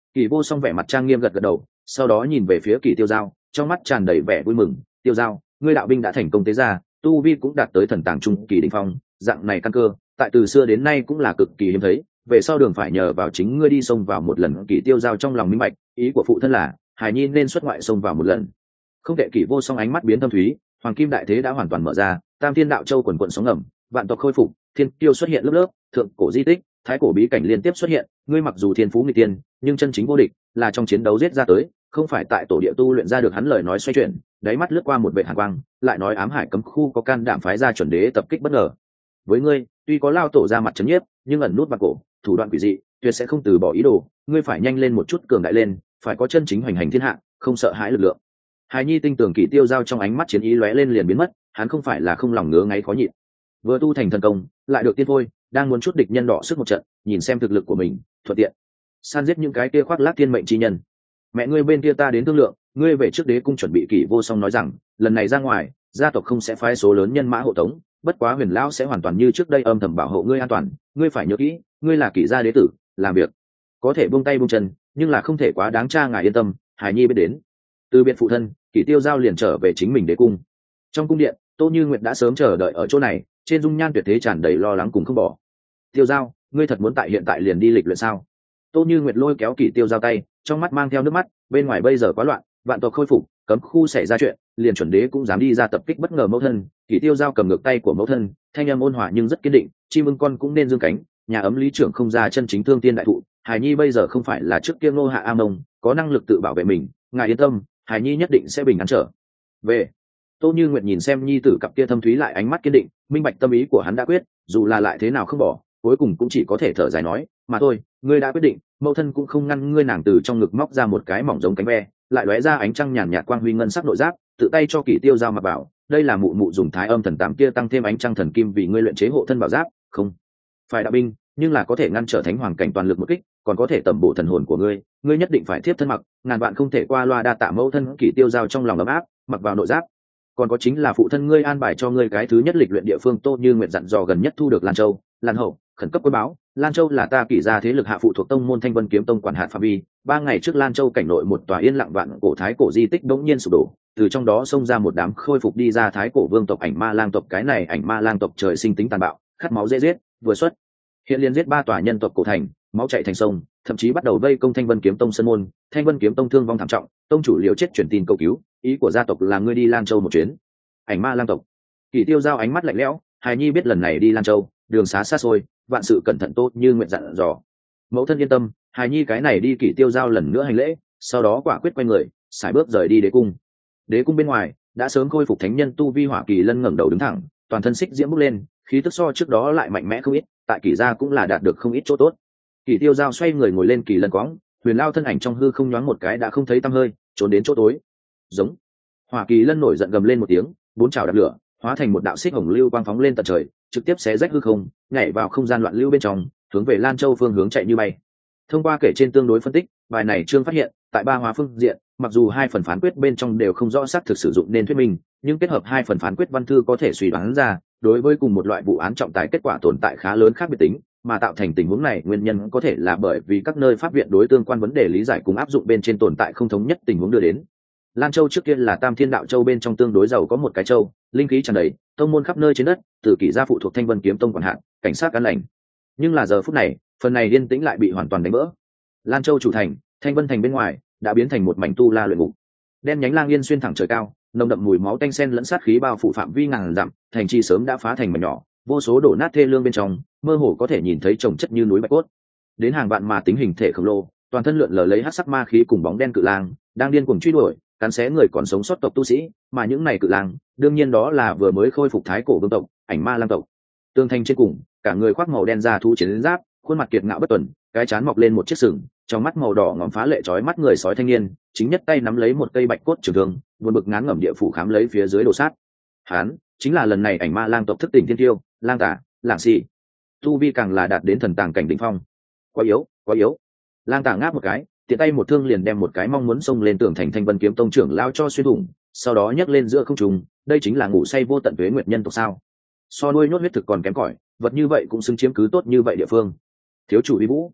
Kỷ Vô Song vẻ mặt trang nghiêm gật gật đầu, sau đó nhìn về phía Kỷ Tiêu Giao, trong mắt tràn đầy vẻ vui mừng. Tiêu Giao, ngươi đạo binh đã thành công tế ra, tu vi cũng đạt tới thần tàng trung kỳ đỉnh phong, dạng này căn cơ tại từ xưa đến nay cũng là cực kỳ hiếm thấy, về sau đường phải nhờ vào chính ngươi đi xông vào một lần. Kỷ Tiêu Giao trong lòng minh bạch, ý của phụ thân là Hải Nhi nên xuất ngoại xông vào một lần. Không tệ. Kỷ Vô Song ánh mắt biến thâm thúy, hoàng kim đại thế đã hoàn toàn mở ra, Tam Thiên Đạo Châu quần quần sóng ngầm, vạn tộc khôi phục, thiên kiêu xuất hiện lớp lớp, thượng cổ di tích, thái cổ bí cảnh liên tiếp xuất hiện. Ngươi mặc dù thiên phú nghịch tiên, nhưng chân chính vô địch là trong chiến đấu giết ra tới, không phải tại tổ địa tu luyện ra được. Hắn lời nói xoay chuyển, đáy mắt lướt qua một vệ hàn quang, lại nói ám hải cấm khu có can đảm phái ra chuẩn đế tập kích bất ngờ. Với ngươi, tuy có lao tổ ra mặt trấn nhiếp, nhưng ẩn nút bạc cổ, thủ đoạn quỷ dị, tuyệt sẽ không từ bỏ ý đồ. Ngươi phải nhanh lên một chút, cường đại lên, phải có chân chính hoành hành thiên hạ, không sợ hãi lực lượng. Hài Nhi tinh tường. Kỷ Tiêu Giao trong ánh mắt chiến ý lóe lên liền biến mất, hắn không phải là không lòng ngứa ngáy khó nhịn, vừa tu thành thần công, lại được tiên thôi, đang muốn chút địch nhân đỏ sức một trận, nhìn xem thực lực của mình, thuận tiện san giết những cái kia khoác lác thiên mệnh chi nhân. Mẹ ngươi bên kia ta đến thương lượng, ngươi về trước đế cung chuẩn bị. Kỷ Vô Song nói rằng, lần này ra ngoài, gia tộc không sẽ phái số lớn nhân mã hộ tống, bất quá Huyền lão sẽ hoàn toàn như trước đây âm thầm bảo hộ ngươi an toàn. Ngươi phải nhớ kỹ, ngươi là Kỷ gia đế tử, làm việc có thể buông tay buông chân, nhưng là không thể quá đáng. Cha ngài yên tâm, Hải Nhi biết đến. Từ biệt phụ thân, Kỷ Tiêu Giao liền trở về chính mình đế cung. Trong cung điện, Tô Như Nguyệt đã sớm chờ đợi ở chỗ này, trên dung nhan tuyệt thế tràn đầy lo lắng cùng không bỏ. Tiêu Giao, ngươi thật muốn tại hiện tại liền đi lịch luyện sao? Tô Như Nguyệt lôi kéo Kỷ Tiêu Giao tay, trong mắt mang theo nước mắt. Bên ngoài bây giờ quá loạn, vạn tộc khôi phục, cấm khu xảy ra chuyện, liền chuẩn đế cũng dám đi ra tập kích bất ngờ mẫu thân. Kỷ Tiêu Giao cầm ngược tay của mẫu thân, thanh âm ôn hòa nhưng rất kiên định. Chim ưng con cũng nên dương cánh, nhà ấm lý trưởng không ra chân chính thương tiên đại thụ. Hải Nhi bây giờ không phải là trước kia Ngô Hạ A Mông, có năng lực tự bảo vệ mình. Ngài yên tâm, Hải Nhi nhất định sẽ bình an trở về. Tô Như Nguyệt nhìn xem nhi tử cặp kia thâm thúy lại ánh mắt kiên định, minh bạch tâm ý của hắn đã quyết, dù là lại thế nào không bỏ, cuối cùng cũng chỉ có thể thở dài nói, mà thôi, ngươi đã quyết định, mẫu thân cũng không ngăn ngươi. Nàng từ trong ngực móc ra một cái mỏng giống cánh ve, lại lóe ra ánh trăng nhàn nhạt quang huy ngân sắc nội giáp, tự tay cho Kỷ Tiêu Giao mặc bảo. Đây là mụ mụ dùng Thái Âm thần tám kia tăng thêm ánh trăng thần kim vì ngươi luyện chế hộ thân bảo giáp, không phải đạo binh, nhưng là có thể ngăn trở thánh hoàng cảnh toàn lực một kích, còn có thể tẩm bổ thần hồn của ngươi. Ngươi nhất định phải thiếp thân mặc, ngàn vạn không thể qua loa. Đa tạ mẫu thân. Kỷ Tiêu Giao trong lòng ấm áp, mặc vào nội giáp. Còn có chính là phụ thân ngươi an bài cho ngươi cái thứ nhất lịch luyện địa phương. Tô Như Nguyệt dặn dò gần nhất thu được Lan Châu, Lan Hậu, khẩn cấp quân báo. Lan Châu là ta Kỷ gia thế lực hạ phụ thuộc tông môn Thanh Vân Kiếm Tông quản hạt phạm vi. 3 ngày trước Lan Châu cảnh nội một tòa yên lặng vạn cổ thái cổ di tích đống nhiên sụp đổ, từ trong đó xông ra một đám khôi phục đi ra thái cổ vương tộc Ảnh Ma Lang tộc. Cái này Ảnh Ma Lang tộc trời sinh tính tàn bạo, khát máu dễ giết, vừa xuất hiện liên giết 3 tòa nhân tộc cổ thành, máu chảy thành sông, thậm chí bắt đầu vây công Thanh Vân Kiếm Tông sân môn. Thanh Vân Kiếm Tông thương vong thảm trọng, tông chủ liều chết truyền tin cầu cứu. Ý của gia tộc là ngươi đi Lan Châu một chuyến. Ảnh Ma Lang tộc. Kỷ Tiêu Giao ánh mắt lạnh lẽo, Hài Nhi biết lần này đi Lan Châu, đường xá xa xôi, vạn sự cẩn thận. Tốt Như nguyện dặn dò. Mẫu thân yên tâm, Hài Nhi cái này đi. Kỷ Tiêu Giao lần nữa hành lễ, sau đó quả quyết quay người, sải bước rời đi đế cung. Đế cung bên ngoài đã sớm khôi phục thánh nhân tu vi. Hỏa Kỳ Lân ngẩng đầu đứng thẳng, toàn thân xích diễm bốc lên, khí tức so trước đó lại mạnh mẽ không ít, tại Kỷ gia cũng là đạt được không ít chỗ tốt. Kỷ Tiêu Giao xoay người ngồi lên Kỳ Lân quõng, Huyền Lao thân ảnh trong hư không nhoáng một cái đã không thấy tăm hơi, trốn đến chỗ tối. Giống. Hỏa Kỳ Lân nổi giận gầm lên một tiếng, 4 chảo đạp lửa, hóa thành một đạo xích hồng lưu quang phóng lên tận trời, trực tiếp xé rách hư không, nhảy vào không gian loạn lưu bên trong, hướng về Lan Châu phương hướng chạy như bay. Thông qua kể trên tương đối phân tích, bài này Trương phát hiện, tại 3 hóa phương diện, mặc dù 2 phần phán quyết bên trong đều không rõ xác thực sử dụng nên thuyết minh, nhưng kết hợp 2 phần phán quyết văn thư có thể suy đoán ra, đối với cùng một loại vụ án trọng tài kết quả tồn tại khá lớn khác biệt tính, mà tạo thành tình huống này nguyên nhân có thể là bởi vì các nơi pháp viện đối tương quan vấn đề lý giải cùng áp dụng bên trên tồn tại không thống nhất tình huống đưa đến. Lan Châu trước kia là Tam Thiên Đạo Châu bên trong tương đối giàu có một cái châu, linh khí tràn đầy, tông môn khắp nơi trên đất, từ Kỷ gia phụ thuộc Thanh Vân Kiếm Tông quản hạt, cảnh sát an lành. Nhưng là giờ phút này, phần này yên tĩnh lại bị hoàn toàn đánh vỡ. Lan Châu chủ thành, Thanh Vân thành bên ngoài đã biến thành một mảnh tu la luyện ngục. Đen nhánh lang yên xuyên thẳng trời cao, nồng đậm mùi máu tanh sen lẫn sát khí bao phủ phạm vi ngàn dặm, thành trì sớm đã phá thành mảnh nhỏ, vô số đổ nát thê lương bên trong, mơ hồ có thể nhìn thấy chồng chất như núi bạch cốt. Đến hàng vạn mà tính hình thể khổng lồ, toàn thân lượn lờ lấy hắc sắc ma khí cùng bóng đen cự lang, đang điên cuồng truy đuổi, cắn xé người còn sống sót tộc tu sĩ, mà những này cự lang, đương nhiên đó là vừa mới khôi phục thái cổ vương tộc, Ảnh Ma Lang tộc. Tương thanh trên cùng, cả người khoác màu đen da thú chiến giáp, khuôn mặt kiệt ngạo bất tuần, cái trán mọc lên một chiếc sừng, trong mắt màu đỏ ngòm phá lệ chói mắt người sói thanh niên, chính nhất tay nắm lấy một cây bạch cốt trường thương, buồn bực ngán ngẩm địa phủ khám lấy phía dưới đồ sát. Hán, chính là lần này Ảnh Ma Lang tộc thức tỉnh thiên tiêu, Lang Tả, Lang Xì. Tu vi càng là đạt đến thần tàng cảnh đỉnh phong. Quá yếu, quá yếu. Lang Tả ngáp một cái, tiện tay một thương liền đem một cái mong muốn xông lên tường thành Thanh Vân Kiếm Tông trưởng lao cho xuyên thủng, sau đó nhấc lên giữa không trung, đây chính là ngủ say vô tận tuế nguyệt nhân tộc sao? So nuôi nhốt huyết thực còn kém cỏi, vật như vậy cũng xứng chiếm cứ tốt như vậy địa phương. Thiếu chủ uy vũ.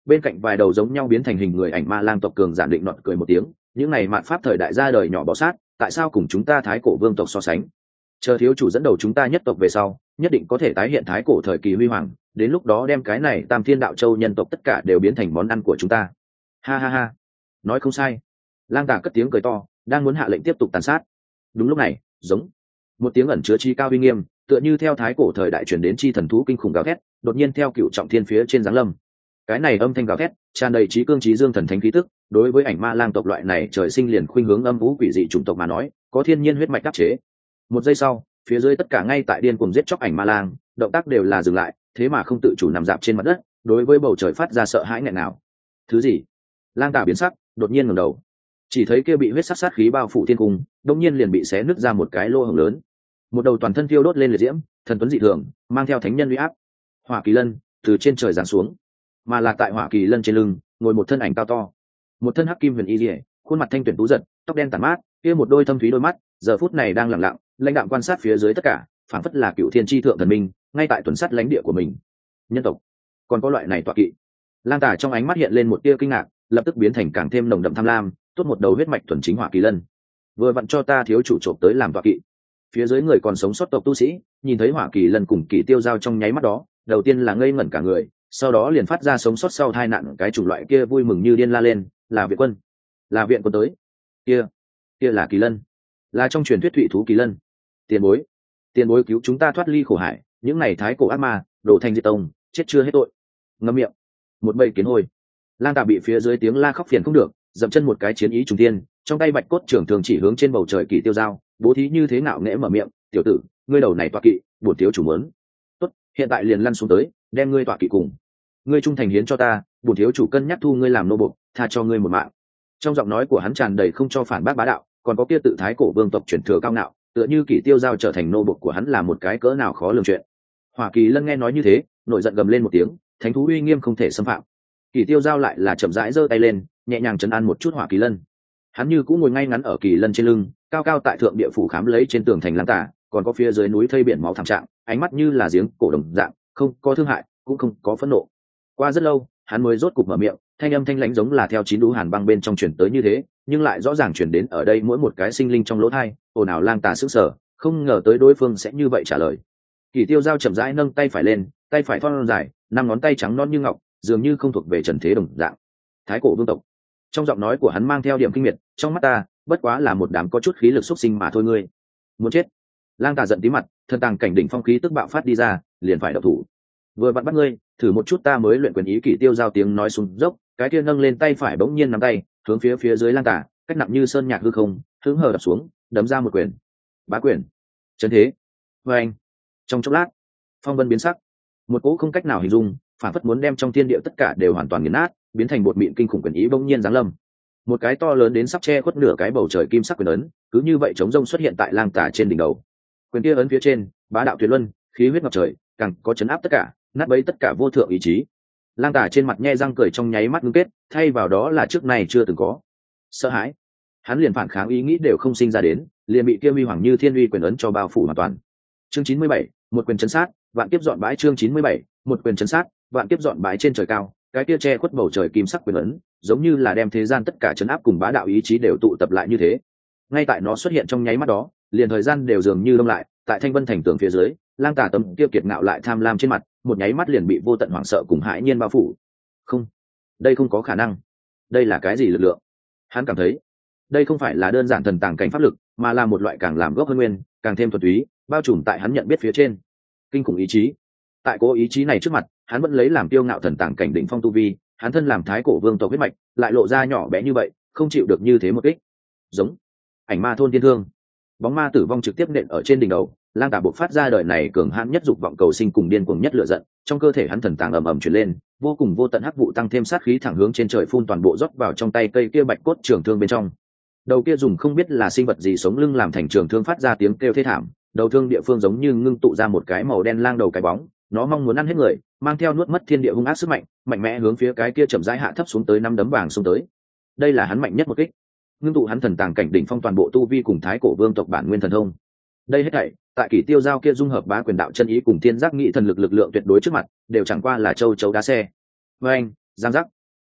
bên cạnh vài đầu giống nhau biến thành hình người ảnh ma lang tộc cường giả định nọt cười một tiếng, những này mạn pháp thời đại ra đời nhỏ bọ sát, tại sao cùng chúng ta thái cổ vương tộc so sánh? Chờ thiếu chủ dẫn đầu chúng ta nhất tộc về sau, nhất định có thể tái hiện thái cổ thời kỳ huy hoàng, đến lúc đó đem cái này Tam Thiên Đạo Châu nhân tộc tất cả đều biến thành món ăn của chúng ta. Ha ha ha, nói không sai. Lang Tà cất tiếng cười to, đang muốn hạ lệnh tiếp tục tàn sát. Đúng lúc này, giống một tiếng ẩn chứa chi cao uy nghiêm, tựa như theo thái cổ thời đại truyền đến chi thần thú kinh khủng gào thét, đột nhiên theo cựu trọng thiên phía trên giáng lâm. Cái này âm thanh gào thét tràn đầy trí cương trí dương thần thánh khí tức, đối với ảnh ma lang tộc loại này trời sinh liền khuynh hướng âm vũ quỷ dị chủng tộc mà nói, có thiên nhiên huyết mạch đắc chế. Một giây sau, phía dưới tất cả ngay tại điên cuồng giết chóc ảnh ma lang, động tác đều là dừng lại, thế mà không tự chủ nằm dạp trên mặt đất, đối với bầu trời phát ra sợ hãi nghẹn nào. Thứ gì? Lang Tà biến sắc, đột nhiên ngẩng đầu, chỉ thấy kia bị huyết sắc sát khí bao phủ thiên cung, đột nhiên liền bị xé nứt ra một cái lỗ hổng lớn. Một đầu toàn thân thiêu đốt lên liệt diễm, thần tuấn dị thường, mang theo thánh nhân uy áp. Hỏa Kỳ Lân từ trên trời giáng xuống, mà là tại Hỏa Kỳ Lân trên lưng ngồi một thân ảnh cao to, một thân hắc kim huyền y liễu, khuôn mặt thanh tuyển tú giật, tóc đen tản mát, kia một đôi thâm thúy đôi mắt, giờ phút này đang lặng lặng, lãnh đạm quan sát phía dưới tất cả, phảng phất là cựu thiên tri thượng thần minh, ngay tại tuần sát lãnh địa của mình. Nhân tộc còn có loại này tọa kỵ? Lang Tà trong ánh mắt hiện lên một tia kinh ngạc, lập tức biến thành càng thêm nồng đậm tham lam, tốt một đầu huyết mạch thuần chính Hỏa Kỳ Lân, vừa vặn cho ta thiếu chủ trộm tới làm tọa kỵ. Phía dưới người còn sống sót tộc tu sĩ nhìn thấy Hỏa Kỳ Lân cùng Kỳ Tiêu Giao trong nháy mắt đó, đầu tiên là ngây ngẩn cả người, sau đó liền phát ra sống sót sau tai nạn cái chủng loại kia vui mừng như điên la lên, là viện quân, là viện quân tới. Kia là Kỳ Lân, là trong truyền thuyết thụy thú Kỳ Lân. Tiền bối cứu chúng ta thoát ly khổ hải, những này thái cổ ác ma đổ thành diệt tông, chết chưa hết tội. Ngậm miệng. Một bầy kiến hôi. Lang Tà bị phía dưới tiếng la khóc phiền không được, dậm chân một cái chiến ý trùng tiên, trong tay bạch cốt trưởng thường chỉ hướng trên bầu trời Kỳ Tiêu Giao, bố thí như thế ngạo nghễ mở miệng, tiểu tử, ngươi đầu này tọa kỵ, bổn thiếu chủ muốn. Tốt, hiện tại liền lăn xuống tới, đem ngươi tọa kỵ cùng ngươi trung thành hiến cho ta, bổn thiếu chủ cân nhắc thu ngươi làm nô bộc, tha cho ngươi một mạng. Trong giọng nói của hắn tràn đầy không cho phản bác bá đạo, còn có kia tự thái cổ vương tộc truyền thừa cao ngạo, tựa như Kỳ Tiêu Giao trở thành nô bộc của hắn là một cái cỡ nào khó lường chuyện. Hỏa Kỳ Lân nghe nói như thế, nổi giận gầm lên một tiếng, thánh thú uy nghiêm không thể xâm phạm. Kỳ Tiêu Giao lại là chậm rãi giơ tay lên, nhẹ nhàng trấn an một chút Hỏa Kỳ Lân. Hắn như cũng ngồi ngay ngắn ở Kỳ Lân trên lưng, cao cao tại thượng địa phủ khám lấy trên tường thành Lang Tà, còn có phía dưới núi thây biển máu thảm trạng, ánh mắt như là giếng cổ đồng dạng, không có thương hại, cũng không có phẫn nộ. Qua rất lâu, hắn mới rốt cục mở miệng, thanh âm thanh lãnh giống là theo chín đú hàn băng bên trong truyền tới như thế, nhưng lại rõ ràng truyền đến ở đây mỗi một cái sinh linh trong lỗ tai. Ồn ào Lang Tà sững sờ, không ngờ tới đối phương sẽ như vậy trả lời. Kỳ Tiêu Giao chậm rãi nâng tay phải lên, tay phải thon dài, năm ngón tay trắng non như ngọc, dường như không thuộc về trần thế đồng dạng. Thái cổ vương tộc. Trong giọng nói của hắn mang theo điểm kinh miệt, trong mắt ta, bất quá là một đám có chút khí lực xuất sinh mà thôi ngươi. Muốn chết. Lang Tà giận tí mặt, thần tàng cảnh đỉnh phong khí tức bạo phát đi ra, liền phải động thủ. Vừa vặn bắt ngươi, thử một chút ta mới luyện quyền ý. Kỳ Tiêu Giao tiếng nói xuống dốc, cái kia nâng lên tay phải bỗng nhiên nắm tay, hướng phía dưới Lang Tà, cách nặng như sơn nhạc hư không, hướng hờ đập xuống, đấm ra một quyền. Bá quyền. Chấn thế. Và anh. Trong chốc lát, phong vân biến sắc, một cỗ không cách nào hình dung, phản phất muốn đem trong thiên địa tất cả đều hoàn toàn nghiền nát, biến thành bột mịn kinh khủng quyền ý bỗng nhiên giáng lâm. Một cái to lớn đến sắp che khuất nửa cái bầu trời kim sắc quyền ấn, cứ như vậy chống rông xuất hiện tại Lang Tà trên đỉnh đầu. Quyền kia ấn phía trên, bá đạo tuyệt luân, khí huyết ngập trời, càng có chấn áp tất cả, nát bấy tất cả vô thượng ý chí. Lang Tà trên mặt nhe răng cười trong nháy mắt ngưng kết, thay vào đó là trước này chưa từng có sợ hãi. Hắn liền phản kháng ý nghĩ đều không sinh ra đến, liền bị kia uy hoàng như thiên uy quyền ấn cho bao phủ hoàn toàn. Chương 97, một quyền chấn sát, vạn kiếp dọn bãi. Chương 97, một quyền chấn sát, vạn kiếp dọn bãi. Trên trời cao, cái kia che khuất bầu trời kim sắc quyền ấn, giống như là đem thế gian tất cả chấn áp cùng bá đạo ý chí đều tụ tập lại như thế. Ngay tại nó xuất hiện trong nháy mắt đó, liền thời gian đều dường như đông lại, tại Thanh Vân thành tường phía dưới, Lang Tà tấm kia kiệt ngạo lại tham lam trên mặt, một nháy mắt liền bị vô tận hoảng sợ cùng hãi nhiên bao phủ. Không, đây không có khả năng. Đây là cái gì lực lượng? Hắn cảm thấy, đây không phải là đơn giản thần tàng cảnh pháp lực, mà là một loại càng làm gốc hơn nguyên, càng thêm thuần túy, bao trùm tại hắn nhận biết phía trên kinh khủng ý chí. Tại cố ý chí này trước mặt, hắn vẫn lấy làm tiêu ngạo thần tàng cảnh đỉnh phong tu vi, hắn thân làm thái cổ vương tộc huyết mạch, lại lộ ra nhỏ bé như vậy, không chịu được như thế một kích. Giống ảnh ma thôn thiên thương, bóng ma tử vong trực tiếp nện ở trên đỉnh đầu. Lang Tà buộc phát ra đời này cường hãn nhất dục vọng cầu sinh cùng điên cuồng nhất lửa giận, trong cơ thể hắn thần tàng ầm ầm truyền lên, vô cùng vô tận hắc vụ tăng thêm sát khí thẳng hướng trên trời phun toàn bộ rót vào trong tay cây kia bạch cốt trường thương bên trong. Đầu kia dùng không biết là sinh vật gì sống lưng làm thành trường thương phát ra tiếng kêu thê thảm, đầu thương địa phương giống như ngưng tụ ra một cái màu đen lang đầu cái bóng, nó mong muốn ăn hết người, mang theo nuốt mất thiên địa hung ác sức mạnh, mạnh mẽ hướng phía cái kia chậm rãi hạ thấp xuống tới năm đấm vàng xuống tới. Đây là hắn mạnh nhất một kích, ngưng tụ hắn thần tàng cảnh đỉnh phong toàn bộ tu vi cùng thái cổ vương tộc bản nguyên thần thông. Đây hết thảy, tại Kỷ Tiêu Giao kia dung hợp bá quyền đạo chân ý cùng thiên giác nghị thần lực lực lượng tuyệt đối trước mặt, đều chẳng qua là châu chấu đá xe. Với anh, giang giác,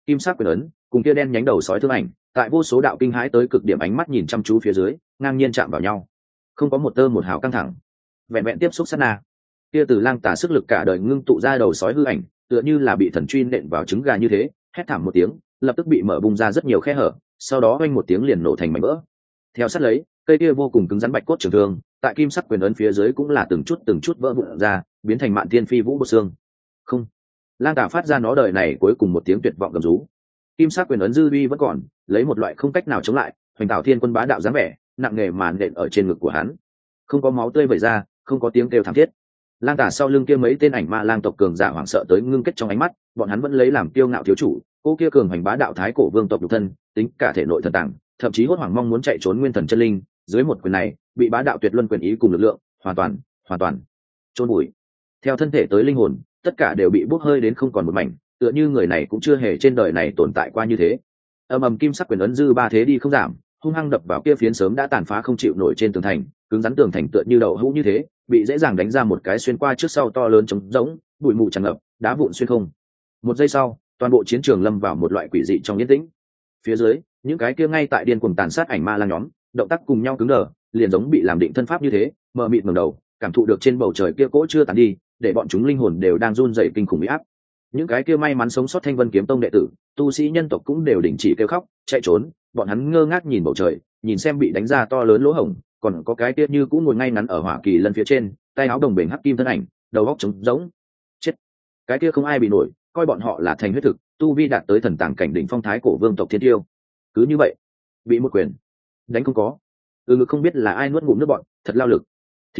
kim sắc quyền ấn cùng kia đen nhánh đầu sói thương ảnh tại vô số đạo kinh hãi tới cực điểm ánh mắt nhìn chăm chú phía dưới ngang nhiên chạm vào nhau, không có một tơ một hào căng thẳng, vẹn vẹn tiếp xúc sát na. Kia Từ Lang Tả sức lực cả đời ngưng tụ ra đầu sói hư ảnh tựa như là bị thần truy nện vào trứng gà như thế, hét thảm một tiếng lập tức bị mở bung ra rất nhiều khe hở, sau đó oanh một tiếng liền nổ thành mảnh vỡ. Theo sát lấy, cây kia vô cùng cứng rắn bạch cốt trường thương tại kim sắc quyền ấn phía dưới cũng là từng chút vỡ vụn ra, biến thành mạn thiên phi vũ bột xương. Không. Lang Tả phát ra nó đời này cuối cùng một tiếng tuyệt vọng gầm rú. Kim sắc quyền ấn dư uy vẫn còn, lấy một loại không cách nào chống lại, hoành tạo thiên quân bá đạo dáng vẻ, nặng nề màn nện ở trên ngực của hắn. Không có máu tươi vẩy ra, không có tiếng kêu thảm thiết. Lang Tả sau lưng kia mấy tên ảnh ma lang tộc cường giả hoảng sợ tới ngưng kết trong ánh mắt, bọn hắn vẫn lấy làm kiêu ngạo thiếu chủ, cô kia cường hành bá đạo thái cổ vương tộc nhục thân, tính cả thể nội thần tàng, thậm chí hốt hoảng mong muốn chạy trốn nguyên thần chân linh, dưới một quyền này, bị bá đạo tuyệt luân quyền ý cùng lực lượng, hoàn toàn chôn bụi. Theo thân thể tới linh hồn, tất cả đều bị bốc hơi đến không còn một mảnh, tựa như người này cũng chưa hề trên đời này tồn tại qua như thế. Ầm kim sắc quyền ấn dư ba thế đi không giảm, hung hăng đập vào kia phiến sớm đã tàn phá không chịu nổi trên tường thành, cứng rắn tường thành tựa như đậu hũ như thế, bị dễ dàng đánh ra một cái xuyên qua trước sau to lớn trống rỗng, bụi mù tràn ngập, đá vụn xuyên không. Một giây sau, toàn bộ chiến trường lâm vào một loại quỷ dị trong yên tĩnh. Phía dưới, những cái kia ngay tại điên cuồng tàn sát ảnh ma lang nhóm, động tác cùng nhau cứng đờ, liền giống bị làm định thân pháp như thế, mờ mịt ngẩng đầu, cảm thụ được trên bầu trời kia cỗ chưa tàn đi, để bọn chúng linh hồn đều đang run rẩy kinh khủng uy áp. Những cái kia may mắn sống sót Thanh Vân kiếm tông đệ tử, tu sĩ nhân tộc cũng đều đình chỉ kêu khóc, chạy trốn, bọn hắn ngơ ngác nhìn bầu trời, nhìn xem bị đánh ra to lớn lỗ hổng, còn có cái kia như cũng ngồi ngay ngắn ở hỏa kỳ lân phía trên, tay áo đồng bền hắc kim thân ảnh, đầu óc trống rỗng. Chết. Cái kia không ai bị nổi, coi bọn họ là thành huyết thực, tu vi đạt tới thần tàng cảnh đỉnh phong thái cổ vương tộc thiên tiêu. Cứ như vậy, bị một quyền đánh không có. Ngực không biết là ai nuốt ngụm nước bọn, thật lao lực.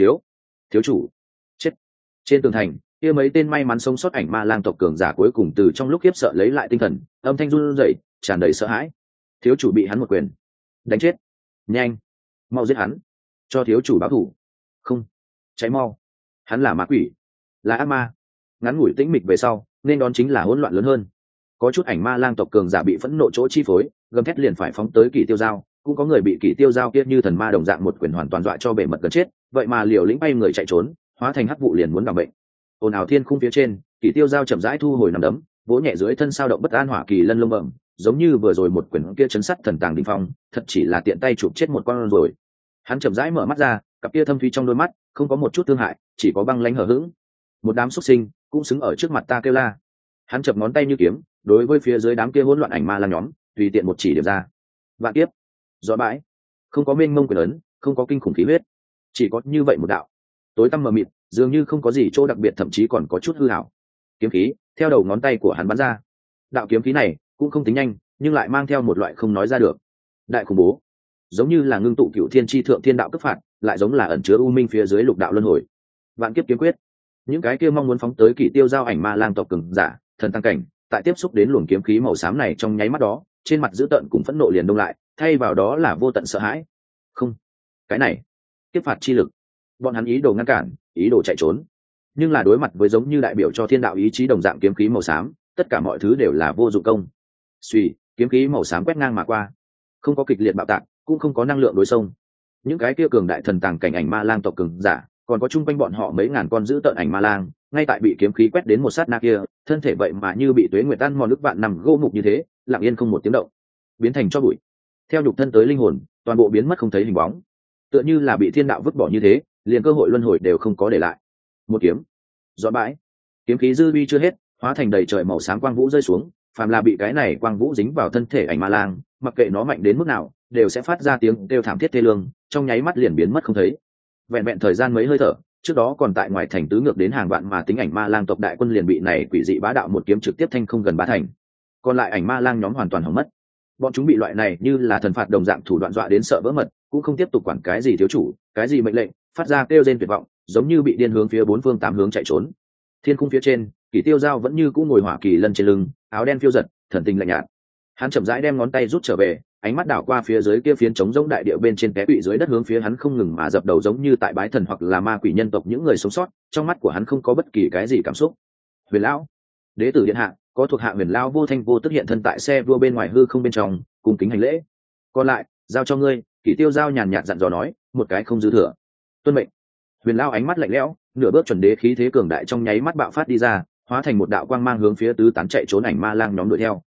Thiếu chủ. Chết. Trên tường thành, kia mấy tên may mắn sống sót ảnh ma lang tộc cường giả cuối cùng từ trong lúc khiếp sợ lấy lại tinh thần, âm thanh run rẩy, tràn đầy sợ hãi. Thiếu chủ bị hắn một quyền đánh chết. Nhanh, mau giết hắn, cho thiếu chủ báo thù. Không, cháy mau, hắn là ma quỷ, là ác ma. Ngắn ngủi tĩnh mịch về sau, nên đón chính là hỗn loạn lớn hơn. Có chút ảnh ma lang tộc cường giả bị phẫn nộ chỗ chi phối, gầm thét liền phải phóng tới Kỷ Tiêu Giao, cũng có người bị Kỷ Tiêu Giao kia như thần ma đồng dạng một quyền hoàn toàn dọa cho bể mật gần chết, vậy mà liều lĩnh bay người chạy trốn, hóa thành hắc vụ liền muốn đảm bệnh. Ồn ào thiên khung phía trên, Kỷ Tiêu Giao chậm rãi thu hồi nằm đấm, vỗ nhẹ dưới thân sao động bất an hỏa kỳ lân lông bẩm, giống như vừa rồi một quyền kia chấn sắt thần tàng đỉnh phong, thật chỉ là tiện tay chụp chết một con rồi. Hắn chậm rãi mở mắt ra, cặp kia thâm thúy trong đôi mắt không có một chút thương hại, chỉ có băng lãnh hờ hững. Một đám xuất sinh cũng xứng ở trước mặt ta kêu la. Hắn chập ngón tay như kiếm, đối với phía dưới đám kia hỗn loạn ảnh ma lang nhóm, tùy tiện một chỉ điểm ra. Vạn kiếp, rõ bãi, không có mênh mông quyền ấn, không có kinh khủng khí huyết, chỉ có như vậy một đạo tối tăm mờ mịt, dường như không có gì chỗ đặc biệt, thậm chí còn có chút hư hảo. Kiếm khí theo đầu ngón tay của hắn bắn ra. Đạo kiếm khí này cũng không tính nhanh, nhưng lại mang theo một loại không nói ra được đại khủng bố, giống như là ngưng tụ cựu thiên tri thượng thiên đạo cấp phạt, lại giống là ẩn chứa u minh phía dưới lục đạo luân hồi. Vạn kiếp kiếm quyết. Những cái kia mong muốn phóng tới Kỷ Tiêu Giao ảnh ma lang tộc cường giả, thần tăng cảnh, tại tiếp xúc đến luồng kiếm khí màu xám này trong nháy mắt đó, trên mặt dữ tợn cùng phẫn nộ liền đông lại, thay vào đó là vô tận sợ hãi. Không, cái này, kiếp phạt chi lực. Bọn hắn ý đồ ngăn cản, ý đồ chạy trốn, nhưng là đối mặt với giống như đại biểu cho thiên đạo ý chí đồng dạng kiếm khí màu xám, tất cả mọi thứ đều là vô dụng công. Suy, kiếm khí màu xám quét ngang mà qua, không có kịch liệt bạo tạc, cũng không có năng lượng đối xông. Những cái kia cường đại thần tàng cảnh ảnh ma lang tộc cường giả, còn có chung quanh bọn họ mấy ngàn con dữ tợn ảnh ma lang, ngay tại bị kiếm khí quét đến một sát na kia, thân thể vậy mà như bị tuế nguyệt tan mòn nước vạn nằm gỗ mục như thế, lặng yên không một tiếng động, biến thành cho bụi. Theo nhục thân tới linh hồn, toàn bộ biến mất không thấy hình bóng, tựa như là bị thiên đạo vứt bỏ như thế, liền cơ hội luân hồi đều không có để lại. Một kiếm, dọn bãi, kiếm khí dư uy chưa hết, hóa thành đầy trời màu sáng quang vũ rơi xuống, phàm là bị cái này quang vũ dính vào thân thể ảnh ma lang, mặc kệ nó mạnh đến mức nào, đều sẽ phát ra tiếng kêu thảm thiết thê lương, trong nháy mắt liền biến mất không thấy. Vẹn vẹn thời gian mấy hơi thở, trước đó còn tại ngoài thành tứ ngược đến hàng vạn mà tính ảnh ma lang tộc đại quân liền bị này quỷ dị bá đạo một kiếm trực tiếp thanh không gần bá thành. Còn lại ảnh ma lang nhóm hoàn toàn hỏng mất. Bọn chúng bị loại này như là thần phạt đồng dạng thủ đoạn dọa đến sợ vỡ mật, cũng không tiếp tục quản cái gì thiếu chủ, cái gì mệnh lệnh, phát ra kêu rên tuyệt vọng, giống như bị điên hướng phía bốn phương tám hướng chạy trốn. Thiên khung phía trên, Kỷ Tiêu Giao vẫn như cũ ngồi hỏa kỳ lân trên lưng, áo đen phiêu giật, thần tình lạnh nhạt. Hắn chậm rãi đem ngón tay rút trở về, ánh mắt đảo qua phía dưới kia phiến trống rỗng đại địa bên trên té quỵ dưới đất hướng phía hắn không ngừng mà dập đầu, giống như tại bái thần hoặc là ma quỷ nhân tộc những người sống sót, trong mắt của hắn không có bất kỳ cái gì cảm xúc. Huyền lão, đế tử điện hạ, có thuộc hạ Huyền lão vô thanh vô tức hiện thân tại xe vua bên ngoài hư không bên trong, cung kính hành lễ. Còn lại, giao cho ngươi. Kỷ Tiêu Giao nhàn nhạt dặn dò nói, một cái không dư thừa. Tuân mệnh. Huyền lão ánh mắt lạnh lẽo, nửa bước chuẩn đế khí thế cường đại trong nháy mắt bạo phát đi ra, hóa thành một đạo quang mang hướng phía tứ tán chạy trốn ảnh ma lang nhóm đuổi theo.